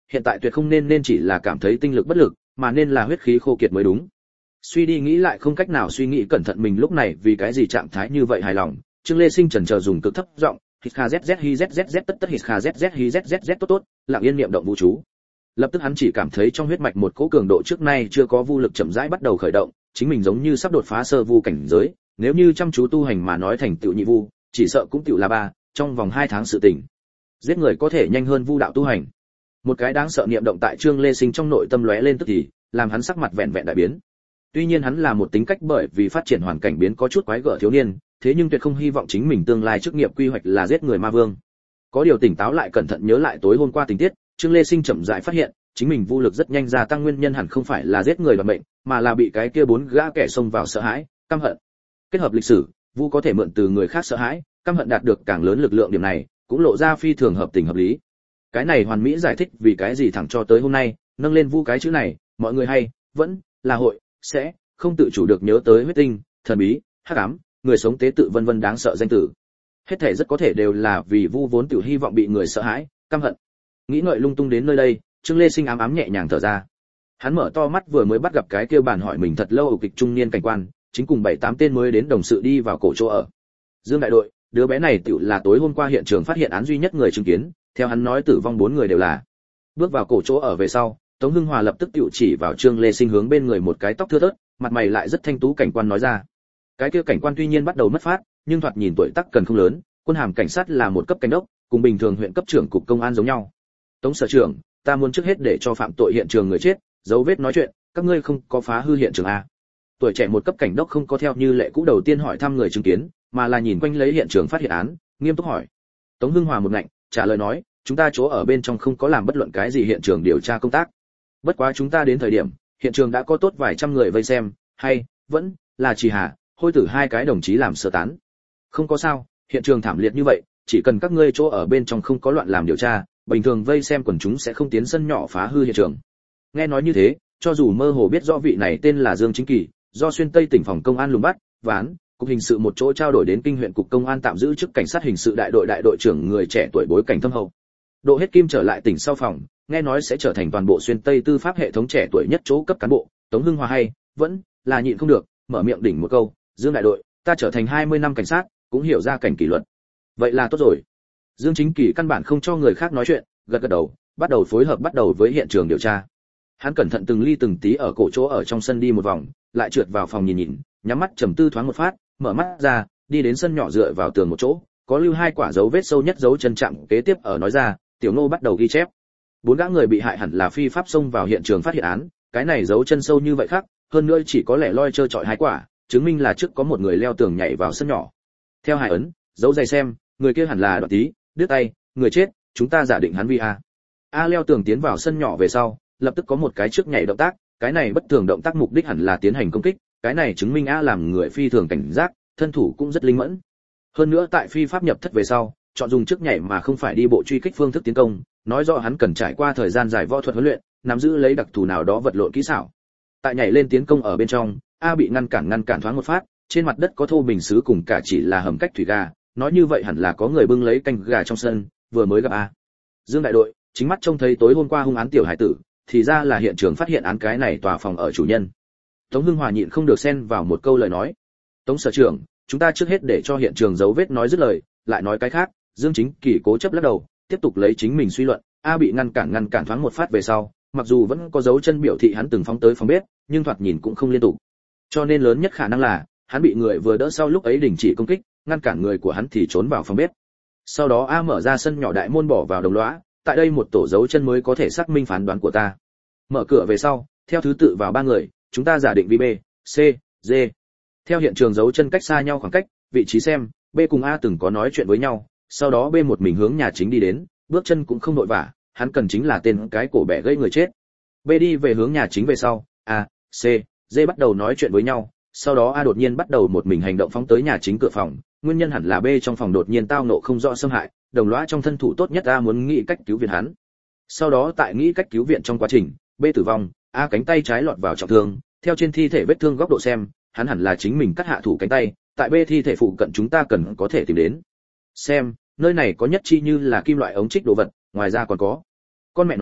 hiện tại tuyệt không nên nên chỉ là cảm thấy tinh lực bất lực, mà nên là huyết khí khô kiệt mới đúng. Suy đi nghĩ lại không cách nào suy nghĩ cẩn thận mình lúc này vì cái gì trạng thái như vậy hài lòng, Trương Lê Sinh chần chờ dùng cực thấp giọng, hít kha zz hi zzz tất tất hít kha zz hi zzz tốt tốt, lặng yên niệm động vũ chú. Lập tức hắn chỉ cảm thấy trong huyết mạch một cỗ cường độ trước nay chưa có vu lực chậm rãi bắt đầu khởi động, chính mình giống như sắp đột phá sơ vu cảnh giới, nếu như chăm chú tu hành mà nói thành tựu nhị vu, chỉ sợ cũng tựu là ba, trong vòng hai tháng sự tỉnh. Giết người có thể nhanh hơn vu đạo tu hành. Một cái đáng sợ niệm động tại Trương Lê Sinh trong nội tâm lóe lên tức thì, làm hắn sắc mặt vẹn vẹn đại biến. Tuy nhiên hắn là một tính cách bởi vì phát triển hoàn cảnh biến có chút quái gở thiếu niên, thế nhưng tuyệt không hy vọng chính mình tương lai chức nghiệp quy hoạch là giết người ma vương. Có điều tỉnh táo lại cẩn thận nhớ lại tối hôm qua tình tiết, Trương Lê Sinh chậm rãi phát hiện, chính mình vu lực rất nhanh gia tăng nguyên nhân hẳn không phải là giết người đoạt mệnh, mà là bị cái kia bốn gã kẻ xông vào sợ hãi, căm hận. Kết hợp lịch sử, vu có thể mượn từ người khác sợ hãi, căm hận đạt được càng lớn lực lượng điểm này, cũng lộ ra phi thường hợp tình hợp lý. Cái này hoàn mỹ giải thích vì cái gì thẳng cho tới hôm nay, nâng lên vu cái chữ này, mọi người hay vẫn là hội sẽ không tự chủ được nhớ tới huyết tinh, thần bí, hắc ám, người sống tế tự vân vân đáng sợ danh tử. Hết thể rất có thể đều là vì vu vốn tự hy vọng bị người sợ hãi, căm hận. Nghĩ ngợi lung tung đến nơi đây, Trương Lê Sinh ám ám nhẹ nhàng thở ra. Hắn mở to mắt vừa mới bắt gặp cái kia bàn hỏi mình thật lâu kịch trung niên cảnh quan, chính cùng bảy tám tên mới đến đồng sự đi vào cổ chỗ ở. Dương đại đội, đứa bé này tựu là tối hôm qua hiện trường phát hiện án duy nhất người chứng kiến, theo hắn nói tử vong bốn người đều là. Bước vào cổ chỗ ở về sau, Tống Hưng Hòa lập tức tựu chỉ vào Trương Lê Sinh hướng bên người một cái tóc thưa thớt, mặt mày lại rất thanh tú cảnh quan nói ra. Cái kia cảnh quan tuy nhiên bắt đầu mất phát, nhưng thoạt nhìn tuổi tác cần không lớn, quân hàm cảnh sát là một cấp cảnh đốc, cùng bình thường huyện cấp trưởng cục công an giống nhau. Tống sở trưởng, ta muốn trước hết để cho phạm tội hiện trường người chết, dấu vết nói chuyện, các ngươi không có phá hư hiện trường a? Tuổi trẻ một cấp cảnh đốc không có theo như lệ cũ đầu tiên hỏi thăm người chứng kiến, mà là nhìn quanh lấy hiện trường phát hiện án, nghiêm túc hỏi. Tống Hưng Hòa một ngạnh, trả lời nói, chúng ta chỗ ở bên trong không có làm bất luận cái gì hiện trường điều tra công tác. Bất quá chúng ta đến thời điểm, hiện trường đã có tốt vài trăm người vây xem, hay vẫn là Trì Hà, Hôi Tử hai cái đồng chí làm sơ tán. Không có sao, hiện trường thảm liệt như vậy, chỉ cần các ngươi chỗ ở bên trong không có loạn làm điều tra, bình thường vây xem quần chúng sẽ không tiến sân nhỏ phá hư hiện trường. Nghe nói như thế, cho dù mơ hồ biết rõ vị này tên là Dương Chính Kỳ, do xuyên Tây tỉnh phòng công an lùng bắt, ván, cục hình sự một chỗ trao đổi đến kinh huyện cục công an tạm giữ chức cảnh sát hình sự đại đội đại đội trưởng người trẻ tuổi bối cảnh thâm hậu. Độ hết kim trở lại tỉnh sau phòng, nghe nói sẽ trở thành toàn bộ xuyên Tây tư pháp hệ thống trẻ tuổi nhất chỗ cấp cán bộ, Tống Hưng Hòa hay vẫn là nhịn không được, mở miệng đỉnh một câu, Dương đại đội, ta trở thành hai mươi năm cảnh sát, cũng hiểu ra cảnh kỷ luật. Vậy là tốt rồi. Dương Chính Kỳ căn bản không cho người khác nói chuyện, gật gật đầu, bắt đầu phối hợp bắt đầu với hiện trường điều tra. Hắn cẩn thận từng ly từng tí ở cổ chỗ ở trong sân đi một vòng, lại trượt vào phòng nhìn nhìn, nhắm mắt trầm tư thoáng một phát, mở mắt ra, đi đến sân nhỏ dựa vào tường một chỗ, có lưu hai quả dấu vết sâu nhất dấu chân chạm kế tiếp ở nói ra, Tiểu Ngô bắt đầu ghi chép. Bốn gã người bị hại hẳn là phi pháp xông vào hiện trường phát hiện án, cái này dấu chân sâu như vậy khác, hơn nữa chỉ có lẻ loi trơ trọi hai quả, chứng minh là trước có một người leo tường nhảy vào sân nhỏ. Theo hải ấn, dấu giày xem, người kia hẳn là Đoạn Tý, đứt tay, người chết, chúng ta giả định hắn vi a. A leo tường tiến vào sân nhỏ về sau, lập tức có một cái trước nhảy động tác, cái này bất thường động tác mục đích hẳn là tiến hành công kích, cái này chứng minh A làm người phi thường cảnh giác, thân thủ cũng rất linh mẫn. Hơn nữa tại phi pháp nhập thất về sau, chọn dùng trước nhảy mà không phải đi bộ truy kích phương thức tiến công, nói rõ hắn cần trải qua thời gian dài võ thuật huấn luyện, nắm giữ lấy đặc thù nào đó vật lộn kỹ xảo. Tại nhảy lên tiến công ở bên trong, A bị ngăn cản ngăn cản thoáng một phát, trên mặt đất có thô bình sứ cùng cả chỉ là hầm cách thủy gà, nói như vậy hẳn là có người bưng lấy canh gà trong sân, vừa mới gặp A. Dương đại đội, chính mắt trông thấy tối hôm qua hung án tiểu hải tử, thì ra là hiện trường phát hiện án cái này tòa phòng ở chủ nhân. Tống Hưng Hòa nhịn không được xen vào một câu lời nói. Tống sở trưởng, chúng ta trước hết để cho hiện trường dấu vết nói dứt lời, lại nói cái khác. Dương Chính Kỳ cố chấp lắc đầu, tiếp tục lấy chính mình suy luận, A bị ngăn cản ngăn cản thoáng một phát về sau, mặc dù vẫn có dấu chân biểu thị hắn từng phóng tới phòng bếp, nhưng thoạt nhìn cũng không liên tục. Cho nên lớn nhất khả năng là hắn bị người vừa đỡ sau lúc ấy đình chỉ công kích, ngăn cản người của hắn thì trốn vào phòng bếp. Sau đó A mở ra sân nhỏ đại môn bỏ vào đồng lõa, tại đây một tổ dấu chân mới có thể xác minh phán đoán của ta. Mở cửa về sau, theo thứ tự vào ba người, chúng ta giả định vì B, C, D. Theo hiện trường dấu chân cách xa nhau khoảng cách, vị trí xem, B cùng A từng có nói chuyện với nhau, sau đó B một mình hướng nhà chính đi đến, bước chân cũng không vội vã, hắn cần chính là tên cái cổ bẻ gây người chết. B đi về hướng nhà chính về sau, A, C, D bắt đầu nói chuyện với nhau, sau đó A đột nhiên bắt đầu một mình hành động phóng tới nhà chính cửa phòng, nguyên nhân hẳn là B trong phòng đột nhiên tao nộ không rõ xâm hại, đồng lõa trong thân thủ tốt nhất A muốn nghĩ cách cứu viện hắn. Sau đó tại nghĩ cách cứu viện trong quá trình, B tử vong, A cánh tay trái lọt vào trọng thương, theo trên thi thể vết thương góc độ xem, hắn hẳn là chính mình cắt hạ thủ cánh tay, tại B thi thể phụ cận chúng ta cần có thể tìm đến. Xem, nơi này có nhất chi như là kim loại ống trích đồ vật, ngoài ra còn có. Con mẹ nó,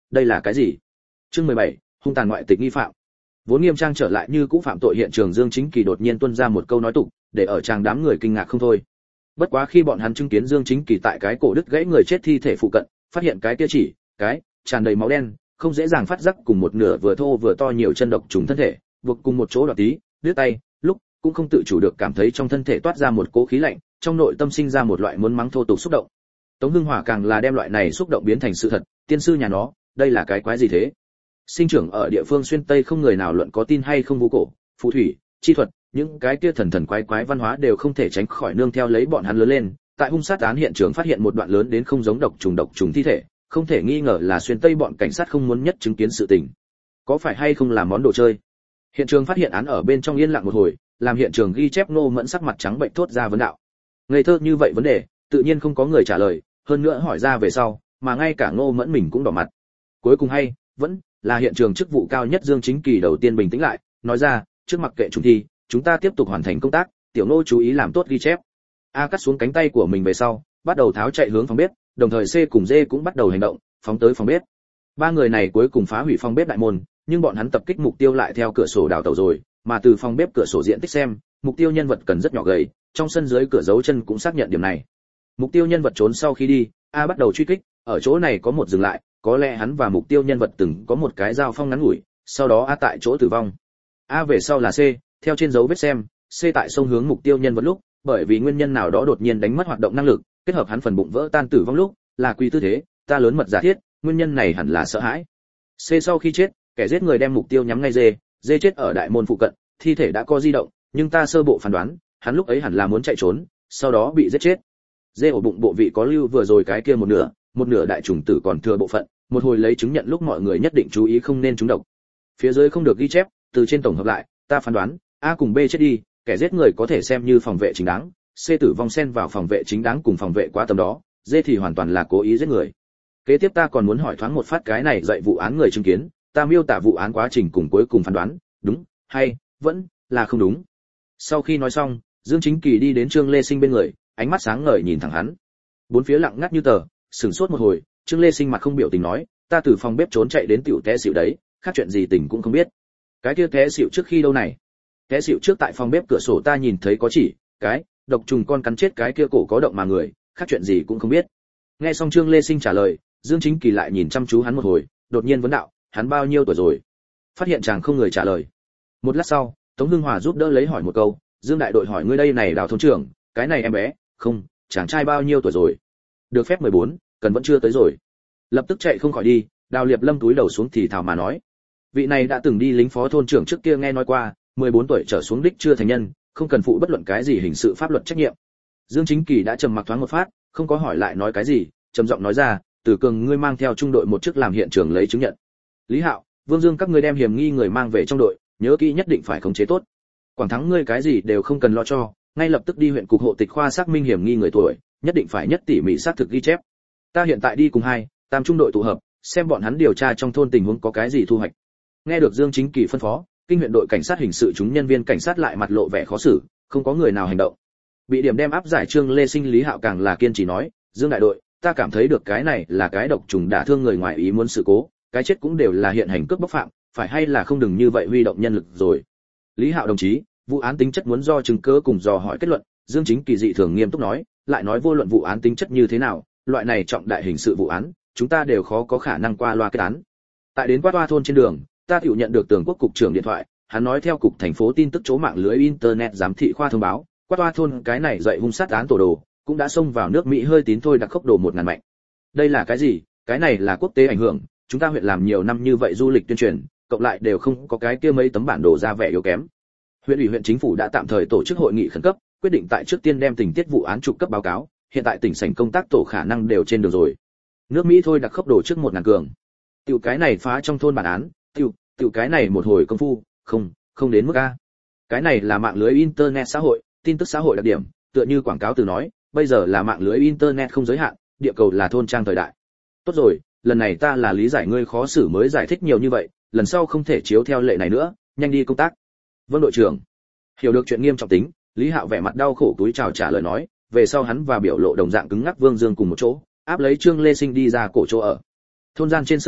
đây là cái gì? Chương mười bảy, hung tàn ngoại tịch nghi phạm. Vốn nghiêm trang trở lại như cũ phạm tội hiện trường Dương Chính Kỳ đột nhiên tuôn ra một câu nói tục, để ở chàng đám người kinh ngạc không thôi. Bất quá khi bọn hắn chứng kiến Dương Chính Kỳ tại cái cổ đứt gãy người chết thi thể phụ cận, phát hiện cái kia chỉ, cái tràn đầy máu đen, không dễ dàng phát giác cùng một nửa vừa thô vừa to nhiều chân độc trùng thân thể, buộc cùng một chỗ đoạt tí, đứt tay, lúc cũng không tự chủ được cảm thấy trong thân thể toát ra một cỗ khí lạnh, trong nội tâm sinh ra một loại muốn mắng thô tục xúc động. Tống Hưng Hòa càng là đem loại này xúc động biến thành sự thật, tiên sư nhà nó, đây là cái quái gì thế? Sinh trưởng ở địa phương xuyên tây không người nào luận có tin hay không vũ cổ, phù thủy, chi thuật, những cái kia thần thần quái quái văn hóa đều không thể tránh khỏi nương theo lấy bọn hắn lớn lên. Tại hung sát án hiện trường phát hiện một đoạn lớn đến không giống độc trùng độc trùng thi thể, không thể nghi ngờ là xuyên tây bọn cảnh sát không muốn nhất chứng kiến sự tình. Có phải hay không là món đồ chơi? Hiện trường phát hiện án ở bên trong yên lặng một hồi, làm hiện trường ghi chép Ngô Mẫn sắc mặt trắng bệnh thốt ra vấn đạo. Ngây thơ như vậy vấn đề, tự nhiên không có người trả lời, hơn nữa hỏi ra về sau, mà ngay cả Ngô Mẫn mình cũng đỏ mặt. Cuối cùng hay, vẫn là hiện trường chức vụ cao nhất Dương Chính Kỳ đầu tiên bình tĩnh lại, nói ra, trước mặc kệ chúng thi, chúng ta tiếp tục hoàn thành công tác, tiểu Ngô chú ý làm tốt ghi chép. A cắt xuống cánh tay của mình về sau, bắt đầu tháo chạy hướng phòng bếp, đồng thời C cùng D cũng bắt đầu hành động, phóng tới phòng bếp. Ba người này cuối cùng phá hủy phòng bếp đại môn, nhưng bọn hắn tập kích mục tiêu lại theo cửa sổ đào tẩu rồi, mà từ phòng bếp cửa sổ diện tích xem, mục tiêu nhân vật cần rất nhỏ gầy, trong sân dưới cửa dấu chân cũng xác nhận điểm này. Mục tiêu nhân vật trốn sau khi đi, A bắt đầu truy kích, ở chỗ này có một dừng lại, có lẽ hắn và mục tiêu nhân vật từng có một cái giao phong ngắn ngủi, sau đó A tại chỗ tử vong. A về sau là C, theo trên dấu vết xem, C tại sông hướng mục tiêu nhân vật lúc, bởi vì nguyên nhân nào đó đột nhiên đánh mất hoạt động năng lực, kết hợp hắn phần bụng vỡ tan tử vong lúc, là quy tư thế, ta lớn mật giả thiết, nguyên nhân này hẳn là sợ hãi. C sau khi chết, kẻ giết người đem mục tiêu nhắm ngay D, D chết ở đại môn phụ cận, thi thể đã có di động, nhưng ta sơ bộ phán đoán, hắn lúc ấy hẳn là muốn chạy trốn, sau đó bị giết chết. D ổ bụng bộ vị có lưu vừa rồi cái kia một nửa, một nửa đại trùng tử còn thừa bộ phận, một hồi lấy chứng nhận lúc mọi người nhất định chú ý không nên trúng độc. Phía dưới không được ghi chép, từ trên tổng hợp lại, ta phán đoán, A cùng B chết đi, kẻ giết người có thể xem như phòng vệ chính đáng, C tử vong xen vào phòng vệ chính đáng cùng phòng vệ quá tầm đó, D thì hoàn toàn là cố ý giết người. Kế tiếp ta còn muốn hỏi thoáng một phát cái này dạy vụ án người chứng kiến, ta miêu tả vụ án quá trình cùng cuối cùng phán đoán, đúng hay vẫn là không đúng. Sau khi nói xong, Dương Chính Kỳ đi đến Trương Lê Sinh bên người, ánh mắt sáng ngời nhìn thẳng hắn. Bốn phía lặng ngắt như tờ, sửng sốt một hồi, Trương Lê Sinh mặt không biểu tình nói, ta từ phòng bếp trốn chạy đến tiểu té xỉu đấy, khác chuyện gì tình cũng không biết. Cái kia té xỉu trước khi đâu này? Té xỉu trước tại phòng bếp cửa sổ ta nhìn thấy có chỉ, cái, độc trùng con cắn chết cái kia cổ có động mà người, khác chuyện gì cũng không biết. Nghe xong Trương Lê Sinh trả lời, Dương Chính Kỳ lại nhìn chăm chú hắn một hồi, đột nhiên vấn đạo, hắn bao nhiêu tuổi rồi? Phát hiện chàng không người trả lời. Một lát sau, Tống Hưng Hòa giúp đỡ lấy hỏi một câu, Dương đại đội hỏi ngươi đây này Đào thôn trưởng, cái này em bé, không, chàng trai bao nhiêu tuổi rồi? Được phép mười bốn, cần vẫn chưa tới rồi. Lập tức chạy không khỏi đi, Đào Liệp Lâm túi đầu xuống thì thào mà nói. Vị này đã từng đi lính phó thôn trưởng trước kia nghe nói qua, mười bốn tuổi trở xuống đích chưa thành nhân, không cần phụ bất luận cái gì hình sự pháp luật trách nhiệm. Dương Chính Kỳ đã trầm mặc thoáng một phát, không có hỏi lại nói cái gì, trầm giọng nói ra, Từ Cường ngươi mang theo trung đội một chức làm hiện trường lấy chứng nhận. Lý Hạo, Vương Dương các ngươi đem hiểm nghi người mang về trong đội, nhớ kỹ nhất định phải khống chế tốt. Quảng Thắng ngươi cái gì đều không cần lo cho, ngay lập tức đi huyện cục hộ tịch khoa xác minh hiểm nghi người tuổi, nhất định phải nhất tỉ mỉ xác thực ghi chép. Ta hiện tại đi cùng hai, tam trung đội tụ hợp, xem bọn hắn điều tra trong thôn tình huống có cái gì thu hoạch. Nghe được Dương Chính Kỳ phân phó, kinh huyện đội cảnh sát hình sự chúng nhân viên cảnh sát lại mặt lộ vẻ khó xử, không có người nào hành động. Bị điểm đem áp giải Trương Lê Sinh Lý Hạo càng là kiên trì nói, Dương đại đội, ta cảm thấy được cái này là cái độc trùng đả thương người ngoài ý muốn sự cố, cái chết cũng đều là hiện hành cướp bóc phạm, phải hay là không đừng như vậy huy động nhân lực rồi. Lý Hạo đồng chí, vụ án tính chất muốn do chứng cứ cùng dò hỏi kết luận, Dương Chính Kỳ dị thường nghiêm túc nói, lại nói vô luận vụ án tính chất như thế nào, loại này trọng đại hình sự vụ án, chúng ta đều khó có khả năng qua loa kết án. Tại đến Quát Toa thôn trên đường, ta tiểu nhận được Tường Quốc cục trưởng điện thoại, hắn nói theo cục thành phố tin tức chỗ mạng lưới internet giám thị khoa thông báo, Quát Toa thôn cái này dậy hung sát án tổ đồ, cũng đã xông vào nước Mỹ hơi tín thôi đặc khốc đồ một ngàn mạnh. Đây là cái gì? Cái này là quốc tế ảnh hưởng, chúng ta huyện làm nhiều năm như vậy du lịch tuyên truyền, cộng lại đều không có cái kia mấy tấm bản đồ ra vẻ yếu kém. Huyện ủy huyện chính phủ đã tạm thời tổ chức hội nghị khẩn cấp, quyết định tại trước tiên đem tình tiết vụ án trục cấp báo cáo, hiện tại tỉnh sảnh công tác tổ khả năng đều trên đường rồi. Nước Mỹ thôi đặc khốc đồ trước một ngàn cường. Tiểu cái này phá trong thôn bản án, tiểu, tiểu cái này một hồi công phu, không, không đến mức a. Cái này là mạng lưới internet xã hội, tin tức xã hội đặc điểm, tựa như quảng cáo từ nói, bây giờ là mạng lưới internet không giới hạn, địa cầu là thôn trang thời đại. Tốt rồi, lần này ta là lý giải ngươi khó xử mới giải thích nhiều như vậy, lần sau không thể chiếu theo lệ này nữa, nhanh đi công tác. Vâng đội trưởng. Hiểu được chuyện nghiêm trọng tính, Lý Hạo vẻ mặt đau khổ túi chào trả lời nói, về sau hắn và biểu lộ đồng dạng cứng ngắc Vương Dương cùng một chỗ, áp lấy Trương Lê Sinh đi ra cổ chỗ ở. Thôn gian trên sơn đạo,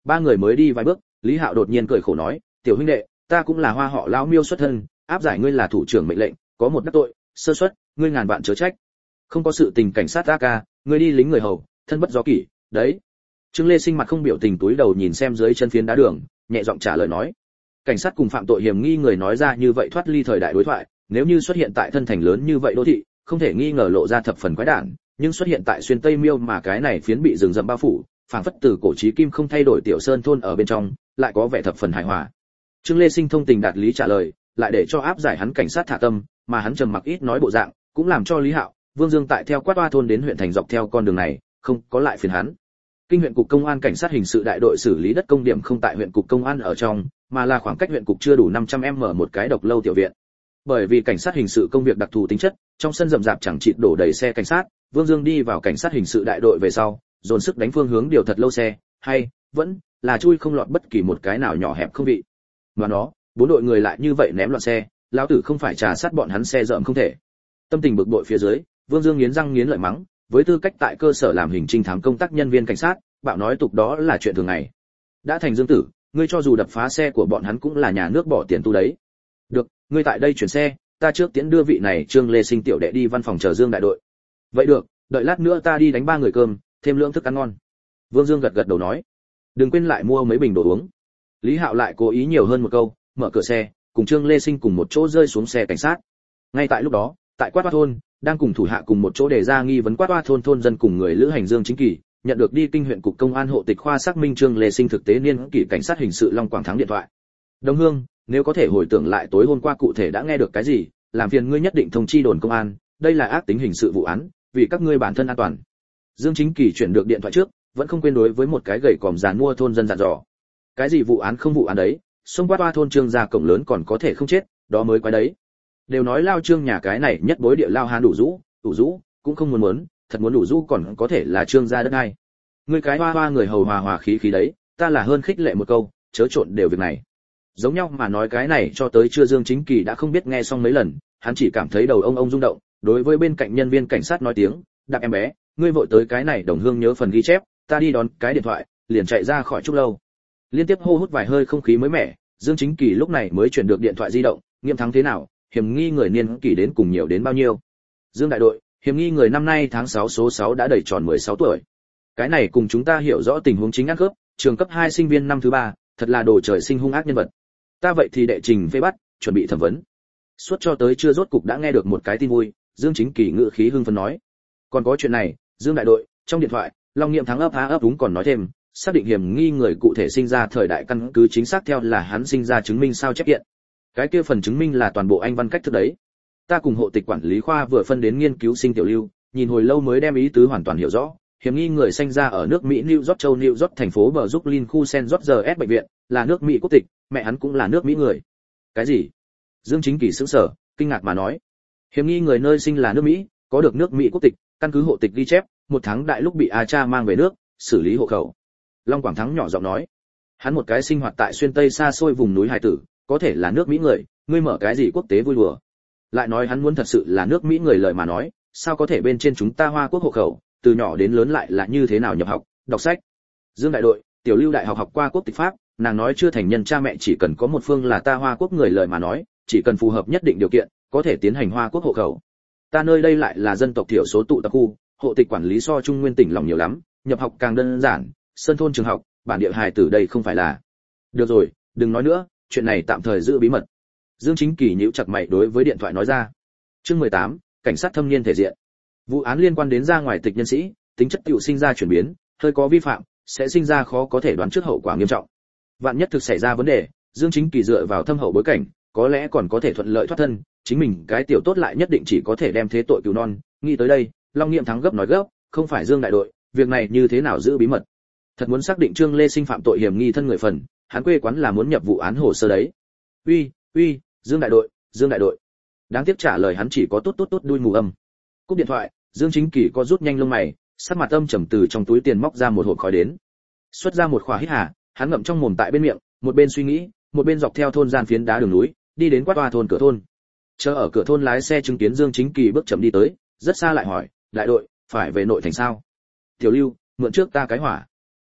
ba người mới đi vài bước, Lý Hạo đột nhiên cười khổ nói, "Tiểu huynh đệ, ta cũng là Hoa họ lão Miêu xuất thân, áp giải ngươi là thủ trưởng mệnh lệnh, có một đắc tội, sơ suất, ngươi ngàn vạn chớ trách. Không có sự tình cảnh sát ta ca, ngươi đi lính người hầu, thân bất do kỷ, đấy." Trương Lê Sinh mặt không biểu tình túi đầu nhìn xem dưới chân phiến đá đường, nhẹ giọng trả lời nói. Cảnh sát cùng phạm tội hiểm nghi người nói ra như vậy thoát ly thời đại đối thoại, nếu như xuất hiện tại thân thành lớn như vậy đô thị, không thể nghi ngờ lộ ra thập phần quái đản, nhưng xuất hiện tại xuyên Tây Miêu mà cái này phiến bị rừng rậm bao phủ, phảng phất từ cổ chí kim không thay đổi tiểu sơn thôn ở bên trong, lại có vẻ thập phần hài hòa. Trương Lê Sinh thông tình đạt lý trả lời, lại để cho áp giải hắn cảnh sát thả tâm, mà hắn trầm mặc ít nói bộ dạng, cũng làm cho Lý Hạo, Vương Dương tại theo Quát Oa thôn đến huyện thành dọc theo con đường này, không có lại phiền hắn. Kinh huyện cục công an cảnh sát hình sự đại đội xử lý đất công điểm không tại huyện cục công an ở trong, mà là khoảng cách huyện cục chưa đủ năm trăm mét một cái độc lâu tiểu viện. Bởi vì cảnh sát hình sự công việc đặc thù tính chất, trong sân rậm rạp chẳng chịt đổ đầy xe cảnh sát, Vương Dương đi vào cảnh sát hình sự đại đội về sau, dồn sức đánh phương hướng điều thật lâu xe, hay vẫn là chui không lọt bất kỳ một cái nào nhỏ hẹp không vị. Mà nó, bốn đội người lại như vậy ném loạn xe, lão tử không phải trà sát bọn hắn xe rợm không thể. Tâm tình bực bội phía dưới, Vương Dương nghiến răng nghiến lợi mắng, với tư cách tại cơ sở làm hình trinh thám công tác nhân viên cảnh sát, bạo nói tục đó là chuyện thường ngày. Đã thành Dương tử, ngươi cho dù đập phá xe của bọn hắn cũng là nhà nước bỏ tiền tu đấy. Được, ngươi tại đây chuyển xe, ta trước tiễn đưa vị này Trương Lê Sinh tiểu đệ đi văn phòng chờ Dương đại đội. Vậy được, đợi lát nữa ta đi đánh ba người cơm, thêm lượng thức ăn ngon. Vương Dương gật gật đầu nói, đừng quên lại mua mấy bình đồ uống. Lý Hạo lại cố ý nhiều hơn một câu, mở cửa xe, cùng Trương Lê Sinh cùng một chỗ rơi xuống xe cảnh sát. Ngay tại lúc đó, tại Quát Oa thôn, đang cùng thủ hạ cùng một chỗ đề ra nghi vấn Quát Oa thôn thôn dân cùng người lữ hành Dương Chính Kỳ, nhận được đi kinh huyện cục công an hộ tịch khoa xác minh Trương Lê Sinh thực tế niên kỷ cảnh sát hình sự Long Quảng Thắng điện thoại. Đồng Hương, nếu có thể hồi tưởng lại tối hôm qua cụ thể đã nghe được cái gì, làm phiền ngươi nhất định thông chi đồn công an, đây là ác tính hình sự vụ án, vì các ngươi bản thân an toàn. Dương Chính Kỳ chuyển được điện thoại trước, vẫn không quên đối với một cái gầy còm giàn mua thôn dân dặn dò. Cái gì vụ án không vụ án đấy, xông Quát Oa thôn Trương gia cổng lớn còn có thể không chết, đó mới quái đấy. Đều nói lao Trương nhà cái này nhất bối địa lao hán đủ rũ, đủ rũ, cũng không muốn muốn, thật muốn đủ rũ còn có thể là Trương gia đất ai. Ngươi cái hoa hoa người hầu hòa hòa khí khí đấy, ta là hơn khích lệ một câu, chớ trộn đều việc này. Giống nhau mà nói cái này cho tới chưa Dương Chính Kỳ đã không biết nghe xong mấy lần, hắn chỉ cảm thấy đầu ông ông rung động, đối với bên cạnh nhân viên cảnh sát nói tiếng, đạp em bé, ngươi vội tới cái này Đồng Hương nhớ phần ghi chép, ta đi đón cái điện thoại, liền chạy ra khỏi trúc lâu. Liên tiếp hô hút vài hơi không khí mới mẻ, Dương Chính Kỳ lúc này mới chuyển được điện thoại di động, Nghiêm Thắng thế nào, hiểm nghi người niên kỷ đến cùng nhiều đến bao nhiêu. Dương đại đội, hiểm nghi người năm nay tháng sáu số sáu đã đầy tròn mười sáu tuổi. Cái này cùng chúng ta hiểu rõ tình huống chính ăn khớp, trường cấp hai sinh viên năm thứ ba, thật là đồ trời sinh hung ác nhân vật. Ta vậy thì đệ trình phê bắt, chuẩn bị thẩm vấn. Suốt cho tới chưa rốt cục đã nghe được một cái tin vui, Dương Chính Kỳ ngự khí hưng phấn nói. Còn có chuyện này, Dương đại đội, trong điện thoại, Long Nghiệm Thắng ấp há ấp đúng còn nói thêm, xác định hiểm nghi người cụ thể sinh ra thời đại căn cứ chính xác theo là hắn sinh ra chứng minh sao chép kiện. Cái kia phần chứng minh là toàn bộ anh văn cách thức đấy. Ta cùng hộ tịch quản lý khoa vừa phân đến nghiên cứu sinh tiểu lưu, nhìn hồi lâu mới đem ý tứ hoàn toàn hiểu rõ. Hiểm nghi người sinh ra ở nước Mỹ New York châu New York thành phố bờ Brooklyn khu Saint George S bệnh viện, là nước Mỹ quốc tịch, mẹ hắn cũng là nước Mỹ người. Cái gì? Dương Chính Kỳ sững sờ, kinh ngạc mà nói. Hiểm nghi người nơi sinh là nước Mỹ, có được nước Mỹ quốc tịch, căn cứ hộ tịch ghi chép, một tháng đại lúc bị A cha mang về nước, xử lý hộ khẩu. Long Quảng Thắng nhỏ giọng nói, hắn một cái sinh hoạt tại xuyên tây xa xôi vùng núi hải tử, có thể là nước Mỹ người, ngươi mở cái gì quốc tế vui đùa? Lại nói hắn muốn thật sự là nước Mỹ người lời mà nói, sao có thể bên trên chúng ta Hoa quốc hộ khẩu, từ nhỏ đến lớn lại là như thế nào nhập học, đọc sách. Dương đại đội, tiểu lưu đại học học qua quốc tịch pháp, nàng nói chưa thành nhân cha mẹ chỉ cần có một phương là ta Hoa quốc người lời mà nói, chỉ cần phù hợp nhất định điều kiện, có thể tiến hành Hoa quốc hộ khẩu. Ta nơi đây lại là dân tộc thiểu số tụ tập khu, hộ tịch quản lý so trung nguyên tỉnh lòng nhiều lắm, nhập học càng đơn giản, sơn thôn trường học, bản địa hài tử đây không phải là. Được rồi, đừng nói nữa, chuyện này tạm thời giữ bí mật. Dương Chính Kỳ nhíu chặt mày đối với điện thoại nói ra. Chương mười tám, cảnh sát thâm niên thể diện. Vụ án liên quan đến ra ngoài tịch nhân sĩ, tính chất tiểu sinh ra chuyển biến, hơi có vi phạm, sẽ sinh ra khó có thể đoán trước hậu quả nghiêm trọng. Vạn nhất thực xảy ra vấn đề, Dương Chính Kỳ dựa vào thâm hậu bối cảnh, có lẽ còn có thể thuận lợi thoát thân, chính mình cái tiểu tốt lại nhất định chỉ có thể đem thế tội cứu non. Nghĩ tới đây, Long Nghiệm Thắng gấp nói gấp, không phải Dương đại đội, việc này như thế nào giữ bí mật? Thật muốn xác định Trương Lê Sinh phạm tội hiểm nghi thân người phần, hắn quê quán là muốn nhập vụ án hồ sơ đấy. Uy, uy, Dương đại đội, Dương đại đội. Đáng tiếc trả lời hắn chỉ có tốt tốt tốt đuôi mù âm. Cúp điện thoại, Dương Chính Kỳ có rút nhanh lông mày, sắc mặt âm trầm từ trong túi tiền móc ra một hộp khói đến. Xuất ra một khỏa hít hà, hắn ngậm trong mồm tại bên miệng, một bên suy nghĩ, một bên dọc theo thôn gian phiến đá đường núi, đi đến Quát Oa thôn cửa thôn. Chờ ở cửa thôn lái xe chứng kiến Dương Chính Kỳ bước chậm đi tới, rất xa lại hỏi, đại đội, phải về nội thành sao? Tiểu Lưu, mượn trước ta cái hỏa.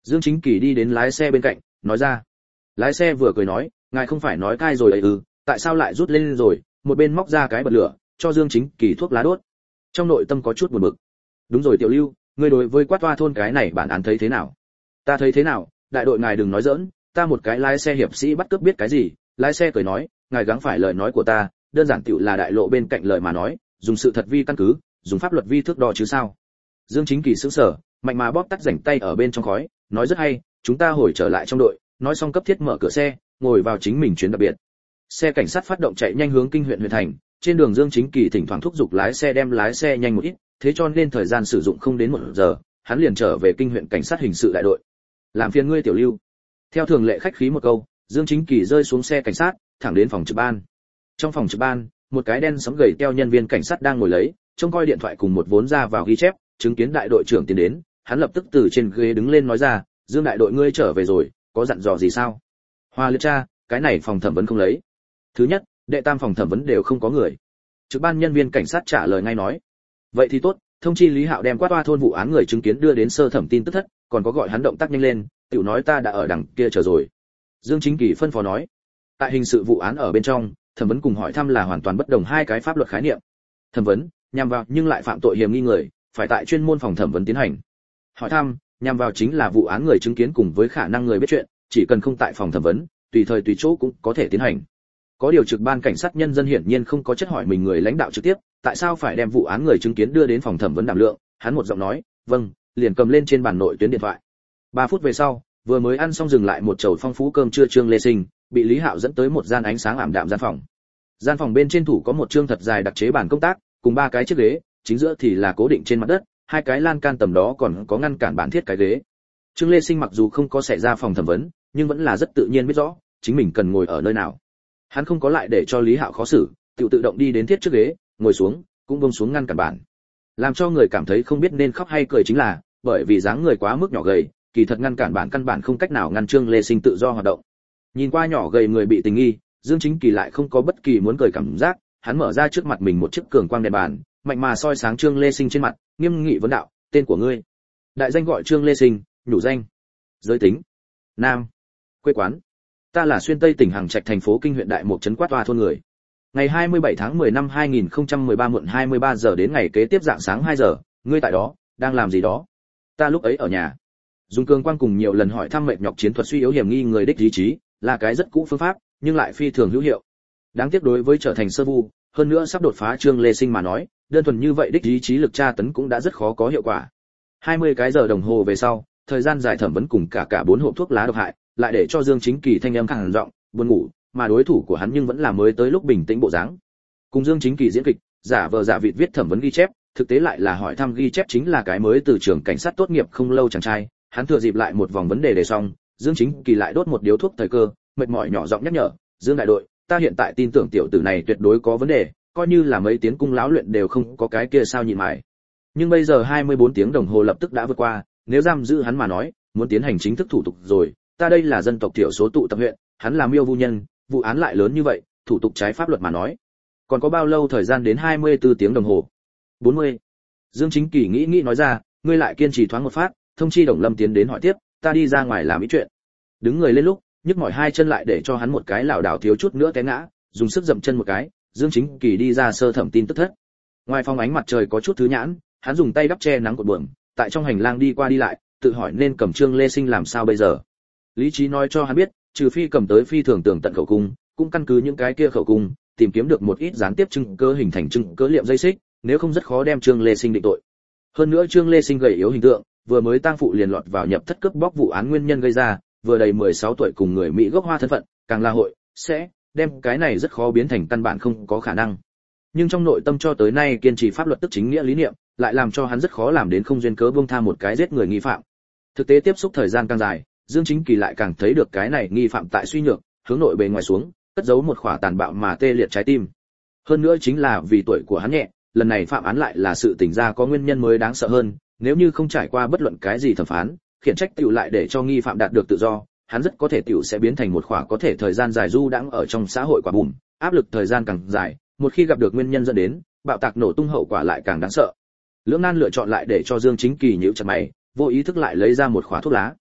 Dương Chính Kỳ đi đến lái xe bên cạnh, nói ra. Lái xe vừa cười nói, ngài không phải nói cai rồi ấy ư, tại sao lại rút lên rồi, một bên móc ra cái bật lửa, cho Dương Chính Kỳ thuốc lá đốt. Trong nội tâm có chút buồn bực. Đúng rồi Tiểu Lưu, ngươi đối với Quát Toa thôn cái này bản án thấy thế nào? Ta thấy thế nào, đại đội ngài đừng nói giỡn, ta một cái lái xe hiệp sĩ bắt cướp biết cái gì? Lái xe cười nói, ngài gắng phải lời nói của ta, đơn giản tiểu là đại lộ bên cạnh lời mà nói, dùng sự thật vi căn cứ, dùng pháp luật vi thước đo chứ sao? Dương Chính Kỳ sững sờ, mạnh mà bóp tắt rảnh tay ở bên trong khói, nói rất hay, chúng ta hồi trở lại trong đội, nói xong cấp thiết mở cửa xe, ngồi vào chính mình chuyến đặc biệt. Xe cảnh sát phát động chạy nhanh hướng kinh huyện huyện thành, trên đường Dương Chính Kỳ thỉnh thoảng thúc giục lái xe đem lái xe nhanh một ít, thế cho nên thời gian sử dụng không đến một giờ, hắn liền trở về kinh huyện cảnh sát hình sự đại đội. Làm phiền ngươi Tiểu Lưu. Theo thường lệ khách khí một câu, Dương Chính Kỳ rơi xuống xe cảnh sát, thẳng đến phòng trực ban. Trong phòng trực ban, một cái đen sẫm gầy teo nhân viên cảnh sát đang ngồi lấy, trông coi điện thoại cùng một vốn ra vào ghi chép, chứng kiến đại đội trưởng tiến đến, hắn lập tức từ trên ghế đứng lên nói ra, Dương đại đội ngươi trở về rồi, có dặn dò gì sao? Hoa liệt cha, cái này phòng thẩm vấn không lấy. Thứ nhất, đệ tam phòng thẩm vấn đều không có người. Trực ban nhân viên cảnh sát trả lời ngay nói. Vậy thì tốt, thông chi Lý Hạo đem Quát Toa thôn vụ án người chứng kiến đưa đến sơ thẩm tin tức thất, còn có gọi hắn động tác nhanh lên, tiểu nói ta đã ở đằng kia chờ rồi. Dương Chính Kỳ phân phó nói. Tại hình sự vụ án ở bên trong, thẩm vấn cùng hỏi thăm là hoàn toàn bất đồng hai cái pháp luật khái niệm. Thẩm vấn nhằm vào nhưng lại phạm tội hiểm nghi người, phải tại chuyên môn phòng thẩm vấn tiến hành. Hỏi thăm nhằm vào chính là vụ án người chứng kiến cùng với khả năng người biết chuyện, chỉ cần không tại phòng thẩm vấn, tùy thời tùy chỗ cũng có thể tiến hành. Có điều trực ban cảnh sát nhân dân hiển nhiên không có chất hỏi mình người lãnh đạo trực tiếp, tại sao phải đem vụ án người chứng kiến đưa đến phòng thẩm vấn đảm lượng, hắn một giọng nói, "Vâng", liền cầm lên trên bàn nội tuyến điện thoại. ba phút về sau, vừa mới ăn xong dừng lại một chầu phong phú cơm trưa Trương Lê Sinh, bị Lý Hạo dẫn tới một gian ánh sáng ảm đạm gian phòng. Gian phòng bên trên thủ có một trương thật dài đặc chế bàn công tác, cùng ba cái chiếc ghế, chính giữa thì là cố định trên mặt đất, hai cái lan can tầm đó còn có ngăn cản bản thiết cái ghế. Trương Lê Sinh mặc dù không có xảy ra phòng thẩm vấn, nhưng vẫn là rất tự nhiên biết rõ chính mình cần ngồi ở nơi nào. Hắn không có lại để cho Lý Hạo khó xử, tự tự động đi đến thiết trước ghế, ngồi xuống, cũng buông xuống ngăn cản bản. Làm cho người cảm thấy không biết nên khóc hay cười chính là, bởi vì dáng người quá mức nhỏ gầy, kỳ thật ngăn cản bản căn bản không cách nào ngăn Trương Lê Sinh tự do hoạt động. Nhìn qua nhỏ gầy người bị tình nghi, Dương Chính Kỳ lại không có bất kỳ muốn cười cảm giác, hắn mở ra trước mặt mình một chiếc cường quang đèn bàn, mạnh mà soi sáng Trương Lê Sinh trên mặt, nghiêm nghị vấn đạo, "Tên của ngươi?" Đại danh gọi Trương Lê Sinh, nhủ danh. Giới tính: nam. Quê quán: Ta là xuyên Tây tỉnh Hằng Trạch thành phố Kinh huyện Đại Mục trấn Quát Toa thôn người. Ngày hai mươi bảy tháng mười năm hai nghìn không trăm mười ba muộn hai mươi ba giờ đến ngày kế tiếp dạng sáng hai giờ, ngươi tại đó, đang làm gì đó? Ta lúc ấy ở nhà. Dùng cường quang cùng nhiều lần hỏi thăm mệt nhọc chiến thuật suy yếu hiểm nghi người đích ý chí, là cái rất cũ phương pháp, nhưng lại phi thường hữu hiệu. Đáng tiếc đối với trở thành sơ vu, hơn nữa sắp đột phá Trương Lê Sinh mà nói, đơn thuần như vậy đích ý chí lực tra tấn cũng đã rất khó có hiệu quả. hai mươi cái giờ đồng hồ về sau, thời gian dài thẩm vấn cùng cả cả bốn hộp thuốc lá độc hại, lại để cho Dương Chính Kỳ thanh âm khàn giọng, buồn ngủ, mà đối thủ của hắn nhưng vẫn là mới tới lúc bình tĩnh bộ dáng. Cùng Dương Chính Kỳ diễn kịch, giả vờ giả vịt viết thẩm vấn ghi chép, thực tế lại là hỏi thăm ghi chép chính là cái mới từ trường cảnh sát tốt nghiệp không lâu chàng trai, hắn thừa dịp lại một vòng vấn đề để xong, Dương Chính Kỳ lại đốt một điếu thuốc thời cơ, mệt mỏi nhỏ giọng nhắc nhở, "Dương đại đội, ta hiện tại tin tưởng tiểu tử này tuyệt đối có vấn đề, coi như là mấy tiếng cung lão luyện đều không có cái kia sao nhịn mãi. Nhưng bây giờ hai mươi bốn tiếng đồng hồ lập tức đã vượt qua, nếu giam giữ hắn mà nói, muốn tiến hành chính thức thủ tục rồi, ta đây là dân tộc thiểu số tụ tập huyện, hắn là Miêu Vu nhân, vụ án lại lớn như vậy, thủ tục trái pháp luật mà nói, còn có bao lâu thời gian đến hai mươi bốn tiếng đồng hồ?" bốn mươi. Dương Chính Kỳ nghĩ nghĩ nói ra, "Ngươi lại kiên trì thoáng một phát, thông chi Đồng Lâm tiến đến hỏi tiếp, ta đi ra ngoài làm ý chuyện." Đứng người lên lúc, nhấc mỏi hai chân lại để cho hắn một cái lảo đảo thiếu chút nữa té ngã, dùng sức dậm chân một cái, Dương Chính Kỳ đi ra sơ thẩm tin tức thất. Ngoài phòng ánh mặt trời có chút thứ nhãn, hắn dùng tay đắp che nắng cột buồm, tại trong hành lang đi qua đi lại, tự hỏi nên cầm Trương Lê Sinh làm sao bây giờ. Lý trí nói cho hắn biết, trừ phi cầm tới phi thường tường tận khẩu cung, cũng căn cứ những cái kia khẩu cung, tìm kiếm được một ít gián tiếp chứng cứ hình thành chứng cứ liệm dây xích, nếu không rất khó đem Trương Lê Sinh định tội. Hơn nữa Trương Lê Sinh gầy yếu hình tượng, vừa mới tang phụ liền lọt vào nhập thất cướp bóc vụ án nguyên nhân gây ra, vừa đầy mười sáu tuổi cùng người Mỹ gốc Hoa thân phận, càng là hội sẽ đem cái này rất khó biến thành căn bản không có khả năng. Nhưng trong nội tâm cho tới nay kiên trì pháp luật tức chính nghĩa lý niệm, lại làm cho hắn rất khó làm đến không duyên cớ buông tha một cái giết người nghi phạm. Thực tế tiếp xúc thời gian càng dài, Dương Chính Kỳ lại càng thấy được cái này nghi phạm tại suy nhược, hướng nội bề ngoài xuống, cất giấu một khỏa tàn bạo mà tê liệt trái tim. Hơn nữa chính là vì tuổi của hắn nhẹ, lần này phạm án lại là sự tỉnh ra có nguyên nhân mới đáng sợ hơn, nếu như không trải qua bất luận cái gì thẩm phán, khiển trách tiểu lại để cho nghi phạm đạt được tự do, hắn rất có thể tiểu sẽ biến thành một khỏa có thể thời gian dài du đãng ở trong xã hội quả bùm, áp lực thời gian càng dài, một khi gặp được nguyên nhân dẫn đến bạo tạc nổ tung hậu quả lại càng đáng sợ. Lưỡng nan lựa chọn lại để cho Dương Chính Kỳ nhíu chặt mày, vô ý thức lại lấy ra một khóa thuốc lá.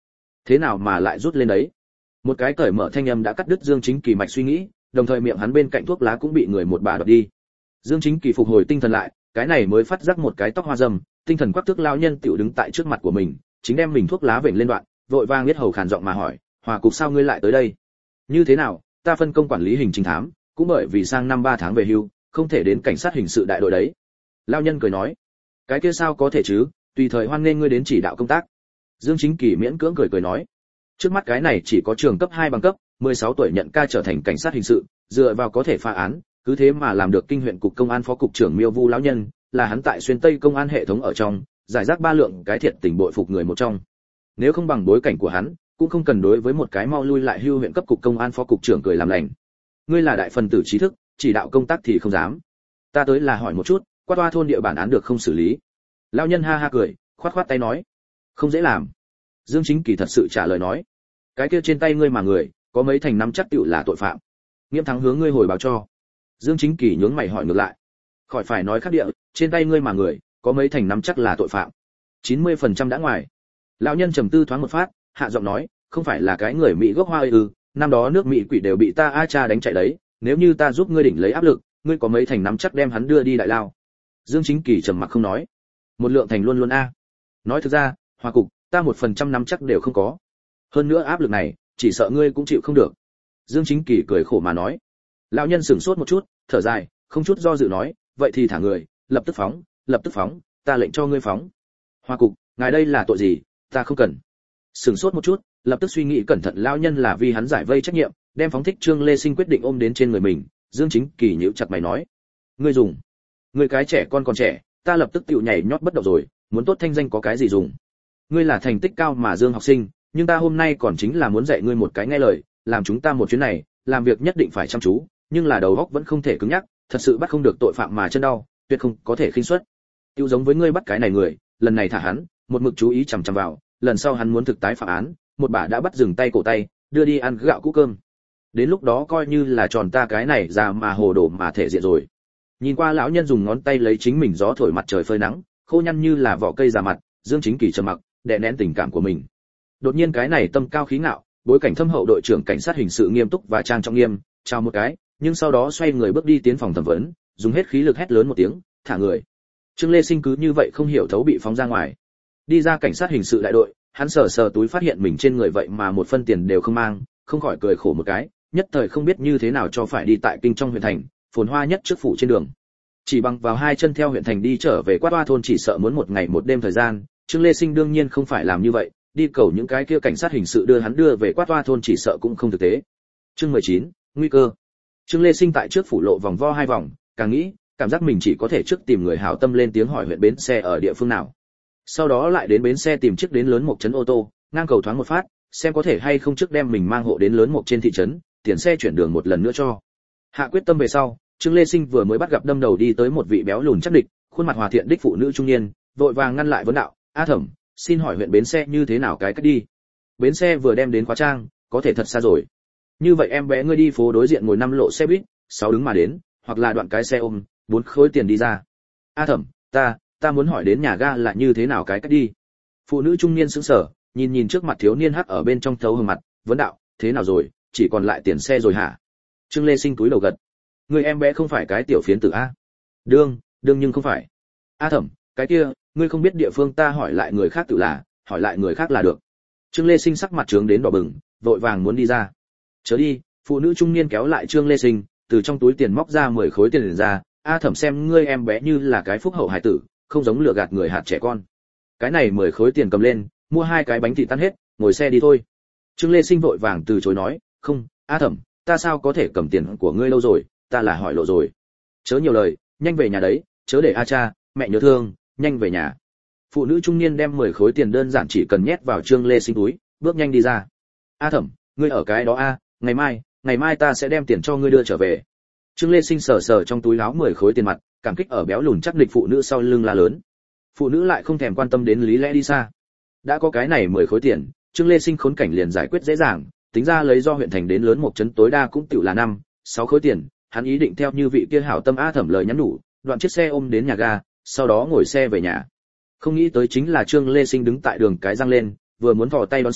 Thế nào mà lại rút lên đấy? Một cái cởi mở thanh âm đã cắt đứt Dương Chính Kỳ mạch suy nghĩ, đồng thời miệng hắn bên cạnh thuốc lá cũng bị người một bà đoạt đi. Dương Chính Kỳ phục hồi tinh thần lại, cái này mới phát giác một cái tóc hoa râm, tinh thần quắc thước lão nhân tiểu đứng tại trước mặt của mình, chính đem mình thuốc lá vểnh lên đoạn, vội vàng biết hầu khàn giọng mà hỏi, "Hòa cục sao ngươi lại tới đây?" "Như thế nào, ta phân công quản lý hình chính thám, cũng bởi vì sang năm ba tháng về hưu, không thể đến cảnh sát hình sự đại đội đấy." Lão nhân cười nói, "Cái kia sao có thể chứ, tùy thời hoan nghênh ngươi đến chỉ đạo công tác." Dương Chính Kỳ miễn cưỡng cười cười nói, trước mắt cái này chỉ có trường cấp hai bằng cấp, mười sáu tuổi nhận ca trở thành cảnh sát hình sự, dựa vào có thể phá án, cứ thế mà làm được kinh huyện cục công an phó cục trưởng Miêu Vu lão nhân, là hắn tại xuyên Tây công an hệ thống ở trong, giải rác ba lượng cái thiệt tình bội phục người một trong. Nếu không bằng bối cảnh của hắn, cũng không cần đối với một cái mau lui lại hưu huyện cấp cục công an phó cục trưởng cười làm lành. Ngươi là đại phần tử trí thức, chỉ đạo công tác thì không dám. Ta tới là hỏi một chút, qua toa thôn địa bản án được không xử lý? Lão nhân ha ha cười, khoát khoát tay nói, không dễ làm. Dương Chính Kỳ thật sự trả lời nói, cái kia trên tay ngươi mà người, có mấy thành năm chắc tựu là tội phạm. Nghiêm Thắng hướng ngươi hồi báo cho. Dương Chính Kỳ nhướng mày hỏi ngược lại, khỏi phải nói khác địa, trên tay ngươi mà người, có mấy thành năm chắc là tội phạm. chín mươi phần trăm đã ngoài. Lão nhân trầm tư thoáng một phát, hạ giọng nói, không phải là cái người Mỹ gốc Hoa ư? Năm đó nước Mỹ quỷ đều bị ta a cha đánh chạy đấy, nếu như ta giúp ngươi đỉnh lấy áp lực, ngươi có mấy thành nắm chắc đem hắn đưa đi đại lao? Dương Chính Kỳ trầm mặc không nói. Một lượng thành luôn luôn a. Nói thực ra, Hoa cục, ta một phần trăm nắm chắc đều không có. Hơn nữa áp lực này, chỉ sợ ngươi cũng chịu không được. Dương Chính Kỳ cười khổ mà nói. Lão nhân sửng sốt một chút, thở dài, không chút do dự nói, vậy thì thả người, lập tức phóng, lập tức phóng, ta lệnh cho ngươi phóng. Hoa cục, ngài đây là tội gì, ta không cần. Sửng sốt một chút, lập tức suy nghĩ cẩn thận, lão nhân là vì hắn giải vây trách nhiệm, đem phóng thích Trương Lê Sinh quyết định ôm đến trên người mình. Dương Chính Kỳ nhíu chặt mày nói, ngươi dùng, ngươi cái trẻ con còn trẻ, ta lập tức tựu nhảy nhót bất động rồi, muốn tốt thanh danh có cái gì dùng? Ngươi là thành tích cao mà Dương học sinh, nhưng ta hôm nay còn chính là muốn dạy ngươi một cái nghe lời, làm chúng ta một chuyến này, làm việc nhất định phải chăm chú, nhưng là đầu óc vẫn không thể cứng nhắc, thật sự bắt không được tội phạm mà chân đau, tuyệt không có thể khinh suất. Tiêu giống với ngươi bắt cái này người, lần này thả hắn, một mực chú ý chằm chằm vào, lần sau hắn muốn thực tái phạm án, một bà đã bắt dừng tay cổ tay, đưa đi ăn gạo cũ cơm. Đến lúc đó coi như là tròn ta cái này già mà hồ đồ mà thể diện rồi. Nhìn qua lão nhân dùng ngón tay lấy chính mình gió thổi mặt trời phơi nắng, khô nhăn như là vỏ cây già mặt, Dương Chính Kỳ trầm mặc, đè nén tình cảm của mình. Đột nhiên cái này tâm cao khí ngạo, bối cảnh thâm hậu đội trưởng cảnh sát hình sự nghiêm túc và trang trọng nghiêm, chào một cái, nhưng sau đó xoay người bước đi tiến phòng thẩm vấn, dùng hết khí lực hét lớn một tiếng, thả người. Trương Lê Sinh cứ như vậy không hiểu thấu bị phóng ra ngoài. Đi ra cảnh sát hình sự đại đội, hắn sờ sờ túi phát hiện mình trên người vậy mà một phân tiền đều không mang, không khỏi cười khổ một cái, nhất thời không biết như thế nào cho phải đi tại kinh trong huyện thành, phồn hoa nhất trước phủ trên đường. Chỉ bằng vào hai chân theo huyện thành đi trở về Quát Toa thôn chỉ sợ muốn một ngày một đêm thời gian, Trương Lê Sinh đương nhiên không phải làm như vậy, đi cầu những cái kia cảnh sát hình sự đưa hắn đưa về Quát Toa thôn chỉ sợ cũng không thực tế. Chương mười chín, nguy cơ. Trương Lê Sinh tại trước phủ lộ vòng vo hai vòng, càng nghĩ, cảm giác mình chỉ có thể trước tìm người hảo tâm lên tiếng hỏi huyện bến xe ở địa phương nào. Sau đó lại đến bến xe tìm chiếc đến lớn một trấn ô tô, ngang cầu thoáng một phát, xem có thể hay không trước đem mình mang hộ đến lớn một trên thị trấn, tiền xe chuyển đường một lần nữa cho. Hạ quyết tâm về sau, Trương Lê Sinh vừa mới bắt gặp đâm đầu đi tới một vị béo lùn chắc địch, khuôn mặt hòa thiện đích phụ nữ trung niên, vội vàng ngăn lại vấn đạo, "A thẩm, xin hỏi huyện bến xe như thế nào cái cách đi?" Bến xe vừa đem đến Khóa Trang, có thể thật xa rồi. Như vậy em bé ngươi đi phố đối diện ngồi năm lộ xe buýt, sáu đứng mà đến, hoặc là đoạn cái xe ôm, bốn khối tiền đi ra. "A thẩm, ta, ta muốn hỏi đến nhà ga là như thế nào cái cách đi?" Phụ nữ trung niên sững sờ, nhìn nhìn trước mặt thiếu niên hắc ở bên trong thấu hừng mặt, vấn đạo, "Thế nào rồi, chỉ còn lại tiền xe rồi hả?" Trương Lê Sinh túi đầu gật. "Người em bé không phải cái tiểu phiến tử a?" "Đương, đương nhưng không phải." "A thẩm, cái kia, ngươi không biết địa phương ta hỏi lại người khác tự là, hỏi lại người khác là được." Trương Lê Sinh sắc mặt trướng đến đỏ bừng, vội vàng muốn đi ra. "Chớ đi." Phụ nữ trung niên kéo lại Trương Lê Sinh, từ trong túi tiền móc ra mười khối tiền ra, "A thẩm xem ngươi em bé như là cái phúc hậu hài tử, không giống lừa gạt người hạt trẻ con. Cái này mười khối tiền cầm lên, mua hai cái bánh thịt tan hết, ngồi xe đi thôi." Trương Lê Sinh vội vàng từ chối nói, "Không, A thẩm, ta sao có thể cầm tiền của ngươi lâu rồi, ta là hỏi lộ rồi." "Chớ nhiều lời, nhanh về nhà đấy, chớ để A cha, mẹ nhớ thương, nhanh về nhà." Phụ nữ trung niên đem mười khối tiền đơn giản chỉ cần nhét vào Trương Lê Sinh túi, bước nhanh đi ra. "A thẩm, ngươi ở cái đó a, ngày mai, ngày mai ta sẽ đem tiền cho ngươi đưa trở về." Trương Lê Sinh sờ sờ trong túi áo mười khối tiền mặt, cảm kích ở béo lùn chắc địch phụ nữ sau lưng la lớn. Phụ nữ lại không thèm quan tâm đến lý lẽ đi xa. Đã có cái này mười khối tiền, Trương Lê Sinh khốn cảnh liền giải quyết dễ dàng, tính ra lấy do huyện thành đến lớn một trấn tối đa cũng tiểu là năm, sáu khối tiền, hắn ý định theo như vị kia hảo tâm A thẩm lời nhắn nhủ, đoạn chiếc xe ôm đến nhà ga, sau đó ngồi xe về nhà. Không nghĩ tới chính là Trương Lê Sinh đứng tại đường cái răng lên, vừa muốn thò tay đón xe,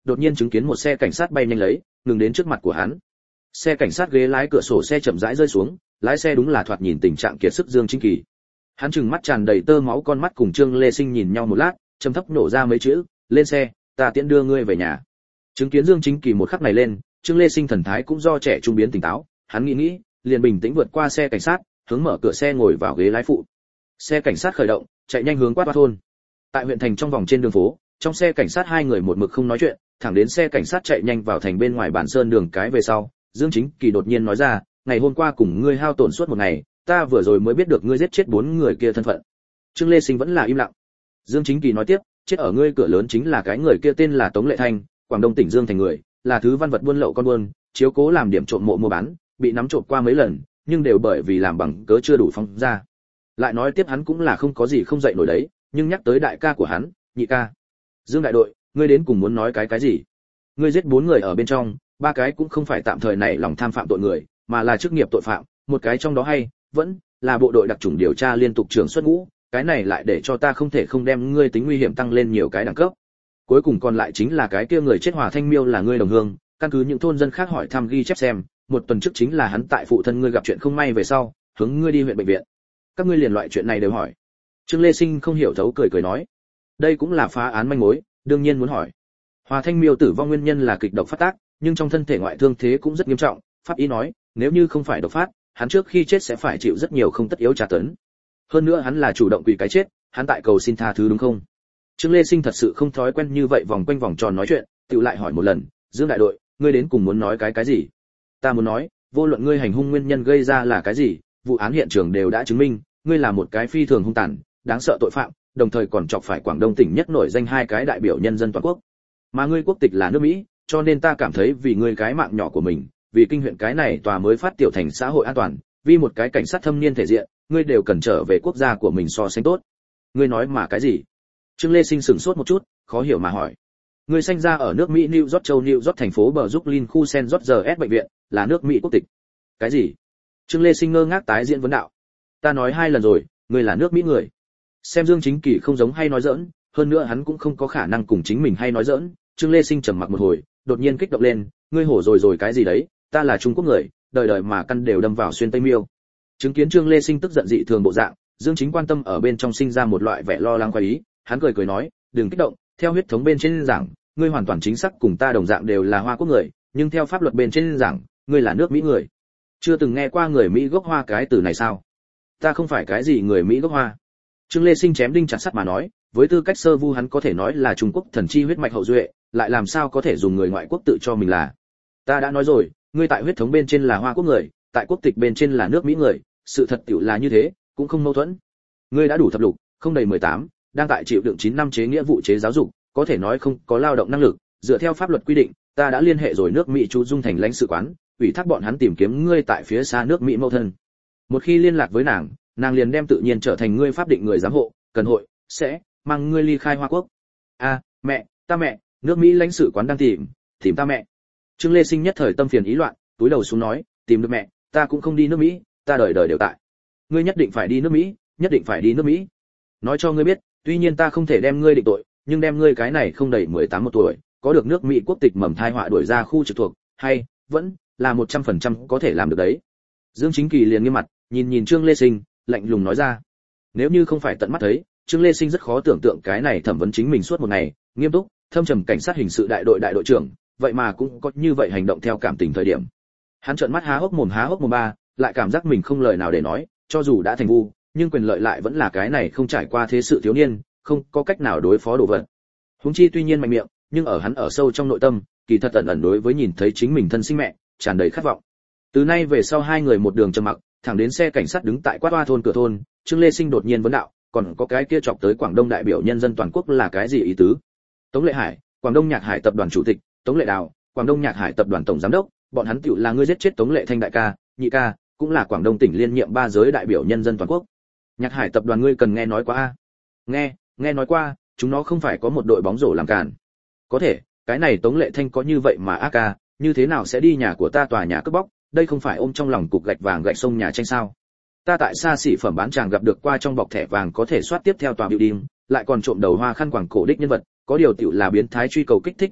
đột nhiên chứng kiến một xe cảnh sát bay nhanh lấy, ngừng đến trước mặt của hắn. Xe cảnh sát ghế lái cửa sổ xe chậm rãi rơi xuống, lái xe đúng là thoạt nhìn tình trạng kiệt sức Dương Chính Kỳ. Hắn trừng mắt tràn đầy tơ máu con mắt cùng Trương Lê Sinh nhìn nhau một lát, trầm thấp nổ ra mấy chữ, "Lên xe, ta tiễn đưa ngươi về nhà." Chứng kiến Dương Chính Kỳ một khắc này lên, Trương Lê Sinh thần thái cũng do trẻ trung biến tỉnh táo, hắn nghĩ nghĩ, liền bình tĩnh vượt qua xe cảnh sát, hướng mở cửa xe ngồi vào ghế lái phụ. Xe cảnh sát khởi động, chạy nhanh hướng Quát Hoa thôn. Tại huyện thành trong vòng trên đường phố, trong xe cảnh sát hai người một mực không nói chuyện, thẳng đến xe cảnh sát chạy nhanh vào thành bên ngoài bản sơn đường cái về sau, Dương Chính Kỳ đột nhiên nói ra, "Ngày hôm qua cùng ngươi hao tổn suốt một ngày, ta vừa rồi mới biết được ngươi giết chết bốn người kia thân phận." Trương Lê Sinh vẫn là im lặng. Dương Chính Kỳ nói tiếp, "Chết ở ngươi cửa lớn chính là cái người kia tên là Tống Lệ Thanh, Quảng Đông tỉnh Dương thành người, là thứ văn vật buôn lậu con buôn, chiếu cố làm điểm trộm mộ mua bán, bị nắm trộm qua mấy lần, nhưng đều bởi vì làm bằng cớ chưa đủ phóng ra." Lại nói tiếp hắn cũng là không có gì không dậy nổi đấy, nhưng nhắc tới đại ca của hắn, nhị ca. "Dương đại đội, ngươi đến cùng muốn nói cái cái gì? Ngươi giết bốn người ở bên trong, ba cái cũng không phải tạm thời này lòng tham phạm tội người, mà là chức nghiệp tội phạm, một cái trong đó hay vẫn là bộ đội đặc chủng điều tra liên tục trưởng xuất ngũ, cái này lại để cho ta không thể không đem ngươi tính nguy hiểm tăng lên nhiều cái đẳng cấp. Cuối cùng còn lại chính là cái kia người chết Hòa Thanh Miêu là ngươi đồng hương, căn cứ những thôn dân khác hỏi thăm ghi chép xem, một tuần trước chính là hắn tại phụ thân ngươi gặp chuyện không may về sau, hướng ngươi đi huyện bệnh viện. Các ngươi liền loại chuyện này đều hỏi?" Trương Lê Sinh không hiểu thấu cười cười nói, "Đây cũng là phá án manh mối, đương nhiên muốn hỏi." Hòa Thanh Miêu tử vong nguyên nhân là kịch độc phát tác, nhưng trong thân thể ngoại thương thế cũng rất nghiêm trọng, pháp y nói, nếu như không phải độc phát, hắn trước khi chết sẽ phải chịu rất nhiều không tất yếu tra tấn. Hơn nữa hắn là chủ động quỳ cái chết, hắn tại cầu xin tha thứ đúng không? Trương Lê Sinh thật sự không thói quen như vậy vòng quanh vòng tròn nói chuyện, tự lại hỏi một lần, "Dương đại đội, ngươi đến cùng muốn nói cái cái gì?" "Ta muốn nói, vô luận ngươi hành hung nguyên nhân gây ra là cái gì, vụ án hiện trường đều đã chứng minh, ngươi là một cái phi thường hung tàn, đáng sợ tội phạm, đồng thời còn chọc phải Quảng Đông tỉnh nhất nổi danh hai cái đại biểu nhân dân toàn quốc. Mà ngươi quốc tịch là nước Mỹ, cho nên ta cảm thấy vì ngươi cái mạng nhỏ của mình, vì kinh huyện cái này tòa mới phát tiểu thành xã hội an toàn, vì một cái cảnh sát thâm niên thể diện, ngươi đều cần trở về quốc gia của mình so sánh tốt." "Ngươi nói mà cái gì?" Trương Lê Sinh sửng sốt một chút, khó hiểu mà hỏi. "Ngươi sinh ra ở nước Mỹ New York châu New York thành phố bờ Brooklyn khu Saint George bệnh viện, là nước Mỹ quốc tịch." "Cái gì?" Trương Lê Sinh ngơ ngác tái diễn vấn đạo. "Ta nói hai lần rồi, ngươi là nước Mỹ người." Xem Dương Chính Kỳ không giống hay nói giỡn, hơn nữa hắn cũng không có khả năng cùng chính mình hay nói giỡn, Trương Lê Sinh trầm mặc một hồi, đột nhiên kích động lên, "Ngươi hổ rồi rồi cái gì đấy, ta là Trung Quốc người, đời đời mà căn đều đâm vào xuyên Tây Miêu." Chứng kiến Trương Lê Sinh tức giận dị thường bộ dạng, Dương Chính quan tâm ở bên trong sinh ra một loại vẻ lo lắng khoái ý, hắn cười cười nói, "Đừng kích động, theo huyết thống bên trên giảng, ngươi hoàn toàn chính xác cùng ta đồng dạng đều là Hoa Quốc người, nhưng theo pháp luật bên trên giảng, ngươi là nước Mỹ người." "Chưa từng nghe qua người Mỹ gốc Hoa cái từ này sao?" "Ta không phải cái gì người Mỹ gốc Hoa." Trương Lê Sinh chém đinh chặt sắt mà nói, với tư cách sơ vu hắn có thể nói là Trung Quốc thần chi huyết mạch hậu duệ, lại làm sao có thể dùng người ngoại quốc tự cho mình là. "Ta đã nói rồi, ngươi tại huyết thống bên trên là Hoa Quốc người, tại quốc tịch bên trên là nước Mỹ người, sự thật tiểu là như thế, cũng không mâu thuẫn. Ngươi đã đủ thập lục, không đầy mười tám, đang tại chịu đựng chín năm chế nghĩa vụ chế giáo dục, có thể nói không có lao động năng lực, dựa theo pháp luật quy định, ta đã liên hệ rồi nước Mỹ chú Dung thành lãnh sự quán, ủy thác bọn hắn tìm kiếm ngươi tại phía xa nước Mỹ mẫu thân. Một khi liên lạc với nàng, nàng liền đem tự nhiên trở thành ngươi pháp định người giám hộ, cần hội sẽ mang ngươi ly khai Hoa Quốc." "A, mẹ, ta mẹ, nước Mỹ lãnh sự quán đang tìm, tìm ta mẹ." Trương Lê Sinh nhất thời tâm phiền ý loạn, túi đầu xuống nói, "Tìm được mẹ, ta cũng không đi nước Mỹ, ta đời đời đều tại." "Ngươi nhất định phải đi nước Mỹ, nhất định phải đi nước Mỹ. Nói cho ngươi biết, tuy nhiên ta không thể đem ngươi định tội, nhưng đem ngươi cái này không đầy mười tám một tuổi, có được nước Mỹ quốc tịch mầm thai họa đuổi ra khu trực thuộc, hay vẫn là một trăm phần trăm có thể làm được đấy." Dương Chính Kỳ liền nghiêm mặt, nhìn nhìn Trương Lê Sinh, lạnh lùng nói ra. Nếu như không phải tận mắt thấy, Trương Lê Sinh rất khó tưởng tượng cái này thẩm vấn chính mình suốt một ngày, nghiêm túc, thâm trầm cảnh sát hình sự đại đội đại đội trưởng, vậy mà cũng có như vậy hành động theo cảm tình thời điểm. Hắn trợn mắt há hốc mồm há hốc mồm ba, lại cảm giác mình không lời nào để nói, cho dù đã thành vu, nhưng quyền lợi lại vẫn là cái này không trải qua thế sự thiếu niên, không có cách nào đối phó đồ vật. Huống chi tuy nhiên mạnh miệng, nhưng ở hắn ở sâu trong nội tâm, kỳ thật ẩn ẩn đối với nhìn thấy chính mình thân sinh mẹ, tràn đầy khát vọng. Từ nay về sau hai người một đường trầm mặc, thẳng đến xe cảnh sát đứng tại Quát Hoa thôn cửa thôn, Trương Lê Sinh đột nhiên vấn đạo, còn có cái kia chọc tới Quảng Đông đại biểu nhân dân toàn quốc là cái gì ý tứ? Tống Lệ Hải, Quảng Đông Nhạc Hải tập đoàn chủ tịch, Tống Lệ Đào, Quảng Đông Nhạc Hải tập đoàn tổng giám đốc, bọn hắn tựu là ngươi giết chết Tống Lệ Thanh đại ca, nhị ca, cũng là Quảng Đông tỉnh liên nhiệm ba giới đại biểu nhân dân toàn quốc. Nhạc Hải tập đoàn ngươi cần nghe nói qua a? Nghe, nghe nói qua, chúng nó không phải có một đội bóng rổ làm càn. Có thể, cái này Tống Lệ Thanh có như vậy mà a ca, như thế nào sẽ đi nhà của ta tòa nhà cướp bóc, đây không phải ôm trong lòng cục gạch vàng gạch sông nhà tranh sao? Ta tại xa xỉ phẩm bán chàng gặp được qua trong bọc thẻ vàng có thể soát tiếp theo tòa building, lại còn trộm đầu hoa khăn quàng cổ đích nhân vật, có điều tiểu là biến thái truy cầu kích thích mà thôi,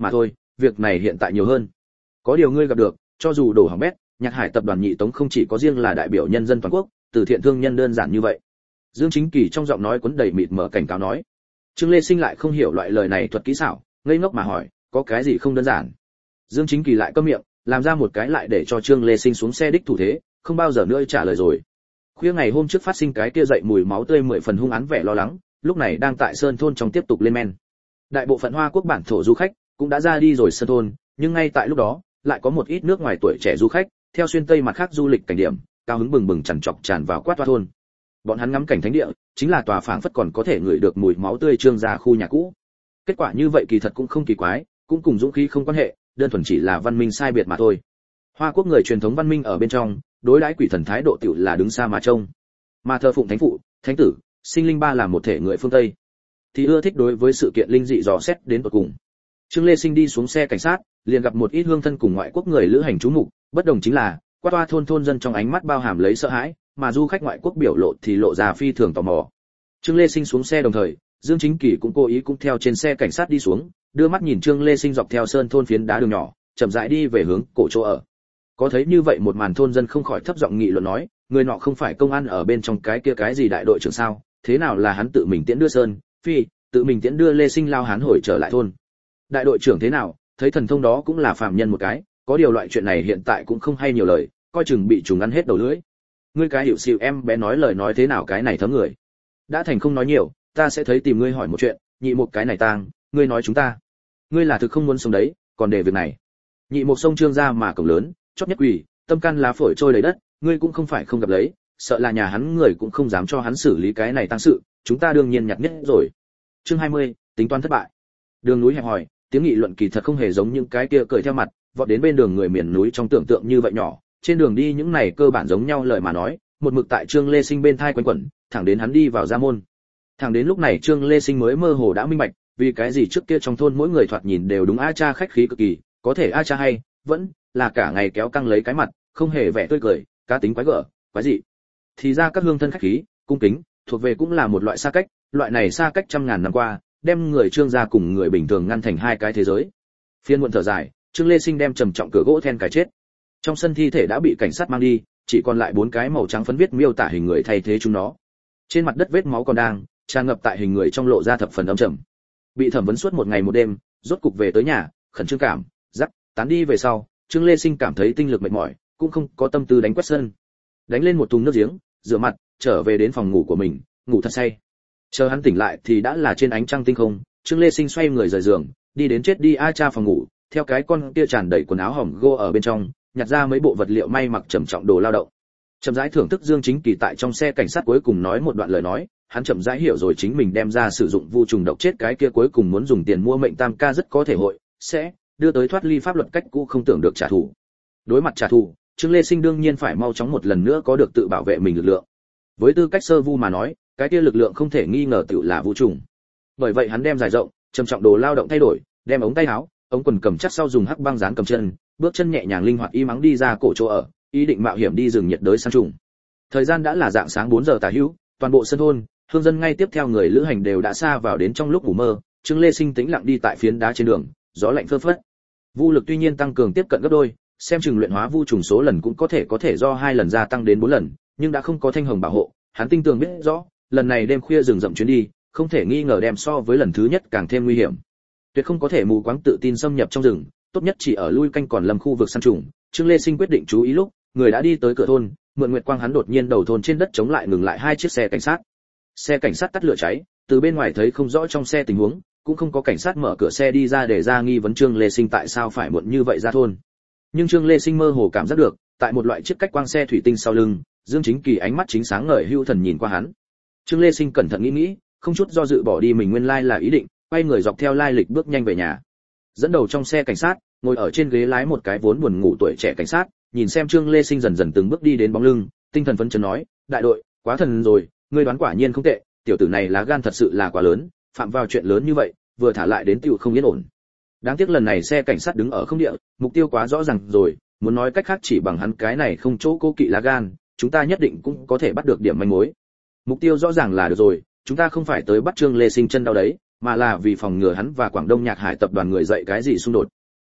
việc này hiện tại nhiều hơn. Có điều ngươi gặp được, cho dù đổ hỏng bét, Nhạc Hải tập đoàn Nhị Tống không chỉ có riêng là đại biểu nhân dân toàn quốc, từ thiện thương nhân đơn giản như vậy. Dương Chính Kỳ trong giọng nói cuốn đầy mịt mờ cảnh cáo nói. Trương Lê Sinh lại không hiểu loại lời này thuật kỹ xảo, ngây ngốc mà hỏi, có cái gì không đơn giản? Dương Chính Kỳ lại câm miệng, làm ra một cái lại để cho Trương Lê Sinh xuống xe đích thủ thế, không bao giờ nữa trả lời rồi. Khuya ngày hôm trước phát sinh cái kia dậy mùi máu tươi mười phần hung án vẻ lo lắng, lúc này đang tại Sơn thôn trong tiếp tục lên men. Đại bộ phận Hoa Quốc bản thổ du khách cũng đã ra đi rồi Sơn thôn, nhưng ngay tại lúc đó, lại có một ít nước ngoài tuổi trẻ du khách, theo xuyên tây mặt khác du lịch cảnh điểm, cao hứng bừng bừng tràn trọc tràn vào Quát Toa thôn. Bọn hắn ngắm cảnh thánh địa, chính là tòa phảng phất còn có thể ngửi được mùi máu tươi Trương gia khu nhà cũ. Kết quả như vậy kỳ thật cũng không kỳ quái, cũng cùng dũng khí không quan hệ, đơn thuần chỉ là văn minh sai biệt mà thôi. Hoa Quốc người truyền thống văn minh ở bên trong, đối đãi quỷ thần thái độ tiểu là đứng xa mà trông. Mà thờ phụng thánh phụ, thánh tử, sinh linh ba là một thể người phương Tây, thì ưa thích đối với sự kiện linh dị dò xét đến tận cùng. Trương Lê Sinh đi xuống xe cảnh sát, liền gặp một ít hương thân cùng ngoại quốc người lữ hành trú mục, bất đồng chính là, Quát Toa thôn thôn dân trong ánh mắt bao hàm lấy sợ hãi, mà du khách ngoại quốc biểu lộ thì lộ ra phi thường tò mò. Trương Lê Sinh xuống xe đồng thời, Dương Chính Kỳ cũng cố ý cũng theo trên xe cảnh sát đi xuống, đưa mắt nhìn Trương Lê Sinh dọc theo sơn thôn phiến đá đường nhỏ, chậm rãi đi về hướng cổ chỗ ở. Có thấy như vậy một màn thôn dân không khỏi thấp giọng nghị luận nói, người nọ không phải công an ở bên trong cái kia cái gì đại đội trưởng sao, thế nào là hắn tự mình tiễn đưa Sơn, Phi, tự mình tiễn đưa Lê Sinh lao hán hồi trở lại thôn. Đại đội trưởng thế nào, thấy thần thông đó cũng là phàm nhân một cái, có điều loại chuyện này hiện tại cũng không hay nhiều lời, coi chừng bị trùng ăn hết đầu lưỡi. Ngươi cái hiểu xìu em bé nói lời nói thế nào cái này thấm người. Đã thành không nói nhiều, ta sẽ thấy tìm ngươi hỏi một chuyện, nhị một cái này tang, ngươi nói chúng ta. Ngươi là thực không muốn sống đấy, còn để việc này. Nhị một sông Trương ra mà cổng lớn, chót nhất quỷ, tâm can lá phổi trôi đầy đất, ngươi cũng không phải không gặp lấy, sợ là nhà hắn người cũng không dám cho hắn xử lý cái này tăng sự, chúng ta đương nhiên nhặt nhất rồi. Chương hai mươi, tính toán thất bại. Đường núi hẹp hòi, tiếng nghị luận kỳ thật không hề giống những cái kia cười theo mặt, vọt đến bên đường người miền núi trong tưởng tượng như vậy nhỏ, trên đường đi những này cơ bản giống nhau lời mà nói, một mực tại Trương Lê Sinh bên thai quanh quẩn, thẳng đến hắn đi vào gia môn. Thẳng đến lúc này Trương Lê Sinh mới mơ hồ đã minh bạch, vì cái gì trước kia trong thôn mỗi người thoạt nhìn đều đúng a cha khách khí cực kỳ, có thể a cha hay, vẫn là cả ngày kéo căng lấy cái mặt, không hề vẻ tươi cười, cá tính quái gở, quái dị. Thì ra các hương thân khách khí, cung kính, thuộc về cũng là một loại xa cách, loại này xa cách trăm ngàn năm qua, đem người Trương gia cùng người bình thường ngăn thành hai cái thế giới. Phiên muộn thở dài, Trương Lê Sinh đem trầm trọng cửa gỗ then cái chết. Trong sân thi thể đã bị cảnh sát mang đi, chỉ còn lại bốn cái màu trắng phấn viết miêu tả hình người thay thế chúng nó. Trên mặt đất vết máu còn đang tràn ngập tại hình người trong lộ ra thập phần âm trầm. Bị thẩm vấn suốt một ngày một đêm, rốt cục về tới nhà, khẩn trương cảm, rắc, tán đi về sau, Trương Lê Sinh cảm thấy tinh lực mệt mỏi, cũng không có tâm tư đánh quét sân. Đánh lên một thùng nước giếng, rửa mặt, trở về đến phòng ngủ của mình, ngủ thật say. Chờ hắn tỉnh lại thì đã là trên ánh trăng tinh không, Trương Lê Sinh xoay người rời giường, đi đến chết đi a cha phòng ngủ, theo cái con kia tràn đầy quần áo hỏng gô ở bên trong, nhặt ra mấy bộ vật liệu may mặc trầm trọng đồ lao động. Chậm rãi thưởng thức Dương Chính Kỳ tại trong xe cảnh sát cuối cùng nói một đoạn lời nói, hắn chậm rãi hiểu rồi chính mình đem ra sử dụng vu trùng độc chết cái kia cuối cùng muốn dùng tiền mua mệnh tam ca rất có thể hội sẽ đưa tới thoát ly pháp luật cách cũ không tưởng được trả thù. Đối mặt trả thù, Trương Lê Sinh đương nhiên phải mau chóng một lần nữa có được tự bảo vệ mình lực lượng. Với tư cách sơ vu mà nói, cái kia lực lượng không thể nghi ngờ tự là vu trùng. Bởi vậy hắn đem dài rộng, trầm trọng đồ lao động thay đổi, đem ống tay áo, ống quần cầm chắc sau dùng hắc băng dán cầm chân, bước chân nhẹ nhàng linh hoạt y mắng đi ra cổ chỗ ở, ý định mạo hiểm đi rừng nhiệt đới săn trùng. Thời gian đã là dạng sáng bốn giờ tả hữu, toàn bộ sân thôn, hương dân ngay tiếp theo người lữ hành đều đã xa vào đến trong lúc ngủ mơ, Trương Lê Sinh tĩnh lặng đi tại phiến đá trên đường, gió lạnh phơ phất. Vu lực tuy nhiên tăng cường tiếp cận gấp đôi, xem chừng luyện hóa vu trùng số lần cũng có thể có thể do hai lần gia tăng đến bốn lần, nhưng đã không có thanh hồng bảo hộ, hắn tinh tường biết rõ, lần này đêm khuya rừng rậm chuyến đi, không thể nghi ngờ đem so với lần thứ nhất càng thêm nguy hiểm. Tuyệt không có thể mù quáng tự tin xâm nhập trong rừng, tốt nhất chỉ ở lui canh còn lâm khu vực săn trùng. Trương Lê Sinh quyết định chú ý lúc, người đã đi tới cửa thôn, mượn nguyệt quang hắn đột nhiên đầu thôn trên đất chống lại ngừng lại hai chiếc xe cảnh sát. Xe cảnh sát tắt lửa cháy, từ bên ngoài thấy không rõ trong xe tình huống, cũng không có cảnh sát mở cửa xe đi ra để ra nghi vấn Trương Lê Sinh tại sao phải muộn như vậy ra thôn. Nhưng Trương Lê Sinh mơ hồ cảm giác được, tại một loại chiếc cách quang xe thủy tinh sau lưng, Dương Chính Kỳ ánh mắt chính sáng ngời hưu thần nhìn qua hắn. Trương Lê Sinh cẩn thận nghĩ nghĩ, không chút do dự bỏ đi mình nguyên lai là ý định, quay người dọc theo lai lịch bước nhanh về nhà. Dẫn đầu trong xe cảnh sát, ngồi ở trên ghế lái một cái vốn buồn ngủ tuổi trẻ cảnh sát, nhìn xem Trương Lê Sinh dần dần từng bước đi đến bóng lưng, tinh thần phấn chấn nói, đại đội, quá thần rồi, ngươi đoán quả nhiên không tệ, tiểu tử này lá gan thật sự là quá lớn, phạm vào chuyện lớn như vậy, vừa thả lại đến tiểu không yên ổn. Đáng tiếc lần này xe cảnh sát đứng ở không địa, mục tiêu quá rõ ràng rồi, muốn nói cách khác chỉ bằng hắn cái này không chỗ cố kỵ lá gan, chúng ta nhất định cũng có thể bắt được điểm manh mối. Mục tiêu rõ ràng là được rồi, chúng ta không phải tới bắt Trương Lê Sinh chân đau đấy, mà là vì phòng ngừa hắn và Quảng Đông Nhạc Hải tập đoàn người dậy cái gì xung đột.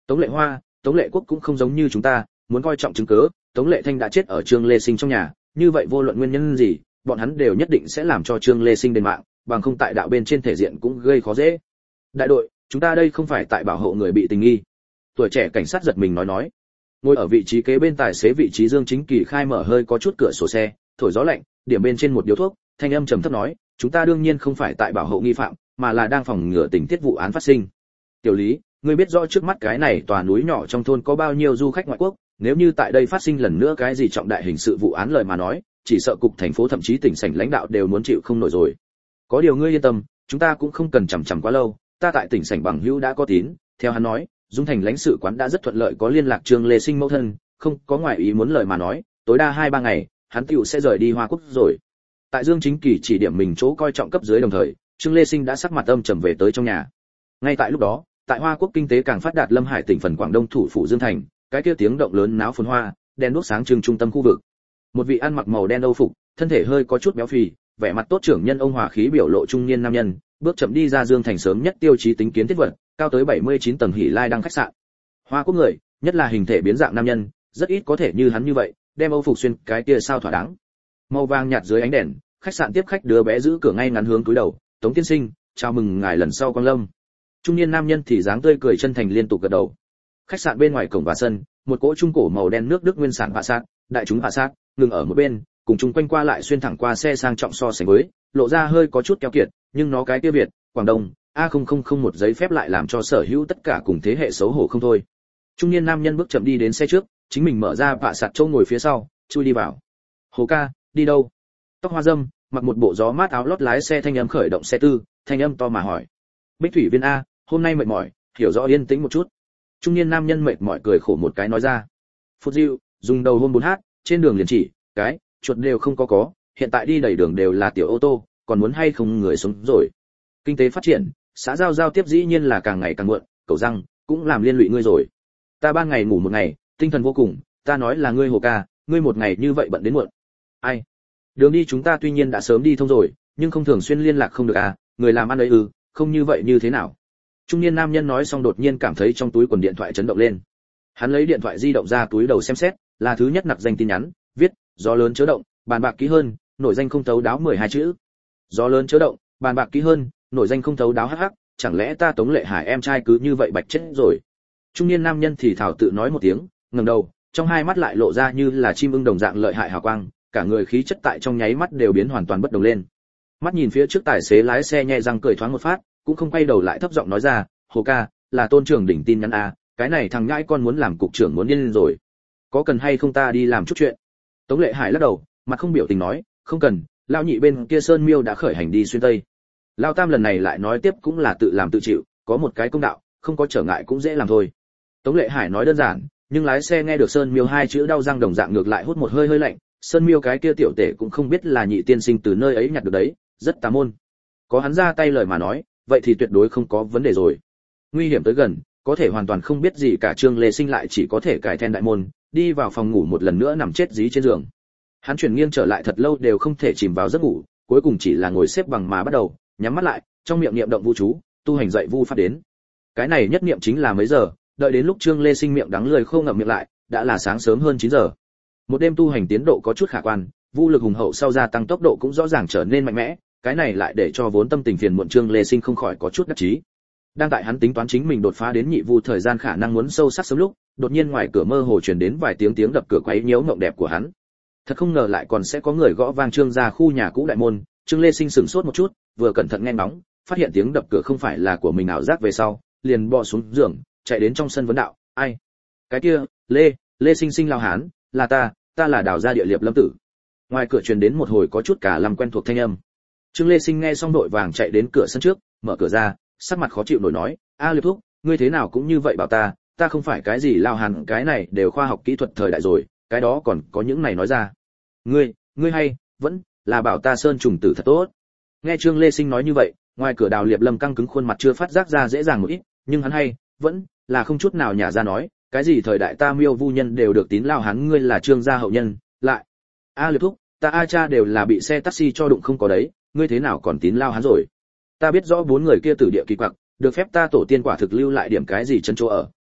Tống Lệ Hoa, Tống Lệ Quốc cũng không giống như chúng ta, muốn coi trọng chứng cứ, Tống Lệ Thanh đã chết ở Trương Lê Sinh trong nhà, như vậy vô luận nguyên nhân gì, bọn hắn đều nhất định sẽ làm cho Trương Lê Sinh đền mạng, bằng không tại đạo bên trên thể diện cũng gây khó dễ. Đại đội, chúng ta đây không phải tại bảo hộ người bị tình nghi. Tuổi trẻ cảnh sát giật mình nói nói. Ngồi ở vị trí kế bên tài xế vị trí Dương Chính Kỳ khai mở hơi có chút cửa sổ xe, thổi gió lạnh, điểm bên trên một điếu thuốc, thanh âm trầm thấp nói, chúng ta đương nhiên không phải tại bảo hộ nghi phạm, mà là đang phòng ngừa tình tiết vụ án phát sinh. Tiểu Lý, ngươi biết rõ trước mắt cái này tòa núi nhỏ trong thôn có bao nhiêu du khách ngoại quốc, nếu như tại đây phát sinh lần nữa cái gì trọng đại hình sự vụ án lời mà nói, chỉ sợ cục thành phố thậm chí tỉnh sảnh lãnh đạo đều muốn chịu không nổi rồi. Có điều ngươi yên tâm, chúng ta cũng không cần chằm chằm quá lâu, ta tại tỉnh sảnh bằng hữu đã có tín, theo hắn nói, Dung Thành lãnh sự quán đã rất thuận lợi có liên lạc Trương Lê Sinh mẫu thân, không có ngoại ý muốn lời mà nói, tối đa hai ba ngày, hắn tựu sẽ rời đi Hoa Quốc rồi. Tại Dương Chính Kỳ chỉ điểm mình chỗ coi trọng cấp dưới đồng thời, Trương Lê Sinh đã sắc mặt âm trầm về tới trong nhà. Ngay tại lúc đó, tại Hoa Quốc kinh tế càng phát đạt Lâm Hải tỉnh phần Quảng Đông thủ phủ Dương Thành, cái kia tiếng động lớn náo phồn hoa, đèn đuốc sáng trưng trung tâm khu vực. Một vị ăn mặc màu đen âu phục, thân thể hơi có chút béo phì, vẻ mặt tốt trưởng nhân ông hòa khí biểu lộ trung niên nam nhân, bước chậm đi ra Dương Thành sớm nhất tiêu chí tính kiến thiết vật, cao tới bảy mươi chín tầng Hỷ Lai đăng khách sạn. Hoa Quốc người, nhất là hình thể biến dạng nam nhân, rất ít có thể như hắn như vậy, đem âu phục xuyên cái kia sao thỏa đáng. Màu vàng nhạt dưới ánh đèn, khách sạn tiếp khách đứa bé giữ cửa ngay ngắn hướng túi đầu, "Tống tiên sinh, chào mừng ngài lần sau quang lâm." Trung niên nam nhân thì dáng tươi cười chân thành liên tục gật đầu. Khách sạn bên ngoài cổng và sân, một cỗ trung cổ màu đen nước Đức nguyên sản Passat, đại chúng Passat, ngừng ở một bên, cùng chung quanh qua lại xuyên thẳng qua xe sang trọng so sánh với, lộ ra hơi có chút keo kiệt, nhưng nó cái kia Việt, Quảng Đông, A không không không một giấy phép lại làm cho sở hữu tất cả cùng thế hệ xấu hổ không thôi. Trung niên nam nhân bước chậm đi đến xe trước, chính mình mở ra Passat chỗ ngồi phía sau, chui đi vào. "Hồ ca, đi đâu?" Tóc hoa râm, mặc một bộ gió mát áo lót lái xe thanh âm khởi động xe tư, thanh âm to mà hỏi. "Bích Thủy Viên a, hôm nay mệt mỏi, hiểu rõ yên tĩnh một chút." Trung niên nam nhân mệt mỏi cười khổ một cái nói ra. "Phút Diệu, dùng đầu hôm bốn h, trên đường liền chỉ, cái, chuột đều không có có, hiện tại đi đầy đường đều là tiểu ô tô, còn muốn hay không người sống rồi. Kinh tế phát triển, xã giao giao tiếp dĩ nhiên là càng ngày càng muộn, cậu răng cũng làm liên lụy ngươi rồi. Ta ban ngày ngủ một ngày, tinh thần vô cùng, ta nói là ngươi Hồ ca, ngươi một ngày như vậy bận đến muộn." "Ai? Đường đi chúng ta tuy nhiên đã sớm đi thông rồi, nhưng không thường xuyên liên lạc không được à, người làm ăn ấy ư, không như vậy như thế nào?" Trung niên nam nhân nói xong đột nhiên cảm thấy trong túi quần điện thoại chấn động lên. Hắn lấy điện thoại di động ra túi đầu xem xét, là thứ nhất nặc danh tin nhắn, viết, "Gió lớn chớ động, bàn bạc kỹ hơn, nội danh không thấu đáo mười hai chữ." Gió lớn chớ động, bàn bạc kỹ hơn, nội danh không thấu đáo hắc hắc, chẳng lẽ ta Tống Lệ Hải em trai cứ như vậy bạch chết rồi. Trung niên nam nhân thì thảo tự nói một tiếng, ngẩng đầu, trong hai mắt lại lộ ra như là chim ưng đồng dạng lợi hại hào quang, cả người khí chất tại trong nháy mắt đều biến hoàn toàn bất đồng lên. Mắt nhìn phía trước tài xế lái xe nhẹ răng cười thoáng một phát, cũng không quay đầu lại thấp giọng nói ra, "Hồ ca, là Tôn trưởng đỉnh tin nhắn a, cái này thằng nhãi con muốn làm cục trưởng muốn điên lên rồi. Có cần hay không ta đi làm chút chuyện?" Tống Lệ Hải lắc đầu, mặt không biểu tình nói, "Không cần, lão nhị bên kia Sơn Miêu đã khởi hành đi xuyên tây. Lão tam lần này lại nói tiếp cũng là tự làm tự chịu, có một cái công đạo, không có trở ngại cũng dễ làm thôi." Tống Lệ Hải nói đơn giản, nhưng lái xe nghe được Sơn Miêu hai chữ đau răng đồng dạng ngược lại hút một hơi hơi lạnh, Sơn Miêu cái kia tiểu tể cũng không biết là nhị tiên sinh từ nơi ấy nhặt được đấy, rất tà môn. Có hắn ra tay lời mà nói, vậy thì tuyệt đối không có vấn đề rồi. Nguy hiểm tới gần, có thể hoàn toàn không biết gì cả Trương Lê Sinh lại chỉ có thể cài then đại môn, đi vào phòng ngủ một lần nữa nằm chết dí trên giường. Hắn chuyển nghiêng trở lại thật lâu đều không thể chìm vào giấc ngủ, cuối cùng chỉ là ngồi xếp bằng mà bắt đầu, nhắm mắt lại, trong miệng niệm động vu chú, tu hành dậy vu pháp đến. Cái này nhất niệm chính là mấy giờ, đợi đến lúc Trương Lê Sinh miệng đắng lười khô ngậm miệng lại, đã là sáng sớm hơn chín giờ. Một đêm tu hành tiến độ có chút khả quan, vu lực hùng hậu sau gia tăng tốc độ cũng rõ ràng trở nên mạnh mẽ, cái này lại để cho vốn tâm tình phiền muộn Trương Lê Sinh không khỏi có chút đắc chí. Đang tại hắn tính toán chính mình đột phá đến nhị vu thời gian khả năng muốn sâu sắc sớm lúc, đột nhiên ngoài cửa mơ hồ truyền đến vài tiếng tiếng đập cửa quấy nhiễu mộng đẹp của hắn. Thật không ngờ lại còn sẽ có người gõ vang Trương gia khu nhà cũ đại môn, Trương Lê Sinh sửng sốt một chút, vừa cẩn thận nghe ngóng, phát hiện tiếng đập cửa không phải là của mình ảo giác về sau, liền bò xuống giường, chạy đến trong sân vấn đạo, "Ai? Cái kia, Lê, Lê Sinh Sinh lao hán, là ta, ta là Đào gia địa liệp Lâm tử." Ngoài cửa truyền đến một hồi có chút cả làm quen thuộc thanh âm. Trương Lê Sinh nghe xong đội vàng chạy đến cửa sân trước, mở cửa ra, sắc mặt khó chịu nổi nói, "A Liệp thúc, ngươi thế nào cũng như vậy bảo ta, ta không phải cái gì lao hàn, cái này đều khoa học kỹ thuật thời đại rồi, cái đó còn có những này nói ra. Ngươi, ngươi hay, vẫn là bảo ta sơn trùng tử thật tốt." Nghe Trương Lê Sinh nói như vậy, ngoài cửa Đào Liệp Lâm căng cứng khuôn mặt chưa phát giác ra dễ dàng một ít, nhưng hắn hay, vẫn là không chút nào nhả ra nói, "Cái gì thời đại ta miêu vu nhân đều được tín lao hắn, ngươi là Trương gia hậu nhân, lại A Liệp thúc, ta A cha đều là bị xe taxi cho đụng không có đấy, ngươi thế nào còn tín lao hắn rồi? Ta biết rõ bốn người kia tử địa kỳ quặc, được phép ta tổ tiên quả thực lưu lại điểm cái gì chân chỗ ở,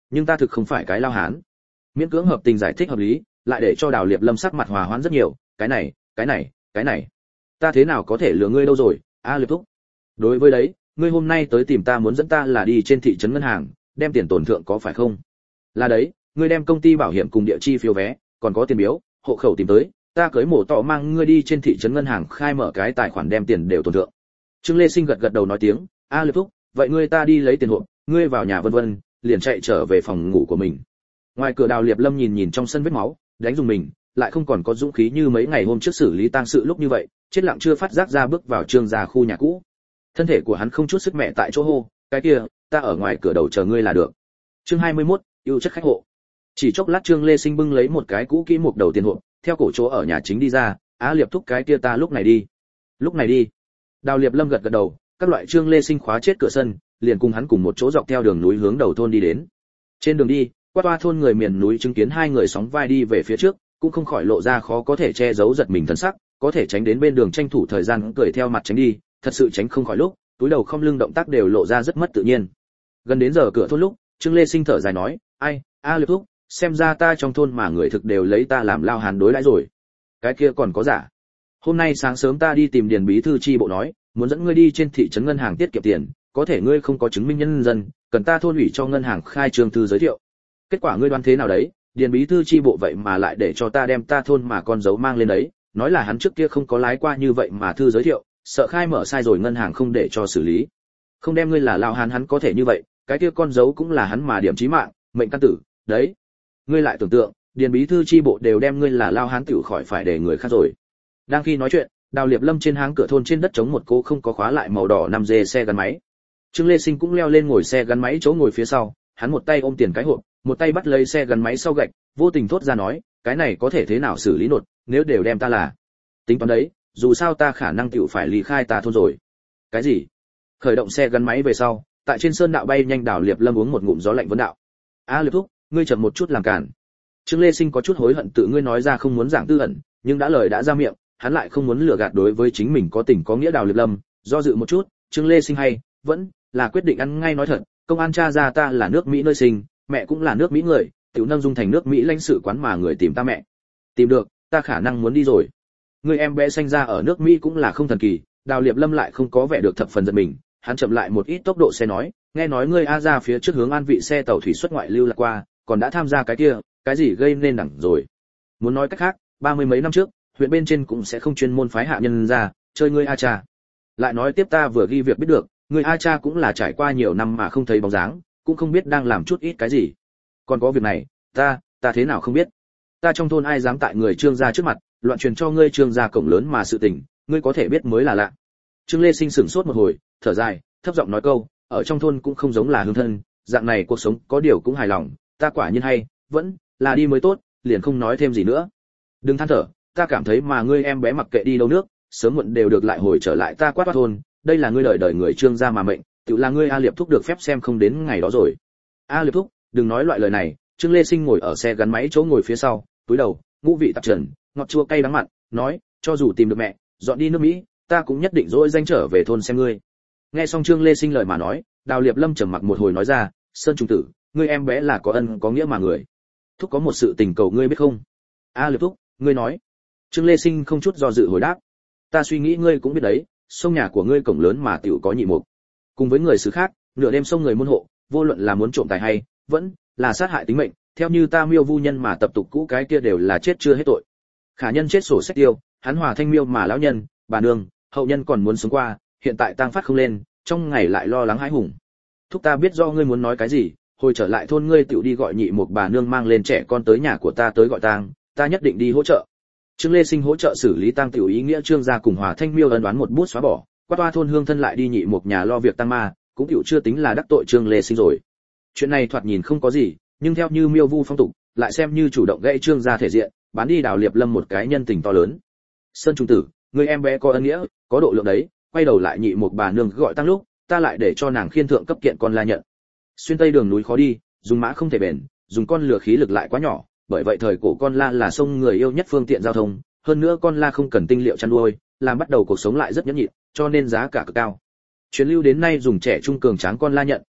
nhưng ta thực không phải cái lao hán. Miễn cưỡng hợp tình giải thích hợp lý, lại để cho Đào Liệp Lâm sắc mặt hòa hoãn rất nhiều, cái này, cái này, cái này, ta thế nào có thể lừa ngươi đâu rồi, a Liệp thúc. Đối với đấy, ngươi hôm nay tới tìm ta muốn dẫn ta là đi trên thị trấn ngân hàng, đem tiền tổn thượng có phải không? Là đấy, ngươi đem công ty bảo hiểm cùng địa chi phiếu vé, còn có tiền biếu, hộ khẩu tìm tới, ta cưới mổ tọ mang ngươi đi trên thị trấn ngân hàng khai mở cái tài khoản đem tiền đều tổn thượng. Trương Lê Sinh gật gật đầu nói tiếng, a Liệp thúc, vậy ngươi ta đi lấy tiền hộp, ngươi vào nhà vân vân, liền chạy trở về phòng ngủ của mình. Ngoài cửa Đào Liệp Lâm nhìn nhìn trong sân vết máu, đánh dùng mình, lại không còn có dũng khí như mấy ngày hôm trước xử lý tang sự lúc như vậy, chết lặng chưa phát giác ra bước vào Trương gia khu nhà cũ. Thân thể của hắn không chút sức mẹ tại chỗ hô, cái kia, ta ở ngoài cửa đầu chờ ngươi là được. Chương hai mươi mốt, ưu chất khách hộ. Chỉ chốc lát Trương Lê Sinh bưng lấy một cái cũ kỹ mục đầu tiền hộp, theo cổ chỗ ở nhà chính đi ra, á Liệp thúc cái kia ta lúc này đi. Lúc này đi. Đào Liệp Lâm gật gật đầu, các loại Trương Lê Sinh khóa chết cửa sân, liền cùng hắn cùng một chỗ dọc theo đường núi hướng đầu thôn đi đến. Trên đường đi, qua toa thôn người miền núi chứng kiến hai người sóng vai đi về phía trước, cũng không khỏi lộ ra khó có thể che giấu giật mình thân sắc, có thể tránh đến bên đường tranh thủ thời gian cười theo mặt tránh đi, thật sự tránh không khỏi lúc, túi đầu không lưng động tác đều lộ ra rất mất tự nhiên. Gần đến giờ cửa thôn lúc, Trương Lê Sinh thở dài nói, ai, a Liệp thúc, xem ra ta trong thôn mà người thực đều lấy ta làm lao hàn đối đãi rồi. Cái kia còn có giả. Hôm nay sáng sớm ta đi tìm điền bí thư chi bộ nói, muốn dẫn ngươi đi trên thị trấn ngân hàng tiết kiệm tiền, có thể ngươi không có chứng minh nhân dân, cần ta thôn ủy cho ngân hàng khai trương thư giới thiệu. Kết quả ngươi đoán thế nào đấy? Điền bí thư chi bộ vậy mà lại để cho ta đem ta thôn mà con dấu mang lên đấy, nói là hắn trước kia không có lái qua như vậy mà thư giới thiệu, sợ khai mở sai rồi ngân hàng không để cho xử lý. Không đem ngươi là lao hán hắn có thể như vậy, cái kia con dấu cũng là hắn mà điểm chí mạng, mệnh căn tử, đấy. Ngươi lại tưởng tượng, điền bí thư chi bộ đều đem ngươi là lao hán tiểu khỏi phải để người khác rồi. Đang khi nói chuyện, Đào Liệp Lâm trên háng cửa thôn trên đất trống một cô không có khóa lại màu đỏ năm dê xe gắn máy. Trương Lê Sinh cũng leo lên ngồi xe gắn máy chỗ ngồi phía sau, hắn một tay ôm tiền cái hộp, một tay bắt lấy xe gắn máy sau gạch, vô tình thốt ra nói, cái này có thể thế nào xử lý nột, nếu đều đem ta là. Tính toán đấy, dù sao ta khả năng tiểu phải ly khai ta thôn rồi. Cái gì? Khởi động xe gắn máy về sau, tại trên sơn đạo bay nhanh Đào Liệp Lâm uống một ngụm gió lạnh vấn đạo. A Liệp thúc, ngươi chậm một chút làm cản. Trương Lê Sinh có chút hối hận tự ngươi nói ra không muốn giảng tư ẩn, nhưng đã lời đã ra miệng, hắn lại không muốn lừa gạt đối với chính mình có tình có nghĩa Đào Liệp Lâm, do dự một chút, Trương Lê Sinh hay, vẫn là quyết định ăn ngay nói thật, công an tra ra ta là nước Mỹ nơi sinh, mẹ cũng là nước Mỹ người, tiểu nâng dung thành nước Mỹ lãnh sự quán mà người tìm ta mẹ. Tìm được, ta khả năng muốn đi rồi. Người em bé sinh ra ở nước Mỹ cũng là không thần kỳ, Đào Liệp Lâm lại không có vẻ được thập phần giận mình, hắn chậm lại một ít tốc độ xe nói, nghe nói ngươi a ra phía trước hướng An Vị xe tàu thủy xuất ngoại lưu lạc qua, còn đã tham gia cái kia, cái gì gây nên đẳng rồi. Muốn nói cách khác, ba mươi mấy năm trước, huyện bên trên cũng sẽ không chuyên môn phái hạ nhân ra, chơi ngươi a cha. Lại nói tiếp ta vừa ghi việc biết được, người a cha cũng là trải qua nhiều năm mà không thấy bóng dáng, cũng không biết đang làm chút ít cái gì. Còn có việc này, ta, ta thế nào không biết. Ta trong thôn ai dám tại người Trương gia trước mặt, loạn truyền cho ngươi Trương gia cổng lớn mà sự tình, ngươi có thể biết mới là lạ. Trương Lê Sinh sửng sốt một hồi, thở dài, thấp giọng nói câu, ở trong thôn cũng không giống là hương thân, dạng này cuộc sống có điều cũng hài lòng, ta quả nhiên hay, vẫn là đi mới tốt, liền không nói thêm gì nữa. Đừng than thở, ta cảm thấy mà ngươi em bé mặc kệ đi đâu nước, sớm muộn đều được lại hồi trở lại ta quát thôn, đây là ngươi đời đời người Trương gia mà mệnh, tự là ngươi A Liệp thúc được phép xem không đến ngày đó rồi. A Liệp thúc, đừng nói loại lời này. Trương Lê Sinh ngồi ở xe gắn máy chỗ ngồi phía sau, túi đầu, ngũ vị tạp trần, ngọt chua cay đắng mặn, nói, cho dù tìm được mẹ, dọn đi nước Mỹ, ta cũng nhất định dỗi danh trở về thôn xem ngươi. Nghe xong Trương Lê Sinh lời mà nói, Đào Liệp Lâm trầm mặc một hồi nói ra, Sơn Trung tử, ngươi em bé là có ân có nghĩa mà người. Thúc có một sự tình cầu ngươi biết không? A Liệp thúc, ngươi nói. Trương Lê Sinh không chút do dự hồi đáp, ta suy nghĩ ngươi cũng biết đấy, sông nhà của ngươi cổng lớn mà tiểu có nhị mục. Cùng với người xứ khác, nửa đêm xông người môn hộ, vô luận là muốn trộm tài hay, vẫn là sát hại tính mệnh, theo như ta miêu vu nhân mà tập tục cũ cái kia đều là chết chưa hết tội. Khả nhân chết sổ sách tiêu, hắn hòa thanh miêu mà lão nhân, bà nương, hậu nhân còn muốn sống qua, hiện tại tang phát không lên, trong ngày lại lo lắng hãi hùng. Thúc ta biết do ngươi muốn nói cái gì, hồi trở lại thôn ngươi tiểu đi gọi nhị một bà nương mang lên trẻ con tới nhà của ta tới gọi tang, ta nhất định đi hỗ trợ. Trương Lê Sinh hỗ trợ xử lý tang tiểu ý nghĩa Trương gia cùng hòa thanh miêu ân đoán một bút xóa bỏ, qua toa thôn hương thân lại đi nhị một nhà lo việc tang ma, cũng tiểu chưa tính là đắc tội Trương Lê Sinh rồi. Chuyện này thoạt nhìn không có gì, nhưng theo như miêu vu phong tục, lại xem như chủ động gãy Trương gia thể diện, bán đi Đào Liệp Lâm một cái nhân tình to lớn. Sơn Trung tử, người em bé có ân nghĩa, có độ lượng đấy, quay đầu lại nhị một bà nương gọi tăng lúc, ta lại để cho nàng khiên thượng cấp kiện con la nhận. Xuyên tây đường núi khó đi, dùng mã không thể bền, dùng con lừa khí lực lại quá nhỏ, bởi vậy thời cổ con la là sông người yêu nhất phương tiện giao thông, hơn nữa con la không cần tinh liệu chăn nuôi, làm bắt đầu cuộc sống lại rất nhẫn nhịn, cho nên giá cả cực cao. Truyền lưu đến nay dùng trẻ trung cường tráng con la nhận,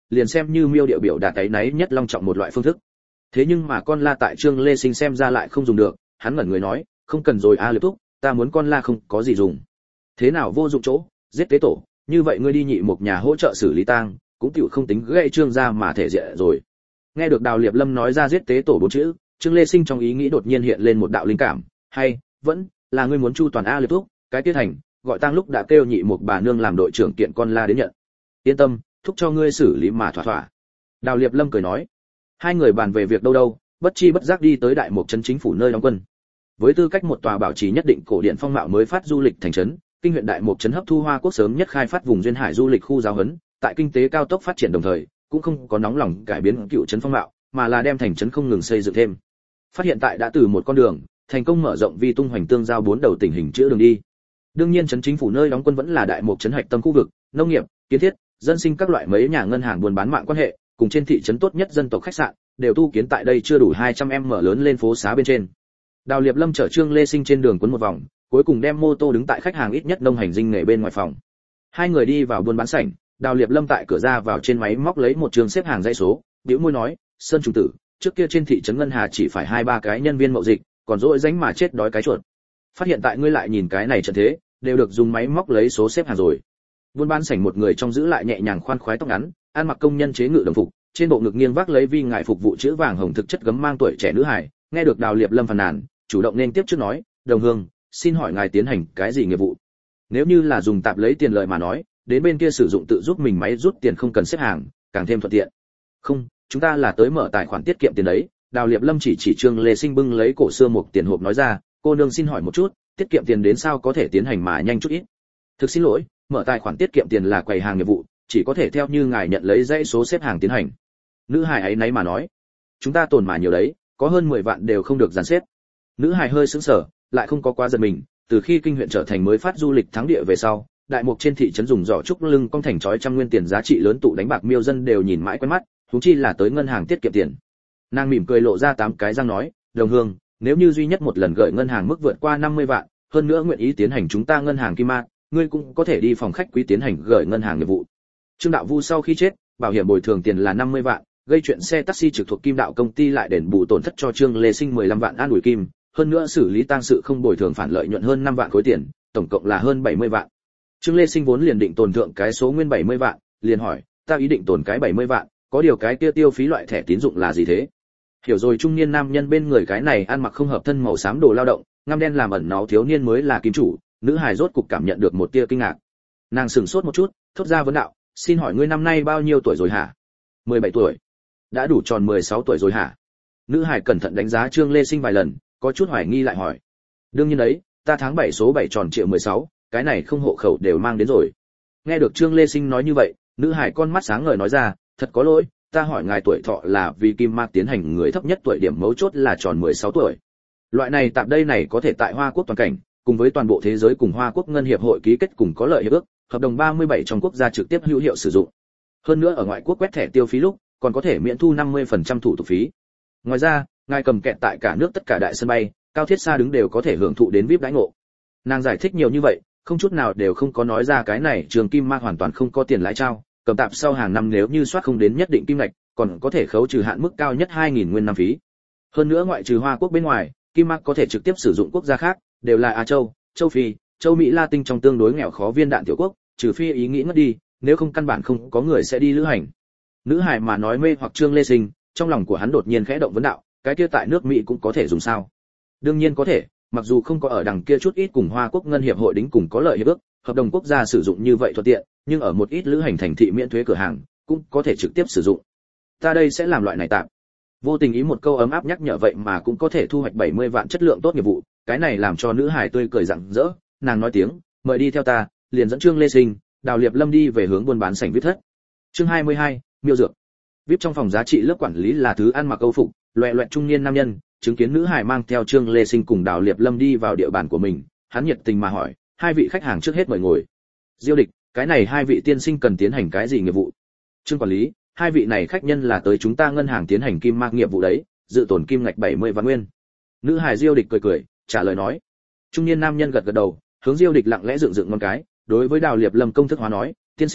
liền xem như miêu điệu biểu đạt cái náy nhất long trọng một loại phương thức. Thế nhưng mà con la tại Trương Lê Sinh xem ra lại không dùng được, hắn ngẩn người nói, không cần rồi a Liệp thúc, ta muốn con la không có gì dùng. Thế nào vô dụng chỗ, giết tế tổ, như vậy ngươi đi nhị một nhà hỗ trợ xử lý tang, cũng tiểu không tính gây Trương gia mà thể diện rồi. Nghe được Đào Liệp Lâm nói ra giết tế tổ bốn chữ, Trương Lê Sinh trong ý nghĩ đột nhiên hiện lên một đạo linh cảm, hay vẫn là ngươi muốn chu toàn a Liệp thúc, cái tiết thành, gọi tang lúc đã kêu nhị một bà nương làm đội trưởng kiện con la đến nhận. Yên tâm, thúc cho ngươi xử lý mà thỏa thỏa. Đào Liệp Lâm cười nói. Hai người bàn về việc đâu đâu, bất chi bất giác đi tới đại mục trấn chính phủ nơi đóng quân. Với tư cách một tòa bảo trì nhất định cổ điện phong mạo mới phát du lịch thành trấn, kinh huyện đại mục trấn hấp thu Hoa Quốc sớm nhất khai phát vùng duyên hải du lịch khu giáo huấn, tại kinh tế cao tốc phát triển đồng thời, cũng không có nóng lòng cải biến cựu trấn phong mạo, mà là đem thành trấn không ngừng xây dựng thêm. Phát hiện tại đã từ một con đường, thành công mở rộng vi tung hoành tương giao bốn đầu tỉnh hình chữ đường đi. Đương nhiên trấn chính phủ nơi đóng quân vẫn là đại mục trấn hạch tâm khu vực, nông nghiệp, kiến thiết, dân sinh các loại mấy nhà ngân hàng buôn bán mạng quan hệ, cùng trên thị trấn tốt nhất dân tộc khách sạn, đều tu kiến tại đây chưa đủ hai trăm em mở lớn lên phố xá bên trên. Đào Liệp Lâm chở Trương Lê Sinh trên đường quấn một vòng, cuối cùng đem mô tô đứng tại khách hàng ít nhất nông hành dinh nghề bên ngoài phòng. Hai người đi vào buôn bán sảnh, Đào Liệp Lâm tại cửa ra vào trên máy móc lấy một trường xếp hàng dãy số, bĩu môi nói, "Sơn trùng tử, trước kia trên thị trấn ngân hà chỉ phải hai ba cái nhân viên mậu dịch, còn dỗi ránh mà chết đói cái chuột. Phát hiện tại ngươi lại nhìn cái này trận thế, đều được dùng máy móc lấy số xếp hàng rồi." Buôn bán sảnh một người trong giữ lại nhẹ nhàng khoan khoái tóc ngắn, ăn mặc công nhân chế ngự đồng phục, trên bộ ngực nghiêng vác lấy vi ngài phục vụ chữ vàng hồng thực chất gấm mang tuổi trẻ nữ hài, nghe được Đào Liệp Lâm phàn nàn, chủ động nên tiếp trước nói, "Đồng hương, xin hỏi ngài tiến hành cái gì nghiệp vụ?" Nếu như là dùng tạp lấy tiền lợi mà nói, đến bên kia sử dụng tự giúp mình máy rút tiền không cần xếp hàng, càng thêm thuận tiện. "Không, chúng ta là tới mở tài khoản tiết kiệm tiền đấy." Đào Liệp Lâm chỉ chỉ Trương Lê Sinh bưng lấy cổ xưa một tiền hộp nói ra, "Cô nương xin hỏi một chút, tiết kiệm tiền đến sao có thể tiến hành mà nhanh chút ít?" "Thực xin lỗi, mở tài khoản tiết kiệm tiền là quầy hàng nghiệp vụ, chỉ có thể theo như ngài nhận lấy dãy số xếp hàng tiến hành." Nữ hài ấy nấy mà nói, "Chúng ta tồn mà nhiều đấy, có hơn mười vạn đều không được dàn xếp." Nữ hài hơi sững sờ, lại không có quá giật mình, từ khi kinh huyện trở thành mới phát du lịch thắng địa về sau, đại mục trên thị trấn dùng giỏ trúc lưng cong thành chói trăm nguyên tiền giá trị lớn tụ đánh bạc miêu dân đều nhìn mãi quen mắt, huống chi là tới ngân hàng tiết kiệm tiền. Nàng mỉm cười lộ ra tám cái răng nói, "Đồng hương, nếu như duy nhất một lần gửi ngân hàng mức vượt qua năm mươi vạn, hơn nữa nguyện ý tiến hành chúng ta ngân hàng Kim Mạc, ngươi cũng có thể đi phòng khách quý tiến hành gửi ngân hàng nghiệp vụ." Trương Đạo Vu sau khi chết, bảo hiểm bồi thường tiền là năm mươi vạn, gây chuyện xe taxi trực thuộc Kim Đạo công ty lại đền bù tổn thất cho Trương Lê Sinh mười lăm vạn an ủi kim, hơn nữa xử lý tang sự không bồi thường phản lợi nhuận hơn năm vạn khối tiền, tổng cộng là hơn bảy mươi vạn. Trương Lê Sinh vốn liền định tồn thượng cái số nguyên bảy mươi vạn, liền hỏi, "Ta ý định tồn cái bảy mươi vạn, có điều cái kia tiêu phí loại thẻ tín dụng là gì thế?" Hiểu rồi, trung niên nam nhân bên người cái này ăn mặc không hợp thân màu xám đồ lao động, ngăm đen làm ẩn náu thiếu niên mới là kim chủ. Nữ hài rốt cục cảm nhận được một tia kinh ngạc. Nàng sửng sốt một chút, thốt ra vấn đạo, "Xin hỏi ngươi năm nay bao nhiêu tuổi rồi hả?" mười bảy tuổi. "Đã đủ tròn mười sáu tuổi rồi hả?" Nữ hài cẩn thận đánh giá Trương Lê Sinh vài lần, có chút hoài nghi lại hỏi, "Đương nhiên đấy, ta tháng bảy số bảy tròn triệu mười sáu, cái này không hộ khẩu đều mang đến rồi." Nghe được Trương Lê Sinh nói như vậy, nữ hài con mắt sáng ngời nói ra, "Thật có lỗi, ta hỏi ngài tuổi thọ là vì Kim Mạc tiến hành người thấp nhất tuổi điểm mấu chốt là tròn mười sáu tuổi. Loại này tạm đây này có thể tại Hoa Quốc toàn cảnh, cùng với toàn bộ thế giới cùng Hoa Quốc ngân hiệp hội ký kết cùng có lợi hiệp ước, hợp đồng ba mươi bảy trong quốc gia trực tiếp hữu hiệu sử dụng. Hơn nữa ở ngoại quốc quét thẻ tiêu phí lúc, còn có thể miễn thu năm mươi phần trăm thủ tục phí. Ngoài ra, ngài cầm kẹt tại cả nước tất cả đại sân bay, cao thiết xa đứng đều có thể hưởng thụ đến vi ai pi đãi ngộ." Nàng giải thích nhiều như vậy, không chút nào đều không có nói ra cái này Trường Kim Mạc hoàn toàn không có tiền lãi trao, cầm tạm sau hàng năm nếu như soát không đến nhất định kim ngạch, còn có thể khấu trừ hạn mức cao nhất hai nghìn nguyên năm phí. Hơn nữa ngoại trừ Hoa Quốc bên ngoài, Kim Mạc có thể trực tiếp sử dụng quốc gia khác, đều là Á Châu, Châu Phi, Châu Mỹ Latin trong tương đối nghèo khó viên đạn tiểu quốc, trừ phi ý nghĩ ngất đi, nếu không căn bản không có người sẽ đi lữ hành. Nữ hài mà nói mê hoặc Trương Lê Sinh, trong lòng của hắn đột nhiên khẽ động vấn đạo, cái kia tại nước Mỹ cũng có thể dùng sao? Đương nhiên có thể, mặc dù không có ở đằng kia chút ít cùng Hoa Quốc ngân hiệp hội đính cùng có lợi hiệp ước, hợp đồng quốc gia sử dụng như vậy thuận tiện, nhưng ở một ít lữ hành thành thị miễn thuế cửa hàng, cũng có thể trực tiếp sử dụng. Ta đây sẽ làm loại này tạm. Vô tình ý một câu ấm áp nhắc nhở vậy mà cũng có thể thu hoạch bảy mươi vạn chất lượng tốt nghiệp vụ, cái này làm cho nữ hài tươi cười rạng rỡ, nàng nói tiếng, "Mời đi theo ta", liền dẫn Trương Lê Sinh, Đào Liệp Lâm đi về hướng buôn bán sảnh viết thất. Chương hai mươi hai, Miêu dược. vê i pê trong phòng giá trị lớp quản lý là thứ ăn mặc câu phục, loẹt loẹt trung niên nam nhân, chứng kiến nữ hài mang theo Trương Lê Sinh cùng Đào Liệp Lâm đi vào địa bàn của mình, hắn nhiệt tình mà hỏi, "Hai vị khách hàng trước hết mời ngồi." Diêu Địch, cái này hai vị tiên sinh cần tiến hành cái gì nghiệp vụ? Trương quản lý, hai vị này khách nhân là tới chúng ta ngân hàng tiến hành kim mạc nghiệp vụ đấy, dự tổn kim ngạch bảy mươi vạn nguyên. Nữ hài Diêu Địch cười cười, trả lời nói. Trung niên nam nhân gật gật đầu, hướng Diêu Địch lặng lẽ dựng dựng ngón cái, đối với Đào Liệp Lâm công thức hóa nói, "Tiên sinh,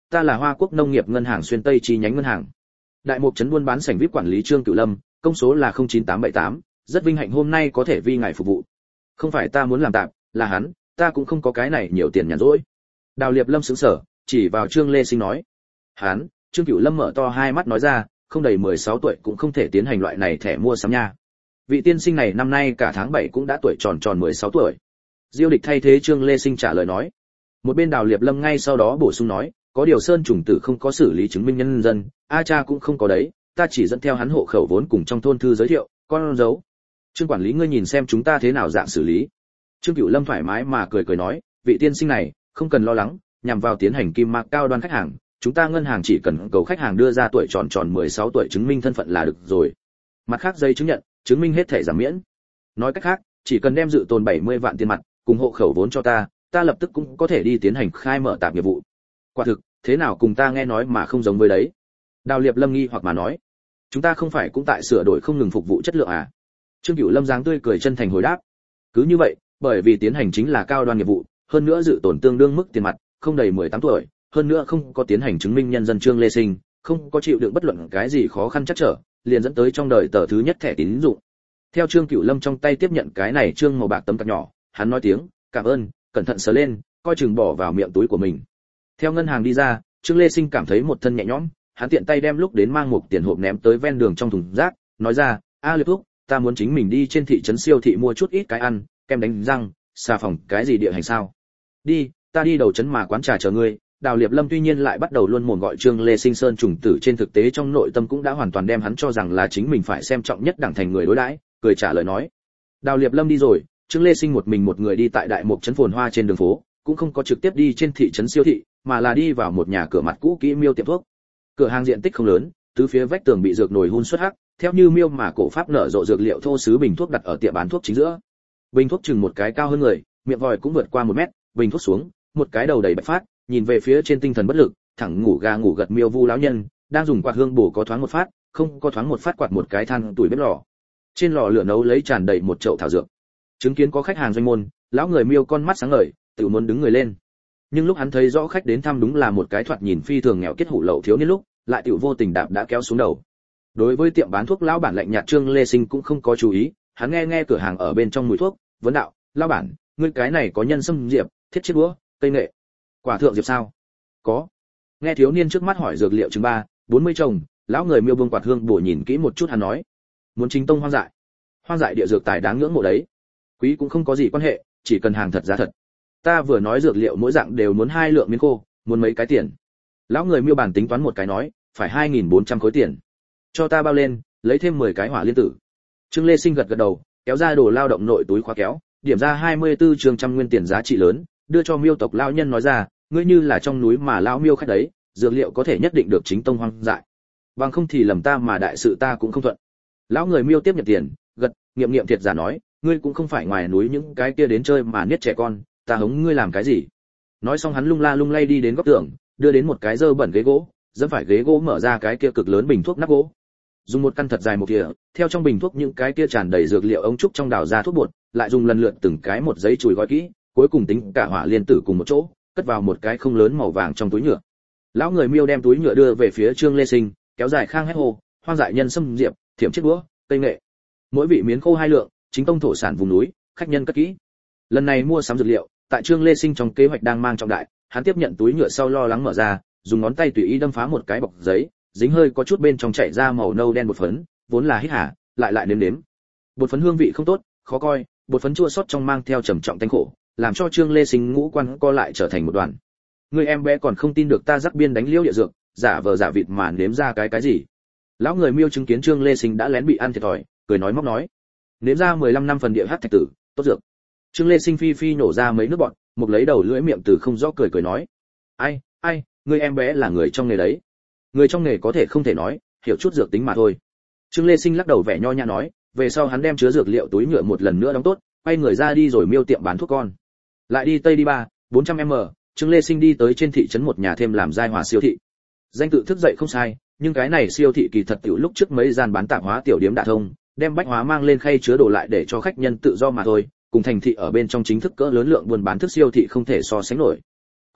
ta là Hoa Quốc Nông nghiệp Ngân hàng xuyên Tây chi nhánh ngân hàng. Đại Mục trấn buôn bán sảnh vê i pê quản lý Trương Cửu Lâm, công số là không chín tám bảy tám, rất vinh hạnh hôm nay có thể vi ngài phục vụ. Không phải ta muốn làm tạm, là hắn, ta cũng không có cái này nhiều tiền nhàn rỗi. Đào Liệp Lâm sững sờ, chỉ vào Trương Lê Sinh nói. Hắn, Trương Cửu Lâm mở to hai mắt nói ra, không đầy mười sáu tuổi cũng không thể tiến hành loại này thẻ mua sắm nha. Vị tiên sinh này năm nay cả tháng bảy cũng đã tuổi tròn tròn mười sáu tuổi. Diêu Địch thay thế Trương Lê Sinh trả lời nói. Một bên Đào Liệp Lâm ngay sau đó bổ sung nói, có điều Sơn trùng tử không có xử lý chứng minh nhân dân, a cha cũng không có đấy, ta chỉ dẫn theo hắn hộ khẩu vốn cùng trong thôn thư giới thiệu, con dấu. Trương quản lý ngươi nhìn xem chúng ta thế nào dạng xử lý. Trương Cửu Lâm thoải mái mà cười cười nói, vị tiên sinh này, không cần lo lắng, nhằm vào tiến hành kim mạc cao đoan khách hàng, chúng ta ngân hàng chỉ cần cầu khách hàng đưa ra tuổi tròn tròn mười sáu tuổi chứng minh thân phận là được rồi. Mặt khác giấy chứng nhận, chứng minh hết thẻ giảm miễn. Nói cách khác, chỉ cần đem dự tồn bảy mươi vạn tiền mặt cùng hộ khẩu vốn cho ta, ta lập tức cũng có thể đi tiến hành khai mở tạp nghiệp vụ. Quả thực, thế nào cùng ta nghe nói mà không giống với đấy. Đào Liệp Lâm nghi hoặc mà nói, chúng ta không phải cũng tại sửa đổi không ngừng phục vụ chất lượng à? Trương Cửu Lâm dáng tươi cười chân thành hồi đáp, cứ như vậy, bởi vì tiến hành chính là cao đoan nghiệp vụ, hơn nữa dự tổn tương đương mức tiền mặt, không đầy mười tám tuổi, hơn nữa không có tiến hành chứng minh nhân dân Trương Lê Sinh, không có chịu đựng bất luận cái gì khó khăn chắc trở, liền dẫn tới trong đời tờ thứ nhất thẻ tín dụng. Theo Trương Cửu Lâm trong tay tiếp nhận cái này trương màu bạc tấm card nhỏ, hắn nói tiếng cảm ơn, cẩn thận sờ lên, coi chừng bỏ vào miệng túi của mình. Theo ngân hàng đi ra, Trương Lê Sinh cảm thấy một thân nhẹ nhõm, hắn tiện tay đem lúc đến mang một tiền hộp ném tới ven đường trong thùng rác, nói ra, a Liệp thúc, ta muốn chính mình đi trên thị trấn siêu thị mua chút ít cái ăn, kem đánh răng, xà phòng, cái gì địa hành sao? Đi, ta đi đầu trấn mà quán trà chờ ngươi. Đào Liệp Lâm tuy nhiên lại bắt đầu luôn mồm gọi Trương Lê Sinh Sơn trùng tử, trên thực tế trong nội tâm cũng đã hoàn toàn đem hắn cho rằng là chính mình phải xem trọng nhất đẳng thành người đối đãi, cười trả lời nói. Đào Liệp Lâm đi rồi, Trương Lê Sinh một mình một người đi tại Đại Mục trấn phồn hoa trên đường phố, cũng không có trực tiếp đi trên thị trấn siêu thị, mà là đi vào một nhà cửa mặt cũ kỹ miêu tiệm thuốc. Cửa hàng diện tích không lớn, tứ phía vách tường bị dược nồi hun xuất hắc, theo như miêu mà cổ pháp nở rộ dược liệu thô sứ bình thuốc đặt ở tiệm bán thuốc chính giữa. Bình thuốc chừng một cái cao hơn người, miệng vòi cũng vượt qua một mét, bình thuốc xuống, một cái đầu đầy bạch phát, nhìn về phía trên tinh thần bất lực, thẳng ngủ gà ngủ gật miêu vu lão nhân, đang dùng quạt hương bổ có thoáng một phát, không có thoáng một phát quạt một cái than tuổi bếp lò. Trên lò lửa nấu lấy tràn đầy một chậu thảo dược. Chứng kiến có khách hàng doanh môn, lão người miêu con mắt sáng ngời, tự muốn đứng người lên. Nhưng lúc hắn thấy rõ khách đến thăm đúng là một cái thoạt nhìn phi thường nghèo kết hủ lậu thiếu niên lúc, lại tiểu vô tình đạp đã kéo xuống đầu. Đối với tiệm bán thuốc lão bản lạnh nhạt Trương Lê Sinh cũng không có chú ý, hắn nghe nghe cửa hàng ở bên trong mùi thuốc, vấn đạo, lão bản, ngươi cái này có nhân sâm diệp, thiết chiết búa, cây nghệ, quả thượng diệp sao? Có. Nghe thiếu niên trước mắt hỏi dược liệu chừng ba, bốn mươi chồng, lão người miêu buông quạt hương bổ nhìn kỹ một chút hắn nói, muốn chính tông hoang dại. Hoang dại địa dược tài đáng ngưỡng mộ đấy. Quý cũng không có gì quan hệ, chỉ cần hàng thật giá thật. Ta vừa nói dược liệu mỗi dạng đều muốn hai lượng miếng khô, muốn mấy cái tiền. Lão người miêu bản tính toán một cái nói, phải hai nghìn bốn trăm khối tiền. Cho ta bao lên, lấy thêm mười cái hỏa liên tử. Trương Lê Sinh gật gật đầu, kéo ra đồ lao động nội túi khóa kéo, điểm ra hai mươi tư trường trăm nguyên tiền giá trị lớn, đưa cho miêu tộc lão nhân nói ra, ngươi như là trong núi mà lão miêu khách đấy, dược liệu có thể nhất định được chính tông hoang dại. Bằng không thì lầm ta mà đại sự ta cũng không thuận. Lão người miêu tiếp nhận tiền, gật, nghiệm nghiệm thiệt giả nói, ngươi cũng không phải ngoài núi những cái kia đến chơi mà niết trẻ con, ta hống ngươi làm cái gì? Nói xong hắn lung la lung lay đi đến góc tường, đưa đến một cái dơ bẩn ghế gỗ, dẫm phải ghế gỗ mở ra cái kia cực lớn bình thuốc nắp gỗ. Dùng một căn thật dài một kia, theo trong bình thuốc những cái kia tràn đầy dược liệu ống trúc trong đào ra thuốc bột, lại dùng lần lượt từng cái một giấy chùi gói kỹ, cuối cùng tính cả hỏa liên tử cùng một chỗ, cất vào một cái không lớn màu vàng trong túi nhựa. Lão người miêu đem túi nhựa đưa về phía Trương Lê Sinh, kéo dài khang hét hồ, hoang dại nhân sâm diệp, thiểm chiếc đũa, cây nghệ. Mỗi vị miến khô hai lượng, chính tông thổ sản vùng núi, khách nhân cất kỹ. Lần này mua sắm dược liệu, tại Trương Lê Sinh trong kế hoạch đang mang trọng đại, hắn tiếp nhận túi nhựa sau lo lắng mở ra, dùng ngón tay tùy ý đâm phá một cái bọc giấy, dính hơi có chút bên trong chảy ra màu nâu đen bột phấn, vốn là hít hả, lại lại nếm nếm. Bột phấn hương vị không tốt, khó coi, bột phấn chua xót trong mang theo trầm trọng tanh khổ, làm cho Trương Lê Sinh ngũ quan co lại trở thành một đoàn. Người em bé còn không tin được ta rắc biên đánh liễu địa dược, giả vờ giả vịt mà nếm ra cái cái gì? Lão người miêu chứng kiến Trương Lê Sinh đã lén bị ăn thiệt thòi, cười nói móc nói, nếm ra mười lăm năm phần địa hắc thạch tử, tốt dược. Trương Lê Sinh phi phi nổ ra mấy nước bọt, một lấy đầu lưỡi miệng từ không rõ cười cười nói, ai, ai, người em bé là người trong nghề đấy. Người trong nghề có thể không thể nói, hiểu chút dược tính mà thôi. Trương Lê Sinh lắc đầu vẻ nho nhã nói, về sau hắn đem chứa dược liệu túi nhựa một lần nữa đóng tốt, quay người ra đi rồi miêu tiệm bán thuốc con. Lại đi tây đi ba, bốn trăm mét, Trương Lê Sinh đi tới trên thị trấn một nhà thêm làm giai hòa siêu thị. Danh tự thức dậy không sai, nhưng cái này siêu thị kỳ thật tiểu lúc trước mấy gian bán tạp hóa tiểu điếm đả thông, đem bách hóa mang lên khay chứa đồ lại để cho khách nhân tự do mà thôi, cùng thành thị ở bên trong chính thức cỡ lớn lượng buôn bán thức siêu thị không thể so sánh nổi.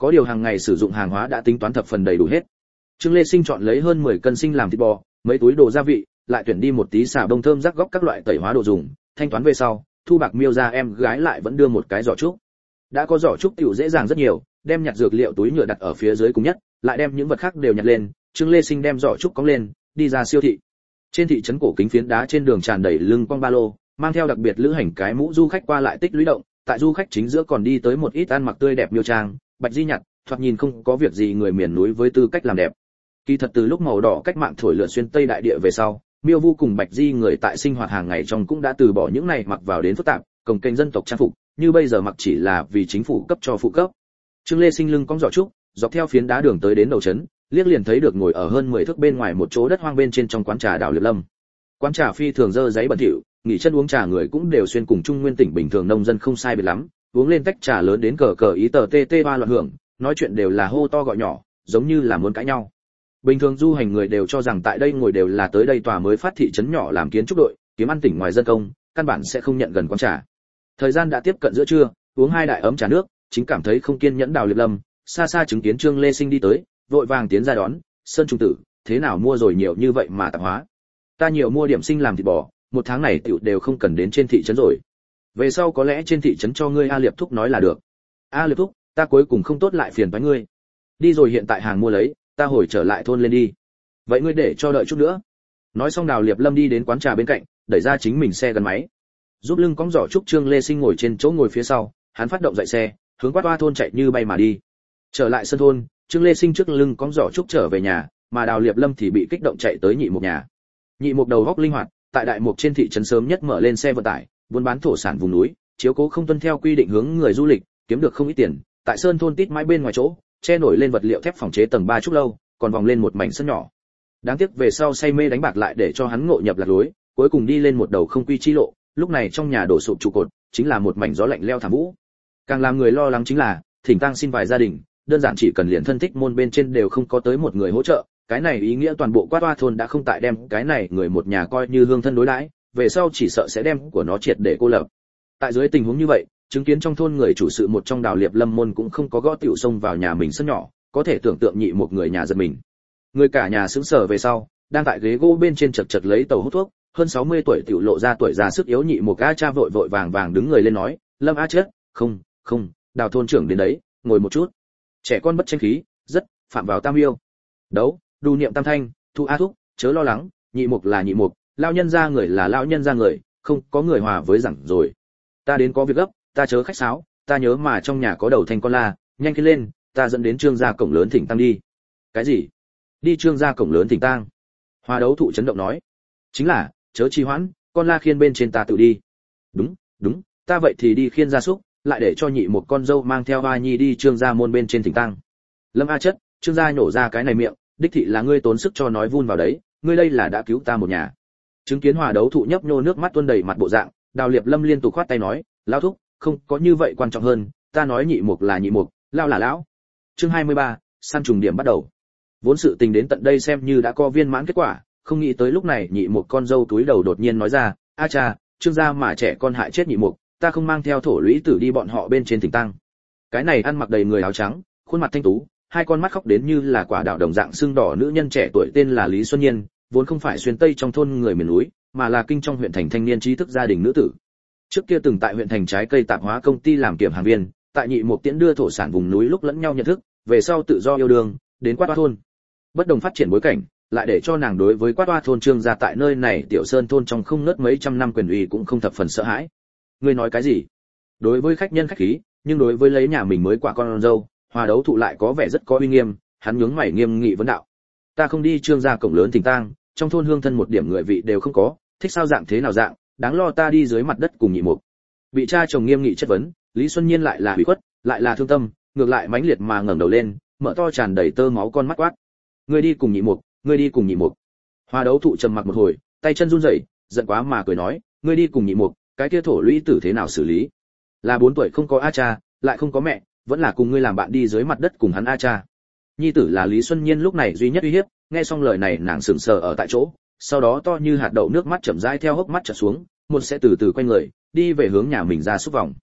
có điều hàng ngày sử dụng hàng hóa đã tính toán thập phần đầy đủ hết. Trương Lê Sinh chọn lấy hơn mười cân sinh làm thịt bò, mấy túi đồ gia vị, lại tuyển đi một tí xà bông thơm rắc góc các loại tẩy hóa đồ dùng, thanh toán về sau, Thu Bạc Miêu ra em gái lại vẫn đưa một cái giỏ trúc. Đã có giỏ trúc tiểu dễ dàng rất nhiều, đem nhặt dược liệu túi nhựa đặt ở phía dưới cùng nhất, lại đem những vật khác đều nhặt lên, Trương Lê Sinh đem giỏ trúc cõng lên, đi ra siêu thị. Trên thị trấn cổ kính phiến đá trên đường tràn đầy lưng quăng ba lô, mang theo đặc biệt lữ hành cái mũ du khách qua lại tích lũy động, tại du khách chính giữa còn đi tới một ít ăn mặc tươi đẹp miêu trang, bạch di nhặt, thoạt nhìn không có việc gì người miền núi với tư cách làm đẹp. Kỳ thật từ lúc màu đỏ cách mạng thổi lượn xuyên tây đại địa về sau, miêu vu cùng bạch di người tại sinh hoạt hàng ngày trong cũng đã từ bỏ những này mặc vào đến phức tạp, cồng kềnh dân tộc trang phục, như bây giờ mặc chỉ là vì chính phủ cấp cho phụ cấp. Trương Lê Sinh lưng cong giỏ trúc, dọc theo phiến đá đường tới đến đầu trấn, liếc liền thấy được ngồi ở hơn mười thước bên ngoài một chỗ đất hoang bên trên trong quán trà Đào Liệp Lâm. Quán trà phi thường dơ giấy bẩn thỉu, nghỉ chân uống trà người cũng đều xuyên cùng Trung Nguyên tỉnh bình thường nông dân không sai biệt lắm, uống lên tách trà lớn đến cờ cờ ý tờ tê tê ba loạn hưởng, nói chuyện đều là hô to gọi nhỏ, giống như là muốn cãi nhau. Bình thường du hành người đều cho rằng tại đây ngồi đều là tới đây tòa mới phát thị trấn nhỏ làm kiến trúc đội, kiếm ăn tỉnh ngoài dân công, căn bản sẽ không nhận gần quán trà. Thời gian đã tiếp cận giữa trưa, uống hai đại ấm trà nước, chính cảm thấy không kiên nhẫn Đào Liệp Lâm, xa xa chứng kiến Trương Lê Sinh đi tới, vội vàng tiến ra đón, "Sơn Trung tử, thế nào mua rồi nhiều như vậy mà tạp hóa? Ta nhiều mua điểm sinh làm thịt bò, một tháng này tiểu đều không cần đến trên thị trấn rồi. Về sau có lẽ trên thị trấn cho ngươi A Liệp thúc nói là được." "A Liệp thúc, ta cuối cùng không tốt lại phiền toái ngươi. Đi rồi hiện tại hàng mua lấy, ta hồi trở lại thôn lên đi." "Vậy ngươi để cho đợi chút nữa." Nói xong Đào Liệp Lâm đi đến quán trà bên cạnh, đẩy ra chính mình xe gắn máy. Giúp lưng cõng giỏ trúc Trương Lê Sinh ngồi trên chỗ ngồi phía sau, hắn phát động dậy xe, hướng Quát Oa thôn chạy như bay mà đi. Trở lại sân thôn, Trương Lê Sinh trước lưng cõng giỏ trúc trở về nhà, mà Đào Liệp Lâm thì bị kích động chạy tới Nhị Mục nhà. Nhị Mục đầu góc linh hoạt, tại Đại Mục trên thị trấn sớm nhất mở lên xe vận tải, buôn bán thổ sản vùng núi, chiếu cố không tuân theo quy định hướng người du lịch, kiếm được không ít tiền. Tại sơn thôn tít mãi bên ngoài chỗ, che nổi lên vật liệu thép phòng chế tầng ba trúc lâu, còn vòng lên một mảnh sân nhỏ. Đáng tiếc về sau say mê đánh bạc lại để cho hắn ngộ nhập lạc lối, cuối cùng đi lên một đầu không quy chi lộ, lúc này trong nhà đổ sụp trụ cột, chính là một mảnh gió lạnh leo thảm vũ. Càng làm người lo lắng chính là, thỉnh tang xin vài gia đình, đơn giản chỉ cần liền thân thích môn bên trên đều không có tới một người hỗ trợ, cái này ý nghĩa toàn bộ Quát Oa thôn đã không tại đem cái này người một nhà coi như hương thân đối đãi, về sau chỉ sợ sẽ đem của nó triệt để cô lập. Tại dưới tình huống như vậy, chứng kiến trong thôn người chủ sự một trong Đào Liệp Lâm môn cũng không có gõ tiểu xông vào nhà mình sân nhỏ, có thể tưởng tượng Nhị Một người nhà giật mình. Người cả nhà sững sờ về sau, đang tại ghế gỗ bên trên chật chật lấy tàu hút thuốc, hơn sáu mươi tuổi tiểu lộ ra tuổi già sức yếu Nhị Một A cha vội vội vàng vàng đứng người lên nói, "Lâm A chết, không, không, Đào thôn trưởng đến đấy, ngồi một chút." Trẻ con bất tranh khí, rất phạm vào tam yêu. Đấu, đu niệm tam thanh, thu a thúc, chớ lo lắng, Nhị Mục là Nhị Mục, lão nhân gia người là lão nhân gia người, không có người hòa với rằng rồi. Ta đến có việc gấp, ta chớ khách sáo, ta nhớ mà trong nhà có đầu thanh con la, nhanhขึ้นlên, ta dẫn đến Trương gia cổng lớn thỉnh tang đi. Cái gì? Đi Trương gia cổng lớn thỉnh tang? Hoa Đấu thụ chấn động nói. Chính là, chớ trì hoãn, con la khiên bên trên ta tự đi. Đúng, đúng, ta vậy thì đi khiên gia súc, lại để cho Nhị Một con dâu mang theo Hoa Nhi đi Trương gia môn bên trên thỉnh tang. Lâm A chất, Trương gia nhổ ra cái này miệng, đích thị là ngươi tốn sức cho nói vun vào đấy, ngươi đây là đã cứu ta một nhà. Chứng kiến Hoa Đấu thụ nhấp nhô nước mắt tuôn đầy mặt bộ dạng, Đào Liệp Lâm liên tục khoát tay nói, lão thúc, không có như vậy quan trọng hơn, ta nói Nhị Mục là Nhị Mục, lão là lão. Chương hai mươi ba, săn trùng điểm bắt đầu. Vốn sự tình đến tận đây xem như đã có viên mãn kết quả, không nghĩ tới lúc này Nhị Mục con dâu túi đầu đột nhiên nói ra, a cha, Trương gia mà trẻ con hại chết Nhị Mục, ta không mang theo thổ lũy tử đi bọn họ bên trên thỉnh tang. Cái này ăn mặc đầy người áo trắng, khuôn mặt thanh tú, hai con mắt khóc đến như là quả đào đồng dạng sưng đỏ nữ nhân trẻ tuổi tên là Lý Xuân Nhiên, vốn không phải xuyên tây trong thôn người miền núi, mà là kinh trong huyện thành thanh niên trí thức gia đình nữ tử. Trước kia từng tại huyện thành trái cây tạp hóa công ty làm kiểm hàng viên, tại Nhị Mục tiễn đưa thổ sản vùng núi lúc lẫn nhau nhận thức, về sau tự do yêu đương, đến Quát Oa thôn. Bất đồng phát triển bối cảnh, lại để cho nàng đối với Quát Oa thôn Trương gia tại nơi này tiểu sơn thôn trong không ngớt mấy trăm năm quyền uy cũng không thập phần sợ hãi. Ngươi nói cái gì? Đối với khách nhân khách khí, nhưng đối với lấy nhà mình mới quả con dâu, Hoa Đấu thụ lại có vẻ rất có uy nghiêm, hắn nhướng mày nghiêm nghị vấn đạo. Ta không đi Trương gia cổng lớn thỉnh tang, trong thôn hương thân một điểm người vị đều không có, thích sao dạng thế nào dạng, đáng lo ta đi dưới mặt đất cùng Nhị Mục. Bị cha chồng nghiêm nghị chất vấn, Lý Xuân Nhiên lại là hủy khuất, lại là thương tâm, ngược lại mãnh liệt mà ngẩng đầu lên, mở to tràn đầy tơ máu con mắt quát. Ngươi đi cùng Nhị Mục, ngươi đi cùng Nhị Mục. Hoa Đấu thụ trầm mặc một hồi, tay chân run rẩy, giận quá mà cười nói, ngươi đi cùng Nhị Mục, cái kia thổ lũy tử thế nào xử lý? Là bốn tuổi không có a cha, lại không có mẹ, vẫn là cùng ngươi làm bạn đi dưới mặt đất cùng hắn a cha. Nhi tử là Lý Xuân Nhiên lúc này duy nhất uy hiếp, nghe xong lời này nàng sững sờ ở tại chỗ, sau đó to như hạt đậu nước mắt chậm rãi theo hốc mắt trượt xuống, một sẽ từ từ quay người, đi về hướng nhà mình ra xúc vòng.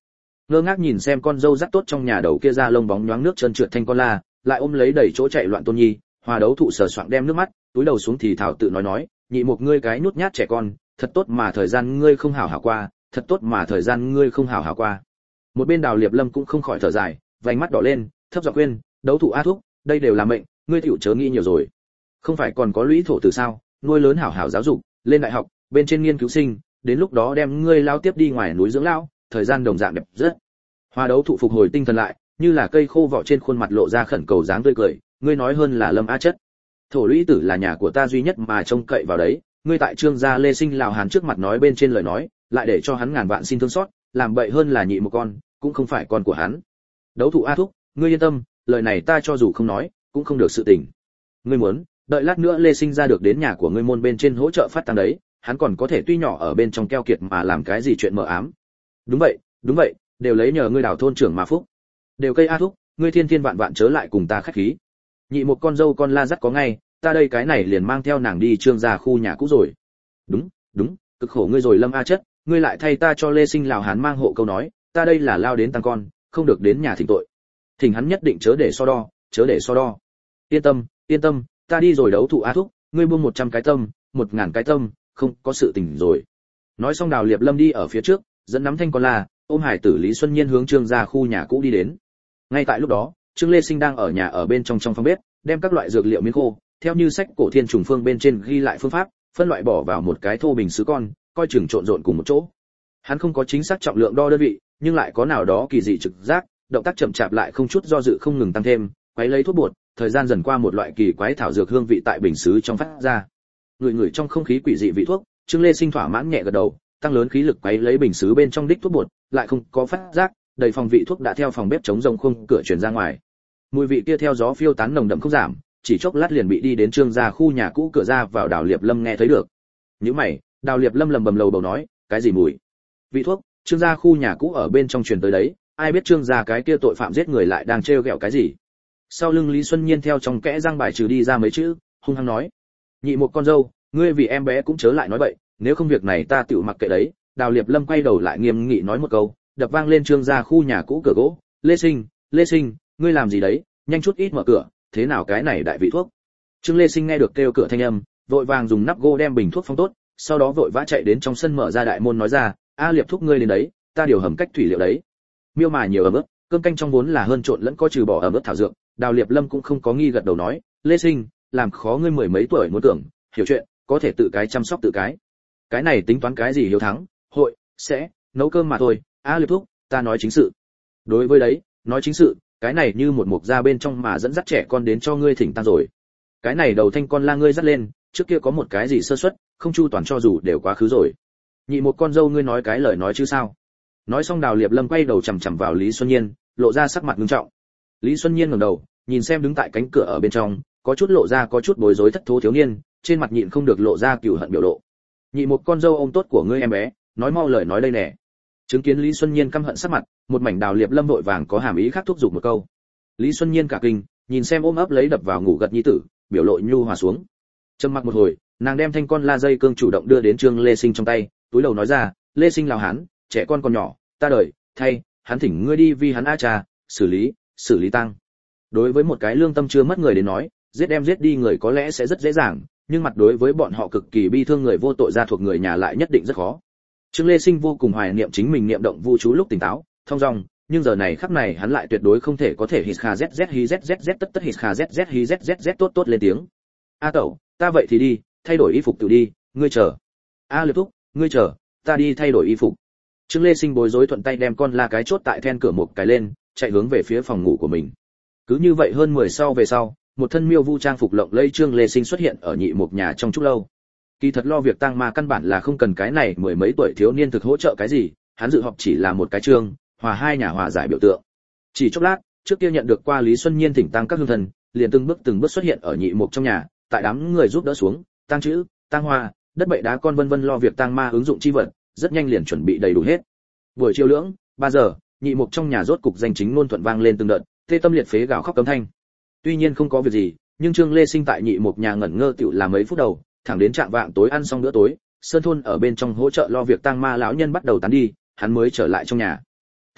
Ngơ ngác nhìn xem con dâu dắt tốt trong nhà đầu kia ra lông bóng nhoáng nước trơn trượt thanh con la, lại ôm lấy đầy chỗ chạy loạn Tôn Nhi, Hòa Đấu Thụ sờ soạng đem nước mắt, túi đầu xuống thì thảo tự nói nói, nhị một ngươi cái nhút nhát trẻ con, thật tốt mà thời gian ngươi không hảo hảo qua, thật tốt mà thời gian ngươi không hảo hảo qua. Một bên Đào Liệp Lâm cũng không khỏi thở dài, vành mắt đỏ lên, thấp giọng khuyên, Đấu Thụ a thúc, đây đều là mệnh, ngươi tiểu chớ nghĩ nhiều rồi. Không phải còn có lũy thổ từ sao, nuôi lớn hảo hảo giáo dục, lên đại học, bên trên nghiên cứu sinh, đến lúc đó đem ngươi lao tiếp đi ngoài núi dưỡng lão, thời gian đồng dạng đẹp rất. Hòa Đấu Thụ phục hồi tinh thần lại, như là cây khô vỏ trên khuôn mặt lộ ra khẩn cầu dáng tươi cười, ngươi nói hơn là Lâm a chất. Thổ lũy tử là nhà của ta duy nhất mà trông cậy vào đấy, ngươi tại Trương gia Lê Sinh Lào Hàn trước mặt nói bên trên lời nói, lại để cho hắn ngàn vạn xin thương xót, làm bậy hơn là nhị một con, cũng không phải con của hắn. Đấu Thụ a thúc, ngươi yên tâm, lời này ta cho dù không nói, cũng không được sự tình. Ngươi muốn, đợi lát nữa Lê Sinh ra được đến nhà của ngươi môn bên trên hỗ trợ phát tăng đấy, hắn còn có thể tuy nhỏ ở bên trong keo kiệt mà làm cái gì chuyện mờ ám. Đúng vậy, đúng vậy, đều lấy nhờ ngươi đào thôn trưởng mà phúc. Đều cây a thúc, ngươi thiên thiên vạn vạn chớ lại cùng ta khách khí. Nhị một con dâu con la dắt có ngay, ta đây cái này liền mang theo nàng đi Trương gia khu nhà cũ rồi. Đúng, đúng, cực khổ ngươi rồi Lâm a chất, ngươi lại thay ta cho Lê Sinh Lào Hán mang hộ câu nói, ta đây là lao đến tăng con, không được đến nhà thỉnh tội. Thỉnh hắn nhất định chớ để so đo, chớ để so đo. Yên tâm, yên tâm, ta đi rồi Đấu Thụ a thúc, ngươi buông một trăm cái tâm, một ngàn cái tâm, không có sự tình rồi. Nói xong Đào Liệp Lâm đi ở phía trước, dẫn nắm thanh con la, ôm hải tử Lý Xuân Nhiên hướng Trương gia khu nhà cũ đi đến. Ngay tại lúc đó, Trương Lê Sinh đang ở nhà ở bên trong trong phòng bếp, đem các loại dược liệu miếng khô, theo như sách cổ thiên trùng phương bên trên ghi lại phương pháp, phân loại bỏ vào một cái thô bình sứ con, coi chừng trộn rộn cùng một chỗ. Hắn không có chính xác trọng lượng đo đơn vị, nhưng lại có nào đó kỳ dị trực giác, động tác chậm chạp lại không chút do dự không ngừng tăng thêm, quấy lấy thuốc bột, thời gian dần qua một loại kỳ quái thảo dược hương vị tại bình sứ trong phát ra. Người người trong không khí quỷ dị vị thuốc, Trương Lê Sinh thỏa mãn nhẹ gật đầu, tăng lớn khí lực quấy lấy bình sứ bên trong đích thuốc bột, lại không có phát giác, đầy phòng vị thuốc đã theo phòng bếp chống rồng khung cửa truyền ra ngoài. Mùi vị kia theo gió phiêu tán nồng đậm không giảm, chỉ chốc lát liền bị đi đến Trương gia khu nhà cũ cửa ra vào Đào Liệp Lâm nghe thấy được. Nhíu mày, Đào Liệp Lâm lầm bầm lầu bầu nói, cái gì mùi? Vị thuốc, Trương gia khu nhà cũ ở bên trong truyền tới đấy, ai biết Trương gia cái kia tội phạm giết người lại đang trêu ghẹo cái gì? Sau lưng Lý Xuân Nhiên theo trong kẽ răng bài trừ đi ra mấy chữ, hung hăng nói, nhị một con dâu, ngươi vì em bé cũng chớ lại nói bậy, nếu không việc này ta tựu mặc kệ đấy. Đào Liệp Lâm quay đầu lại nghiêm nghị nói một câu, đập vang lên Trương gia khu nhà cũ cửa gỗ, Lê Sinh, Lê Sinh, ngươi làm gì đấy, nhanh chút ít mở cửa, thế nào cái này đại vị thuốc. Trương Lê Sinh nghe được kêu cửa thanh âm, vội vàng dùng nắp gỗ đem bình thuốc phong tốt, sau đó vội vã chạy đến trong sân mở ra đại môn nói ra, a Liệp thúc ngươi đến đấy, ta điều hầm cách thủy liệu đấy. Miêu mà nhiều ẩm ướt, cơm canh trong vốn là hơn trộn lẫn có trừ bỏ ẩm ướt thảo dược. Đào Liệp Lâm cũng không có nghi gật đầu nói, Lê Sinh, làm khó ngươi mười mấy tuổi muốn tưởng, hiểu chuyện, có thể tự cái chăm sóc tự cái. Cái này tính toán cái gì hiếu thắng, hội, sẽ, nấu cơm mà thôi, a Liệp thúc, ta nói chính sự. Đối với đấy, nói chính sự, cái này như một mục ra bên trong mà dẫn dắt trẻ con đến cho ngươi thỉnh tăng rồi. Cái này đầu thanh con la ngươi dắt lên, trước kia có một cái gì sơ suất, không chu toàn cho dù đều quá khứ rồi. Nhị một con dâu ngươi nói cái lời nói chứ sao? Nói xong Đào Liệp Lâm quay đầu chằm chằm vào Lý Xuân Nhiên, lộ ra sắc mặt nghiêm trọng. Lý Xuân Nhiên ngẩng đầu, nhìn xem đứng tại cánh cửa ở bên trong, có chút lộ ra có chút bối rối thất thố thiếu niên, trên mặt nhịn không được lộ ra cừu hận biểu lộ. Nhị một con dâu ông tốt của ngươi em bé, nói mau lời nói đây nè. Chứng kiến Lý Xuân Nhiên căm hận sắc mặt, một mảnh Đào Liệp Lâm vội vàng có hàm ý khác thúc giục một câu. Lý Xuân Nhiên cả kinh, nhìn xem ôm ấp lấy đập vào ngủ gật nhi tử, biểu lộ nhu hòa xuống. Trầm mặc một hồi, nàng đem thanh con la dây cương chủ động đưa đến Trương Lê Sinh trong tay, túi đầu nói ra, Lê Sinh Lào Hán, trẻ con còn nhỏ, ta đợi, thay, hắn thỉnh ngươi đi vì hắn a cha, xử lý, xử lý tăng. Đối với một cái lương tâm chưa mất người đến nói, giết đem giết đi người có lẽ sẽ rất dễ dàng, nhưng mặt đối với bọn họ cực kỳ bi thương người vô tội gia thuộc người nhà lại nhất định rất khó. Trương Lê Sinh vô cùng hoài niệm chính mình niệm động vu chú lúc tỉnh táo, thông dong, nhưng giờ này khắc này hắn lại tuyệt đối không thể có thể hít kha zz hi zzz tất tất hít kha zz hi zzz tốt tốt lên tiếng. A tẩu, ta vậy thì đi, thay đổi y phục tự đi, ngươi chờ. A Liệp thúc, ngươi chờ, ta đi thay đổi y phục. Trương Lê Sinh bối rối thuận tay đem con la cái chốt tại then cửa một cái lên, chạy hướng về phía phòng ngủ của mình. Cứ như vậy hơn mười sau về sau, một thân miêu vu trang phục lộng lẫy Trương Lê Sinh xuất hiện ở nhị một nhà trong chút lâu. Kỳ thật lo việc tang ma căn bản là không cần cái này mười mấy tuổi thiếu niên thực hỗ trợ cái gì, hắn dự họp chỉ là một cái trương, hòa hai nhà hòa giải biểu tượng. Chỉ chốc lát, trước kia nhận được qua Lý Xuân Nhiên thỉnh tang các hương thần, liền từng bước từng bước xuất hiện ở nhị mục trong nhà, tại đám người giúp đỡ xuống, tang chữ, tang hoa, đất bậy đá con vân vân lo việc tang ma ứng dụng chi vật, rất nhanh liền chuẩn bị đầy đủ hết. Buổi chiều lưỡng, ba giờ, nhị mục trong nhà rốt cục danh chính ngôn thuận vang lên từng đợt, tê tâm liệt phế gào khóc cấm thanh. Tuy nhiên không có việc gì, nhưng Trương Lê Sinh tại nhị mục nhà ngẩn ngơ tựu là mấy phút đầu, thẳng đến trạng vạng tối ăn xong bữa tối, sơn thôn ở bên trong hỗ trợ lo việc tang ma lão nhân bắt đầu tán đi, hắn mới trở lại trong nhà.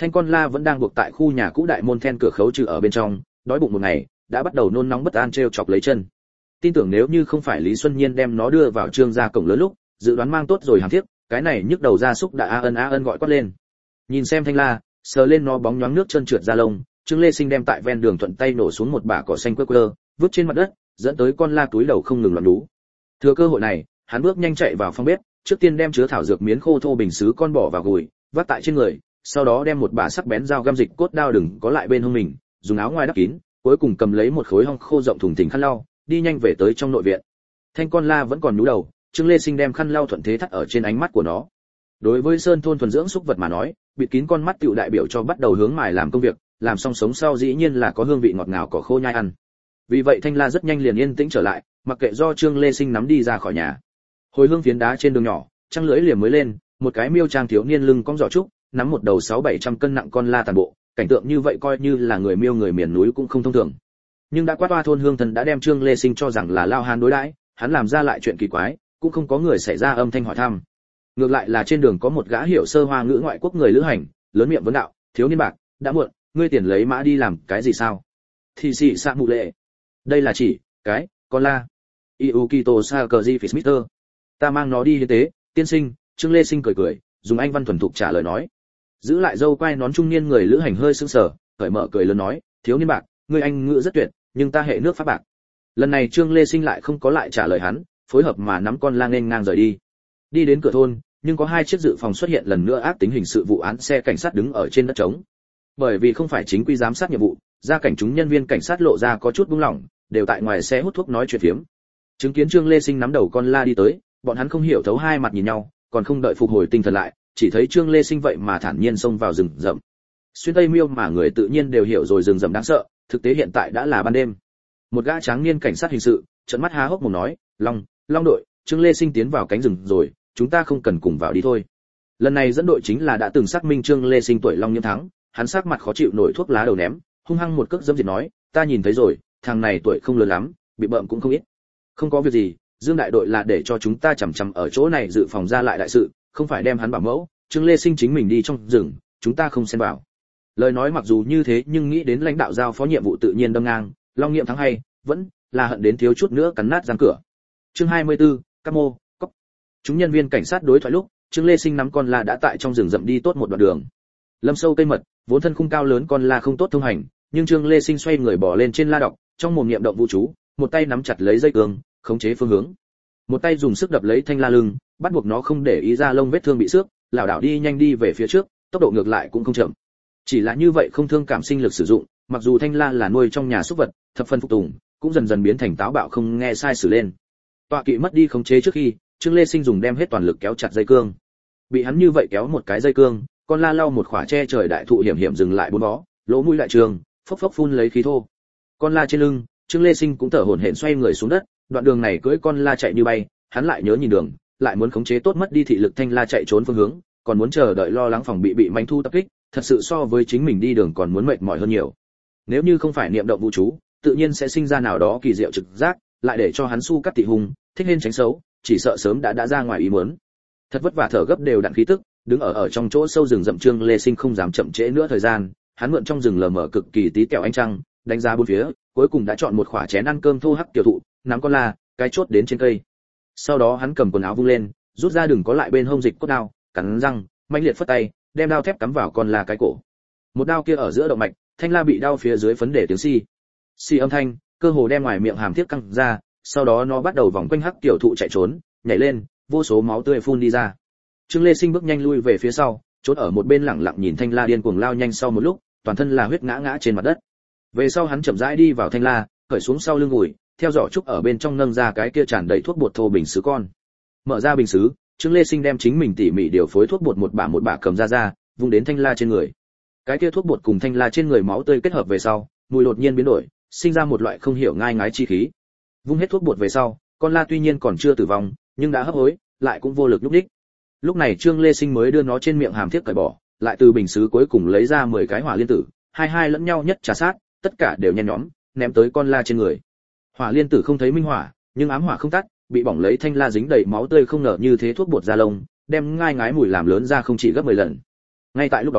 Thanh con la vẫn đang buộc tại khu nhà cũ đại môn then cửa khấu trừ ở bên trong, đói bụng một ngày, đã bắt đầu nôn nóng bất an trêu chọc lấy chân. Tin tưởng nếu như không phải Lý Xuân Nhiên đem nó đưa vào trương gia cổng lớn lúc, dự đoán mang tốt rồi hàm thiết, cái này nhức đầu gia súc đã a ân a ân gọi quát lên. Nhìn xem Thanh la, sờ lên nó bóng nhoáng nước chân trượt ra lông, Trương Lê Sinh đem tại ven đường thuận tay nổ xuống một bả cỏ xanh quơ quơ, vứt trên mặt đất, dẫn tới con la túi đầu không ngừng loạn đú. Thừa cơ hội này, hắn bước nhanh chạy vào phòng bếp, trước tiên đem chứa thảo dược miến khô thô bình sứ con bỏ vào gùi, vác tại trên người, sau đó đem một bả sắc bén dao găm dịch cốt đao đừng có lại bên hông mình, dùng áo ngoài đắp kín, cuối cùng cầm lấy một khối hong khô rộng thùng thình khăn lau, đi nhanh về tới trong nội viện. Thanh con la vẫn còn nhú đầu, Trương Lê Sinh đem khăn lau thuận thế thắt ở trên ánh mắt của nó. Đối với sơn thôn thuần dưỡng súc vật mà nói, bịt kín con mắt tựu đại biểu cho bắt đầu hướng mài làm công việc, làm xong sống sau dĩ nhiên là có hương vị ngọt ngào cỏ khô nhai ăn. Vì vậy Thanh la rất nhanh liền yên tĩnh trở lại, mặc kệ do Trương Lê Sinh nắm đi ra khỏi nhà. Hồi hương phiến đá trên đường nhỏ, trăng lưỡi liềm mới lên, một cái miêu trang thiếu niên lưng cong giỏ trúc, nắm một đầu sáu bảy trăm cân nặng con la tàn bộ, cảnh tượng như vậy coi như là người miêu người miền núi cũng không thông thường. Nhưng đã qua toa thôn hương thần đã đem Trương Lê Sinh cho rằng là lao hán đối đãi, hắn làm ra lại chuyện kỳ quái, cũng không có người xảy ra âm thanh hỏi thăm. Ngược lại là trên đường có một gã hiểu sơ hoa ngữ ngoại quốc người lữ hành, lớn miệng vấn đạo, thiếu niên bạc, đã muộn, ngươi tiền lấy mã đi làm cái gì sao? Thì xị xạ mụ lệ. Đây là chỉ, cái, con la. Iukito Sakuji Fismister. Ta mang nó đi hiến tế, tiên sinh. Trương Lê Sinh cười cười, dùng anh văn thuần thục trả lời nói. Giữ lại dâu quai nón trung niên người lữ hành hơi sững sờ, cởi mở cười lớn nói, thiếu niên bạc, ngươi anh ngữ rất tuyệt, nhưng ta hệ nước pháp bạc. Lần này Trương Lê Sinh lại không có lại trả lời hắn, phối hợp mà nắm con la nghênh ngang rời đi. Đi đến cửa thôn, nhưng có hai chiếc dự phòng xuất hiện lần nữa ác tính hình sự vụ án xe cảnh sát đứng ở trên đất trống. Bởi vì không phải chính quy giám sát nhiệm vụ, gia cảnh chúng nhân viên cảnh sát lộ ra có chút buông lỏng, đều tại ngoài xe hút thuốc nói chuyện phiếm. Chứng kiến Trương Lê Sinh nắm đầu con la đi tới, bọn hắn không hiểu thấu hai mặt nhìn nhau, còn không đợi phục hồi tinh thần lại, chỉ thấy Trương Lê Sinh vậy mà thản nhiên xông vào rừng rậm. Xuyên tây miêu mà người tự nhiên đều hiểu rồi rừng rậm đáng sợ, thực tế hiện tại đã là ban đêm. Một gã tráng niên cảnh sát hình sự, trợn mắt há hốc mồm nói, "Long, Long đội, Trương Lê Sinh tiến vào cánh rừng rồi, chúng ta không cần cùng vào đi thôi." Lần này dẫn đội chính là đã từng xác minh Trương Lê Sinh tuổi Long Nhiễm Thắng, hắn sắc mặt khó chịu nổi thuốc lá đầu ném, hung hăng một cước dẫm diệt nói, "Ta nhìn thấy rồi, thằng này tuổi không lớn lắm, bị bợm cũng không ít. Không có việc gì, Dương đại đội là để cho chúng ta chằm chằm ở chỗ này dự phòng ra lại đại sự, không phải đem hắn bảo mẫu, Trương Lê Sinh chính mình đi trong rừng, chúng ta không xen vào." Lời nói mặc dù như thế nhưng nghĩ đến lãnh đạo giao phó nhiệm vụ tự nhiên đâm ngang, Long Nhiễm Thắng hay, vẫn là hận đến thiếu chút nữa cắn nát răng cửa. Chương hai mươi tư, Các mô, cốc. Chúng nhân viên cảnh sát đối thoại lúc, Trương Lê Sinh nắm con la đã tại trong rừng rậm đi tốt một đoạn đường. Lâm sâu cây mật, vốn thân khung cao lớn con la không tốt thông hành, nhưng Trương Lê Sinh xoay người bỏ lên trên la đọc, trong mồm niệm động vũ chú, một tay nắm chặt lấy dây cương, khống chế phương hướng. Một tay dùng sức đập lấy thanh la lưng, bắt buộc nó không để ý ra lông vết thương bị xước, lảo đảo đi nhanh đi về phía trước, tốc độ ngược lại cũng không chậm. Chỉ là như vậy không thương cảm sinh lực sử dụng, mặc dù thanh la là nuôi trong nhà súc vật, thập phân phục tùng, cũng dần dần biến thành táo bạo không nghe sai sử lên. Tọa kỵ mất đi khống chế trước khi, Trương Lê Sinh dùng đem hết toàn lực kéo chặt dây cương. Bị hắn như vậy kéo một cái dây cương, con la lau một khỏa che trời đại thụ hiểm hiểm dừng lại bốn bó, lỗ mũi lại trường, phốc phốc phun lấy khí thô. Con la trên lưng, Trương Lê Sinh cũng thở hổn hển xoay người xuống đất, đoạn đường này cưỡi con la chạy như bay, hắn lại nhớ nhìn đường, lại muốn khống chế tốt mất đi thị lực thanh la chạy trốn phương hướng, còn muốn chờ đợi lo lắng phòng bị bị manh thu tập kích, thật sự so với chính mình đi đường còn muốn mệt mỏi hơn nhiều. Nếu như không phải niệm động vũ chú, tự nhiên sẽ sinh ra nào đó kỳ diệu trực giác, lại để cho hắn su cắt tị hùng, thích lên tránh xấu, chỉ sợ sớm đã đã ra ngoài ý muốn. Thật vất vả thở gấp đều đặn khí tức, đứng ở ở trong chỗ sâu rừng rậm Trương Lê Sinh không dám chậm trễ nữa thời gian, hắn mượn trong rừng lờ mờ cực kỳ tí kẹo ánh trăng, đánh giá bốn phía, cuối cùng đã chọn một khỏa chén ăn cơm thô hắc tiểu thụ, nắm con la, cái chốt đến trên cây. Sau đó hắn cầm quần áo vung lên, rút ra đừng có lại bên hông dịch cốt đao, cắn răng, mãnh liệt phất tay, đem đao thép cắm vào con la cái cổ. Một đao kia ở giữa động mạch, thanh la bị đao phía dưới phấn để tiếng xi. Xi âm thanh, cơ hồ đem ngoài miệng hàm thiết căng ra, sau đó nó bắt đầu vòng quanh hắc tiểu thụ chạy trốn, nhảy lên, vô số máu tươi phun đi ra. Trương Lê Sinh bước nhanh lui về phía sau, trốn ở một bên lẳng lặng nhìn thanh la điên cuồng lao nhanh sau một lúc, toàn thân là huyết ngã ngã trên mặt đất. Về sau hắn chậm rãi đi vào thanh la, cởi xuống sau lưng ủi, theo giỏ trúc ở bên trong nâng ra cái kia tràn đầy thuốc bột thô bình sứ con. Mở ra bình sứ, Trương Lê Sinh đem chính mình tỉ mỉ điều phối thuốc bột một bả một bả cầm ra ra, vung đến thanh la trên người. Cái kia thuốc bột cùng thanh la trên người máu tươi kết hợp về sau, mùi đột nhiên biến đổi, sinh ra một loại không hiểu ngai ngái chi khí. Vung hết thuốc bột về sau, con la tuy nhiên còn chưa tử vong, nhưng đã hấp hối, lại cũng vô lực lúc đích. Lúc này Trương Lê Sinh mới đưa nó trên miệng hàm thiết cởi bỏ, lại từ bình sứ cuối cùng lấy ra mười cái hỏa liên tử, hai hai lẫn nhau nhất trà sát, tất cả đều nhen nhóm, ném tới con la trên người. Hỏa liên tử không thấy minh hỏa, nhưng ám hỏa không tắt, bị bỏng lấy thanh la dính đầy máu tươi không ngờ như thế thuốc bột da lông, đem ngai ngái mùi làm lớn ra không chỉ gấp mười lần. Ngay tại lúc đó,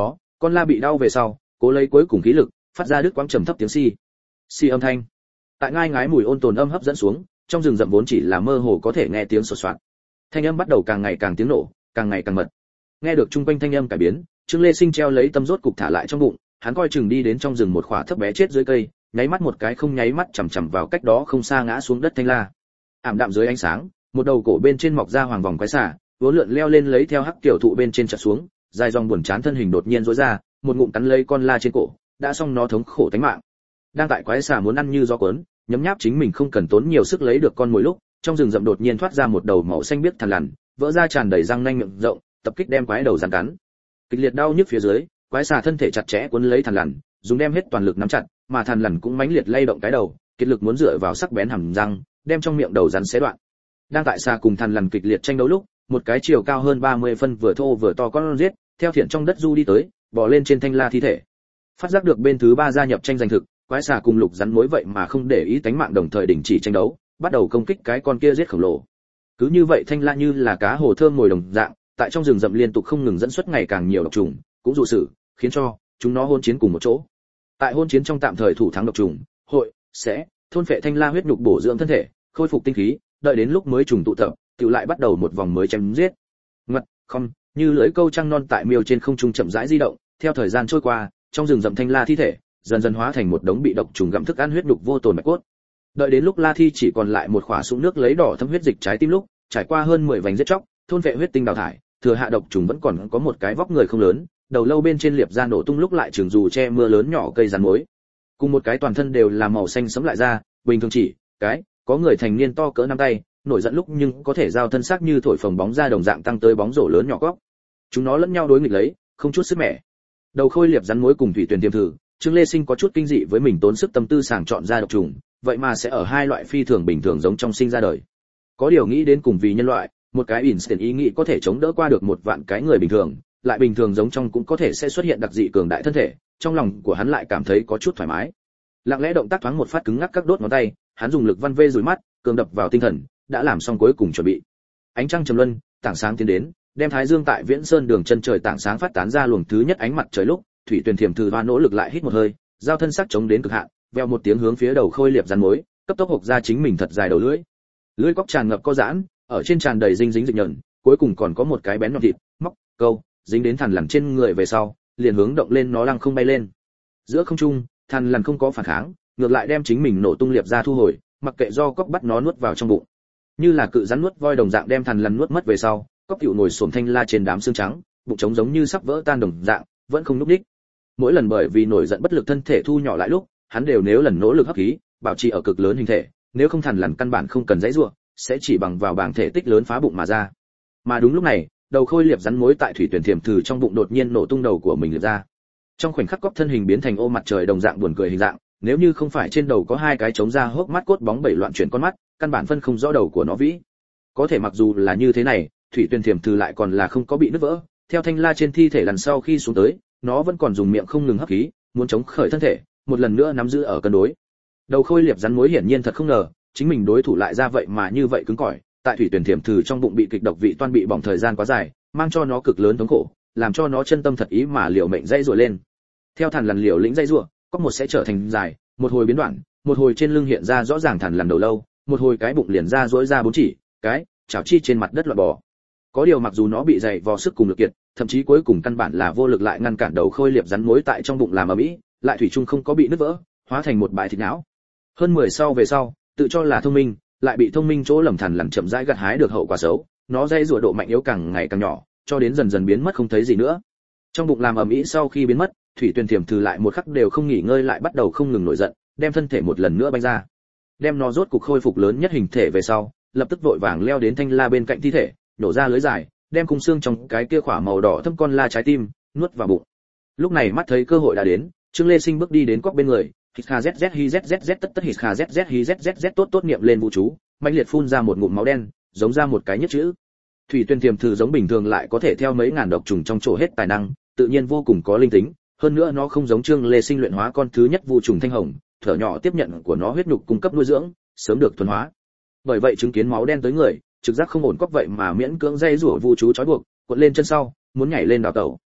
Con la bị đau về sau, cố lấy cuối cùng khí lực, phát ra đứt quãng trầm thấp tiếng xi. Xi âm thanh. Tại ngai ngái mùi ôn tồn âm hấp dẫn xuống, trong rừng rậm vốn chỉ là mơ hồ có thể nghe tiếng sột soạt. Thanh âm bắt đầu càng ngày càng tiếng nổ, càng ngày càng mật. Nghe được chung quanh thanh âm cải biến, Trương Lê Sinh treo lấy tâm rốt cục thả lại trong bụng, hắn coi chừng đi đến trong rừng một khỏa thấp bé chết dưới cây, nháy mắt một cái không nháy mắt chằm chằm vào cách đó không xa ngã xuống đất thanh la. Ảm đạm dưới ánh sáng, một đầu cổ bên trên mọc ra hoàng vòng quái xà, vốn lượn leo lên lấy theo hắc tiểu thụ bên trên chặt xuống, dài dòng buồn chán thân hình đột nhiên rỗi ra, một ngụm cắn lấy con la trên cổ, đã xong nó thống khổ tánh mạng. Đang tại quái xà muốn ăn như gió cuốn, nhấm nháp chính mình không cần tốn nhiều sức lấy được con mồi lúc, trong rừng rậm đột nhiên thoát ra một đầu màu xanh biếc thằn lằn, vỡ ra tràn đầy răng nanh miệng rộng, tập kích đem quái đầu giằng cắn. Kịch liệt đau nhức phía dưới, quái xà thân thể chặt chẽ cuốn lấy thằn lằn, dùng đem hết toàn lực nắm chặt, mà thằn lằn cũng mãnh liệt lay động cái đầu, kiệt lực muốn dựa vào sắc bén hàm răng, đem trong miệng đầu rắn xé đoạn. Đang tại xà cùng thằn lằn kịch liệt tranh đấu lúc, một cái chiều cao hơn ba mươi phân vừa thô vừa to con giết, theo thiện trong đất du đi tới, bò lên trên thanh la thi thể. Phát giác được bên thứ ba gia nhập tranh giành thực, quái xà cùng lục rắn mối vậy mà không để ý tánh mạng đồng thời đình chỉ tranh đấu, bắt đầu công kích cái con kia giết khổng lồ. Cứ như vậy thanh la như là cá hồ thơm ngồi đồng dạng, tại trong rừng rậm liên tục không ngừng dẫn xuất ngày càng nhiều độc trùng, cũng dụ sự khiến cho chúng nó hôn chiến cùng một chỗ. Tại hôn chiến trong tạm thời thủ thắng độc trùng, hội sẽ thôn phệ thanh la huyết nhục bổ dưỡng thân thể, khôi phục tinh khí, đợi đến lúc mới trùng tụ tập, tự lại bắt đầu một vòng mới chém giết. Ngật, không, như lưỡi câu trăng non tại miêu trên không trung chậm rãi di động, theo thời gian trôi qua, trong rừng rậm thanh la thi thể dần dần hóa thành một đống bị độc trùng gặm thức ăn huyết nhục vô tồn bạch cốt. Đợi đến lúc la thi chỉ còn lại một khỏa sũng nước lấy đỏ thâm huyết dịch trái tim lúc, trải qua hơn mười vành giết chóc, thôn vệ huyết tinh đào thải, thừa hạ độc trùng vẫn còn có một cái vóc người không lớn, đầu lâu bên trên liệp ra nổ tung lúc lại trường dù che mưa lớn nhỏ cây rắn mối, cùng một cái toàn thân đều là màu xanh sẫm lại ra, bình thường chỉ cái có người thành niên to cỡ nắm tay, nổi giận lúc nhưng có thể giao thân xác như thổi phồng bóng ra đồng dạng tăng tới bóng rổ lớn nhỏ góc. Chúng nó lẫn nhau đối nghịch lấy, không chút sức mẻ. Đầu khôi liệp rắn mối cùng thủy tuyển tiềm thử, Trương Lê Sinh có chút kinh dị với mình tốn sức tâm tư sàng chọn ra độc trùng, vậy mà sẽ ở hai loại phi thường bình thường giống trong sinh ra đời. Có điều nghĩ đến cùng vì nhân loại, một cái instant ý nghĩ có thể chống đỡ qua được một vạn cái người bình thường, lại bình thường giống trong cũng có thể sẽ xuất hiện đặc dị cường đại thân thể, trong lòng của hắn lại cảm thấy có chút thoải mái. Lặng lẽ động tác thoáng một phát cứng ngắc các đốt ngón tay, hắn dùng lực văn vê rủi mắt, cường đập vào tinh thần, đã làm xong cuối cùng chuẩn bị. Ánh trăng trầm luân, tảng sáng tiến đến, đem thái dương tại Viễn Sơn đường chân trời tảng sáng phát tán ra luồng thứ nhất ánh mặt trời lúc, thủy tuyển thiểm thử hoa nỗ lực lại hít một hơi, giao thân sắc chống đến cực hạn, veo một tiếng hướng phía đầu khôi liệp rắn mối, cấp tốc hộc ra chính mình thật dài đầu lưỡi. Lưỡi cóc tràn ngập co giãn, ở trên tràn đầy dinh dính dịch nhợn, cuối cùng còn có một cái bén nhọn thịt, móc, câu, dính đến thằn lằn trên người về sau, liền hướng động lên nó lăng không bay lên. Giữa không trung, thằn lằn không có phản kháng, ngược lại đem chính mình nổ tung liệp ra thu hồi, mặc kệ do cóc bắt nó nuốt vào trong bụng. Như là cự rắn nuốt voi đồng dạng đem thằn lằn nuốt mất về sau, cóc cựu ngồi xổm thanh la trên đám xương trắng, bụng trống giống như sắp vỡ tan đồng dạng, vẫn không núp đích. Mỗi lần bởi vì nổi giận bất lực thân thể thu nhỏ lại lúc, hắn đều nếu lần nỗ lực hấp khí, bảo trì ở cực lớn hình thể, nếu không thằn lằn căn bản không cần dãy rủa, sẽ chỉ bằng vào bảng thể tích lớn phá bụng mà ra. Mà đúng lúc này, đầu khôi liệp rắn mối tại thủy tuyển thiểm thử trong bụng đột nhiên nổ tung đầu của mình ra. Trong khoảnh khắc cóc thân hình biến thành ô mặt trời đồng dạng buồn cười hình dạng, nếu như không phải trên đầu có hai cái trống ra hốc mắt cốt bóng bảy loạn chuyển con mắt, căn bản phân không rõ đầu của nó vĩ. Có thể mặc dù là như thế này, thủy tuyển thiểm thử lại còn là không có bị nứt vỡ, theo thanh la trên thi thể lần sau khi xuống tới, nó vẫn còn dùng miệng không ngừng hấp khí, muốn chống khởi thân thể, một lần nữa nắm giữ ở cân đối. Đầu khôi liệp rắn mối hiển nhiên thật không ngờ, chính mình đối thủ lại ra vậy mà như vậy cứng cỏi, tại thủy tuyển thiểm thử trong bụng bị kịch độc vị toan bị bỏng thời gian quá dài, mang cho nó cực lớn thống khổ, làm cho nó chân tâm thật ý mà liều mệnh dây rủa lên. Theo thằn lằn liều lĩnh dây rủa, có một sẽ trở thành dài, một hồi biến đoạn, một hồi trên lưng hiện ra rõ ràng thằn lằn đầu lâu, một hồi cái bụng liền ra rỗi ra bốn chỉ, cái chảo chi trên mặt đất loạn bò. Có điều mặc dù nó bị dày vò sức cùng lực kiệt, thậm chí cuối cùng căn bản là vô lực lại ngăn cản đầu khôi liệp rắn mối tại trong bụng làm ầm ĩ, lại thủy chung không có bị nứt vỡ, hóa thành một bãi thịt não. Hơn mười sau về sau, tự cho là thông minh, lại bị thông minh chỗ lầm thằn lằn chậm rãi gặt hái được hậu quả xấu, nó dây rùa độ mạnh yếu càng ngày càng nhỏ, cho đến dần dần biến mất không thấy gì nữa. Trong bụng làm ầm ĩ sau khi biến mất, thủy tuyển thiểm thử lại một khắc đều không nghỉ ngơi lại bắt đầu không ngừng nổi giận, đem thân thể một lần nữa banh ra. Đem nó rốt cục khôi phục lớn nhất hình thể về sau, lập tức vội vàng leo đến thanh la bên cạnh thi thể, nổ ra lưới dài, đem khung xương trong cái kia khỏa màu đỏ thâm con la trái tim nuốt vào bụng. Lúc này mắt thấy cơ hội đã đến, Trương Lê Sinh bước đi đến cóc bên người, hít kha zz hi zzz tất tất hít kha zz hi zzz tốt tốt niệm lên vũ chú, mãnh liệt phun ra một ngụm máu đen, giống ra một cái nhất chữ. Thủy tuyển thiểm thử giống bình thường lại có thể theo mấy ngàn độc trùng trong chỗ hết tài năng, tự nhiên vô cùng có linh tính, hơn nữa nó không giống Trương Lê Sinh luyện hóa con thứ nhất vu trùng thanh hồng, thở nhỏ tiếp nhận của nó huyết nhục cung cấp nuôi dưỡng, sớm được thuần hóa. Bởi vậy chứng kiến máu đen tới người, trực giác không ổn cóc vậy mà miễn cưỡng dây rủa vu chú trói buộc, cuộn lên chân sau, muốn nhảy lên đào tẩu.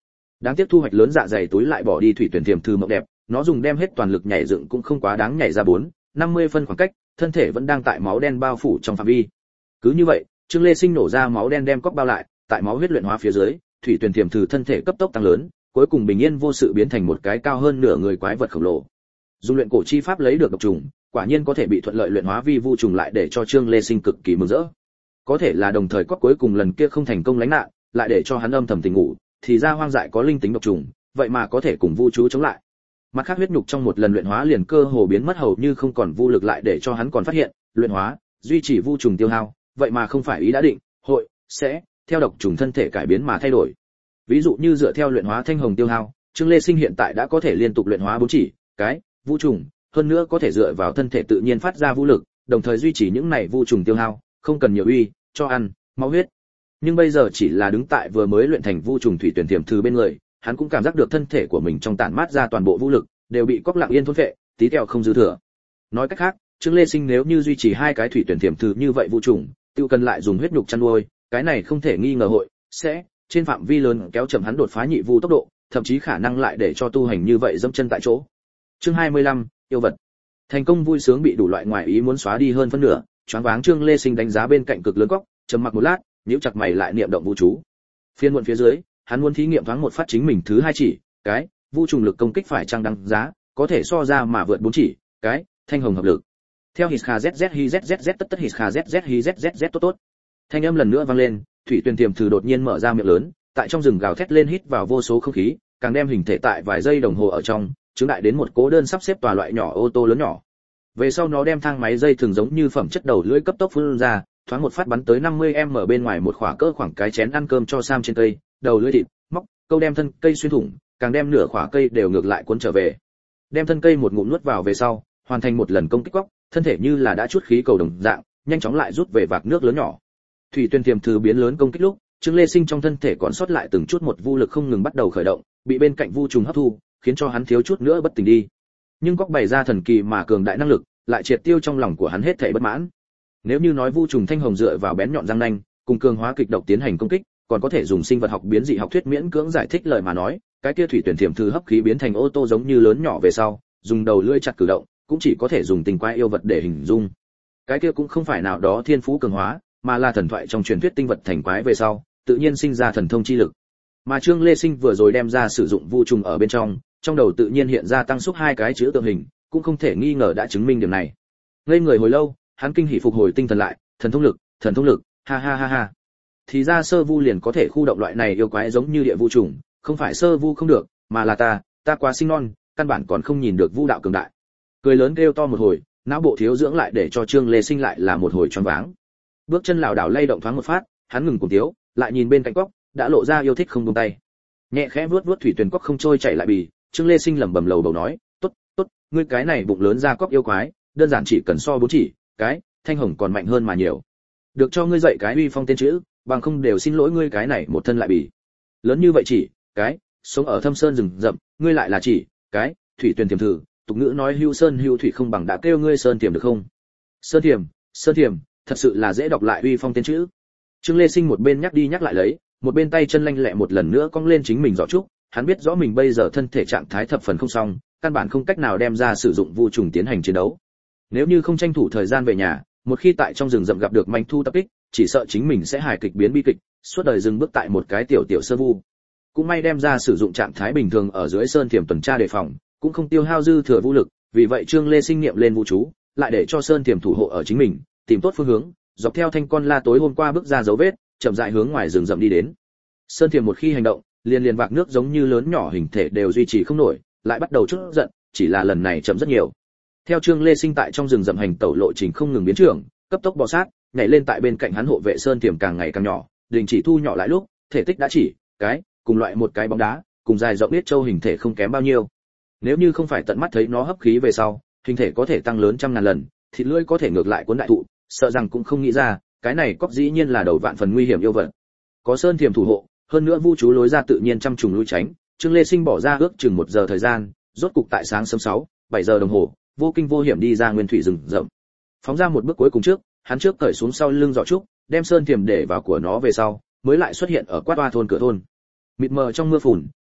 Đáng tiếc thu hoạch lớn dạ dày túi lại bỏ đi thủy tuyển tiềm thư mộng đẹp, nó dùng đem hết toàn lực nhảy dựng cũng không quá đáng nhảy ra bốn, năm mươi phân khoảng cách, thân thể vẫn đang tại máu đen bao phủ trong phạm vi. Cứ như vậy, Trương Lê Sinh nổ ra máu đen đem cóc bao lại, tại máu huyết luyện hóa phía dưới, thủy tuyển tiềm thư thân thể cấp tốc tăng lớn, cuối cùng bình yên vô sự biến thành một cái cao hơn nửa người quái vật khổng lồ. Dùng luyện cổ chi pháp lấy được độc trùng, quả nhiên có thể bị thuận lợi luyện hóa vi vu trùng lại để cho Trương Lê Sinh cực kỳ mừng rỡ. Có thể là đồng thời cóc cuối cùng lần kia không thành công lánh nạn, lại để cho hắn âm thầm tỉnh ngủ, thì ra hoang dại có linh tính độc trùng, vậy mà có thể cùng vu chú chống lại. Mặt khác huyết nhục trong một lần luyện hóa liền cơ hồ biến mất hầu như không còn vu lực lại để cho hắn còn phát hiện, luyện hóa, duy trì vu trùng tiêu hao, vậy mà không phải ý đã định, hội sẽ theo độc trùng thân thể cải biến mà thay đổi. Ví dụ như dựa theo luyện hóa thanh hồng tiêu hao, Trương Lê Sinh hiện tại đã có thể liên tục luyện hóa bốn chỉ cái vu trùng, hơn nữa có thể dựa vào thân thể tự nhiên phát ra vu lực, đồng thời duy trì những này vu trùng tiêu hao, không cần nhiều uy, cho ăn, máu huyết. Nhưng bây giờ chỉ là đứng tại vừa mới luyện thành vu trùng thủy tuyển tiềm thư bên người, hắn cũng cảm giác được thân thể của mình trong tản mát ra toàn bộ vũ lực đều bị cóc lặng yên thôn phệ, tí tẹo không dư thừa. Nói cách khác, Trương Lê Sinh nếu như duy trì hai cái thủy tuyển tiềm thư như vậy vu trùng, tiêu cần lại dùng huyết nhục chăn nuôi, cái này không thể nghi ngờ hội sẽ trên phạm vi lớn kéo chậm hắn đột phá nhị vu tốc độ, thậm chí khả năng lại để cho tu hành như vậy dẫm chân tại chỗ. Chương hai mươi lăm, yêu vật. Thành công vui sướng bị đủ loại ngoại ý muốn xóa đi hơn phân nửa, choáng váng Trương Lê Sinh đánh giá bên cạnh cực lớn cóc, trầm mặc một lát, nhíu chặt mày lại niệm động vu chú. Phiên muộn phía dưới, hắn muốn thí nghiệm thoáng một phát chính mình thứ hai chỉ cái vu trùng lực công kích phải chăng đăng giá, có thể so ra mà vượt bốn chỉ cái thanh hồng hợp lực. Theo hít kha zz hi zzz tất tất hít kha zz hi zzz tốt tốt. Thanh âm lần nữa vang lên, thủy tuyển tiềm thử đột nhiên mở ra miệng lớn, tại trong rừng gào thét lên hít vào vô số không khí, càng đem hình thể tại vài giây đồng hồ ở trong, chứng đại đến một cố đơn sắp xếp tòa loại nhỏ ô tô lớn nhỏ. Về sau nó đem thang máy dây thường giống như phẩm chất đầu lưỡi cấp tốc phun ra, thoáng một phát bắn tới năm mươi mét bên ngoài một khỏa cỡ khoảng cái chén ăn cơm cho Sam trên cây, đầu lưỡi thịt, móc, câu đem thân cây xuyên thủng, càng đem nửa khỏa cây đều ngược lại cuốn trở về. Đem thân cây một ngụm nuốt vào về sau, hoàn thành một lần công kích góc, thân thể như là đã chút khí cầu đồng dạng, nhanh chóng lại rút về vạc nước lớn nhỏ. Thủy tuyển tiềm thư biến lớn công kích lúc, Trương Lê Sinh trong thân thể còn sót lại từng chút một vu lực không ngừng bắt đầu khởi động, bị bên cạnh vu trùng hấp thu, khiến cho hắn thiếu chút nữa bất tỉnh đi. Nhưng cóc bày ra thần kỳ mà cường đại năng lực, lại triệt tiêu trong lòng của hắn hết thảy bất mãn. Nếu như nói vu trùng thanh hồng dựa vào bén nhọn răng nanh, cùng cường hóa kịch độc tiến hành công kích, còn có thể dùng sinh vật học biến dị học thuyết miễn cưỡng giải thích lời mà nói, cái kia thủy tuyển tiềm thư hấp khí biến thành ô tô giống như lớn nhỏ về sau, dùng đầu lưỡi chặt cử động, cũng chỉ có thể dùng tình quái yêu vật để hình dung. Cái kia cũng không phải nào đó thiên phú cường hóa, mà là thần thoại trong truyền thuyết tinh vật thành quái về sau, tự nhiên sinh ra thần thông chi lực. Mà Trương Lê Sinh vừa rồi đem ra sử dụng vu trùng ở bên trong, trong đầu tự nhiên hiện ra tăng xúc hai cái chữ tượng hình, cũng không thể nghi ngờ đã chứng minh điểm này. Ngây người hồi lâu, hắn kinh hỉ phục hồi tinh thần lại, thần thông lực, thần thông lực, ha ha ha ha. Thì ra sơ vu liền có thể khu động loại này yêu quái giống như địa vu trùng, không phải sơ vu không được, mà là ta, ta quá sinh non, căn bản còn không nhìn được vu đạo cường đại. Cười lớn kêu to một hồi, não bộ thiếu dưỡng lại để cho Trương Lê Sinh lại là một hồi choáng váng. Bước chân lảo đảo lay động thoáng một phát, hắn ngừng cùng tiếu, lại nhìn bên cạnh cóc, đã lộ ra yêu thích không buông tay. Nhẹ khẽ vuốt vuốt thủy tuyển cóc không trôi chảy lại bì, Trương Lê Sinh lẩm bẩm lầu bầu nói, "Tốt, tốt, ngươi cái này bụng lớn ra cóc yêu quái, đơn giản chỉ cần so bốn chỉ, cái, thanh hồng còn mạnh hơn mà nhiều. Được cho ngươi dạy cái uy phong tên chữ, bằng không đều xin lỗi ngươi cái này một thân lại bì. Lớn như vậy chỉ, cái, sống ở thâm sơn rừng rậm, ngươi lại là chỉ, cái, thủy tuyển tiềm thử, tục ngữ nói hưu sơn hưu thủy không bằng đã kêu ngươi sơn tiềm được không? Sơn tiềm, sơn tiềm, thật sự là dễ đọc lại uy phong tên chữ." Trương Lê Sinh một bên nhắc đi nhắc lại lấy, một bên tay chân lanh lẹ một lần nữa cong lên chính mình giỏ trúc, hắn biết rõ mình bây giờ thân thể trạng thái thập phần không xong, căn bản không cách nào đem ra sử dụng vu trùng tiến hành chiến đấu. Nếu như không tranh thủ thời gian về nhà, một khi tại trong rừng rậm gặp được manh thu tập kích, chỉ sợ chính mình sẽ hài kịch biến bi kịch, suốt đời dừng bước tại một cái tiểu tiểu sơ vu. Cũng may đem ra sử dụng trạng thái bình thường ở dưới sơn thiểm tuần tra đề phòng, cũng không tiêu hao dư thừa vũ lực, vì vậy Trương Lê Sinh niệm lên vu chú, lại để cho sơn thiểm thủ hộ ở chính mình, tìm tốt phương hướng, dọc theo thanh con la tối hôm qua bước ra dấu vết, chậm rãi hướng ngoài rừng rậm đi đến. Sơn thiểm một khi hành động, liền liền vạc nước giống như lớn nhỏ hình thể đều duy trì không nổi, lại bắt đầu chút giận, chỉ là lần này chậm rất nhiều. Theo Trương Lê Sinh tại trong rừng rậm hành tẩu lộ trình không ngừng biến trưởng, cấp tốc bò sát, nhảy lên tại bên cạnh hắn hộ vệ sơn thiểm càng ngày càng nhỏ, đình chỉ thu nhỏ lại lúc, thể tích đã chỉ cái cùng loại một cái bóng đá, cùng dài rộng biết châu hình thể không kém bao nhiêu. Nếu như không phải tận mắt thấy nó hấp khí về sau, hình thể có thể tăng lớn trăm ngàn lần, thịt lưỡi có thể ngược lại cuốn đại thụ, sợ rằng cũng không nghĩ ra, cái này cóc dĩ nhiên là đầu vạn phần nguy hiểm yêu vật. Có sơn thiểm thủ hộ, hơn nữa vu chú lối ra tự nhiên trăm trùng lui tránh, Trương Lê Sinh bỏ ra ước chừng một giờ thời gian, rốt cục tại sáng sớm sáu, bảy giờ đồng hồ, vô kinh vô hiểm đi ra nguyên thủy rừng rậm. Phóng ra một bước cuối cùng trước, hắn trước cởi xuống sau lưng giỏ trúc, đem sơn thiểm để vào của nó về sau, mới lại xuất hiện ở quát toa thôn cửa thôn. Mịt mờ trong mưa phùn,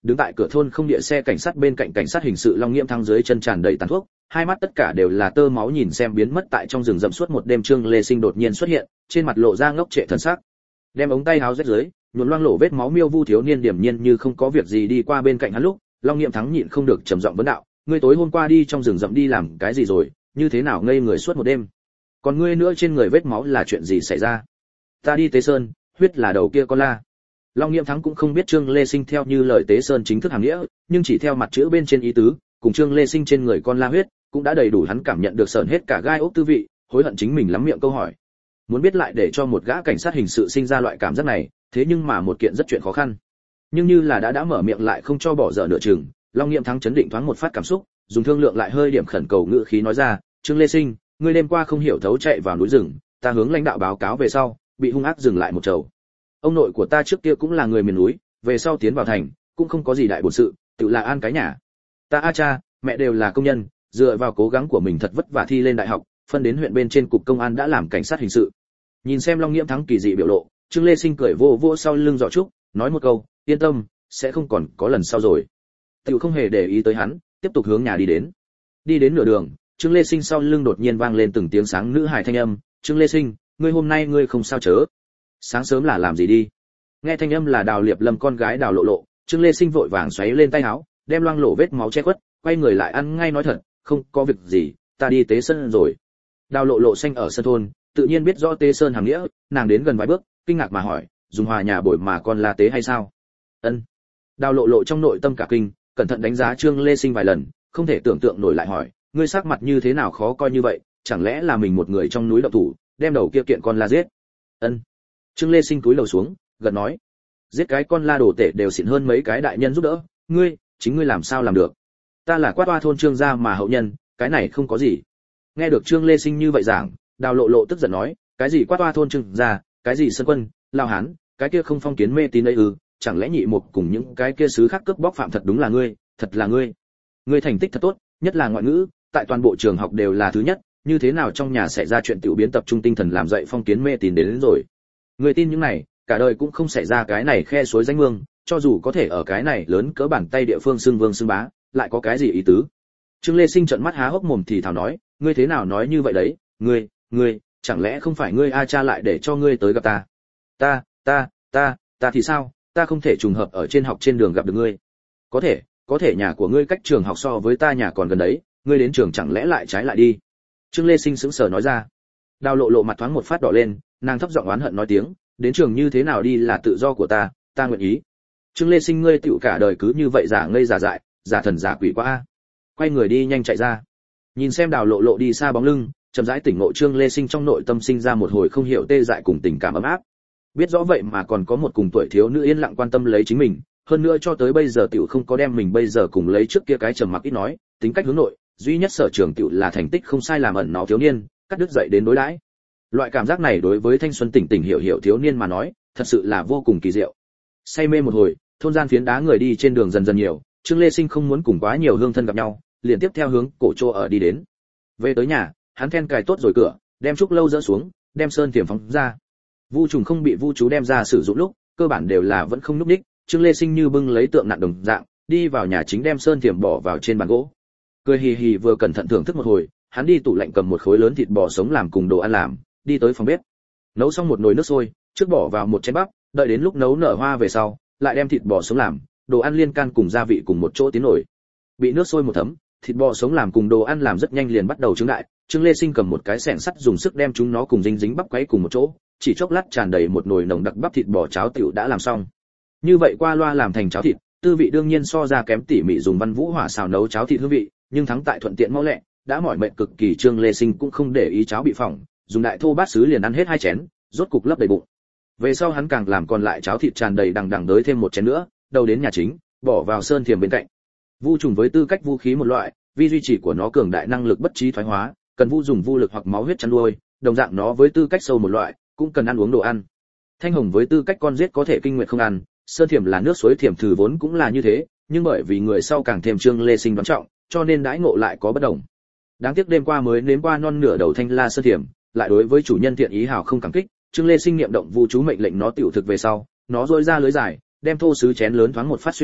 đứng tại cửa thôn không địa xe cảnh sát bên cạnh cảnh sát hình sự Long Nghiễm Thắng dưới chân tràn đầy tàn thuốc, hai mắt tất cả đều là tơ máu nhìn xem biến mất tại trong rừng rậm suốt một đêm Trương Lê Sinh đột nhiên xuất hiện, trên mặt lộ ra ngốc trệ thần sắc. Đem ống tay áo rách dưới, nhuộm loang lổ vết máu miêu vu thiếu niên điểm nhiên như không có việc gì đi qua bên cạnh hắn lúc, Long Nghiễm Thắng nhịn không được trầm giọng vấn đạo, ngươi tối hôm qua đi trong rừng rậm đi làm cái gì rồi, như thế nào ngây người suốt một đêm? Còn ngươi nữa trên người vết máu là chuyện gì xảy ra? Ta đi Tế Sơn, huyết là đầu kia con la. Long Nghiễm Thắng cũng không biết Trương Lê Sinh theo như lời Tế Sơn chính thức hàm nghĩa, nhưng chỉ theo mặt chữ bên trên ý tứ, cùng Trương Lê Sinh trên người con la huyết, cũng đã đầy đủ hắn cảm nhận được sờn hết cả gai ốc tư vị, hối hận chính mình lắm miệng câu hỏi. Muốn biết lại để cho một gã cảnh sát hình sự sinh ra loại cảm giác này, thế nhưng mà một kiện rất chuyện khó khăn. Nhưng như là đã đã mở miệng lại không cho bỏ dở nửa chừng, Long Nghiễm Thắng chấn định thoáng một phát cảm xúc, dùng thương lượng lại hơi điểm khẩn cầu ngữ khí nói ra, Trương Lê Sinh, ngươi đêm qua không hiểu thấu chạy vào núi rừng, ta hướng lãnh đạo báo cáo về sau, bị hung ác dừng lại một chầu. Ông nội của ta trước kia cũng là người miền núi, về sau tiến vào thành, cũng không có gì đại bổn sự, tự là an cái nhà. Ta a cha, mẹ đều là công nhân, dựa vào cố gắng của mình thật vất vả thi lên đại học, phân đến huyện bên trên cục công an đã làm cảnh sát hình sự. Nhìn xem Long Nghiễm Thắng kỳ dị biểu lộ, Trương Lê Sinh cười vô vô sau lưng giỏ trúc, nói một câu, yên tâm, sẽ không còn có lần sau rồi. Tiểu không hề để ý tới hắn, tiếp tục hướng nhà đi đến. Đi đến nửa đường, Trương Lê Sinh sau lưng đột nhiên vang lên từng tiếng sáng nữ hài thanh âm, Trương Lê Sinh, ngươi hôm nay ngươi không sao chớ? Sáng sớm là làm gì đi? Nghe thanh âm là Đào Liệp Lâm con gái Đào Lộ Lộ, Trương Lê Sinh vội vàng xoáy lên tay áo, đem loang lổ vết máu che khuất, quay người lại ăn ngay nói thật, không có việc gì, ta đi Tế Sơn rồi. Đào Lộ Lộ xanh ở sân thôn, tự nhiên biết rõ Tế Sơn hàm nghĩa, nàng đến gần vài bước, kinh ngạc mà hỏi, dùng hòa nhà bồi mà con là tế hay sao? Ân. Đào Lộ Lộ trong nội tâm cả kinh, cẩn thận đánh giá Trương Lê Sinh vài lần, không thể tưởng tượng nổi lại hỏi, ngươi sắc mặt như thế nào khó coi như vậy, chẳng lẽ là mình một người trong núi động thủ, đem đầu kia kiện con la giết? Ân. Trương Lê Sinh cúi đầu xuống, gật nói, giết cái con la đồ tể đều xịn hơn mấy cái đại nhân giúp đỡ, ngươi, chính ngươi làm sao làm được? Ta là quát oa thôn Trương gia mà hậu nhân, cái này không có gì. Nghe được Trương Lê Sinh như vậy giảng, Đào Lộ Lộ tức giận nói, cái gì quát oa thôn Trương gia, cái gì Sơn Quân, Lao Hán, cái kia không phong kiến mê tín ấy ư? Chẳng lẽ nhị một cùng những cái kia sứ khác cướp bóc phạm thật đúng là ngươi, thật là ngươi. Ngươi thành tích thật tốt, nhất là ngoại ngữ, tại toàn bộ trường học đều là thứ nhất, như thế nào trong nhà xảy ra chuyện tiểu biến tập trung tinh thần làm dậy phong kiến mê tín đến, đến rồi. Ngươi tin những này, cả đời cũng không xảy ra cái này khe suối danh mương, cho dù có thể ở cái này lớn cỡ bàn tay địa phương xưng vương xưng bá, lại có cái gì ý tứ? Trương Lê Sinh trợn mắt há hốc mồm thì thào nói, ngươi thế nào nói như vậy đấy? Ngươi, ngươi, chẳng lẽ không phải ngươi a cha lại để cho ngươi tới gặp ta? Ta, ta, ta, ta thì sao? Ta không thể trùng hợp ở trên học trên đường gặp được ngươi. Có thể, có thể nhà của ngươi cách trường học so với ta nhà còn gần đấy, ngươi đến trường chẳng lẽ lại trái lại đi? Trương Lê Sinh sững sờ nói ra. Đào Lộ Lộ mặt thoáng một phát đỏ lên, nàng thấp giọng oán hận nói tiếng, đến trường như thế nào đi là tự do của ta, ta nguyện ý. Trương Lê Sinh ngươi tựu cả đời cứ như vậy giả ngây giả dại, giả thần giả quỷ quá a. Quay người đi nhanh chạy ra. Nhìn xem Đào Lộ Lộ đi xa bóng lưng, chậm rãi tỉnh ngộ Trương Lê Sinh trong nội tâm sinh ra một hồi không hiểu tê dại cùng tình cảm ấm áp. Biết rõ vậy mà còn có một cùng tuổi thiếu nữ yên lặng quan tâm lấy chính mình, hơn nữa cho tới bây giờ tiểu không có đem mình bây giờ cùng lấy trước kia cái trầm mặc ít nói, tính cách hướng nội, duy nhất sở trường tiểu là thành tích không sai làm ẩn nó thiếu niên, cắt đứt dậy đến đối đãi. Loại cảm giác này đối với thanh xuân tỉnh tỉnh hiểu hiểu thiếu niên mà nói, thật sự là vô cùng kỳ diệu. Say mê một hồi, thôn gian phiến đá người đi trên đường dần dần nhiều, Trương Lê Sinh không muốn cùng quá nhiều hương thân gặp nhau, liền tiếp theo hướng cổ trô ở đi đến. Về tới nhà, hắn then cài tốt rồi cửa, đem trúc lâu dỡ xuống, đem sơn tiềm phóng ra. Vu trùng không bị Vu chú đem ra sử dụng lúc, cơ bản đều là vẫn không núp đích. Trương Lê Sinh như bưng lấy tượng nặng đồng dạng, đi vào nhà chính đem sơn tiềm bỏ vào trên bàn gỗ. Cười hì hì vừa cẩn thận thưởng thức một hồi, hắn đi tủ lạnh cầm một khối lớn thịt bò sống làm cùng đồ ăn làm, đi tới phòng bếp. Nấu xong một nồi nước sôi, trước bỏ vào một chén bắp, đợi đến lúc nấu nở hoa về sau, lại đem thịt bò sống làm, đồ ăn liên can cùng gia vị cùng một chỗ tiến nổi. Bị nước sôi một thấm, thịt bò sống làm cùng đồ ăn làm rất nhanh liền bắt đầu trứng đại. Trương Lê Sinh cầm một cái xẻng sắt dùng sức đem chúng nó cùng dính dính bắp quấy cùng một chỗ, chỉ chốc lát tràn đầy một nồi nồng đặc bắp thịt bò cháo tiểu đã làm xong. Như vậy qua loa làm thành cháo thịt, tư vị đương nhiên so ra kém tỉ mỉ dùng văn vũ hỏa xào nấu cháo thịt hương vị, nhưng thắng tại thuận tiện mau lẹ, đã mỏi mệt cực kỳ. Trương Lê Sinh cũng không để ý cháo bị phỏng, dùng đại thô bát sứ liền ăn hết hai chén, rốt cục lấp đầy bụng. Về sau hắn càng làm còn lại cháo thịt tràn đầy đằng đằng đới thêm một chén nữa, đầu đến nhà chính, bỏ vào sơn thiềm bên cạnh. Vu trùng với tư cách vũ khí một loại, vì duy trì của nó cường đại năng lực bất trí thoái hóa, cần vu dùng vu lực hoặc máu huyết chăn nuôi, đồng dạng nó với tư cách sâu một loại, cũng cần ăn uống đồ ăn. Thanh hồng với tư cách con giết có thể kinh nguyệt không ăn, sơn thiềm là nước suối thiềm thử vốn cũng là như thế, nhưng bởi vì người sau càng thêm Trương Lê Sinh đoán trọng, cho nên đãi ngộ lại có bất đồng. Đáng tiếc đêm qua mới nếm qua non nửa đầu thanh la sơn thiềm, lại đối với chủ nhân thiện ý hào không cảm kích. Trương Lê Sinh niệm động vu chú mệnh lệnh nó tiểu thực về sau, nó rôi ra lưới dài, đem thô sứ chén lớn thoáng một phát xuyên thủng,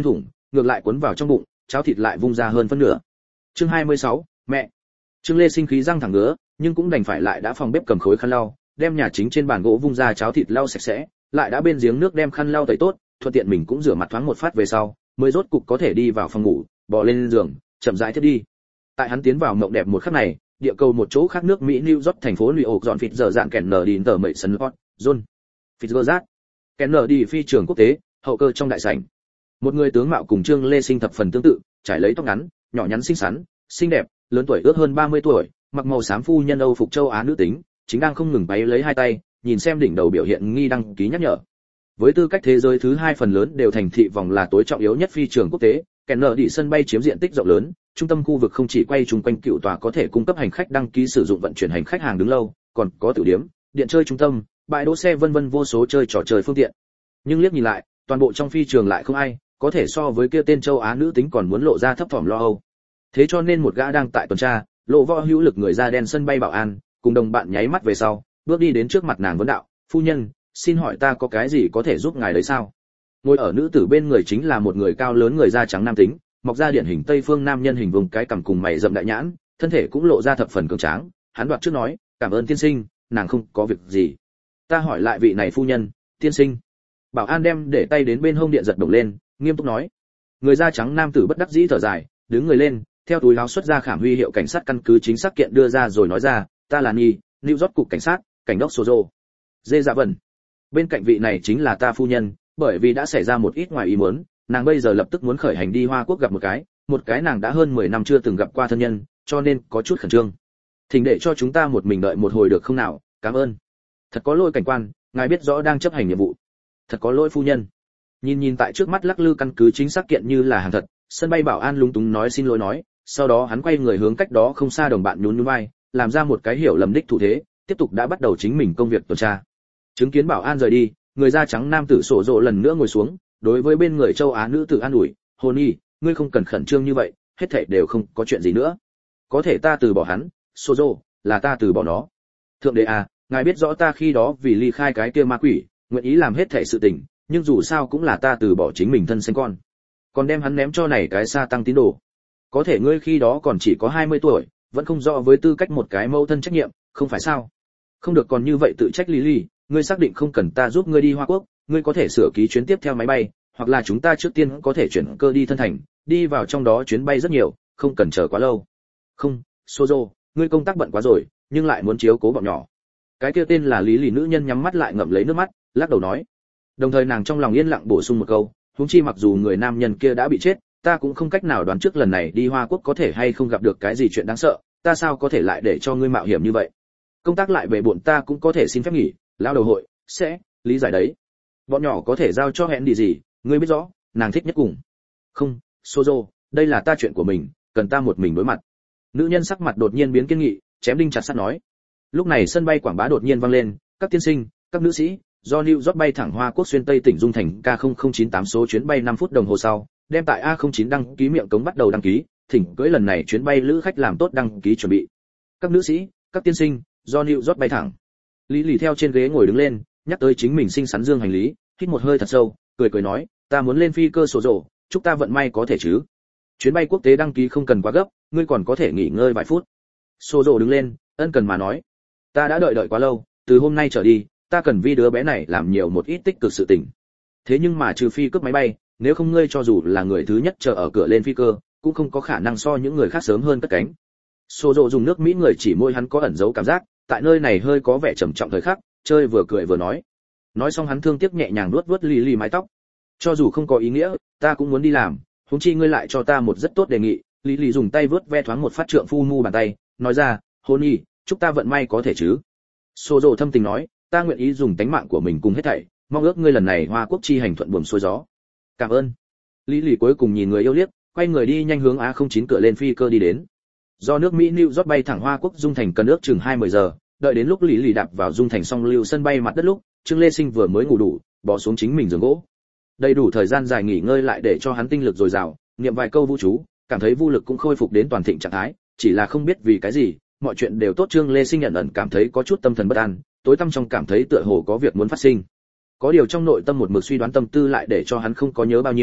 ngược lại cuốn vào trong bụng, cháo thịt lại vung ra hơn phân nửa. Chương hai mươi sáu, mẹ. Trương Lê sinh khí răng thẳng ngứa, nhưng cũng đành phải lại đã phòng bếp cầm khối khăn lau, đem nhà chính trên bàn gỗ vung ra cháo thịt lau sạch sẽ, lại đã bên giếng nước đem khăn lau tẩy tốt, thuận tiện mình cũng rửa mặt thoáng một phát về sau, mới rốt cục có thể đi vào phòng ngủ, bò lên giường, chậm rãi thiết đi. Tại hắn tiến vào mộng đẹp một khắc này, địa cầu một chỗ khác nước Mỹ New York thành phố New York dọn phịt giờ dạng kèn nở đi tờ mậy sân hot, John. Fitzgerald. Kèn nở đi phi trường quốc tế, hậu cơ trong đại sảnh. Một người tướng mạo cùng Trương Lê Sinh thập phần tương tự, trải lấy tóc ngắn, nhỏ nhắn xinh xắn, xinh đẹp, lớn tuổi ước hơn ba mươi tuổi, mặc màu xám phu nhân Âu phục châu Á nữ tính, chính đang không ngừng bày lấy hai tay, nhìn xem đỉnh đầu biểu hiện nghi đăng ký nhắc nhở. Với tư cách thế giới thứ hai phần lớn đều thành thị vòng là tối trọng yếu nhất phi trường quốc tế, kèn nở đi sân bay chiếm diện tích rộng lớn, trung tâm khu vực không chỉ quay chung quanh cựu tòa có thể cung cấp hành khách đăng ký sử dụng vận chuyển hành khách hàng đứng lâu, còn có tiểu điểm, điện chơi trung tâm, bãi đỗ xe vân vân vô số chơi trò chơi phương tiện. Nhưng liếc nhìn lại, toàn bộ trong phi trường lại không ai, có thể so với kia tên châu Á nữ tính còn muốn lộ ra thấp thỏm lo âu. Thế cho nên một gã đang tại tuần tra, lộ võ hữu lực người da đen sân bay bảo an, cùng đồng bạn nháy mắt về sau, bước đi đến trước mặt nàng vấn đạo, phu nhân, xin hỏi ta có cái gì có thể giúp ngài đấy sao? Ngồi ở nữ tử bên người chính là một người cao lớn người da trắng nam tính, mọc ra điển hình tây phương nam nhân hình vùng cái cằm cùng mày rậm đại nhãn, thân thể cũng lộ ra thập phần cường tráng. Hắn đoạt trước nói, cảm ơn tiên sinh, nàng không có việc gì. Ta hỏi lại vị này phu nhân, tiên sinh. Bảo an đem để tay đến bên hông điện giật động lên, nghiêm túc nói. Người da trắng nam tử bất đắc dĩ thở dài, đứng người lên, theo túi áo xuất ra khảm huy hiệu cảnh sát căn cứ chính xác kiện đưa ra rồi nói ra, ta là Nhi, New York cục cảnh sát, cảnh đốc Sozo. Dê dạ vần. Bên cạnh vị này chính là ta phu nhân, bởi vì đã xảy ra một ít ngoài ý muốn, nàng bây giờ lập tức muốn khởi hành đi Hoa Quốc gặp một cái, một cái nàng đã hơn mười năm chưa từng gặp qua thân nhân, cho nên có chút khẩn trương. Thỉnh để cho chúng ta một mình đợi một hồi được không nào, cảm ơn. Thật có lỗi cảnh quan, ngài biết rõ đang chấp hành nhiệm vụ. Thật có lỗi phu nhân. Nhìn nhìn tại trước mắt lắc lư căn cứ chính xác kiện như là hàng thật, sân bay bảo an lúng túng nói xin lỗi nói, sau đó hắn quay người hướng cách đó không xa đồng bạn nhún nhún vai, làm ra một cái hiểu lầm đích thủ thế, tiếp tục đã bắt đầu chính mình công việc tuần tra. Chứng kiến bảo an rời đi, người da trắng nam tử sổ rộ lần nữa ngồi xuống, đối với bên người châu Á nữ tử an ủi, hôn y, ngươi không cần khẩn trương như vậy, hết thảy đều không có chuyện gì nữa. Có thể ta từ bỏ hắn, sổ rộ, là ta từ bỏ nó. Thượng đế à, ngài biết rõ ta khi đó vì ly khai cái kia ma quỷ, nguyện ý làm hết thảy sự tình, nhưng dù sao cũng là ta từ bỏ chính mình thân sinh con. Còn đem hắn ném cho này cái sa tăng tín đồ. Có thể ngươi khi đó còn chỉ có hai mươi tuổi, vẫn không rõ với tư cách một cái mẫu thân trách nhiệm, không phải sao? Không được còn như vậy tự trách Lily, ngươi xác định không cần ta giúp ngươi đi Hoa Quốc, ngươi có thể sửa ký chuyến tiếp theo máy bay, hoặc là chúng ta trước tiên có thể chuyển cơ đi thân thành, đi vào trong đó chuyến bay rất nhiều, không cần chờ quá lâu. Không, Sozo, ngươi công tác bận quá rồi, nhưng lại muốn chiếu cố bọn nhỏ. Cái kia tên là Lý Lì nữ nhân nhắm mắt lại ngậm lấy nước mắt, lắc đầu nói. Đồng thời nàng trong lòng yên lặng bổ sung một câu, huống chi mặc dù người nam nhân kia đã bị chết, ta cũng không cách nào đoán trước lần này đi Hoa Quốc có thể hay không gặp được cái gì chuyện đáng sợ, ta sao có thể lại để cho ngươi mạo hiểm như vậy. Công tác lại bề bộn ta cũng có thể xin phép nghỉ, lão đầu hội sẽ lý giải đấy. Bọn nhỏ có thể giao cho hẹn đi gì, ngươi biết rõ, nàng thích nhất cùng. Không, Sozo, đây là ta chuyện của mình, cần ta một mình đối mặt. Nữ nhân sắc mặt đột nhiên biến kiên nghị, chém đinh chặt sắt nói. Lúc này sân bay quảng bá đột nhiên vang lên, các tiên sinh, các nữ sĩ, do New York bay thẳng Hoa Quốc xuyên Tây tỉnh Dung thành K không không chín tám số chuyến bay năm phút đồng hồ sau, đem tại A không chín đăng ký miệng cống bắt đầu đăng ký, thỉnh cưỡi lần này chuyến bay lữ khách làm tốt đăng ký chuẩn bị. Các nữ sĩ, các tiên sinh, do New York bay thẳng. Lý Lì theo trên ghế ngồi đứng lên, nhắc tới chính mình xinh xắn dương hành lý, hít một hơi thật sâu, cười cười nói, ta muốn lên phi cơ sổ rổ, chúc ta vận may có thể chứ. Chuyến bay quốc tế đăng ký không cần quá gấp, ngươi còn có thể nghỉ ngơi vài phút. Sổ rổ đứng lên, ân cần mà nói, ta đã đợi đợi quá lâu, từ hôm nay trở đi, ta cần vì đứa bé này làm nhiều một ít tích cực sự tình. Thế nhưng mà trừ phi cướp máy bay, nếu không ngươi cho dù là người thứ nhất chờ ở cửa lên phi cơ, cũng không có khả năng so những người khác sớm hơn cất cánh. Sô Dô dùng nước Mỹ người chỉ môi hắn có ẩn giấu cảm giác, tại nơi này hơi có vẻ trầm trọng thời khắc, chơi vừa cười vừa nói. Nói xong hắn thương tiếc nhẹ nhàng vuốt vuốt Lily mái tóc. Cho dù không có ý nghĩa, ta cũng muốn đi làm, huống chi ngươi lại cho ta một rất tốt đề nghị. Lily dùng tay vuốt ve thoáng một phát trượng phu mu bàn tay, nói ra, hôn y, chúc ta vận may có thể chứ. Sô Dô thâm tình nói, ta nguyện ý dùng tánh mạng của mình cùng hết thảy, mong ước ngươi lần này Hoa Quốc chi hành thuận buồm xuôi gió. Cảm ơn. Lily cuối cùng nhìn người yêu liếc, quay người đi nhanh hướng A không chín cửa lên phi cơ đi đến. Do nước Mỹ New York bay thẳng Hoa Quốc Dung thành cần ước chừng hai mươi giờ, đợi đến lúc Lý Lì đạp vào Dung thành song lưu sân bay mặt đất lúc, Trương Lê Sinh vừa mới ngủ đủ, bò xuống chính mình giường gỗ. Đầy đủ thời gian dài nghỉ ngơi lại để cho hắn tinh lực dồi dào, niệm vài câu vũ chú, cảm thấy vô lực cũng khôi phục đến toàn thịnh trạng thái, chỉ là không biết vì cái gì, mọi chuyện đều tốt. Trương Lê Sinh nhận ẩn cảm thấy có chút tâm thần bất an, tối tăm trong cảm thấy tựa hồ có việc muốn phát sinh. Có điều trong nội tâm một mực suy đoán tâm tư lại để cho hắn không có nhớ bao nhiêu,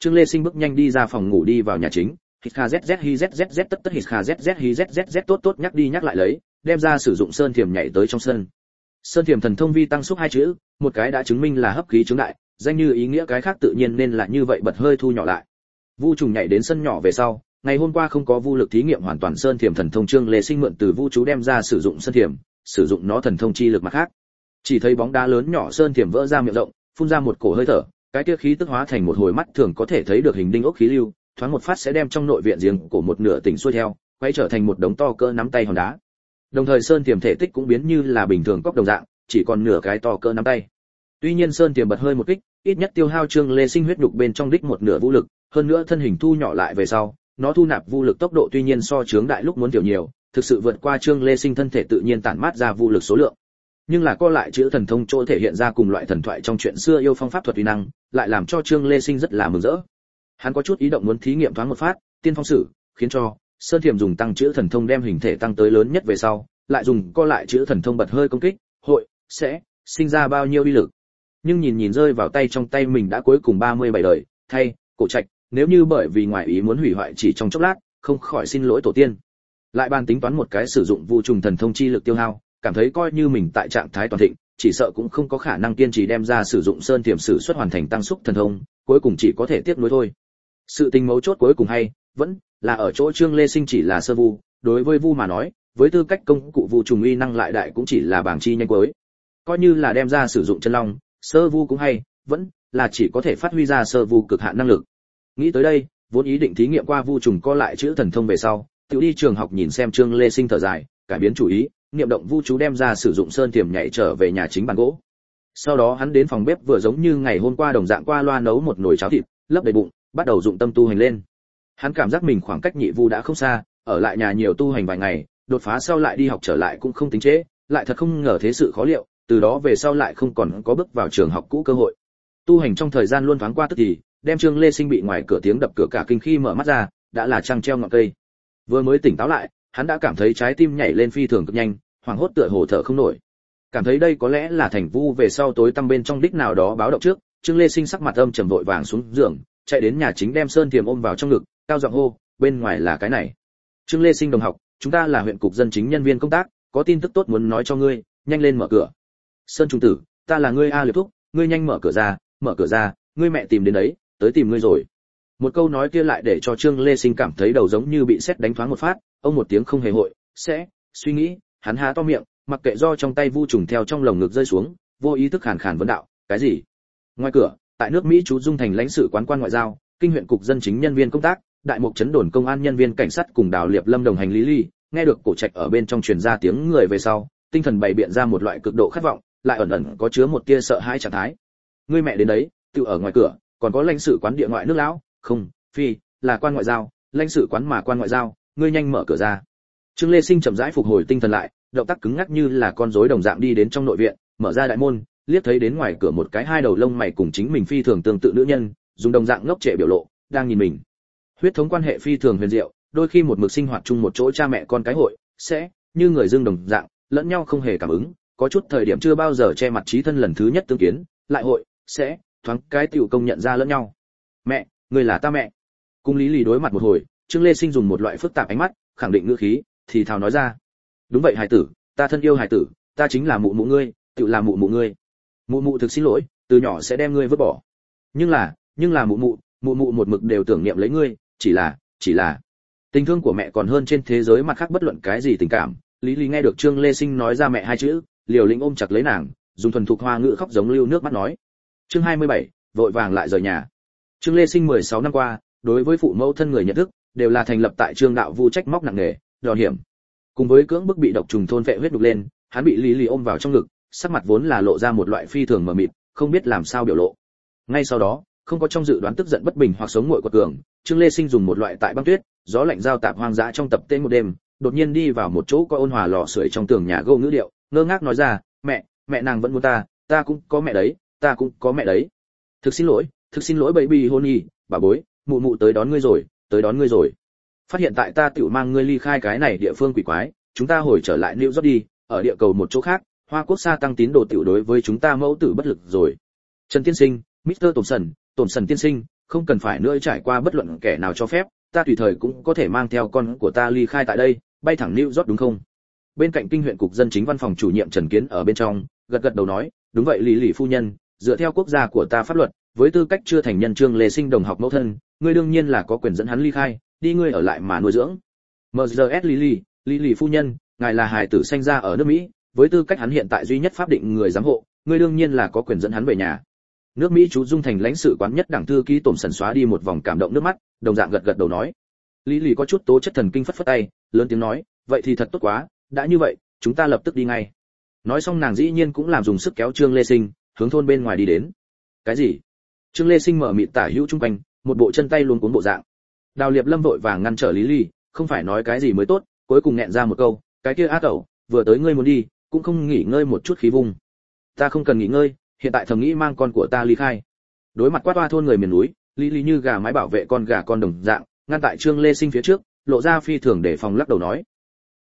Trương Lê Sinh bước nhanh đi ra phòng ngủ đi vào nhà chính, hít kha zz hi zz tất tất hít kha zz hi zz tốt tốt nhắc đi nhắc lại lấy, đem ra sử dụng sơn thiềm nhảy tới trong sân. Sơn thiềm thần thông vi tăng xúc hai chữ, một cái đã chứng minh là hấp khí chứng đại, danh như ý nghĩa cái khác tự nhiên nên là như vậy bật hơi thu nhỏ lại. Vu trùng nhảy đến sân nhỏ về sau, ngày hôm qua không có vu lực thí nghiệm hoàn toàn sơn thiềm thần thông, Trương Lê Sinh mượn từ vu chú đem ra sử dụng sơn thiềm, sử dụng nó thần thông chi lực mặt khác. Chỉ thấy bóng đá lớn nhỏ sơn thiềm vỡ ra miệng rộng, phun ra một cổ hơi thở, cái kia khí tức hóa thành một hồi mắt thường có thể thấy được hình đinh ốc khí lưu, thoáng một phát sẽ đem trong nội viện giếng cổ một nửa tỉnh xuôi theo, quay trở thành một đống to cỡ nắm tay hòn đá. Đồng thời sơn thiềm thể tích cũng biến như là bình thường cốc đồng dạng, chỉ còn nửa cái to cỡ nắm tay. Tuy nhiên sơn thiềm bật hơi một kích, ít nhất tiêu hao Trương Lê Sinh huyết nhục bên trong đích một nửa vũ lực, hơn nữa thân hình thu nhỏ lại về sau, nó thu nạp vũ lực tốc độ tuy nhiên so chướng đại lúc muốn tiểu nhiều, thực sự vượt qua Trương Lê Sinh thân thể tự nhiên tản mát ra vũ lực số lượng. Nhưng là co lại chữ thần thông chỗ thể hiện ra cùng loại thần thoại trong chuyện xưa yêu phong pháp thuật uy năng, lại làm cho Trương Lê Sinh rất là mừng rỡ. Hắn có chút ý động muốn thí nghiệm thoáng một phát, tiên phong sử, khiến cho sơn thiềm dùng tăng chữ thần thông đem hình thể tăng tới lớn nhất về sau, lại dùng co lại chữ thần thông bật hơi công kích, hội sẽ sinh ra bao nhiêu uy lực. Nhưng nhìn nhìn rơi vào tay trong tay mình đã cuối cùng ba mươi bảy đời, thay Cổ Trạch, nếu như bởi vì ngoại ý muốn hủy hoại chỉ trong chốc lát, không khỏi xin lỗi tổ tiên. Lại ban tính toán một cái sử dụng vu trùng thần thông chi lực tiêu hao, cảm thấy coi như mình tại trạng thái toàn thịnh, chỉ sợ cũng không có khả năng kiên trì đem ra sử dụng sơn thiềm sử xuất hoàn thành tăng xúc thần thông, cuối cùng chỉ có thể tiếp nối thôi. Sự tình mấu chốt cuối cùng hay vẫn là ở chỗ Trương Lê Sinh chỉ là sơ vu, đối với vu mà nói, với tư cách công cụ vu trùng uy năng lại đại cũng chỉ là bảng chi nhanh cuối. Coi như là đem ra sử dụng chân long, sơ vu cũng hay vẫn là chỉ có thể phát huy ra sơ vu cực hạn năng lực. Nghĩ tới đây, vốn ý định thí nghiệm qua vu trùng co lại chữ thần thông về sau, tự đi trường học nhìn xem Trương Lê Sinh thở dài, cải biến chủ ý, niệm động vu chú đem ra sử dụng sơn thiềm nhảy trở về nhà chính bàn gỗ. Sau đó hắn đến phòng bếp vừa giống như ngày hôm qua đồng dạng qua loa nấu một nồi cháo thịt, lấp đầy bụng, bắt đầu dụng tâm tu hành lên. Hắn cảm giác mình khoảng cách nhị vu đã không xa, ở lại nhà nhiều tu hành vài ngày, đột phá sau lại đi học trở lại cũng không tính trễ, lại thật không ngờ thế sự khó liệu, từ đó về sau lại không còn có bước vào trường học cũ cơ hội. Tu hành trong thời gian luôn thoáng qua tức thì, đem Trương Lê Sinh bị ngoài cửa tiếng đập cửa cả kinh khi mở mắt ra, đã là trăng treo ngọn cây. Vừa mới tỉnh táo lại, hắn đã cảm thấy trái tim nhảy lên phi thường cực nhanh, hoảng hốt tựa hồ thở không nổi. Cảm thấy đây có lẽ là thành vu về sau tối tăm bên trong đích nào đó báo động trước, Trương Lê Sinh sắc mặt âm trầm vội vàng xuống giường, chạy đến nhà chính đem sơn thiềm ôm vào trong ngực, cao giọng hô, bên ngoài là cái này. Trương Lê Sinh đồng học, chúng ta là huyện cục dân chính nhân viên công tác, có tin tức tốt muốn nói cho ngươi, nhanh lên mở cửa. Sơn trung tử, ta là ngươi A Liệt Thúc, ngươi nhanh mở cửa ra, mở cửa ra, ngươi mẹ tìm đến đấy, tới tìm ngươi rồi. Một câu nói kia lại để cho Trương Lê Sinh cảm thấy đầu giống như bị sét đánh thoáng một phát, ông một tiếng không hề hội, sẽ suy nghĩ, hắn há to miệng, mặc kệ do trong tay vu trùng theo trong lồng ngực rơi xuống, vô ý thức khàn khàn vấn đạo, cái gì? Ngoài cửa, tại nước Mỹ chú Dung thành lãnh sự quán quan ngoại giao, kinh huyện cục dân chính nhân viên công tác, đại mục trấn đồn công an nhân viên cảnh sát cùng Đào Liệp Lâm đồng hành lý ly, nghe được Cổ Trạch ở bên trong truyền ra tiếng người về sau, tinh thần bày biện ra một loại cực độ khát vọng, lại ẩn ẩn có chứa một tia sợ hãi trạng thái. Ngươi mẹ đến đấy, tự ở ngoài cửa, còn có lãnh sự quán địa ngoại nước lão, không, phi, là quan ngoại giao, lãnh sự quán mà quan ngoại giao, ngươi nhanh mở cửa ra. Trương Lê Sinh chậm rãi phục hồi tinh thần lại, động tác cứng ngắc như là con rối đồng dạng đi đến trong nội viện, mở ra đại môn, liếc thấy đến ngoài cửa một cái hai đầu lông mày cùng chính mình phi thường tương tự nữ nhân, dùng đồng dạng ngốc trệ biểu lộ, đang nhìn mình. Huyết thống quan hệ phi thường huyền diệu, đôi khi một mực sinh hoạt chung một chỗ cha mẹ con cái hội, sẽ như người dương đồng dạng, lẫn nhau không hề cảm ứng, có chút thời điểm chưa bao giờ che mặt chí thân lần thứ nhất tương kiến, lại hội, sẽ thoáng cái tiểu công nhận ra lẫn nhau. Mẹ, người là ta mẹ. Cung Lý Lì đối mặt một hồi, Trương Lê Sinh dùng một loại phức tạp ánh mắt, khẳng định ngữ khí, thì thào nói ra. Đúng vậy hài tử, ta thân yêu hài tử, ta chính là mụ mụ ngươi, tự là mụ mụ ngươi. Mụ mụ thực xin lỗi, từ nhỏ sẽ đem ngươi vứt bỏ. Nhưng là, nhưng là mụ mụ, mụ mụ một mực đều tưởng niệm lấy ngươi, chỉ là, chỉ là tình thương của mẹ còn hơn trên thế giới mặt khác bất luận cái gì tình cảm. Lý Lý nghe được Trương Lê Sinh nói ra mẹ hai chữ, liều lĩnh ôm chặt lấy nàng, dùng thuần thục hoa ngữ khóc giống lưu nước mắt nói. Chương hai mươi bảy, vội vàng lại rời nhà. Trương Lê Sinh mười sáu năm qua, đối với phụ mẫu thân người nhận thức, đều là thành lập tại Trương đạo vu trách móc nặng nề, đòn hiểm. Cùng với cưỡng bức bị độc trùng thôn vệ huyết đục lên, hắn bị Lý Lý ôm vào trong ngực, sắc mặt vốn là lộ ra một loại phi thường mờ mịt, không biết làm sao biểu lộ. Ngay sau đó, không có trong dự đoán tức giận bất bình hoặc sống nguội của cường, Trương Lê Sinh dùng một loại tại băng tuyết, gió lạnh giao tạp hoang dã trong tập tên một đêm, đột nhiên đi vào một chỗ có ôn hòa lò sưởi trong tường nhà gỗ ngữ điệu, ngơ ngác nói ra, mẹ, mẹ nàng vẫn muốn ta, ta cũng có mẹ đấy, ta cũng có mẹ đấy. Thực xin lỗi, thực xin lỗi baby honey, bà bối, mụ mụ tới đón ngươi rồi, tới đón ngươi rồi. Phát hiện tại ta tiểu mang ngươi ly khai cái này địa phương quỷ quái, chúng ta hồi trở lại New York đi, ở địa cầu một chỗ khác, Hoa Quốc xa tăng tín đồ tiểu đối với chúng ta mẫu tử bất lực rồi. Trần tiên sinh, mít tơ Thompson, Thompson tiên sinh, không cần phải nữa trải qua bất luận kẻ nào cho phép, ta tùy thời cũng có thể mang theo con của ta ly khai tại đây, bay thẳng New York đúng không? Bên cạnh kinh huyện cục dân chính văn phòng chủ nhiệm Trần Kiến ở bên trong, gật gật đầu nói, đúng vậy Lý Lý phu nhân, dựa theo quốc gia của ta pháp luật, với tư cách chưa thành nhân Trương Lê Sinh đồng học mẫu thân, ngươi đương nhiên là có quyền dẫn hắn ly khai, đi ngươi ở lại mà nuôi dưỡng. em giê ét Lý Lý, Lý phu nhân, ngài là hài tử sinh ra ở nước Mỹ, với tư cách hắn hiện tại duy nhất pháp định người giám hộ, ngươi đương nhiên là có quyền dẫn hắn về nhà. Nước Mỹ chú Dung Thành lãnh sự quán nhất đảng thư ký tổn sần xóa đi một vòng cảm động nước mắt, đồng dạng gật gật đầu nói. Lý Lý có chút tố chất thần kinh phất phất tay, lớn tiếng nói, vậy thì thật tốt quá, đã như vậy, chúng ta lập tức đi ngay. Nói xong nàng dĩ nhiên cũng làm dùng sức kéo Trương Lê Sinh, hướng thôn bên ngoài đi đến. Cái gì? Trương Lê Sinh mở mịt tả hữu trung quanh, một bộ chân tay luống cuống bộ dạng. Đào Liệp Lâm vội vàng ngăn trở Lý Lý, không phải nói cái gì mới tốt, cuối cùng nghẹn ra một câu, cái kia ác cẩu, vừa tới ngươi muốn đi, cũng không nghỉ ngơi một chút khí vùng. Ta không cần nghỉ ngơi, hiện tại thầm nghĩ mang con của ta ly khai. Đối mặt quát toa thôn người miền núi, Lý Lý như gà mái bảo vệ con gà con đồng dạng, ngăn tại Trương Lê Sinh phía trước, lộ ra phi thường để phòng lắc đầu nói,